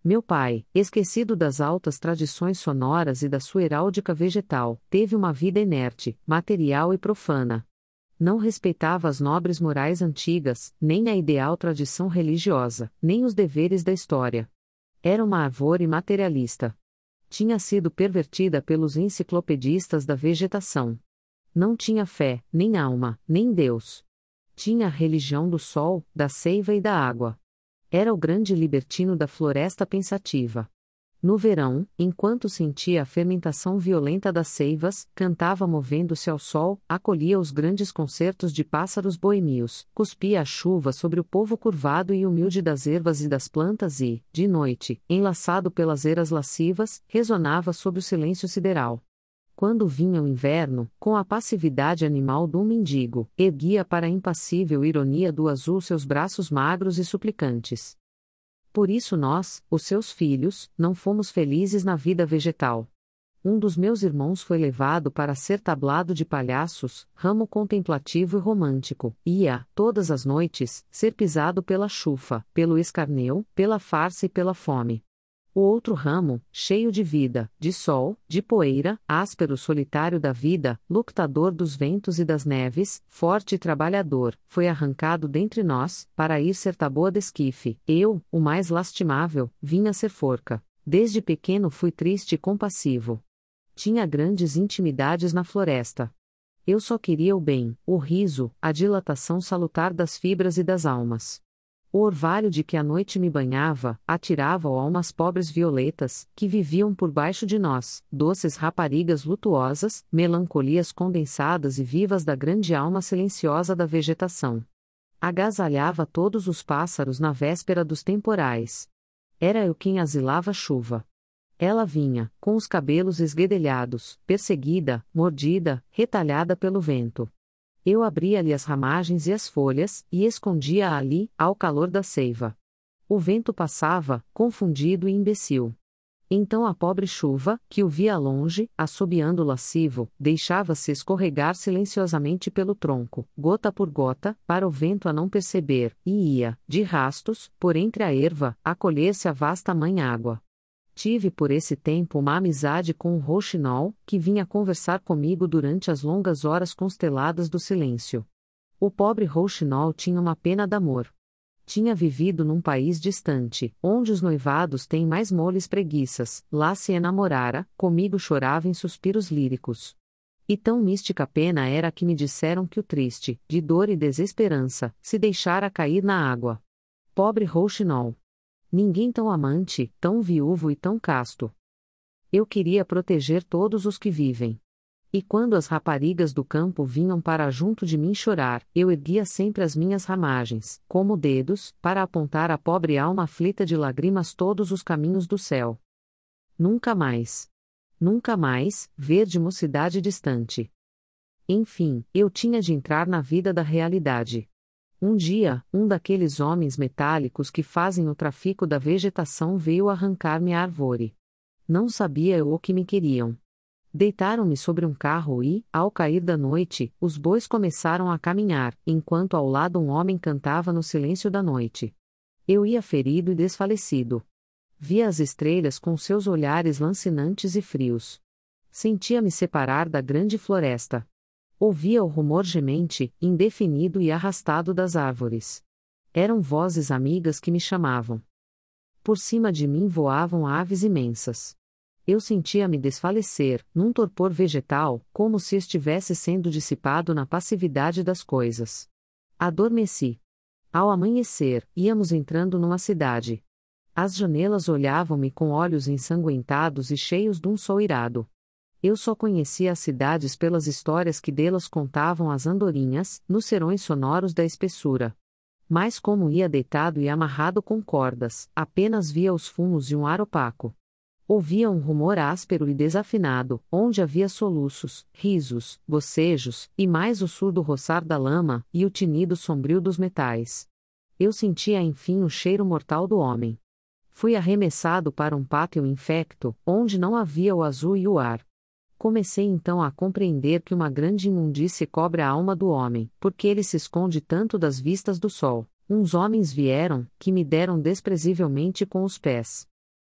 Meu pai, esquecido das altas tradições sonoras e da sua heráldica vegetal, teve uma vida inerte, material e profana. Não respeitava as nobres morais antigas, nem a ideal tradição religiosa, nem os deveres da história. Era uma árvore materialista. Tinha sido pervertida pelos enciclopedistas da vegetação. Não tinha fé, nem alma, nem Deus. Tinha a religião do sol, da seiva e da água. Era o grande libertino da floresta pensativa. No verão, enquanto sentia a fermentação violenta das seivas, cantava movendo-se ao sol, acolhia os grandes concertos de pássaros boêmios, cuspia a chuva sobre o povo curvado e humilde das ervas e das plantas e, de noite, enlaçado pelas eras lascivas, ressonava sobre o silêncio sideral. Quando vinha o inverno, com a passividade animal de um mendigo, erguia para a impassível ironia do azul seus braços magros e suplicantes. Por isso nós, os seus filhos, não fomos felizes na vida vegetal. Um dos meus irmãos foi levado para ser tablado de palhaços, ramo contemplativo e romântico, ia, todas as noites, ser pisado pela chufa, pelo escarneu, pela farsa e pela fome. O outro ramo, cheio de vida, de sol, de poeira, áspero solitário da vida, luctador dos ventos e das neves, forte e trabalhador, foi arrancado dentre nós, para ir ser taboa de esquife. Eu, o mais lastimável, vinha ser forca. Desde pequeno fui triste e compassivo. Tinha grandes intimidades na floresta. Eu só queria o bem, o riso, a dilatação salutar das fibras e das almas. O orvalho de que a noite me banhava, atirava ao almas pobres violetas, que viviam por baixo de nós, doces raparigas lutuosas, melancolias condensadas e vivas da grande alma silenciosa da vegetação. Agasalhava todos os pássaros na véspera dos temporais. Era eu quem asilava a chuva. Ela vinha, com os cabelos esguedelhados, perseguida, mordida, retalhada pelo vento. Eu abria-lhe as ramagens e as folhas, e escondia-a ali, ao calor da seiva. O vento passava, confundido e imbecil. Então a pobre chuva, que o via longe, assobiando lascivo, deixava-se escorregar silenciosamente pelo tronco, gota por gota, para o vento a não perceber, e ia, de rastos, por entre a erva, acolher-se a vasta mãe água. Tive por esse tempo uma amizade com o rouxinol, que vinha conversar comigo durante as longas horas consteladas do silêncio. O pobre rouxinol tinha uma pena d'amor. Tinha vivido num país distante, onde os noivados têm mais moles preguiças, lá se enamorara, comigo chorava em suspiros líricos. E tão mística pena era que me disseram que o triste, de dor e desesperança, se deixara cair na água. Pobre rouxinol! Ninguém tão amante, tão viúvo e tão casto. Eu queria proteger todos os que vivem. E quando as raparigas do campo vinham para junto de mim chorar, eu erguia sempre as minhas ramagens, como dedos, para apontar à pobre alma aflita de lágrimas todos os caminhos do céu. Nunca mais. Nunca mais, verde mocidade distante. Enfim, eu tinha de entrar na vida da realidade. Um dia, um daqueles homens metálicos que fazem o trafico da vegetação veio arrancar-me a árvore. Não sabia eu o que me queriam. Deitaram-me sobre um carro e, ao cair da noite, os bois começaram a caminhar, enquanto ao lado um homem cantava no silêncio da noite. Eu ia ferido e desfalecido. Via as estrelas com seus olhares lancinantes e frios. Sentia-me separar da grande floresta. Ouvia o rumor gemente, indefinido e arrastado das árvores. Eram vozes amigas que me chamavam. Por cima de mim voavam aves imensas. Eu sentia-me desfalecer, num torpor vegetal, como se estivesse sendo dissipado na passividade das coisas. Adormeci. Ao amanhecer, íamos entrando numa cidade. As janelas olhavam-me com olhos ensanguentados e cheios de um sol irado. Eu só conhecia as cidades pelas histórias que delas contavam as andorinhas, nos serões sonoros da espessura. Mas como ia deitado e amarrado com cordas, apenas via os fumos de um ar opaco. Ouvia um rumor áspero e desafinado, onde havia soluços, risos, bocejos, e mais o surdo roçar da lama, e o tinido sombrio dos metais. Eu sentia enfim o cheiro mortal do homem. Fui arremessado para um pátio infecto, onde não havia o azul e o ar. Comecei então a compreender que uma grande imundície cobre a alma do homem, porque ele se esconde tanto das vistas do sol. Uns homens vieram, que me deram desprezivelmente com os pés.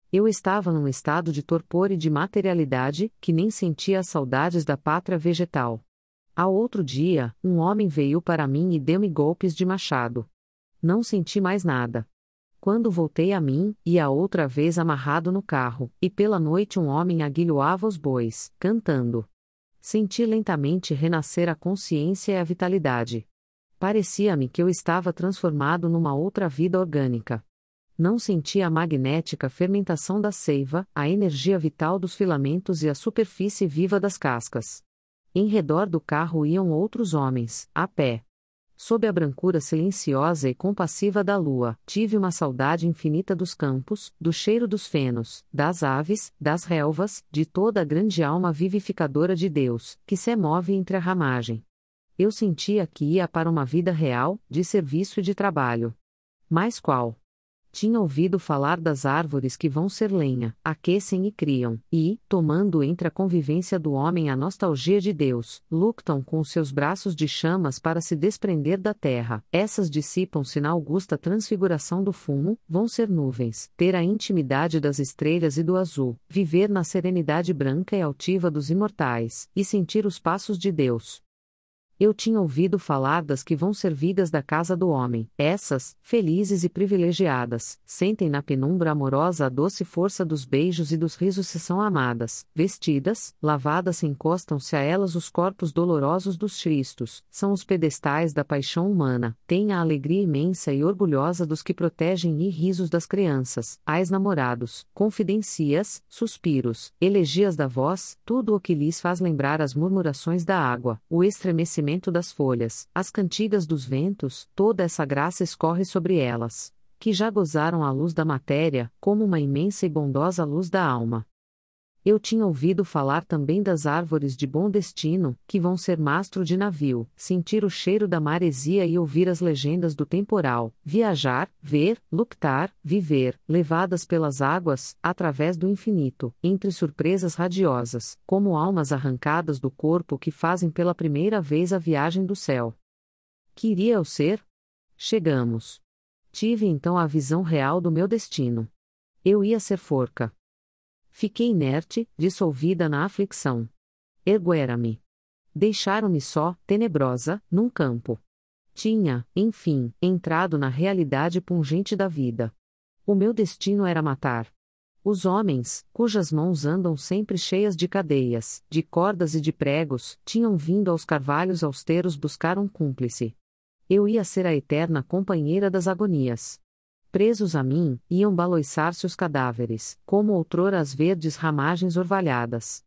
Eu estava num estado de torpor e de materialidade, que nem sentia as saudades da pátria vegetal. Ao outro dia, um homem veio para mim e deu-me golpes de machado. Não senti mais nada. Quando voltei a mim, ia outra vez amarrado no carro, e pela noite um homem aguilhoava os bois, cantando. Senti lentamente renascer a consciência e a vitalidade. Parecia-me que eu estava transformado numa outra vida orgânica. Não sentia a magnética fermentação da seiva, a energia vital dos filamentos e a superfície viva das cascas. Em redor do carro iam outros homens, a pé. Sob a brancura silenciosa e compassiva da lua, tive uma saudade infinita dos campos, do cheiro dos fenos, das aves, das relvas, de toda a grande alma vivificadora de Deus, que se move entre a ramagem. Eu sentia que ia para uma vida real, de serviço e de trabalho. Mas qual? Tinha ouvido falar das árvores que vão ser lenha, aquecem e criam, e, tomando entre a convivência do homem a nostalgia de Deus, lutam com seus braços de chamas para se desprender da terra. Essas dissipam-se na augusta transfiguração do fumo, vão ser nuvens, ter a intimidade das estrelas e do azul, viver na serenidade branca e altiva dos imortais, e sentir os passos de Deus. Eu tinha ouvido falar das que vão ser vidas da casa do homem. Essas, felizes e privilegiadas, sentem na penumbra amorosa a doce força dos beijos e dos risos se são amadas, vestidas, lavadas se encostam-se a elas os corpos dolorosos dos Cristos, são os pedestais da paixão humana, têm a alegria imensa e orgulhosa dos que protegem e risos das crianças, ais namorados, confidencias, suspiros, elegias da voz, tudo o que lhes faz lembrar as murmurações da água, o estremecimento das folhas, as cantigas dos ventos, toda essa graça escorre sobre elas, que já gozaram a luz da matéria, como uma imensa e bondosa luz da alma. Eu tinha ouvido falar também das árvores de bom destino, que vão ser mastro de navio, sentir o cheiro da maresia e ouvir as legendas do temporal, viajar, ver, luctar, viver, levadas pelas águas, através do infinito, entre surpresas radiosas, como almas arrancadas do corpo que fazem pela primeira vez a viagem do céu. Queria eu ser? Chegamos. Tive então a visão real do meu destino. Eu ia ser forca. Fiquei inerte, dissolvida na aflicção. Erguera-me. Deixaram-me só, tenebrosa, num campo. Tinha, enfim, entrado na realidade pungente da vida. O meu destino era matar. Os homens, cujas mãos andam sempre cheias de cadeias, de cordas e de pregos, tinham vindo aos carvalhos austeros buscar um cúmplice. Eu ia ser a eterna companheira das agonias. Presos a mim, iam baloiçar-se os cadáveres, como outrora as verdes ramagens orvalhadas.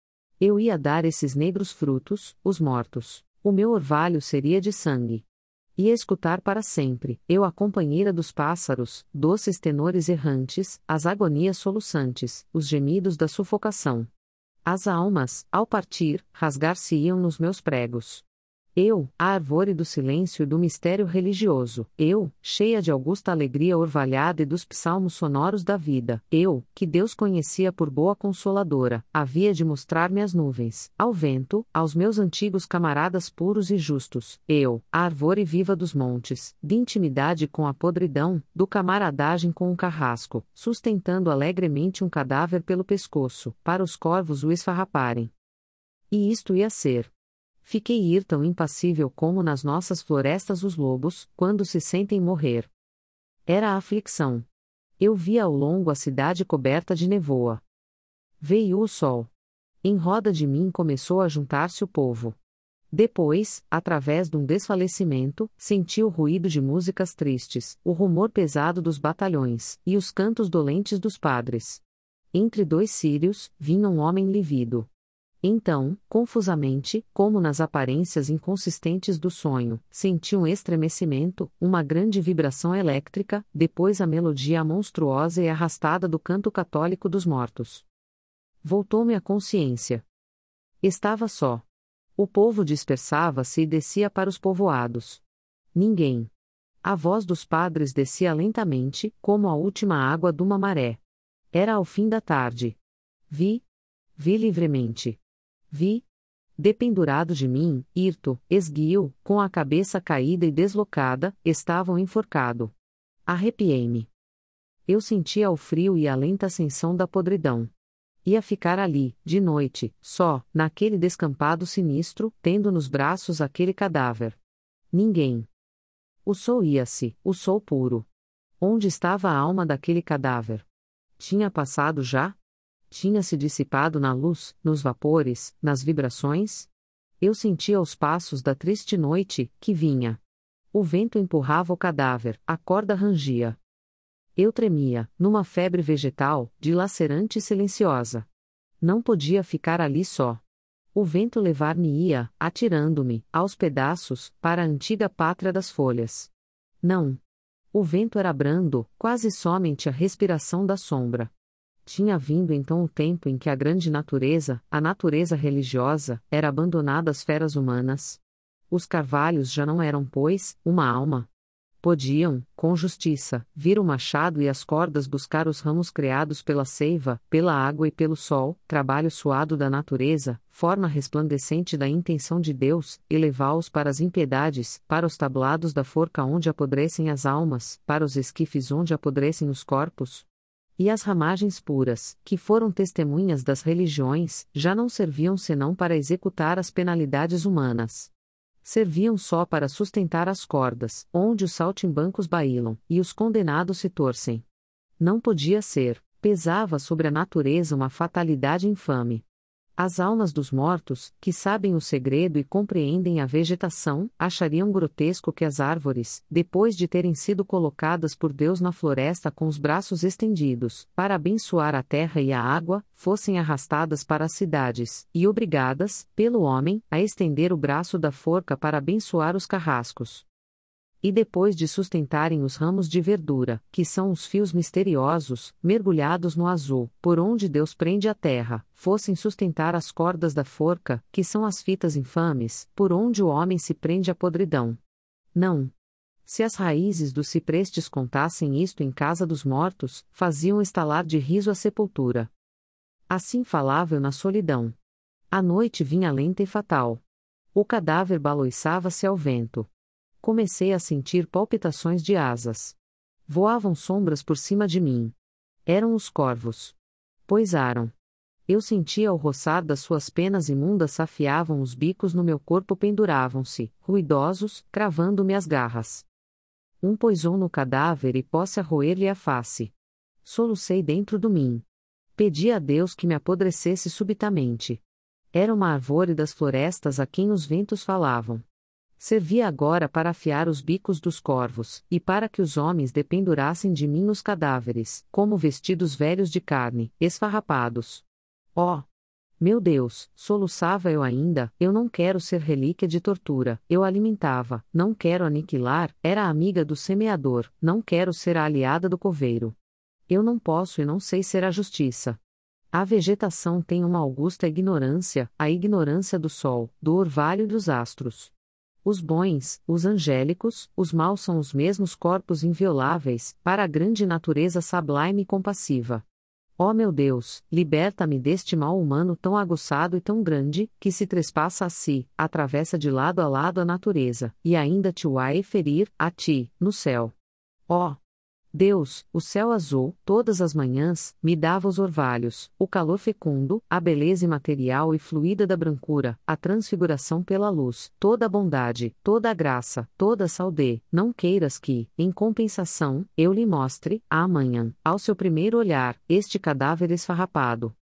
Eu ia dar esses negros frutos, os mortos. O meu orvalho seria de sangue. Ia escutar para sempre, eu a companheira dos pássaros, doces tenores errantes, as agonias soluçantes, os gemidos da sufocação. As almas, ao partir, rasgar-se-iam nos meus pregos. Eu, a árvore do silêncio e do mistério religioso, eu, cheia de augusta alegria orvalhada e dos psalmos sonoros da vida, eu, que Deus conhecia por boa consoladora, havia de mostrar-me as nuvens, ao vento, aos meus antigos camaradas puros e justos, eu, a árvore viva dos montes, de intimidade com a podridão, do camaradagem com o carrasco, sustentando alegremente um cadáver pelo pescoço, para os corvos o esfarraparem. E isto ia ser. Fiquei ir tão impassível como nas nossas florestas os lobos, quando se sentem morrer. Era a aflição. Eu via ao longo a cidade coberta de nevoa. Veio o sol. Em roda de mim começou a juntar-se o povo. Depois, através de um desfalecimento, senti o ruído de músicas tristes, o rumor pesado dos batalhões, e os cantos dolentes dos padres. Entre dois círios, vinha um homem lívido. Então, confusamente, como nas aparências inconsistentes do sonho, senti um estremecimento, uma grande vibração elétrica, depois a melodia monstruosa e arrastada do canto católico dos mortos. Voltou-me a consciência. Estava só. O povo dispersava-se e descia para os povoados. Ninguém. A voz dos padres descia lentamente, como a última água de uma maré. Era ao fim da tarde. Vi. Vi livremente. Vi, dependurado de mim, hirto, esguio, com a cabeça caída e deslocada, estava um enforcado. Arrepiei-me. Eu sentia o frio e a lenta ascensão da podridão. Ia ficar ali, de noite, só, naquele descampado sinistro, tendo nos braços aquele cadáver. Ninguém. O sol ia-se, o sol puro. Onde estava a alma daquele cadáver? Tinha passado já? Tinha se dissipado na luz, nos vapores, nas vibrações? Eu sentia os passos da triste noite, que vinha. O vento empurrava o cadáver, a corda rangia. Eu tremia, numa febre vegetal, dilacerante e silenciosa. Não podia ficar ali só. O vento levar-me-ia, atirando-me, aos pedaços, para a antiga pátria das folhas. Não. O vento era brando, quase somente a respiração da sombra. Tinha vindo então o tempo em que a grande natureza, a natureza religiosa, era abandonada às feras humanas. Os carvalhos já não eram, pois, uma alma. Podiam, com justiça, vir o machado e as cordas buscar os ramos criados pela seiva, pela água e pelo sol, trabalho suado da natureza, forma resplandecente da intenção de Deus, e levá-os para as impiedades, para os tablados da forca onde apodrecem as almas, para os esquifes onde apodrecem os corpos. E as ramagens puras, que foram testemunhas das religiões, já não serviam senão para executar as penalidades humanas. Serviam só para sustentar as cordas, onde os saltimbancos bailam, e os condenados se torcem. Não podia ser, pesava sobre a natureza uma fatalidade infame. As almas dos mortos, que sabem o segredo e compreendem a vegetação, achariam grotesco que as árvores, depois de terem sido colocadas por Deus na floresta com os braços estendidos, para abençoar a terra e a água, fossem arrastadas para as cidades, e obrigadas, pelo homem, a estender o braço da forca para abençoar os carrascos. E depois de sustentarem os ramos de verdura, que são os fios misteriosos, mergulhados no azul, por onde Deus prende a terra, fossem sustentar as cordas da forca, que são as fitas infames, por onde o homem se prende à podridão. Não. Se as raízes dos ciprestes contassem isto em casa dos mortos, faziam estalar de riso a sepultura. Assim falava eu na solidão. A noite vinha lenta e fatal. O cadáver baloiçava-se ao vento. Comecei a sentir palpitações de asas. Voavam sombras por cima de mim. Eram os corvos. Poisaram. Eu sentia o roçar das suas penas imundas, safiavam os bicos no meu corpo, penduravam-se, ruidosos, cravando-me as garras. Um poisou no cadáver e posse a roer-lhe a face. Solucei dentro do mim. Pedi a Deus que me apodrecesse subitamente. Era uma árvore das florestas a quem os ventos falavam. Servia agora para afiar os bicos dos corvos, e para que os homens dependurassem de mim os cadáveres, como vestidos velhos de carne, esfarrapados. Oh! Meu Deus, soluçava eu ainda, eu não quero ser relíquia de tortura, eu alimentava, não quero aniquilar, era a amiga do semeador, não quero ser a aliada do coveiro. Eu não posso e não sei ser a justiça. A vegetação tem uma augusta ignorância, a ignorância do sol, do orvalho e dos astros. Os bons, os angélicos, os maus são os mesmos corpos invioláveis, para a grande natureza sublime e compassiva. Ó meu Deus, liberta-me deste mal humano tão aguçado e tão grande, que se trespassa a si, atravessa de lado a lado a natureza, e ainda te o há a ferir, a ti, no céu. Ó Deus, o céu azul, todas as manhãs, me dava os orvalhos, o calor fecundo, a beleza imaterial e fluida da brancura, a transfiguração pela luz, toda a bondade, toda a graça, toda a saudade. Não queiras que, em compensação, eu lhe mostre, amanhã, ao seu primeiro olhar, este cadáver esfarrapado.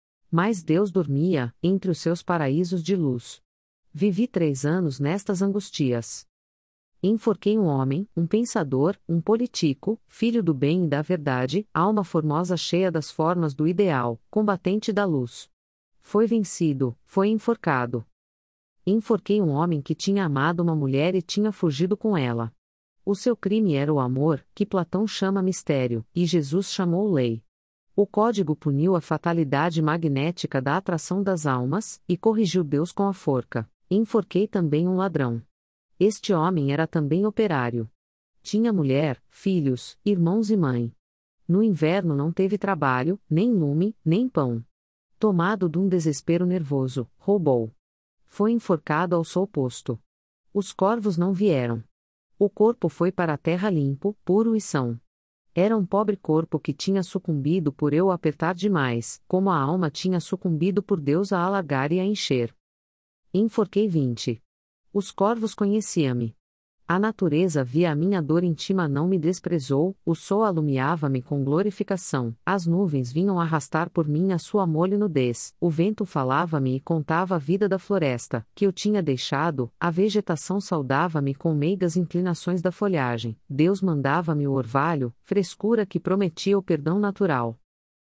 Mas Deus dormia, entre os seus paraísos de luz. Vivi três anos nestas angustias. Enforquei um homem, um pensador, um político, filho do bem e da verdade, alma formosa cheia das formas do ideal, combatente da luz. Foi vencido, foi enforcado. Enforquei um homem que tinha amado uma mulher e tinha fugido com ela. O seu crime era o amor, que Platão chama mistério, e Jesus chamou lei. O código puniu a fatalidade magnética da atração das almas, e corrigiu Deus com a forca. Enforquei também um ladrão. Este homem era também operário. Tinha mulher, filhos, irmãos e mãe. No inverno não teve trabalho, nem lume, nem pão. Tomado de um desespero nervoso, roubou. Foi enforcado ao sol posto. Os corvos não vieram. O corpo foi para a terra limpo, puro e são. Era um pobre corpo que tinha sucumbido por eu apertar demais, como a alma tinha sucumbido por Deus a alargar e a encher. Enforquei vinte. Os corvos conheciam-me. A natureza via a minha dor íntima, não me desprezou, o sol alumiava-me com glorificação, as nuvens vinham arrastar por mim a sua mole nudez, o vento falava-me e contava a vida da floresta, que eu tinha deixado, a vegetação saudava-me com meigas inclinações da folhagem, Deus mandava-me o orvalho, frescura que prometia o perdão natural.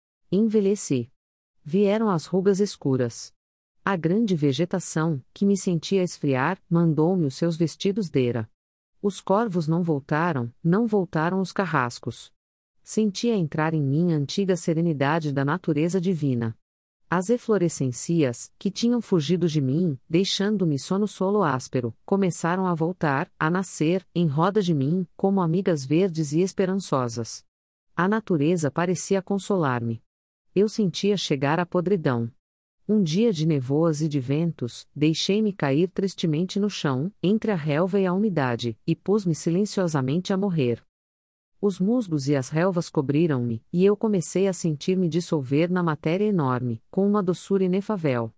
Envelheci. Vieram as rugas escuras. A grande vegetação, que me sentia esfriar, mandou-me os seus vestidos d'era. Os corvos não voltaram, não voltaram os carrascos. Sentia entrar em mim a antiga serenidade da natureza divina. As eflorescências, que tinham fugido de mim, deixando-me só no solo áspero, começaram a voltar, a nascer, em roda de mim, como amigas verdes e esperançosas. A natureza parecia consolar-me. Eu sentia chegar a podridão. Um dia de nevoas e de ventos, deixei-me cair tristemente no chão, entre a relva e a umidade, e pus-me silenciosamente a morrer. Os musgos e as relvas cobriram-me, e eu comecei a sentir-me dissolver na matéria enorme, com uma doçura inefável.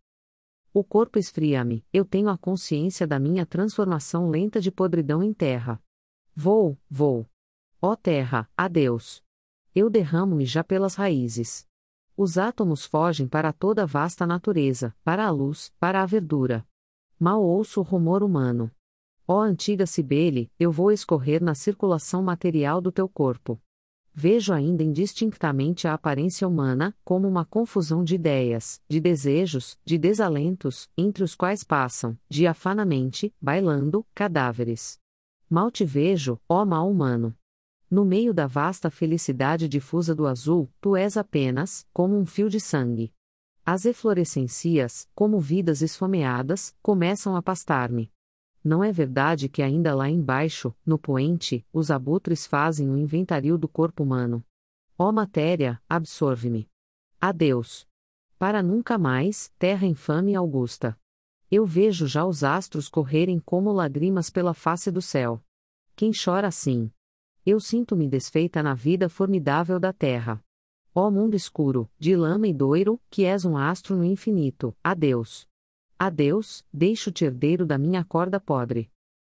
O corpo esfria-me, eu tenho a consciência da minha transformação lenta de podridão em terra. Vou, vou. Ó terra, adeus. Eu derramo-me já pelas raízes. Os átomos fogem para toda a vasta natureza, para a luz, para a verdura. Mal ouço o rumor humano. Ó antiga Cibele, eu vou escorrer na circulação material do teu corpo. Vejo ainda indistintamente a aparência humana, como uma confusão de ideias, de desejos, de desalentos, entre os quais passam, diafanamente, bailando, cadáveres. Mal te vejo, ó mal humano. No meio da vasta felicidade difusa do azul, tu és apenas, como um fio de sangue. As eflorescências, como vidas esfomeadas, começam a pastar-me. Não é verdade que ainda lá embaixo, no poente, os abutres fazem o inventario do corpo humano? Ó matéria, absorve-me. Adeus. Para nunca mais, terra infame e augusta. Eu vejo já os astros correrem como lágrimas pela face do céu. Quem chora assim? Eu sinto-me desfeita na vida formidável da terra. Ó mundo escuro, de lama e doiro, que és um astro no infinito, adeus. Adeus, deixo-te herdeiro da minha corda podre.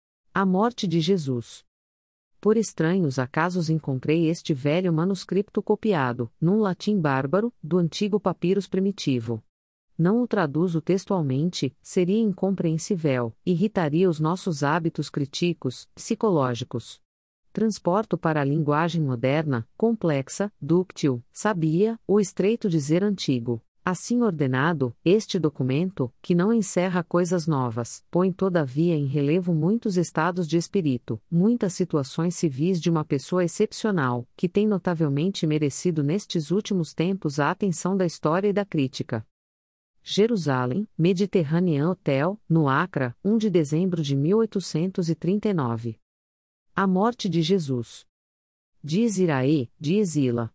A morte de Jesus. Por estranhos acasos encontrei este velho manuscrito copiado, num latim bárbaro, do antigo papiros primitivo. Não o traduzo textualmente, seria incompreensível, irritaria os nossos hábitos críticos, psicológicos. Transporto para a linguagem moderna, complexa, dúctil, sabia, o estreito dizer antigo. Assim ordenado, este documento, que não encerra coisas novas, põe todavia em relevo muitos estados de espírito, muitas situações civis de uma pessoa excepcional, que tem notavelmente merecido nestes últimos tempos a atenção da história e da crítica. Jerusalém, Mediterranean Hotel, no Acra, um de dezembro de mil oitocentos e trinta e nove. A morte de Jesus. Diz Iraê, de Exila.